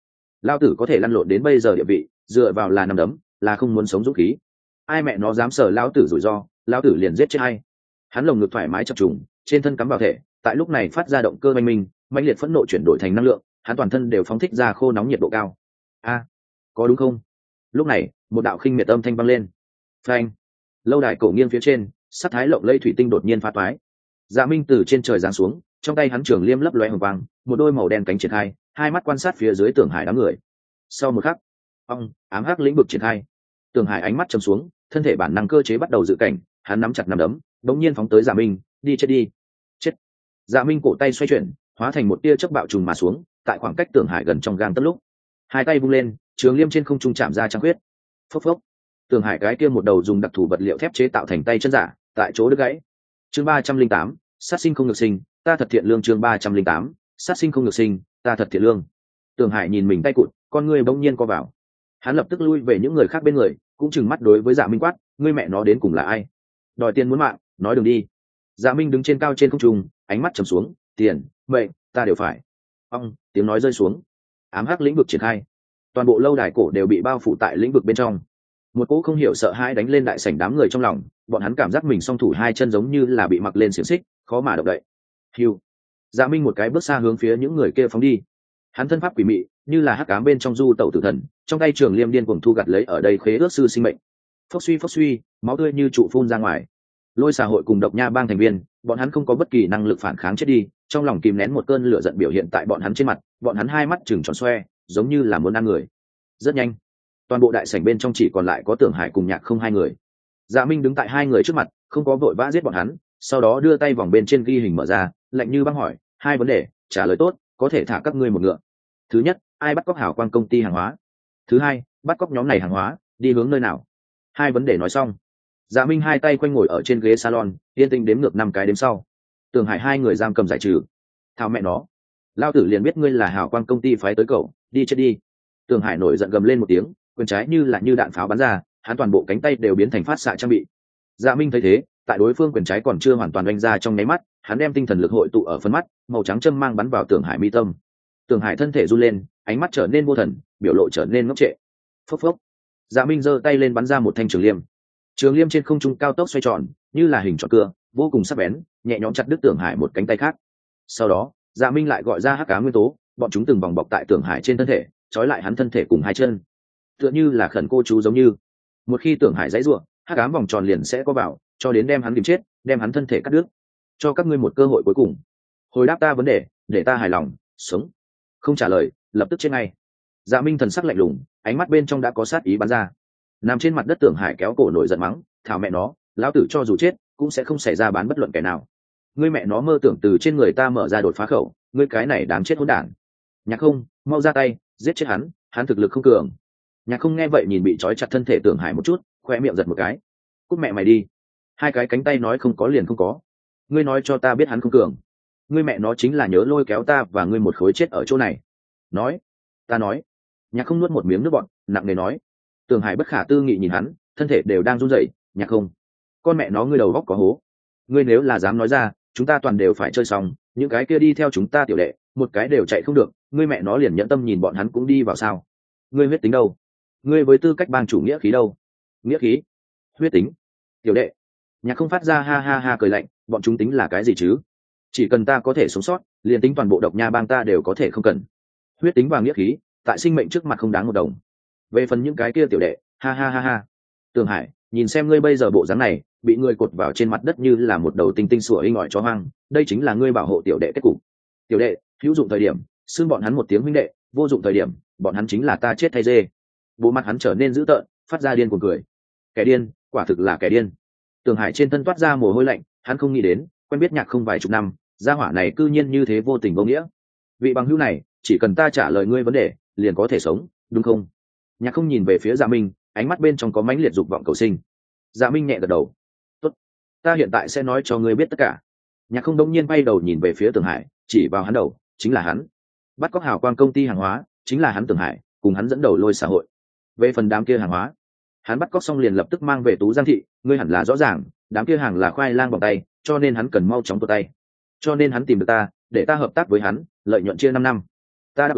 Lao tử có thể lăn lộn đến bây giờ địa vị dựa vào là nằm đấm, là không muốn sống dũng khí. Ai mẹ nó dám sờ Lao tử rủi ro, Lao tử liền giết chết hay. Hắn lồng ngực thoải mái chập trùng, trên thân cắm vào thể, tại lúc này phát ra động cơ manh minh, mãnh liệt phẫn nộ chuyển đổi thành năng lượng, hắn toàn thân đều phóng thích ra khô nóng nhiệt độ cao. A, có đúng không? Lúc này một đạo khinh miệt âm thanh vang lên. Phanh! Lâu đài cổ nghiêng phía trên, sắc thái lộng lẫy thủy tinh đột nhiên phá toái. Dạ Minh từ trên trời giáng xuống, trong tay hắn trường liêm lấp lóe hồng quang, một đôi màu đen cánh triển khai, hai mắt quan sát phía dưới Tưởng Hải đám người. Sau một khắc, ong, ám hắc lĩnh vực triển khai. Tưởng Hải ánh mắt trầm xuống, thân thể bản năng cơ chế bắt đầu dự cảnh, hắn nắm chặt nắm đấm, đống nhiên phóng tới Dạ Minh, đi chết đi. Chết. Dạ Minh cổ tay xoay chuyển, hóa thành một tia chớp bạo trùng mà xuống, tại khoảng cách Tưởng Hải gần trong gang tấc lúc, hai tay vung lên, trường liêm trên không trung chạm ra trăng huyết. Phốc phốc. Tưởng Hải cái kia một đầu dùng đặc thù vật liệu thép chế tạo thành tay chân giả, tại chỗ đứt gãy. Chương ba trăm linh tám, sát sinh không ngược sinh, ta thật thiện lương. Chương ba trăm linh tám, sát sinh không ngược sinh, ta thật thiện lương. Tưởng Hải nhìn mình tay cụt, con ngươi bỗng nhiên co vào. Hắn lập tức lui về những người khác bên người, cũng chừng mắt đối với Dạ Minh quát, ngươi mẹ nó đến cùng là ai? Đòi tiền muốn mạng, nói đừng đi. Dạ Minh đứng trên cao trên không trung, ánh mắt trầm xuống, tiền, mệnh, ta đều phải. Ông, tiếng nói rơi xuống. Ám hắc lĩnh vực triển khai. Toàn bộ lâu đài cổ đều bị bao phủ tại lĩnh vực bên trong. Một cỗ không hiểu sợ hãi đánh lên đại sảnh đám người trong lòng, bọn hắn cảm giác mình song thủ hai chân giống như là bị mặc lên xiềng xích, khó mà động đậy. Hiu. Dạ Minh một cái bước xa hướng phía những người kia phóng đi. Hắn thân pháp quỷ mị, như là hắc ám bên trong du tẩu tử thần, trong tay trường liêm điên cuồng thu gặt lấy ở đây khế ước sư sinh mệnh. Phốc suy phốc suy, máu tươi như trụ phun ra ngoài. Lôi Xà hội cùng Độc Nha bang thành viên, bọn hắn không có bất kỳ năng lực phản kháng chết đi, trong lòng kìm nén một cơn lửa giận biểu hiện tại bọn hắn trên mặt, bọn hắn hai mắt trừng tròn xoe, giống như là muốn ăn người. Rất nhanh, toàn bộ đại sảnh bên trong chỉ còn lại có Tưởng Hải cùng Nhạc Không hai người. Dạ Minh đứng tại hai người trước mặt, không có vội vã giết bọn hắn, sau đó đưa tay vòng bên trên ghi hình mở ra, lạnh như băng hỏi, hai vấn đề, trả lời tốt, có thể thả các ngươi một ngựa. Thứ nhất, ai bắt cóc Hào Quang công ty hàng hóa? Thứ hai, bắt cóc nhóm này hàng hóa, đi hướng nơi nào? Hai vấn đề nói xong, Dạ Minh hai tay quanh ngồi ở trên ghế salon, yên tĩnh đếm ngược năm cái đếm sau. Tưởng Hải hai người giam cầm giải trừ. Thao mẹ nó, lao tử liền biết ngươi là Hào Quang công ty phái tới cậu, đi chết đi. Tưởng Hải nổi giận gầm lên một tiếng, quyền trái như là như đạn pháo bắn ra, hắn toàn bộ cánh tay đều biến thành phát xạ trang bị. Dạ Minh thấy thế, tại đối phương quyền trái còn chưa hoàn toàn đánh ra trong nháy mắt, hắn đem tinh thần lực hội tụ ở phân mắt, màu trắng châm mang bắn vào Tưởng Hải mi tâm. Tưởng Hải thân thể run lên, ánh mắt trở nên vô thần, biểu lộ trở nên ngốc trệ. Phốc phốc. Dạ Minh giơ tay lên bắn ra một thanh trường liêm. Trường liêm trên không trung cao tốc xoay tròn, như là hình tròn cưa, vô cùng sắc bén, nhẹ nhõm chặt đứt Tưởng Hải một cánh tay khác. Sau đó, Dạ Minh lại gọi ra hắc ám nguyên tố, bọn chúng từng vòng bọc tại Tưởng Hải trên thân thể, trói lại hắn thân thể cùng hai chân. Tựa như là khẩn cô chú giống như, một khi Tưởng Hải giãy giụa, hắc ám vòng tròn liền sẽ có vào, cho đến đem hắn điểm chết, đem hắn thân thể cắt đứt. Cho các ngươi một cơ hội cuối cùng, hồi đáp ta vấn đề, để ta hài lòng, sống. Không trả lời, lập tức chết ngay. Dạ Minh thần sắc lạnh lùng, ánh mắt bên trong đã có sát ý bắn ra. Nằm trên mặt đất Tưởng Hải kéo cổ nổi giận mắng, thảo mẹ nó, lão tử cho dù chết cũng sẽ không xảy ra bán bất luận kẻ nào. Ngươi mẹ nó mơ tưởng từ trên người ta mở ra đột phá khẩu, ngươi cái này đáng chết hỗn đản. Nhạc Không, mau ra tay, giết chết hắn, hắn thực lực không cường. Nhạc Không nghe vậy nhìn bị trói chặt thân thể Tưởng Hải một chút, khoe miệng giật một cái. Cút mẹ mày đi. Hai cái cánh tay nói không có liền không có. Ngươi nói cho ta biết hắn không cường. Ngươi mẹ nó chính là nhớ lôi kéo ta và ngươi một khối chết ở chỗ này. Nói, ta nói. Nhạc Không nuốt một miếng nước bọt, nặng nề nói. Tưởng Hải bất khả tư nghị nhìn hắn, thân thể đều đang run rẩy. Nhạc Không, con mẹ nó ngươi đầu góc có hố. Ngươi nếu là dám nói ra, chúng ta toàn đều phải chơi xong, những cái kia đi theo chúng ta tiểu đệ, một cái đều chạy không được, ngươi mẹ nó liền nhẫn tâm nhìn bọn hắn cũng đi vào sao? Ngươi huyết tính đâu? Ngươi với tư cách bang chủ nghĩa khí đâu? Nghĩa khí? Huyết tính? Tiểu đệ. Nhạc Không phát ra ha ha ha cười lạnh, bọn chúng tính là cái gì chứ? Chỉ cần ta có thể sống sót, liền tính toàn bộ Độc Nha bang ta đều có thể không cần. Huyết tính và nghĩa khí, tại sinh mệnh trước mặt không đáng một đồng. Về phần những cái kia tiểu đệ, ha ha ha ha. Tưởng Hải, nhìn xem ngươi bây giờ bộ dáng này, bị ngươi cột vào trên mặt đất như là một đầu tinh tinh sủa inh ỏi chó hoang, đây chính là ngươi bảo hộ tiểu đệ kết cục. Tiểu đệ, hữu dụng thời điểm, xưng bọn hắn một tiếng huynh đệ, vô dụng thời điểm, bọn hắn chính là ta chết thay dê. Bộ mặt hắn trở nên dữ tợn, phát ra điên cuồng cười. Kẻ điên, quả thực là kẻ điên. Tưởng Hải trên thân toát ra mồ hôi lạnh, hắn không nghĩ đến, quen biết Nhạc Không vài chục năm, gia hỏa này cư nhiên như thế vô tình vô nghĩa. Vị bằng hữu này, chỉ cần ta trả lời ngươi vấn đề, liền có thể sống, đúng không? Nhạc Không nhìn về phía Dạ Minh, ánh mắt bên trong có mãnh liệt dục vọng cầu sinh. Dạ Minh nhẹ gật đầu. Tốt, ta hiện tại sẽ nói cho ngươi biết tất cả. Nhạc Không đông nhiên bay đầu nhìn về phía Tưởng Hải, chỉ vào hắn đầu, chính là hắn. Bắt cóc Hào Quang công ty hàng hóa, chính là hắn Tưởng Hải, cùng hắn dẫn đầu Lôi Xã hội. Về phần đám kia hàng hóa, hắn bắt cóc xong liền lập tức mang về Tú Giang thị, ngươi hẳn là rõ ràng, đám kia hàng là khoai lang bằng tay, cho nên hắn cần mau chóng tuột tay. Cho nên hắn tìm được ta, để ta hợp tác với hắn, lợi nhuận chia năm năm. Ta đáp ứng,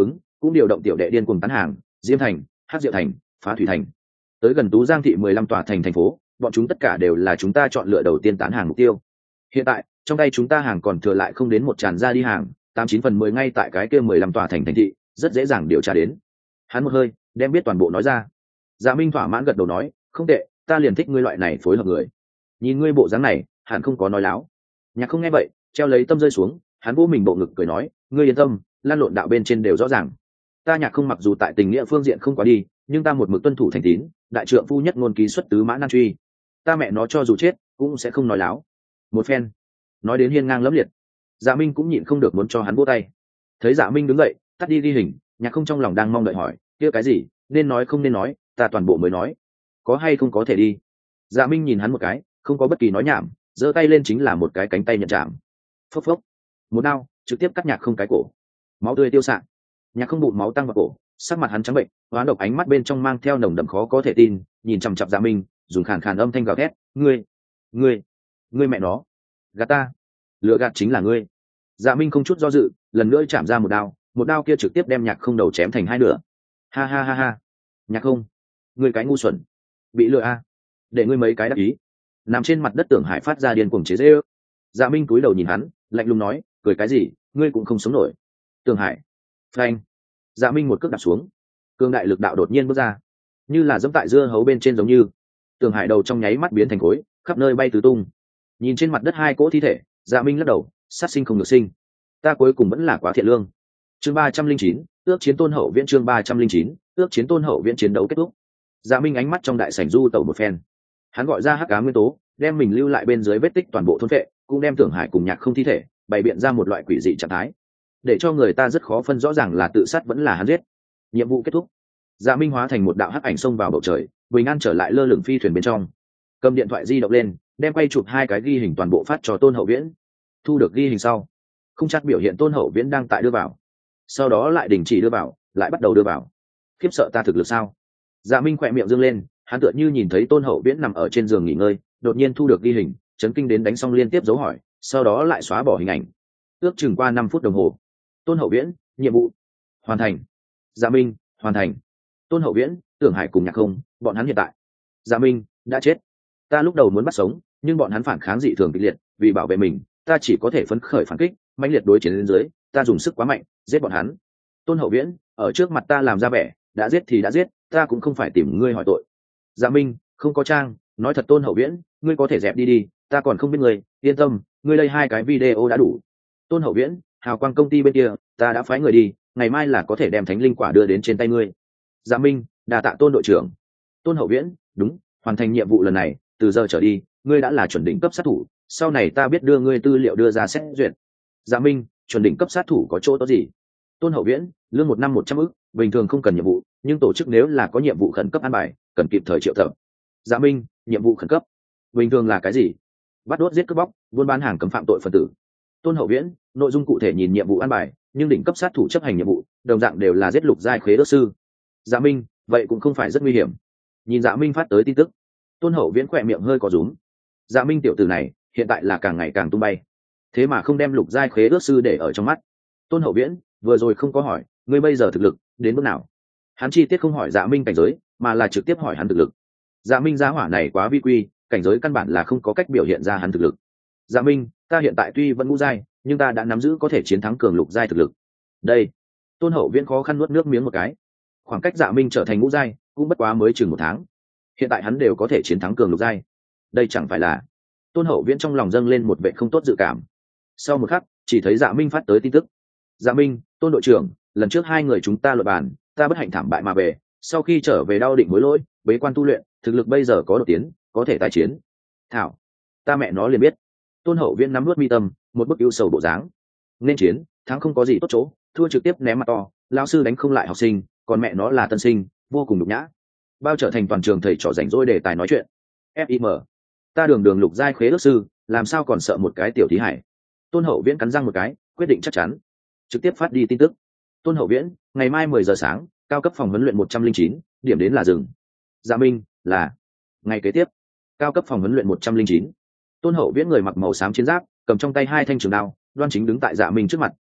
cũng điều động tiểu đệ điên cuồng tán hàng diêm thành hắc diệu thành phá thủy thành tới gần tú giang thị mười lăm tòa thành thành phố, bọn chúng tất cả đều là chúng ta chọn lựa đầu tiên tán hàng mục tiêu. Hiện tại trong tay chúng ta hàng còn thừa lại không đến một tràn ra đi hàng, tám chín phần mười ngay tại cái kia mười lăm tòa thành thành thị, rất dễ dàng điều tra đến. Hắn một hơi đem biết toàn bộ nói ra. Dạ Minh thỏa mãn gật đầu nói, không tệ, ta liền thích ngươi loại này phối hợp người. Nhìn ngươi bộ dáng này, hẳn không có nói láo. Nhạc Không nghe vậy, treo lấy tâm rơi xuống, hắn vỗ mình bộ ngực cười nói, ngươi yên tâm, lan lộn đạo bên trên đều rõ ràng. Ta Nhạc Không mặc dù tại tình nghĩa phương diện không quá đi, nhưng ta một mực tuân thủ thành tín, đại trượng phu nhất ngôn ký xuất tứ mã nan truy. Ta mẹ nó cho dù chết cũng sẽ không nói láo. Một phen nói đến hiên ngang lẫm liệt, Dạ Minh cũng nhịn không được muốn cho hắn vỗ tay. Thấy Dạ Minh đứng dậy tắt đi ghi hình, Nhạc Không trong lòng đang mong đợi hỏi, kia cái gì nên nói không nên nói, ta toàn bộ mới nói, có hay không có thể đi. Dạ Minh nhìn hắn một cái, không có bất kỳ nói nhảm, giơ tay lên chính là một cái cánh tay nhận chạm. Phốc phốc, một đao trực tiếp cắt Nhạc Không cái cổ, máu tươi tiêu xạ. Nhạc Không bụng máu tăng vào cổ, sắc mặt hắn trắng bệnh, hoán độc ánh mắt bên trong mang theo nồng đậm khó có thể tin, nhìn chằm chằm Dạ Minh, dùng khàn khàn âm thanh gào thét, ngươi ngươi ngươi mẹ nó gạt ta, lựa gạt chính là ngươi. Dạ Minh không chút do dự, lần nữa chạm ra một đao, một đao kia trực tiếp đem Nhạc Không đầu chém thành hai nửa. Ha ha ha ha, Nhạc Không, ngươi cái ngu xuẩn, bị lừa a, để ngươi mấy cái đắc ý. Nằm trên mặt đất Tưởng Hải phát ra điên cuồng chế giễu. Dạ Minh cúi đầu nhìn hắn, lạnh lùng nói, cười cái gì, ngươi cũng không sống nổi. Tưởng Hải, phanh. Dạ Minh một cước đạp xuống, cương đại lực đạo đột nhiên bước ra, như là dẫm tại dưa hấu bên trên giống như. Tưởng Hải đầu trong nháy mắt biến thành khối, khắp nơi bay tứ tung. Nhìn trên mặt đất hai cỗ thi thể, Dạ Minh lắc đầu, sát sinh không được sinh, ta cuối cùng vẫn là quá thiện lương. Chương ba trăm linh chín, ước chiến Tôn Hậu Viễn. Chương ba trăm linh chín, ước chiến Tôn Hậu Viễn. Chiến đấu kết thúc. Dạ Minh ánh mắt trong đại sảnh du tẩu một phen, hắn gọi ra hắc ám nguyên tố, đem mình lưu lại bên dưới vết tích toàn bộ thôn phệ, cũng đem Tưởng Hải cùng Nhạc Không thi thể bày biện ra một loại quỷ dị trạng thái, để cho người ta rất khó phân rõ ràng là tự sát vẫn là hắn giết. Nhiệm vụ kết thúc. Dạ Minh hóa thành một đạo hắc ảnh xông vào bầu trời, bình an trở lại lơ lửng phi thuyền bên trong, cầm điện thoại di động lên, đem quay chụp hai cái ghi hình toàn bộ phát cho Tôn Hậu Viễn. Thu được ghi hình sau, không chắc biểu hiện Tôn Hậu Viễn đang tại đưa vào, sau đó lại đình chỉ đưa vào, lại bắt đầu đưa vào. Khiếp sợ ta thực lực sao? Dạ Minh khỏe miệng dương lên, hắn tựa như nhìn thấy Tôn Hậu Viễn nằm ở trên giường nghỉ ngơi, đột nhiên thu được ghi hình, chấn kinh đến đánh xong liên tiếp dấu hỏi, sau đó lại xóa bỏ hình ảnh. Ước chừng qua năm phút đồng hồ. Tôn Hậu Viễn, nhiệm vụ hoàn thành. Dạ Minh, hoàn thành. Tôn Hậu Viễn, Tưởng Hải cùng Nhạc Không, bọn hắn hiện tại. Dạ Minh, đã chết. Ta lúc đầu muốn bắt sống, nhưng bọn hắn phản kháng dị thường kịch liệt, vì bảo vệ mình, ta chỉ có thể phấn khởi phản kích, mãnh liệt đối chiến lên dưới, ta dùng sức quá mạnh, giết bọn hắn. Tôn Hậu Viễn, ở trước mặt ta làm ra vẻ, đã giết thì đã giết, ta cũng không phải tìm ngươi hỏi tội. Dạ Minh, không có trang, nói thật Tôn Hậu Viễn, ngươi có thể dẹp đi đi, ta còn không biết ngươi, yên tâm, ngươi đây hai cái video đã đủ. Tôn Hậu Viễn, Hào Quang công ty bên kia, ta đã phái người đi, ngày mai là có thể đem thánh linh quả đưa đến trên tay ngươi. Dạ Minh, đà tạ Tôn đội trưởng. Tôn Hậu Viễn, đúng, hoàn thành nhiệm vụ lần này, từ giờ trở đi, ngươi đã là chuẩn đỉnh cấp sát thủ, sau này ta biết đưa ngươi tư liệu đưa ra xét duyệt. Dạ Minh, chuẩn đỉnh cấp sát thủ có chỗ tốt gì? Tôn Hậu Viễn, lương một năm một trăm ức, bình thường không cần nhiệm vụ, nhưng tổ chức nếu là có nhiệm vụ khẩn cấp an bài, cần kịp thời triệu tập. Dạ Minh, nhiệm vụ khẩn cấp, bình thường là cái gì? Bắt đốt giết cướp bóc, buôn bán hàng cấm phạm tội phần tử. Tôn Hậu Viễn, nội dung cụ thể nhìn nhiệm vụ an bài, nhưng đỉnh cấp sát thủ chấp hành nhiệm vụ, đồng dạng đều là giết lục giai khế ước sư. Dạ Minh, vậy cũng không phải rất nguy hiểm. Nhìn Dạ Minh phát tới tin tức, Tôn Hậu Viễn khỏe miệng hơi có rúm. Dạ Minh tiểu tử này, hiện tại là càng ngày càng tung bay, thế mà không đem lục giai khế ước sư để ở trong mắt. Tôn Hậu Viễn, vừa rồi không có hỏi, ngươi bây giờ thực lực đến mức nào? Hắn chi tiết không hỏi Dạ Minh cảnh giới, mà là trực tiếp hỏi hắn thực lực. Dạ Minh giá hỏa này quá vi quy, cảnh giới căn bản là không có cách biểu hiện ra hắn thực lực. Dạ Minh, ta hiện tại tuy vẫn ngũ giai, nhưng ta đã nắm giữ có thể chiến thắng cường lục giai thực lực. Đây. Tôn Hậu Viễn khó khăn nuốt nước miếng một cái. Khoảng cách Dạ Minh trở thành ngũ giai cũng bất quá mới chừng một tháng, hiện tại hắn đều có thể chiến thắng cường lục giai, đây chẳng phải là... Tôn Hậu Viễn trong lòng dâng lên một vệ không tốt dự cảm. Sau một khắc, chỉ thấy Dạ Minh phát tới tin tức. Dạ Minh, Tôn đội trưởng, lần trước hai người chúng ta luận bàn, ta bất hạnh thảm bại mà về, sau khi trở về đau định hối lỗi, bế quan tu luyện, thực lực bây giờ có đột tiến, có thể tái chiến. Thảo, ta mẹ nó liền biết. Tôn Hậu Viễn nắm nuốt mi tâm, một bức ưu sầu bộ dáng. Nên chiến, thắng không có gì tốt chỗ, thua trực tiếp ném mặt to, lão sư đánh không lại học sinh, còn mẹ nó là tân sinh, vô cùng nhục nhã. Bao trở thành toàn trường thầy trò rảnh rỗi đề tài nói chuyện. ép i em, ta đường đường lục giai khế ước sư, làm sao còn sợ một cái tiểu thí hải. Tôn Hậu Viễn cắn răng một cái, quyết định chắc chắn, trực tiếp phát đi tin tức. Tôn Hậu Viễn, ngày mai mười giờ sáng, cao cấp phòng huấn luyện một trăm linh chín, điểm đến là rừng. Dạ Minh, là. Ngày kế tiếp, cao cấp phòng huấn luyện một trăm linh chín. Tôn Hậu Viễn người mặc màu xám chiến giáp, cầm trong tay hai thanh trường đao, đoan chính đứng tại Dạ Minh trước mặt,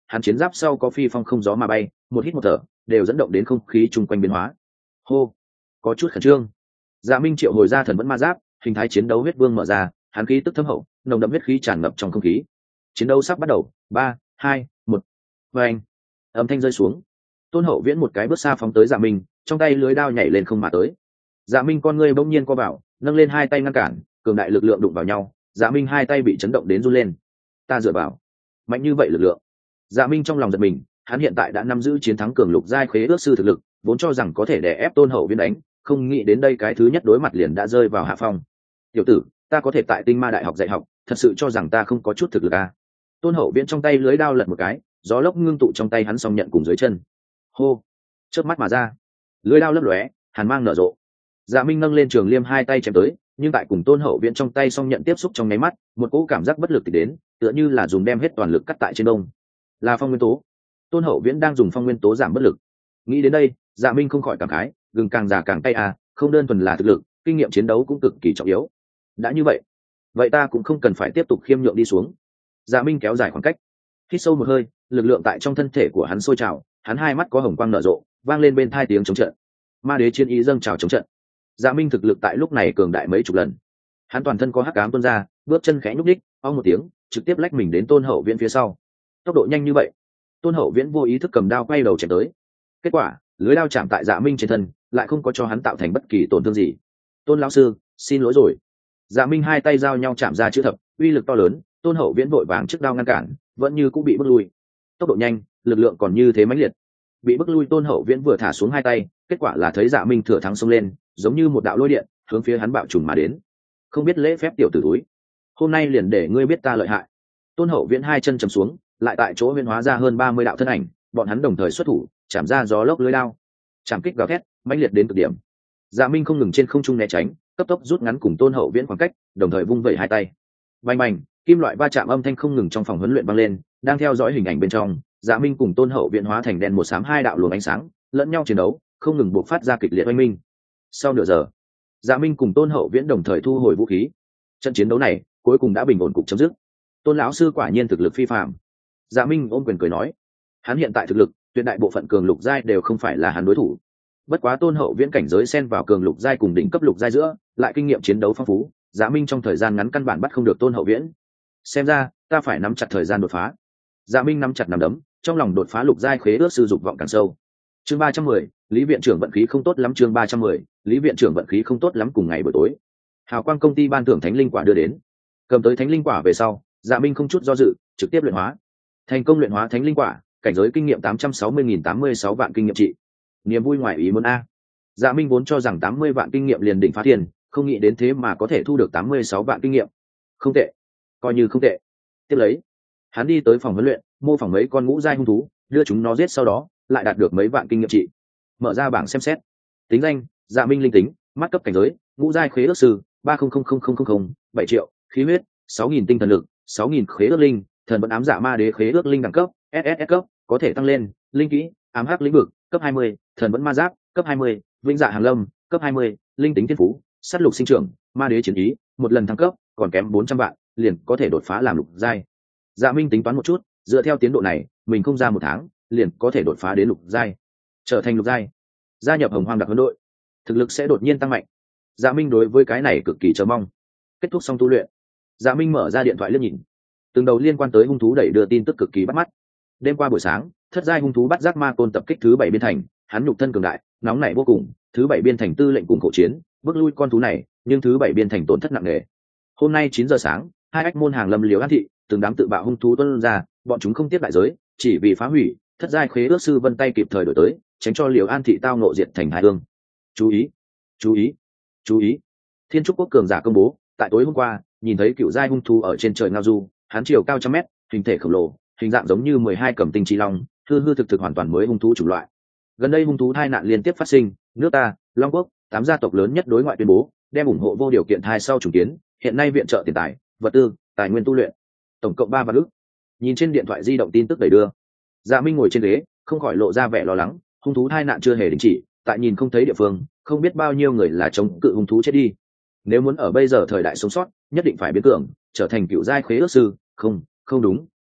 hắn chiến giáp sau có phi phong không gió mà bay, một hít một thở đều dẫn động đến không khí chung quanh biến hóa. Hô, có chút khẩn trương. Dạ Minh triệu hồi ra thần vẫn ma giáp, hình thái chiến đấu huyết vương mở ra, hắn khí tức thâm hậu, nồng đậm huyết khí tràn ngập trong không khí. Chiến đấu sắp bắt đầu, ba, hai, một. Oeng. Âm thanh rơi xuống. Tôn Hậu Viễn một cái bước xa phóng tới Dạ Minh, trong tay lưới đao nhảy lên không mà tới. Dạ Minh con ngươi bỗng nhiên co vào, nâng lên hai tay ngăn cản, cường đại lực lượng đụng vào nhau, Dạ Minh hai tay bị chấn động đến run lên. Ta dựa vào, mạnh như vậy lực lượng. Dạ Minh trong lòng giật mình, hắn hiện tại đã nắm giữ chiến thắng cường lục giai khế ước sư thực lực, vốn cho rằng có thể đè ép Tôn Hậu Viễn đánh, không nghĩ đến đây cái thứ nhất đối mặt liền đã rơi vào hạ phong. Tiểu tử, ta có thể tại Tinh Ma Đại học dạy học, thật sự cho rằng ta không có chút thực lực à? Tôn Hậu Viễn trong tay lưới đao lật một cái, gió lốc ngưng tụ trong tay hắn song nhận cùng dưới chân. Hô, chớp mắt mà ra, lưới đao lấp lóe, hàn mang nở rộ. Dạ Minh nâng lên trường liêm hai tay chém tới, nhưng tại cùng Tôn Hậu Viễn trong tay song nhận tiếp xúc trong nháy mắt, một cỗ cảm giác bất lực thì đến, tựa như là dùng đem hết toàn lực cắt tại trên đông. Là phong nguyên tố. Tôn Hậu Viễn đang dùng phong nguyên tố giảm bất lực. Nghĩ đến đây, Dạ Minh không khỏi cảm khái, gừng càng già càng cay à, không đơn thuần là thực lực, kinh nghiệm chiến đấu cũng cực kỳ trọng yếu. Đã như vậy, vậy ta cũng không cần phải tiếp tục khiêm nhượng đi xuống. Dạ Minh kéo dài khoảng cách, hít sâu một hơi, lực lượng tại trong thân thể của hắn sôi trào, hắn hai mắt có hồng quang nở rộ, vang lên bên tai tiếng chống trận. Ma đế chiến ý dâng trào chống trận. Dạ Minh thực lực tại lúc này cường đại mấy chục lần. Hắn toàn thân có hắc ám tuôn ra, bước chân khẽ nhúc nhích, ong một tiếng, trực tiếp lách mình đến Tôn Hậu Viễn phía sau. Tốc độ nhanh như vậy, Tôn Hậu Viễn vô ý thức cầm đao quay đầu chém tới. Kết quả, lưới đao chạm tại Dạ Minh trên thân, lại không có cho hắn tạo thành bất kỳ tổn thương gì. Tôn lão sư, xin lỗi rồi. Dạ Minh hai tay giao nhau chạm ra chữ thập, uy lực to lớn. Tôn Hậu Viễn vội vàng trước đao ngăn cản, vẫn như cũng bị bước lui. Tốc độ nhanh, lực lượng còn như thế mãnh liệt. Bị bước lui Tôn Hậu Viễn vừa thả xuống hai tay, kết quả là thấy Dạ Minh thừa thắng xông lên, giống như một đạo lôi điện, hướng phía hắn bạo trùng mà đến. Không biết lễ phép tiểu tử túi, hôm nay liền để ngươi biết ta lợi hại. Tôn Hậu Viễn hai chân chầm xuống, lại tại chỗ huyễn hóa ra hơn ba mươi đạo thân ảnh, bọn hắn đồng thời xuất thủ, chạm ra gió lốc lưới đao, chạm kích gào thét, mãnh liệt đến cực điểm. Dạ Minh không ngừng trên không trung né tránh, cấp tốc rút ngắn cùng Tôn Hậu Viễn khoảng cách, đồng thời vung vẩy hai tay. Bành bành, kim loại va chạm âm thanh không ngừng trong phòng huấn luyện vang lên, đang theo dõi hình ảnh bên trong, Dạ Minh cùng Tôn Hậu Viễn hóa thành đen một xám hai đạo luồng ánh sáng, lẫn nhau chiến đấu, không ngừng bộc phát ra kịch liệt oanh minh. Sau nửa giờ, Dạ Minh cùng Tôn Hậu Viễn đồng thời thu hồi vũ khí. Trận chiến đấu này cuối cùng đã bình ổn cục chấm dứt. Tôn lão sư quả nhiên thực lực phi phàm. Dạ Minh ôm quyền cười nói, hắn hiện tại thực lực, tuyệt đại bộ phận cường lục giai đều không phải là hắn đối thủ. Bất quá Tôn Hậu Viễn cảnh giới xen vào cường lục giai cùng đỉnh cấp lục giai giữa, lại kinh nghiệm chiến đấu phong phú, Dạ Minh trong thời gian ngắn căn bản bắt không được Tôn Hậu Viễn. Xem ra, ta phải nắm chặt thời gian đột phá. Dạ Minh nắm chặt nắm đấm, trong lòng đột phá lục giai khế ước sư dục vọng càng sâu. Chương ba trăm mười, Lý viện trưởng vận khí không tốt lắm. Chương ba trăm mười, Lý viện trưởng vận khí không tốt lắm. Cùng ngày buổi tối, hào quang công ty ban thưởng thánh linh quả đưa đến. Cầm tới thánh linh quả về sau, Dạ Minh không chút do dự, trực tiếp luyện hóa. Thành công luyện hóa thánh linh quả, cảnh giới kinh nghiệm tám trăm sáu mươi nghìn tám mươi sáu vạn kinh nghiệm trị. Niềm vui ngoài ý muốn a. Dạ Minh vốn cho rằng tám mươi vạn kinh nghiệm liền đỉnh phá tiền, không nghĩ đến thế mà có thể thu được tám mươi sáu vạn kinh nghiệm. Không tệ, coi như không tệ. Tiếp lấy, hắn đi tới phòng huấn luyện, mô phỏng mấy con ngũ giai hung thú, đưa chúng nó giết sau đó, lại đạt được mấy vạn kinh nghiệm trị. Mở ra bảng xem xét. Tính danh: Dạ Minh linh tính, mắt cấp cảnh giới, ngũ giai khế ước sư, ba không không không không không không, bảy triệu, khí huyết, sáu nghìn tinh thần lực, sáu nghìn khế ước linh, thần vẫn ám dạ ma đế khế ước linh đẳng cấp, ét ét ét cấp, có thể tăng lên, linh kỹ, ám hắc lĩnh vực, cấp hai mươi, thần vẫn ma giáp, cấp hai mươi, vĩnh dạ hàng lâm, cấp hai mươi, linh tính thiên phú, sát lục sinh trưởng, ma đế chiến ý, một lần thăng cấp, còn kém bốn trăm vạn, liền có thể đột phá làm lục giai. Dạ Minh tính toán một chút, dựa theo tiến độ này, mình không ra một tháng, liền có thể đột phá đến lục giai, trở thành lục giai, gia nhập Hồng Hoang đặc huấn đội, thực lực sẽ đột nhiên tăng mạnh. Dạ Minh đối với cái này cực kỳ chờ mong. Kết thúc xong tu luyện, Dạ Minh mở ra điện thoại liếc nhìn, từng đầu liên quan tới hung thú đẩy đưa tin tức cực kỳ bắt mắt. Đêm qua buổi sáng, thất giai hung thú bắt giác ma côn tập kích thứ bảy biên thành, hắn nhục thân cường đại, nóng nảy vô cùng, thứ bảy biên thành tư lệnh cùng khổ chiến, bước lui con thú này, nhưng thứ bảy biên thành tổn thất nặng nề. Hôm nay chín giờ sáng, hai ách môn hàng lâm liều an thị, từng đám tự bạo hung thú tuôn ra, bọn chúng không tiếp đại giới, chỉ vì phá hủy, thất giai khế ước sư vân tay kịp thời đổi tới, tránh cho liều an thị tao ngộ diệt thành hai hương. Chú ý, chú ý, chú ý! Thiên trúc quốc cường giả công bố, tại tối hôm qua, nhìn thấy cựu giai hung thú ở trên trời ngao du, hắn chiều cao trăm mét, hình thể khổng lồ, hình dạng giống như mười hai cầm tinh chi long, hư hư thực thực hoàn toàn mới hung thú chủng loại. Gần đây hung thú tai nạn liên tiếp phát sinh, nước ta, Long quốc, tám gia tộc lớn nhất đối ngoại tuyên bố, đem ủng hộ vô điều kiện thai sau chủng kiến, hiện nay viện trợ tiền tài, vật tư, tài nguyên tu luyện, tổng cộng ba vạn ức. Nhìn trên điện thoại di động tin tức đẩy đưa, Dạ Minh ngồi trên ghế, không khỏi lộ ra vẻ lo lắng, hung thú tai nạn chưa hề đình chỉ, tại nhìn không thấy địa phương, không biết bao nhiêu người là chống cự hung thú chết đi. Nếu muốn ở bây giờ thời đại sống sót, nhất định phải biến cường, trở thành cựu giai khế ước sư, không, không đúng,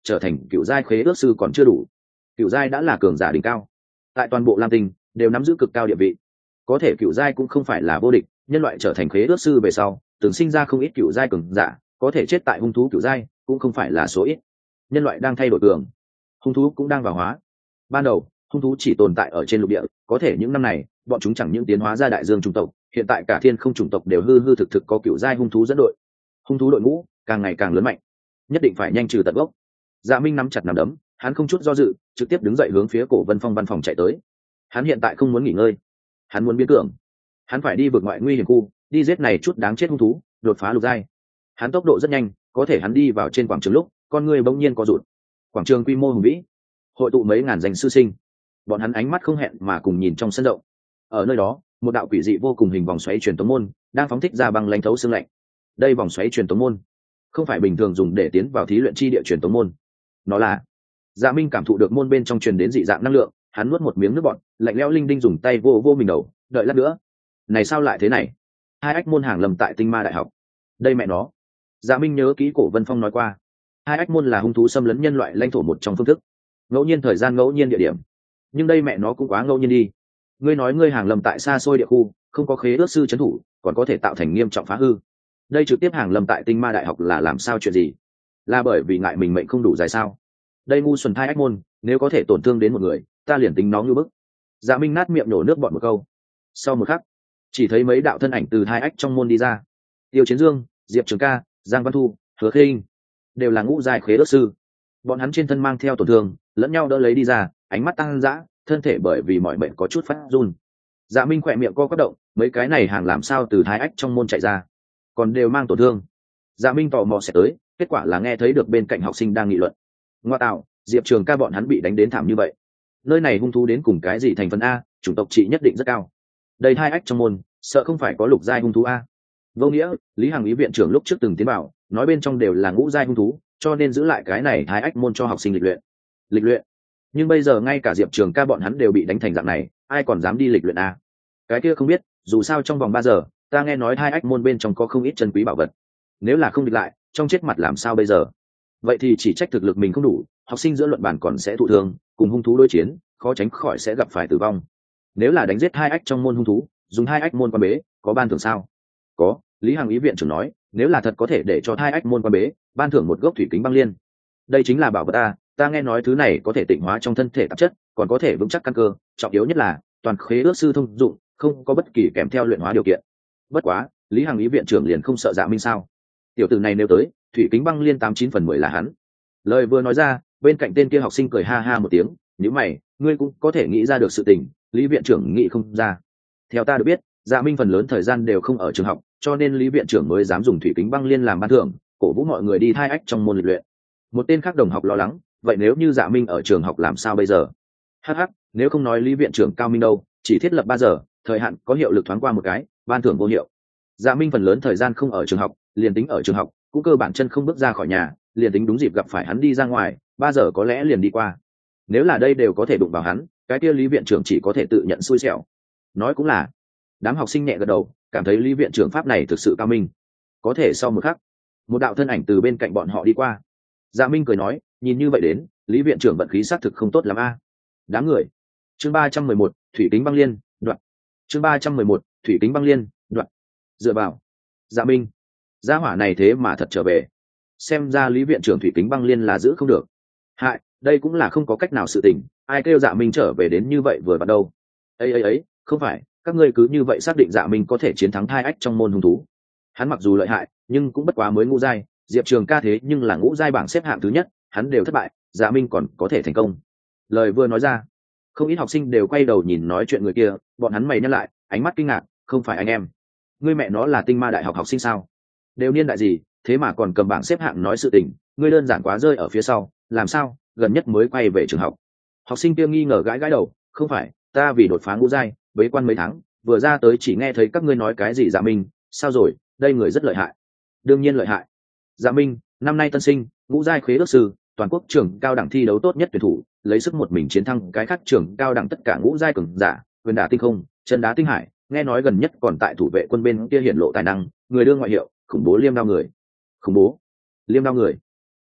trở thành cựu giai khế ước sư còn chưa đủ. Cựu giai đã là cường giả đỉnh cao, tại toàn bộ lam tinh đều nắm giữ cực cao địa vị. Có thể cựu giai cũng không phải là vô địch, nhân loại trở thành khế ước sư về sau từng sinh ra không ít cựu giai cường giả, có thể chết tại hung thú cựu giai cũng không phải là số ít. Nhân loại đang thay đổi cường, hung thú cũng đang vào hóa. Ban đầu hung thú chỉ tồn tại ở trên lục địa, có thể những năm này bọn chúng chẳng những tiến hóa ra đại dương chủng tộc, hiện tại cả thiên không chủng tộc đều hư hư thực thực có cựu giai hung thú dẫn đội. Hung thú đội ngũ càng ngày càng lớn mạnh, nhất định phải nhanh trừ tận gốc. Dạ Minh nắm chặt nắm đấm, hắn không chút do dự trực tiếp đứng dậy hướng phía Cổ Vân Phong văn phòng chạy tới. Hắn hiện tại không muốn nghỉ ngơi, hắn muốn biến cường, hắn phải đi vượt ngoại nguy hiểm khu, đi giết này chút đáng chết hung thú, đột phá lục giai. Hắn tốc độ rất nhanh, có thể hắn đi vào trên quảng trường lúc con người bỗng nhiên co rụt. Quảng trường quy mô hùng vĩ, hội tụ mấy ngàn danh sư sinh, bọn hắn ánh mắt không hẹn mà cùng nhìn trong sân rộng. Ở nơi đó một đạo quỷ dị vô cùng hình vòng xoáy truyền tống môn đang phóng thích ra băng lãnh thấu xương lạnh. Đây vòng xoáy truyền tống môn không phải bình thường dùng để tiến vào thí luyện chi địa truyền tống môn, nó là Dạ Minh cảm thụ được môn bên trong truyền đến dị dạng năng lượng, hắn nuốt một miếng nước bọt, lạnh lẽo linh đinh dùng tay vô vô mình đầu, đợi lát nữa. Này sao lại thế này? Hai ách môn hàng lầm tại Tinh Ma Đại học. Đây mẹ nó. Dạ Minh nhớ kỹ Cổ Vân Phong nói qua, hai ách môn là hung thú xâm lấn nhân loại lãnh thổ một trong phương thức, ngẫu nhiên thời gian, ngẫu nhiên địa điểm. Nhưng đây mẹ nó cũng quá ngẫu nhiên đi. Ngươi nói ngươi hàng lầm tại xa xôi địa khu, không có khế ước sư trấn thủ, còn có thể tạo thành nghiêm trọng phá hư. Đây trực tiếp hàng lầm tại Tinh Ma Đại học là làm sao chuyện gì? Là bởi vì ngại mình mệnh không đủ dài sao? Đây ngu xuẩn thai ách môn, nếu có thể tổn thương đến một người, ta liền tính nó như bức. Dạ Minh nát miệng nổ nước bọt một câu. Sau một khắc, chỉ thấy mấy đạo thân ảnh từ hai ách trong môn đi ra. Tiêu Chiến Dương, Diệp Trường Ca, Giang Văn Thu, Hứa Khinh, đều là ngũ giai khế ước sư. Bọn hắn trên thân mang theo tổn thương, lẫn nhau đỡ lấy đi ra, ánh mắt tăng dã, thân thể bởi vì mọi bệnh có chút phát run. Dạ Minh khỏe miệng co quắp động, mấy cái này hàng làm sao từ hai ách trong môn chạy ra, còn đều mang tổn thương. Dạ Minh tò mò sẽ tới, kết quả là nghe thấy được bên cạnh học sinh đang nghị luận. Ngoa tạo, Diệp Trường Ca bọn hắn bị đánh đến thảm như vậy, nơi này hung thú đến cùng cái gì thành phần a, chủng tộc trị nhất định rất cao. Đây hai ách trong môn, sợ không phải có lục giai hung thú a. Vô nghĩa, Lý Hằng Ý viện trưởng lúc trước từng tiến bảo, nói bên trong đều là ngũ giai hung thú, cho nên giữ lại cái này hai ách môn cho học sinh lịch luyện. Lịch luyện? Nhưng bây giờ ngay cả Diệp Trường Ca bọn hắn đều bị đánh thành dạng này, ai còn dám đi lịch luyện a? Cái kia không biết, dù sao trong vòng ba giờ, ta nghe nói hai ách môn bên trong có không ít chân quý bảo vật. Nếu là không địch lại, trong chết mặt làm sao bây giờ? Vậy thì chỉ trách thực lực mình không đủ, học sinh giữa luận bản còn sẽ thụ thương, cùng hung thú đối chiến, khó tránh khỏi sẽ gặp phải tử vong. Nếu là đánh giết hai ách trong môn hung thú, dùng hai ách môn quan bế, có ban thưởng sao? Có, Lý Hằng Ý viện trưởng nói, nếu là thật có thể để cho hai ách môn quan bế, ban thưởng một gốc thủy kính băng liên. Đây chính là bảo vật ta, ta nghe nói thứ này có thể tịnh hóa trong thân thể tạp chất, còn có thể vững chắc căn cơ, trọng yếu nhất là toàn khế ước sư thông dụng, không có bất kỳ kèm theo luyện hóa điều kiện. Bất quá, Lý Hằng Ý viện trưởng liền không sợ Dạ Minh sao? Tiểu tử này nếu tới, thủy kính băng liên tám chín phần mười là hắn. Lời vừa nói ra, bên cạnh tên kia học sinh cười ha ha một tiếng, nếu mày, ngươi cũng có thể nghĩ ra được sự tình, Lý viện trưởng nghĩ không ra. Theo ta được biết, Dạ Minh phần lớn thời gian đều không ở trường học, cho nên Lý viện trưởng mới dám dùng thủy kính băng liên làm ban thưởng, cổ vũ mọi người đi thai ách trong môn lịch luyện. Một tên khác đồng học lo lắng, vậy nếu như Dạ Minh ở trường học làm sao bây giờ? Hắc hắc, nếu không nói Lý viện trưởng cao minh đâu, chỉ thiết lập ba giờ, thời hạn có hiệu lực thoáng qua một cái, ban thưởng vô hiệu. Dạ Minh phần lớn thời gian không ở trường học, liền tính ở trường học, cũng cơ bản chân không bước ra khỏi nhà, liền tính đúng dịp gặp phải hắn đi ra ngoài, ba giờ có lẽ liền đi qua. Nếu là đây đều có thể đụng vào hắn, cái kia Lý viện trưởng chỉ có thể tự nhận xui xẻo. Nói cũng là. Đám học sinh nhẹ gật đầu, cảm thấy Lý viện trưởng pháp này thực sự cao minh. Có thể sau một khắc, một đạo thân ảnh từ bên cạnh bọn họ đi qua. Dạ Minh cười nói, nhìn như vậy đến, Lý viện trưởng vận khí xác thực không tốt lắm a. Đám người. Chương ba trăm mười một, thủy kính băng liên, đoạn. Chương ba trăm mười một, thủy kính băng liên, đoạn. Dựa vào. Dạ Minh. Gia hỏa này thế mà thật trở về. Xem ra Lý viện trưởng thủy kính băng liên là giữ không được. Hại, đây cũng là không có cách nào sự tình, ai kêu Dạ Minh trở về đến như vậy vừa bắt đầu. Ấy ấy ấy, không phải, các ngươi cứ như vậy xác định Dạ Minh có thể chiến thắng hai ách trong môn hung thú. Hắn mặc dù lợi hại, nhưng cũng bất quá mới ngũ giai, Diệp Trường Ca thế nhưng là ngũ giai bảng xếp hạng thứ nhất, hắn đều thất bại, Dạ Minh còn có thể thành công. Lời vừa nói ra, không ít học sinh đều quay đầu nhìn nói chuyện người kia, bọn hắn mày nhắc lại, ánh mắt kinh ngạc, không phải anh em, ngươi mẹ nó là Tinh Ma Đại học học sinh sao? Đều niên đại gì, thế mà còn cầm bảng xếp hạng nói sự tình, ngươi đơn giản quá rơi ở phía sau, làm sao, gần nhất mới quay về trường học. Học sinh kia nghi ngờ gãi gãi đầu, không phải, ta vì đột phá ngũ giai, bế quan mấy tháng, vừa ra tới chỉ nghe thấy các ngươi nói cái gì Dạ Minh, sao rồi, đây người rất lợi hại. Đương nhiên lợi hại. Dạ Minh, năm nay tân sinh, ngũ giai khế ước sư, toàn quốc trường cao đẳng thi đấu tốt nhất tuyển thủ, lấy sức một mình chiến thắng cái khác trường cao đẳng tất cả ngũ giai cường giả, quyền đả tinh không, chân đá tinh hải, nghe nói gần nhất còn tại thủ vệ quân bên kia hiển lộ tài năng, người đưa ngoại hiệu khủng bố liêm đao người. Khủng bố liêm đao người.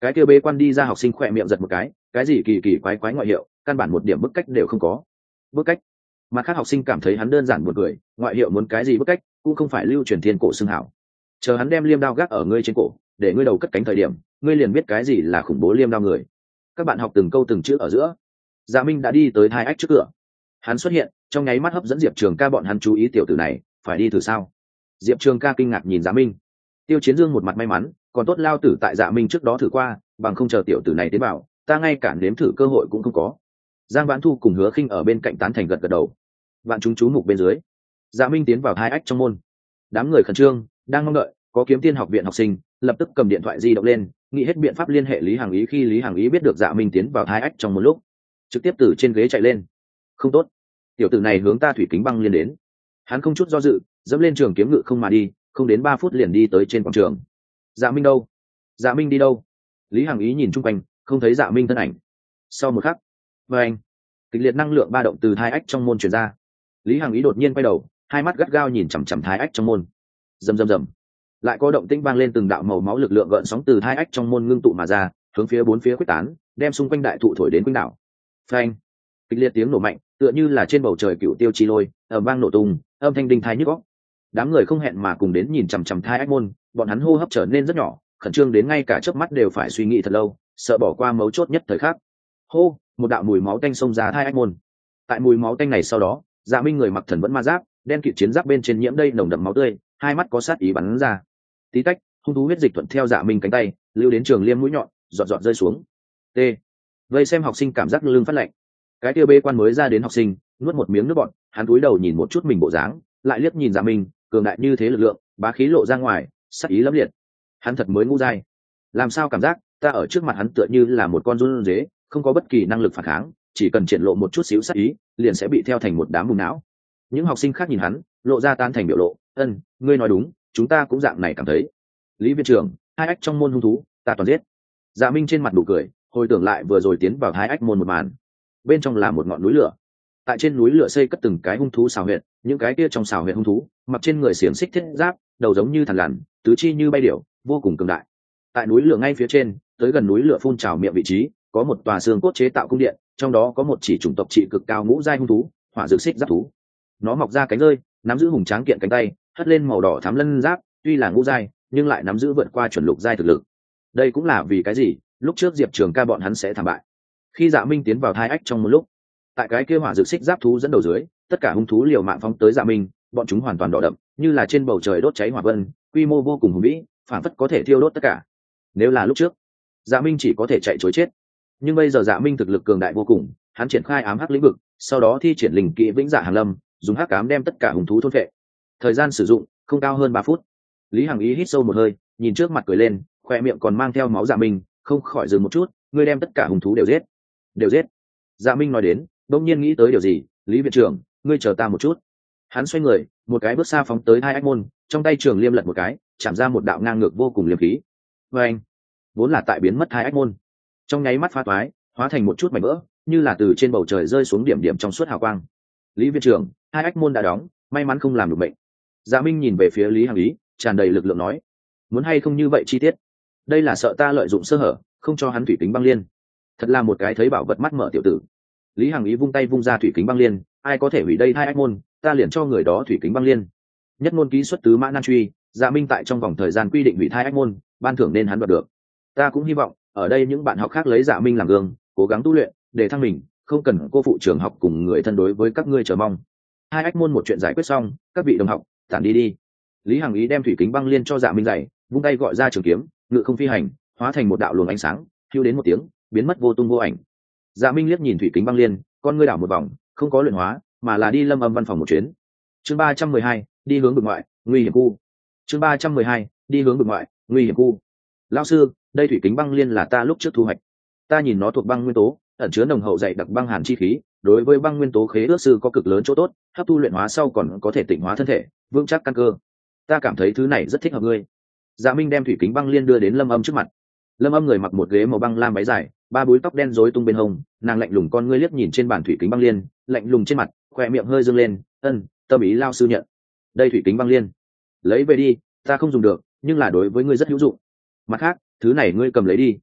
Cái kia bế quan đi ra học sinh khỏe miệng giật một cái, cái gì kỳ kỳ quái quái ngoại hiệu, căn bản một điểm bức cách đều không có. Bức cách? Mà khác học sinh cảm thấy hắn đơn giản buồn cười, ngoại hiệu muốn cái gì bức cách, cũng không phải lưu truyền thiên cổ xưng hảo. Chờ hắn đem liêm đao gác ở ngươi trên cổ, để ngươi đầu cất cánh thời điểm, ngươi liền biết cái gì là khủng bố liêm đao người. Các bạn học từng câu từng chữ ở giữa. Dạ Minh đã đi tới hai ách trước cửa. Hắn xuất hiện, trong nháy mắt hấp dẫn Diệp Trường Ca bọn hắn chú ý, tiểu tử này, phải đi thử sao? Diệp Trường Ca kinh ngạc nhìn Dạ Minh. Tiêu Chiến Dương một mặt may mắn, còn tốt lao tử tại Dạ Minh trước đó thử qua, bằng không chờ tiểu tử này tiến vào, ta ngay cả nếm thử cơ hội cũng không có. Giang Vãn Thu cùng Hứa Khinh ở bên cạnh tán thành gật gật đầu. Vạn chúng chú mục bên dưới, Dạ Minh tiến vào hai ách trong môn. Đám người khẩn trương, đang mong đợi, có Kiếm Tiên học viện học sinh lập tức cầm điện thoại di động lên, nghĩ hết biện pháp liên hệ Lý Hằng Ý. Khi Lý Hằng Ý biết được Dạ Minh tiến vào hai ách trong một lúc, trực tiếp từ trên ghế chạy lên. Không tốt, tiểu tử này hướng ta thủy kính băng liên đến. Hắn không chút do dự, dẫm lên trường kiếm ngự không mà đi, không đến ba phút liền đi tới trên quảng trường. Dạ Minh đâu? Dạ Minh đi đâu? Lý Hằng Ý nhìn chung quanh, không thấy Dạ Minh thân ảnh. Sau một khắc, và anh, kịch liệt năng lượng ba động từ hai ách trong môn truyền ra. Lý Hằng Ý đột nhiên quay đầu, hai mắt gắt gao nhìn chằm chằm hai ách trong môn. Rầm rầm rầm, lại có động tĩnh vang lên, từng đạo màu máu lực lượng gợn sóng từ hai ách trong môn ngưng tụ mà ra, hướng phía bốn phía quyết tán, đem xung quanh đại thụ thổi đến quanh đảo. Phanh, kịch liệt tiếng nổ mạnh, tựa như là trên bầu trời cựu tiêu chi lôi, ở vang nổ tung, âm thanh đinh tai nhức óc. Đám người không hẹn mà cùng đến nhìn chằm chằm hai ách môn, bọn hắn hô hấp trở nên rất nhỏ, khẩn trương đến ngay cả chớp mắt đều phải suy nghĩ thật lâu, sợ bỏ qua mấu chốt nhất thời khắc. Hô, một đạo mùi máu tanh xông ra hai ách môn. Tại mùi máu tanh này sau đó, Dạ Minh người mặc thần vẫn ma giáp, đen kịt chiến giáp bên trên nhiễm đây nồng đậm máu tươi, hai mắt có sát ý bắn ra. Tí tách, hung thú huyết dịch thuận theo Dạ Minh cánh tay lưu đến trường liêm mũi nhọn, giọt giọt rơi xuống. T. Vây xem học sinh cảm giác lưng phát lạnh. Cái tiêu bê quan mới ra đến học sinh nuốt một miếng nước bọt, hắn cúi đầu nhìn một chút mình bộ dáng, lại liếc nhìn Dạ Minh, cường đại như thế lực lượng, bá khí lộ ra ngoài, sát ý lẫm liệt. Hắn thật mới ngũ giai, làm sao cảm giác ta ở trước mặt hắn tựa như là một con run dế, không có bất kỳ năng lực phản kháng, chỉ cần triển lộ một chút xíu sát ý, liền sẽ bị theo thành một đám bùn não. Những học sinh khác nhìn hắn, lộ ra tan thành biểu lộ, ân, ngươi nói đúng, chúng ta cũng dạng này cảm thấy. Lý viện trưởng, hai ách trong môn hung thú, ta toàn giết. Dạ Minh trên mặt đủ cười, hồi tưởng lại vừa rồi tiến vào hai ách môn một màn. Bên trong là một ngọn núi lửa, tại trên núi lửa xây cất từng cái hung thú xào huyệt, những cái kia trong xào huyệt hung thú mặc trên người xiềng xích thiết giáp, đầu giống như thằn lằn, tứ chi như bay điểu, vô cùng cường đại. Tại núi lửa ngay phía trên, tới gần núi lửa phun trào miệng vị trí, có một tòa xương cốt chế tạo cung điện, trong đó có một chỉ chủng tộc trị cực cao ngũ giai hung thú, hỏa dược xích giáp thú. Nó mọc ra cánh rơi, nắm giữ hùng tráng kiện cánh tay, hất lên màu đỏ thắm lân giáp, tuy là ngũ giai, nhưng lại nắm giữ vượt qua chuẩn lục giai thực lực. Đây cũng là vì cái gì lúc trước Diệp Trường Ca bọn hắn sẽ thảm bại. Khi Dạ Minh tiến vào hai ách trong một lúc, tại cái kia hỏa dược xích giáp thú dẫn đầu dưới, tất cả hung thú liều mạng phóng tới Dạ Minh, bọn chúng hoàn toàn đỏ đậm, như là trên bầu trời đốt cháy hỏa vân, quy mô vô cùng hùng vĩ, phản phất có thể thiêu đốt tất cả. Nếu là lúc trước, Dạ Minh chỉ có thể chạy trối chết, nhưng bây giờ Dạ Minh thực lực cường đại vô cùng, hắn triển khai ám hắc lĩnh vực, sau đó thi triển linh kỹ vĩnh dạ hàn lâm, dùng hắc ám đem tất cả hung thú thôn phệ. Thời gian sử dụng không cao hơn ba phút. Lý Hằng Ý hít sâu một hơi, nhìn trước mặt cười lên, khoe miệng còn mang theo máu Dạ Minh, không khỏi dừng một chút, ngươi đem tất cả hung thú đều giết. Đều giết. Dạ Minh nói đến, đột nhiên nghĩ tới điều gì, Lý viện trưởng, ngươi chờ ta một chút. Hắn xoay người, một cái bước xa phóng tới hai ách môn, trong tay trường liêm lật một cái, chạm ra một đạo ngang ngược vô cùng liêm khí. Và anh, vốn là tại biến mất hai ách môn, trong nháy mắt phá toái, hóa thành một chút mảnh vỡ, như là từ trên bầu trời rơi xuống điểm điểm trong suốt hào quang. Lý viện trưởng, hai ách môn đã đóng, may mắn không làm được bệnh. Dạ Minh nhìn về phía Lý Hằng Ý, tràn đầy lực lượng nói, muốn hay không như vậy chi tiết, đây là sợ ta lợi dụng sơ hở, không cho hắn thủy kính băng liên. Thật là một cái thấy bảo vật mắt mở tiểu tử. Lý Hằng Ý vung tay vung ra thủy kính băng liên, ai có thể hủy đây hai ách môn, ta liền cho người đó thủy kính băng liên. Nhất ngôn ký xuất tứ mã nan truy, Dạ Minh tại trong vòng thời gian quy định hủy hai ách môn, ban thưởng nên hắn đoạt được. Ta cũng hy vọng ở đây những bạn học khác lấy Dạ Minh làm gương, cố gắng tu luyện để thăng mình, không cần cô phụ trường học cùng người thân đối với các ngươi chờ mong. Hai ách môn một chuyện giải quyết xong, các vị đồng học tản đi đi. Lý Hằng Ý đem thủy kính băng liên cho Dạ Minh dạy, vung tay gọi ra trường kiếm, ngự không phi hành, hóa thành một đạo luồng ánh sáng, hưu đến một tiếng, biến mất vô tung vô ảnh. Dạ Minh liếc nhìn thủy kính băng liên, con ngươi đảo một vòng, không có luyện hóa, mà là đi Lâm Âm văn phòng một chuyến. Chương ba trăm mười hai, đi hướng vực ngoại, nguy hiểm khu. Chương ba trăm mười hai, đi hướng vực ngoại, nguy hiểm khu. Lão sư, đây thủy kính băng liên là ta lúc trước thu hoạch. Ta nhìn nó thuộc băng nguyên tố, ẩn chứa nồng hậu dày đặc băng hàn chi khí, đối với băng nguyên tố khế ước sư có cực lớn chỗ tốt, hấp thu luyện hóa sau còn có thể tịnh hóa thân thể, vững chắc căn cơ. Ta cảm thấy thứ này rất thích hợp ngươi. Dạ Minh đem thủy kính băng liên đưa đến Lâm Âm trước mặt. Lâm Âm người mặc một ghế màu băng lam váy dài, ba búi tóc đen rối tung bên hông, nàng lạnh lùng con ngươi liếc nhìn trên bàn thủy kính băng liên, lạnh lùng trên mặt, khoe miệng hơi dương lên, ân, tâm ý lao sư nhận. Đây thủy kính băng liên, lấy về đi, ta không dùng được, nhưng là đối với ngươi rất hữu dụng. Mặt khác, thứ này ngươi cầm lấy đi.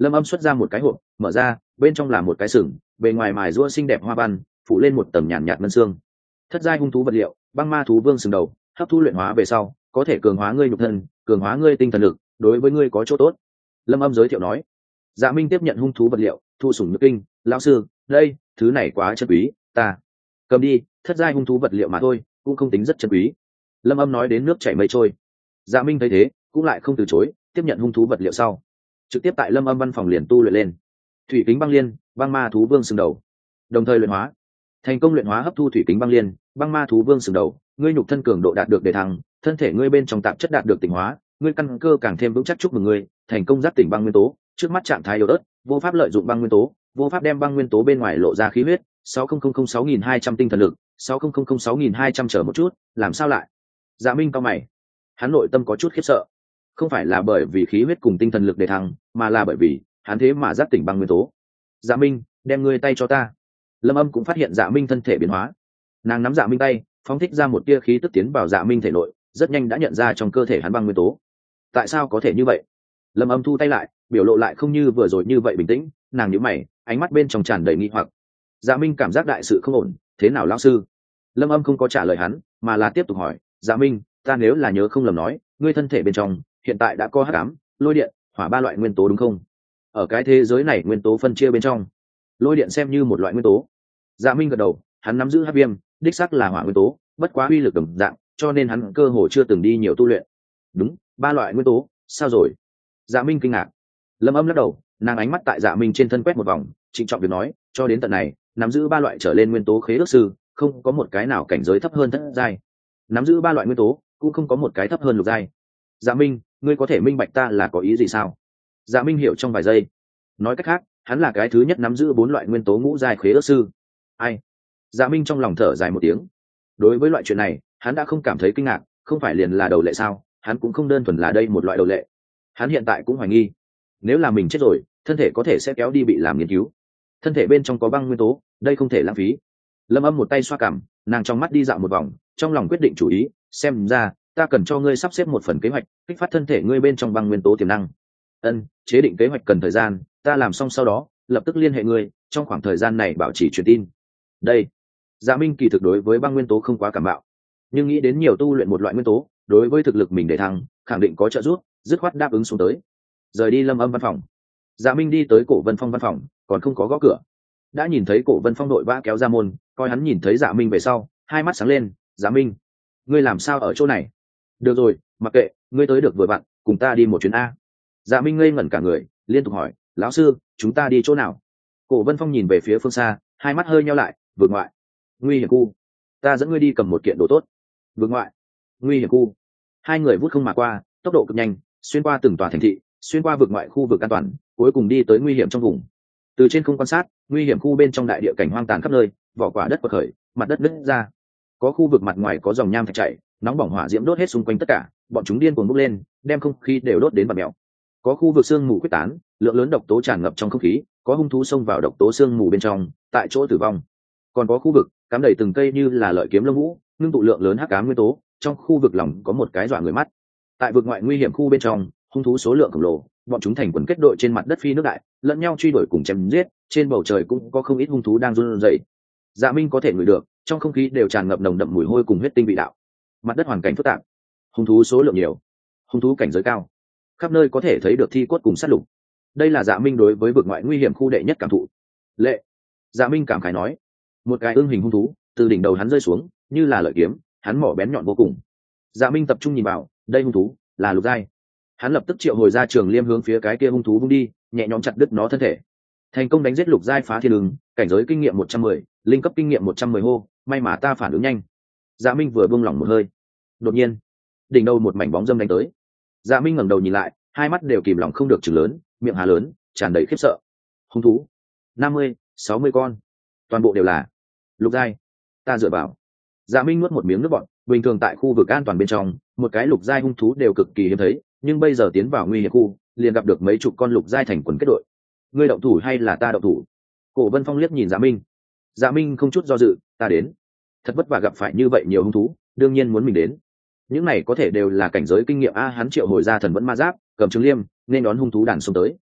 Lâm Âm xuất ra một cái hộp, mở ra, bên trong là một cái sừng, bề ngoài mài rũa xinh đẹp hoa văn, phủ lên một tầng nhàn nhạt ngân xương. Thất giai hung thú vật liệu, băng ma thú vương sừng đầu, hấp thu luyện hóa về sau, có thể cường hóa ngươi nhục thân, cường hóa ngươi tinh thần lực, đối với ngươi có chỗ tốt. Lâm Âm giới thiệu nói. Dạ Minh tiếp nhận hung thú vật liệu, thu sủng nhược kinh, lão sư, đây, thứ này quá chân quý, ta cầm đi, thất giai hung thú vật liệu mà thôi, cũng không tính rất chân quý. Lâm Âm nói đến nước chảy mây trôi. Dạ Minh thấy thế, cũng lại không từ chối, tiếp nhận hung thú vật liệu sau, trực tiếp tại Lâm Âm văn phòng liền tu luyện lên. Thủy kính băng liên, băng ma thú vương sừng đầu, đồng thời luyện hóa. Thành công luyện hóa hấp thu thủy kính băng liên, băng ma thú vương sừng đầu, ngươi nhục thân cường độ đạt được đề thăng, thân thể ngươi bên trong tạp chất đạt được tỉnh hóa, ngươi căn cơ càng thêm vững chắc. Chúc mừng ngươi, thành công giác tỉnh băng nguyên tố, trước mắt trạng thái yếu ớt, vô pháp lợi dụng băng nguyên tố, vô pháp đem băng nguyên tố bên ngoài lộ ra khí huyết. sáu không không không sáu nghìn hai trăm tinh thần lực, sáu không không không sáu nghìn hai trăm chờ một chút, làm sao lại? Dạ Minh cao mày, hắn nội tâm có chút khiếp sợ, không phải là bởi vì khí huyết cùng tinh thần lực đề thăng, mà là bởi vì hắn thế mà giác tỉnh băng nguyên tố. Dạ Minh, đem ngươi tay cho ta. Lâm Âm cũng phát hiện Dạ Minh thân thể biến hóa, nàng nắm Dạ Minh tay, phóng thích ra một tia khí tức tiến vào Dạ Minh thể nội, rất nhanh đã nhận ra trong cơ thể hắn băng nguyên tố. Tại sao có thể như vậy? Lâm Âm thu tay lại, biểu lộ lại không như vừa rồi như vậy bình tĩnh, nàng nhíu mày, ánh mắt bên trong tràn đầy nghi hoặc. Dạ Minh cảm giác đại sự không ổn, thế nào lão sư? Lâm Âm không có trả lời hắn, mà là tiếp tục hỏi, Dạ Minh, ta nếu là nhớ không lầm nói, ngươi thân thể bên trong hiện tại đã có hắc ám, lôi điện, hỏa ba loại nguyên tố đúng không? Ở cái thế giới này nguyên tố phân chia bên trong, lôi điện xem như một loại nguyên tố. Dạ Minh gật đầu, hắn nắm giữ hắc viêm, đích xác là hỏa nguyên tố, bất quá uy lực đồng dạng, cho nên hắn cơ hồ chưa từng đi nhiều tu luyện. Đúng, ba loại nguyên tố, sao rồi? Dạ Minh kinh ngạc. Lâm Âm lắc đầu, nàng ánh mắt tại Dạ Minh trên thân quét một vòng, trịnh trọng việc nói, cho đến tận này, nắm giữ ba loại trở lên nguyên tố khế ước sư, không có một cái nào cảnh giới thấp hơn thất giai. Nắm giữ ba loại nguyên tố, cũng không có một cái thấp hơn lục giai. Dạ Minh, ngươi có thể minh bạch ta là có ý gì sao? Dạ Minh hiểu trong vài giây. Nói cách khác, hắn là cái thứ nhất nắm giữ bốn loại nguyên tố ngũ giai khế ước sư. Ai? Dạ Minh trong lòng thở dài một tiếng. Đối với loại chuyện này, hắn đã không cảm thấy kinh ngạc, không phải liền là đầu lệ sao? Hắn cũng không đơn thuần là đây một loại đầu lệ. Hắn hiện tại cũng hoài nghi, nếu là mình chết rồi, thân thể có thể sẽ kéo đi bị làm nghiên cứu. Thân thể bên trong có băng nguyên tố, đây không thể lãng phí. Lâm Âm một tay xoa cằm, nàng trong mắt đi dạo một vòng, trong lòng quyết định chủ ý, xem ra ta cần cho ngươi sắp xếp một phần kế hoạch, kích phát thân thể ngươi bên trong băng nguyên tố tiềm năng. Ân, chế định kế hoạch cần thời gian, ta làm xong sau đó, lập tức liên hệ ngươi, trong khoảng thời gian này bảo trì truyền tin. Đây, Dạ Minh kỳ thực đối với băng nguyên tố không quá cảm bạo, nhưng nghĩ đến nhiều tu luyện một loại nguyên tố, đối với thực lực mình để thăng, khẳng định có trợ giúp, dứt khoát đáp ứng xuống tới. Rời đi Lâm Âm văn phòng, Dạ Minh đi tới Cổ Vân Phong văn phòng, còn không có gõ cửa, đã nhìn thấy Cổ Vân Phong đội vã kéo ra môn, coi hắn nhìn thấy Dạ Minh về sau, hai mắt sáng lên, Dạ Minh, ngươi làm sao ở chỗ này? Được rồi, mặc kệ, ngươi tới được vừa vặn, cùng ta đi một chuyến a. Dạ Minh ngây ngẩn cả người, liên tục hỏi, lão sư, chúng ta đi chỗ nào? Cổ Vân Phong nhìn về phía phương xa, hai mắt hơi nheo lại, vượt ngoại, nguy hiểm khu, ta dẫn ngươi đi cầm một kiện đồ tốt. Vượt ngoại, nguy hiểm khu, hai người vút không mà qua, tốc độ cực nhanh, xuyên qua từng tòa thành thị, xuyên qua vực ngoại khu vực an toàn, cuối cùng đi tới nguy hiểm trong vùng. Từ trên không quan sát, nguy hiểm khu bên trong đại địa cảnh hoang tàn khắp nơi, vỏ quả đất bật khởi, mặt đất nứt ra. Có khu vực mặt ngoài có dòng nham thạch chảy, nóng bỏng hỏa diễm đốt hết xung quanh tất cả, bọn chúng điên cuồng bốc lên, đem không khí đều đốt đến bạt mèo. Có khu vực sương mù quyết tán, lượng lớn độc tố tràn ngập trong không khí, có hung thú xông vào độc tố sương mù bên trong, tại chỗ tử vong. Còn có khu vực cắm đầy từng cây như là lợi kiếm lông vũ, ngưng tụ lượng lớn hắc ám nguyên tố, trong khu vực lòng có một cái dọa người mắt. Tại vực ngoại nguy hiểm khu bên trong, hung thú số lượng khổng lồ, bọn chúng thành quần kết đội trên mặt đất phi nước đại, lẫn nhau truy đuổi cùng chém giết, trên bầu trời cũng có không ít hung thú đang run rẩy. Dạ Minh có thể ngửi được, trong không khí đều tràn ngập nồng đậm mùi hôi cùng huyết tinh vị đạo. Mặt đất hoàn cảnh phức tạp, hung thú số lượng nhiều, hung thú cảnh giới cao, khắp nơi có thể thấy được thi cốt cùng sát lục. Đây là Dạ Minh đối với vực ngoại nguy hiểm khu đệ nhất cảm thụ. Lệ, Dạ Minh cảm khái nói, một cái ương hình hung thú từ đỉnh đầu hắn rơi xuống, như là lợi kiếm, hắn mỏ bén nhọn vô cùng. Dạ Minh tập trung nhìn vào, đây hung thú là lục giai. Hắn lập tức triệu hồi ra trường liêm hướng phía cái kia hung thú vung đi, nhẹ nhõm chặt đứt nó thân thể. Thành công đánh giết lục giai phá thiên ứng, cảnh giới kinh nghiệm một trăm mười, linh cấp kinh nghiệm một trăm mười hô, may mà ta phản ứng nhanh. Dạ Minh vừa buông lỏng một hơi, đột nhiên, đỉnh đầu một mảnh bóng dâm đánh tới. Dạ Minh ngẩng đầu nhìn lại, hai mắt đều kìm lòng không được trừng lớn, miệng há lớn, tràn đầy khiếp sợ. Hung thú, năm mươi, sáu mươi con, toàn bộ đều là lục giai. Ta dựa vào. Dạ Minh nuốt một miếng nước bọt, bình thường tại khu vực an toàn bên trong, một cái lục giai hung thú đều cực kỳ hiếm thấy, nhưng bây giờ tiến vào nguy hiểm khu, liền gặp được mấy chục con lục giai thành quần kết đội. Ngươi động thủ hay là ta động thủ? Cổ Vân Phong liếc nhìn Dạ Minh. Dạ Minh không chút do dự, ta đến. Thật vất vả gặp phải như vậy nhiều hung thú, đương nhiên muốn mình đến. Những này có thể đều là cảnh giới kinh nghiệm a, hắn triệu hồi ra thần vẫn ma giáp, cầm trường liêm, nên đón hung thú đàn xông tới.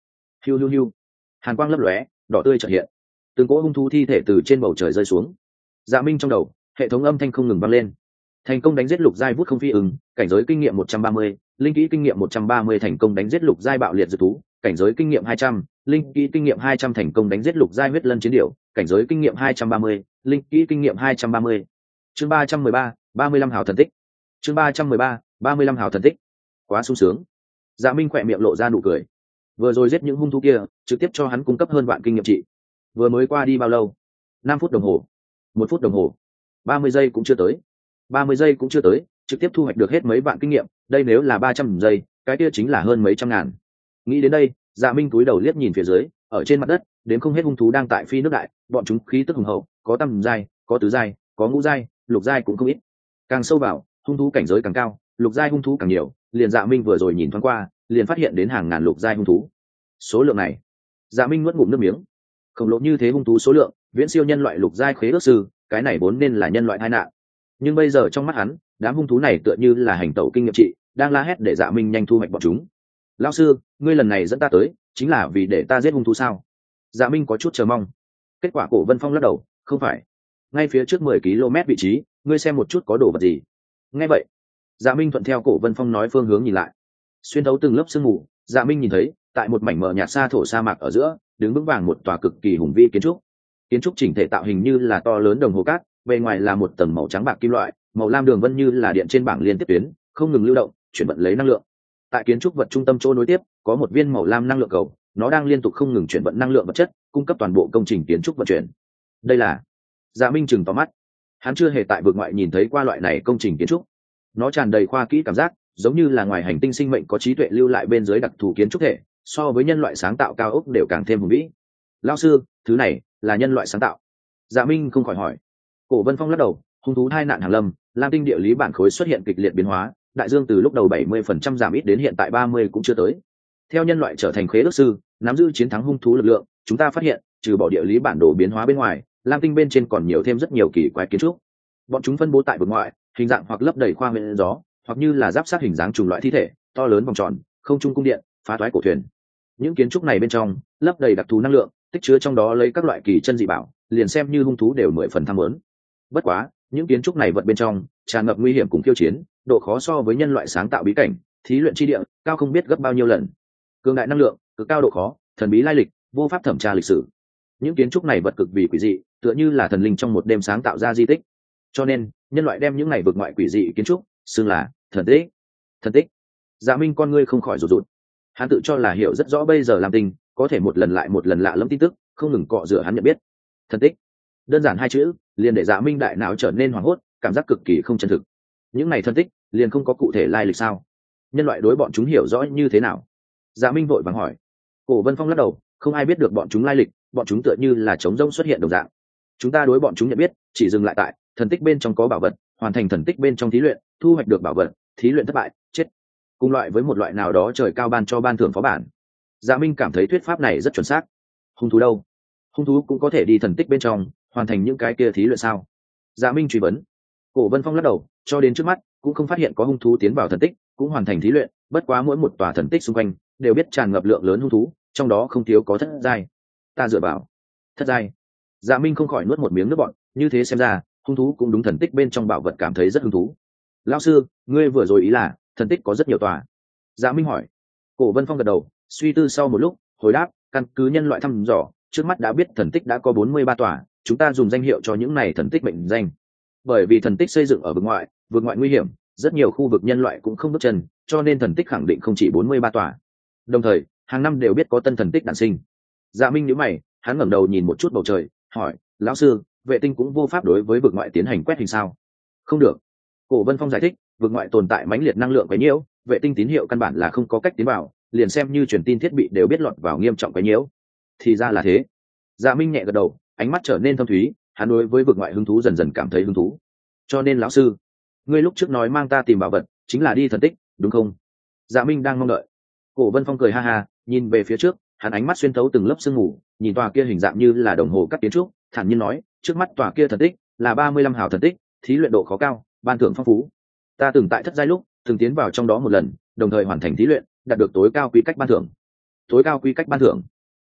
hiu hiu hiu, hàn quang lấp lóe, đỏ tươi chợt hiện, từng cỗ hung thú thi thể từ trên bầu trời rơi xuống. Dạ Minh trong đầu hệ thống âm thanh không ngừng vang lên. Thành công đánh giết lục giai vút không phi ứng, cảnh giới kinh nghiệm một trăm ba mươi, linh kỹ kinh nghiệm một trăm ba mươi, thành công đánh giết lục giai bạo liệt dược thú, cảnh giới kinh nghiệm hai trăm, linh kỹ kinh nghiệm hai trăm, thành công đánh giết lục giai huyết lân chiến điểu, cảnh giới kinh nghiệm hai trăm ba mươi, linh kỹ kinh nghiệm hai trăm ba mươi. Chương ba trăm mười ba, ba mươi lăm hào thần tích. Chương ba trăm mười ba, ba mươi lăm hào thần tích. Quá sung sướng. Dạ Minh khỏe miệng lộ ra nụ cười. Vừa rồi giết những hung thú kia, trực tiếp cho hắn cung cấp hơn vạn kinh nghiệm trị. Vừa mới qua đi bao lâu? Năm phút đồng hồ, một phút đồng hồ, ba mươi giây cũng chưa tới. ba mươi giây cũng chưa tới, trực tiếp thu hoạch được hết mấy vạn kinh nghiệm, đây nếu là ba trăm giây, cái kia chính là hơn mấy trăm ngàn. Nghĩ đến đây, Dạ Minh cúi đầu liếc nhìn phía dưới, ở trên mặt đất, đến không hết hung thú đang tại phi nước đại, bọn chúng khí tức hùng hậu, có tam giai, có tứ giai, có ngũ giai, lục giai cũng không ít. Càng sâu vào, hung thú cảnh giới càng cao, lục giai hung thú càng nhiều, liền Dạ Minh vừa rồi nhìn thoáng qua, liền phát hiện đến hàng ngàn lục giai hung thú. Số lượng này, Dạ Minh nuốt ngụm nước miếng. Khổng lồ như thế hung thú số lượng, viễn siêu nhân loại lục giai khế ước sư, cái này vốn nên là nhân loại tai nạn. Nhưng bây giờ trong mắt hắn, đám hung thú này tựa như là hành tẩu kinh nghiệm trị, đang la hét để Dạ Minh nhanh thu hoạch bọn chúng. Lão sư, ngươi lần này dẫn ta tới, chính là vì để ta giết hung thú sao? Dạ Minh có chút chờ mong. Kết quả Cổ Vân Phong lắc đầu, không phải. Ngay phía trước mười ki lô mét vị trí, ngươi xem một chút có đồ vật gì. Nghe vậy, Dạ Minh thuận theo Cổ Vân Phong nói phương hướng nhìn lại. Xuyên thấu từng lớp sương mù, Dạ Minh nhìn thấy, tại một mảnh mờ nhạt xa thổ sa mạc ở giữa, đứng vững vàng một tòa cực kỳ hùng vĩ kiến trúc. Kiến trúc chỉnh thể tạo hình như là to lớn đồng hồ cát, bề ngoài là một tầng màu trắng bạc kim loại, màu lam đường vân như là điện trên bảng liên tiếp tuyến, không ngừng lưu động, chuyển vận lấy năng lượng. Tại kiến trúc vật trung tâm chỗ nối tiếp, có một viên màu lam năng lượng cầu, nó đang liên tục không ngừng chuyển vận năng lượng vật chất, cung cấp toàn bộ công trình kiến trúc vận chuyển. Đây là Dạ Minh chừng to mắt. Hắn chưa hề tại vực ngoại nhìn thấy qua loại này công trình kiến trúc. Nó tràn đầy khoa kỹ cảm giác, giống như là ngoài hành tinh sinh mệnh có trí tuệ lưu lại bên dưới đặc thù kiến trúc thể, so với nhân loại sáng tạo cao ốc đều càng thêm hùng vĩ. Lão sư, thứ này là nhân loại sáng tạo? Dạ Minh không khỏi hỏi. Cổ Vân Phong lắc đầu, hung thú hai nạn hàng lâm, lam tinh địa lý bản khối xuất hiện kịch liệt biến hóa, đại dương từ lúc đầu bảy mươi phần trăm giảm ít đến hiện tại ba mươi cũng chưa tới. Theo nhân loại trở thành khế ước sư, nắm giữ chiến thắng hung thú lực lượng, chúng ta phát hiện, trừ bỏ địa lý bản đồ biến hóa bên ngoài, lam tinh bên trên còn nhiều thêm rất nhiều kỳ quái kiến trúc. Bọn chúng phân bố tại vực ngoại, hình dạng hoặc lấp đầy khoang miệng gió, hoặc như là giáp sát hình dáng trùng loại thi thể, to lớn vòng tròn, không trung cung điện, phá toái cổ thuyền. Những kiến trúc này bên trong, lấp đầy đặc thù năng lượng, tích chứa trong đó lấy các loại kỳ chân dị bảo, liền xem như hung thú đều mười phần tham muốn. Bất quá, những kiến trúc này vật bên trong tràn ngập nguy hiểm cùng khiêu chiến, độ khó so với nhân loại sáng tạo bí cảnh, thí luyện chi địa, cao không biết gấp bao nhiêu lần. Cường đại năng lượng, cực cao độ khó, thần bí lai lịch, vô pháp thẩm tra lịch sử. Những kiến trúc này vật cực vì quỷ dị, tựa như là thần linh trong một đêm sáng tạo ra di tích. Cho nên, nhân loại đem những này vượt ngoại quỷ dị kiến trúc xưng là thần tích. Thần tích. Dạ Minh con ngươi không khỏi rụt rụt. Hắn tự cho là hiểu rất rõ bây giờ làm tình, có thể một lần lại một lần lạ lẫm tin tức, không ngừng cọ rửa hắn nhận biết. Thần tích. Đơn giản hai chữ, liền để Dạ Minh đại não trở nên hoảng hốt, cảm giác cực kỳ không chân thực. Những này thần tích, liền không có cụ thể lai lịch sao? Nhân loại đối bọn chúng hiểu rõ như thế nào? Dạ Minh vội vàng hỏi. Cổ Vân Phong lắc đầu, không ai biết được bọn chúng lai lịch, bọn chúng tựa như là trống rỗng xuất hiện đồng dạng. Chúng ta đối bọn chúng nhận biết, chỉ dừng lại tại thần tích bên trong có bảo vật, hoàn thành thần tích bên trong thí luyện, thu hoạch được bảo vật, thí luyện thất bại, chết. Cùng loại với một loại nào đó trời cao ban cho ban thưởng phó bản. Dạ Minh cảm thấy thuyết pháp này rất chuẩn xác. Hung thú đâu? Hung thú cũng có thể đi thần tích bên trong, hoàn thành những cái kia thí luyện sao? Dạ Minh truy vấn. Cổ Vân Phong lắc đầu, cho đến trước mắt cũng không phát hiện có hung thú tiến vào thần tích, cũng hoàn thành thí luyện, bất quá mỗi một tòa thần tích xung quanh đều biết tràn ngập lượng lớn hung thú, trong đó không thiếu có thất giai. Ta dựa vào thất giai. Dạ Minh không khỏi nuốt một miếng nước bọt, như thế xem ra, hung thú cũng đúng thần tích bên trong bảo vật cảm thấy rất hứng thú. Lão sư, ngươi vừa rồi ý là thần tích có rất nhiều tòa? Dạ Minh hỏi. Cổ Vân Phong gật đầu, suy tư sau một lúc, hồi đáp, căn cứ nhân loại thăm dò, trước mắt đã biết thần tích đã có bốn mươi ba tòa, chúng ta dùng danh hiệu cho những này thần tích mệnh danh. Bởi vì thần tích xây dựng ở vực ngoại, vực ngoại nguy hiểm, rất nhiều khu vực nhân loại cũng không bước chân, cho nên thần tích khẳng định không chỉ bốn mươi ba tòa. Đồng thời, hàng năm đều biết có tân thần tích đản sinh. Dạ Minh nhíu mày, hắn ngẩng đầu nhìn một chút bầu trời, hỏi, lão sư, vệ tinh cũng vô pháp đối với vực ngoại tiến hành quét hình sao? Không được. Cổ Vân Phong giải thích, vực ngoại tồn tại mãnh liệt năng lượng quấy nhiễu, vệ tinh tín hiệu căn bản là không có cách tiến vào, liền xem như truyền tin thiết bị đều biết lọt vào nghiêm trọng quấy nhiễu. Thì ra là thế. Dạ Minh nhẹ gật đầu, ánh mắt trở nên thâm thúy, hắn đối với vực ngoại hứng thú dần dần cảm thấy hứng thú. Cho nên lão sư, ngươi lúc trước nói mang ta tìm bảo vật, chính là đi thần tích, đúng không? Dạ Minh đang mong đợi. Cổ Vân Phong cười ha ha, nhìn về phía trước, hắn ánh mắt xuyên thấu từng lớp sương mù, nhìn tòa kia hình dạng như là đồng hồ cắt kiến trúc, thản nhiên nói, trước mắt tòa kia thần tích là ba mươi lăm hào thần tích, thí luyện độ khó cao, ban thưởng phong phú. Ta từng tại thất giai lúc, từng tiến vào trong đó một lần, đồng thời hoàn thành thí luyện, đạt được tối cao quy cách ban thưởng. Tối cao quy cách ban thưởng?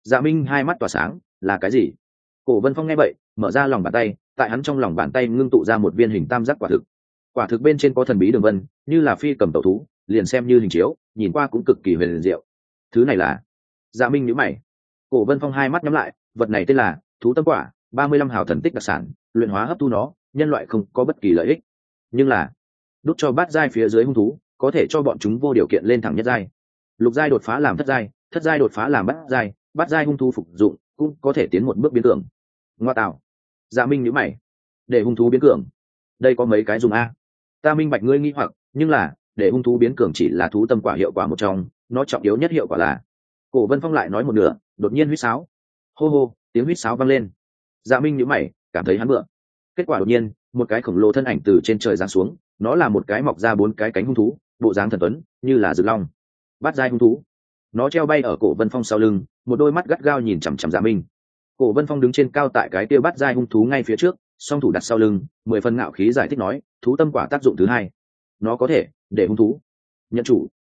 Dạ Minh hai mắt tỏa sáng, là cái gì? Cổ Vân Phong nghe vậy, mở ra lòng bàn tay, tại hắn trong lòng bàn tay ngưng tụ ra một viên hình tam giác quả thực. Quả thực bên trên có thần bí đường vân, như là phi cầm tẩu thú, liền xem như hình chiếu, nhìn qua cũng cực kỳ huyền diệu. Thứ này là? Dạ Minh nhíu mày. Cổ Vân Phong hai mắt nhắm lại, vật này tên là thú tâm quả, ba mươi lăm hào thần tích đặc sản, luyện hóa hấp thu nó, nhân loại không có bất kỳ lợi ích. Nhưng là, đút cho bát giai phía dưới hung thú, có thể cho bọn chúng vô điều kiện lên thẳng nhất giai. Lục giai đột phá làm thất giai, thất giai đột phá làm bát giai, bát giai hung thú phục dụng, cũng có thể tiến một bước biến cường. Ngoa tạo. Dạ Minh nhíu mày. Để hung thú biến cường, đây có mấy cái dùng a? Ta minh bạch ngươi nghi hoặc, nhưng là để hung thú biến cường chỉ là thú tâm quả hiệu quả một trong, nó trọng yếu nhất hiệu quả là. Cổ Vân Phong lại nói một nửa, đột nhiên huýt sáo. Hô hô, tiếng huýt sáo vang lên. Dạ Minh nhíu mày, cảm thấy hắn bựa. Kết quả đột nhiên, một cái khổng lồ thân ảnh từ trên trời giáng xuống, nó là một cái mọc ra bốn cái cánh hung thú, bộ dáng thần tuấn, như là rực long. Bát giai hung thú. Nó treo bay ở Cổ Vân Phong sau lưng, một đôi mắt gắt gao nhìn chằm chằm Dạ Minh. Cổ Vân Phong đứng trên cao tại cái kia bát giai hung thú ngay phía trước, song thủ đặt sau lưng, mười phần ngạo khí giải thích nói, thú tâm quả tác dụng thứ hai, nó có thể để hung thú nhận chủ,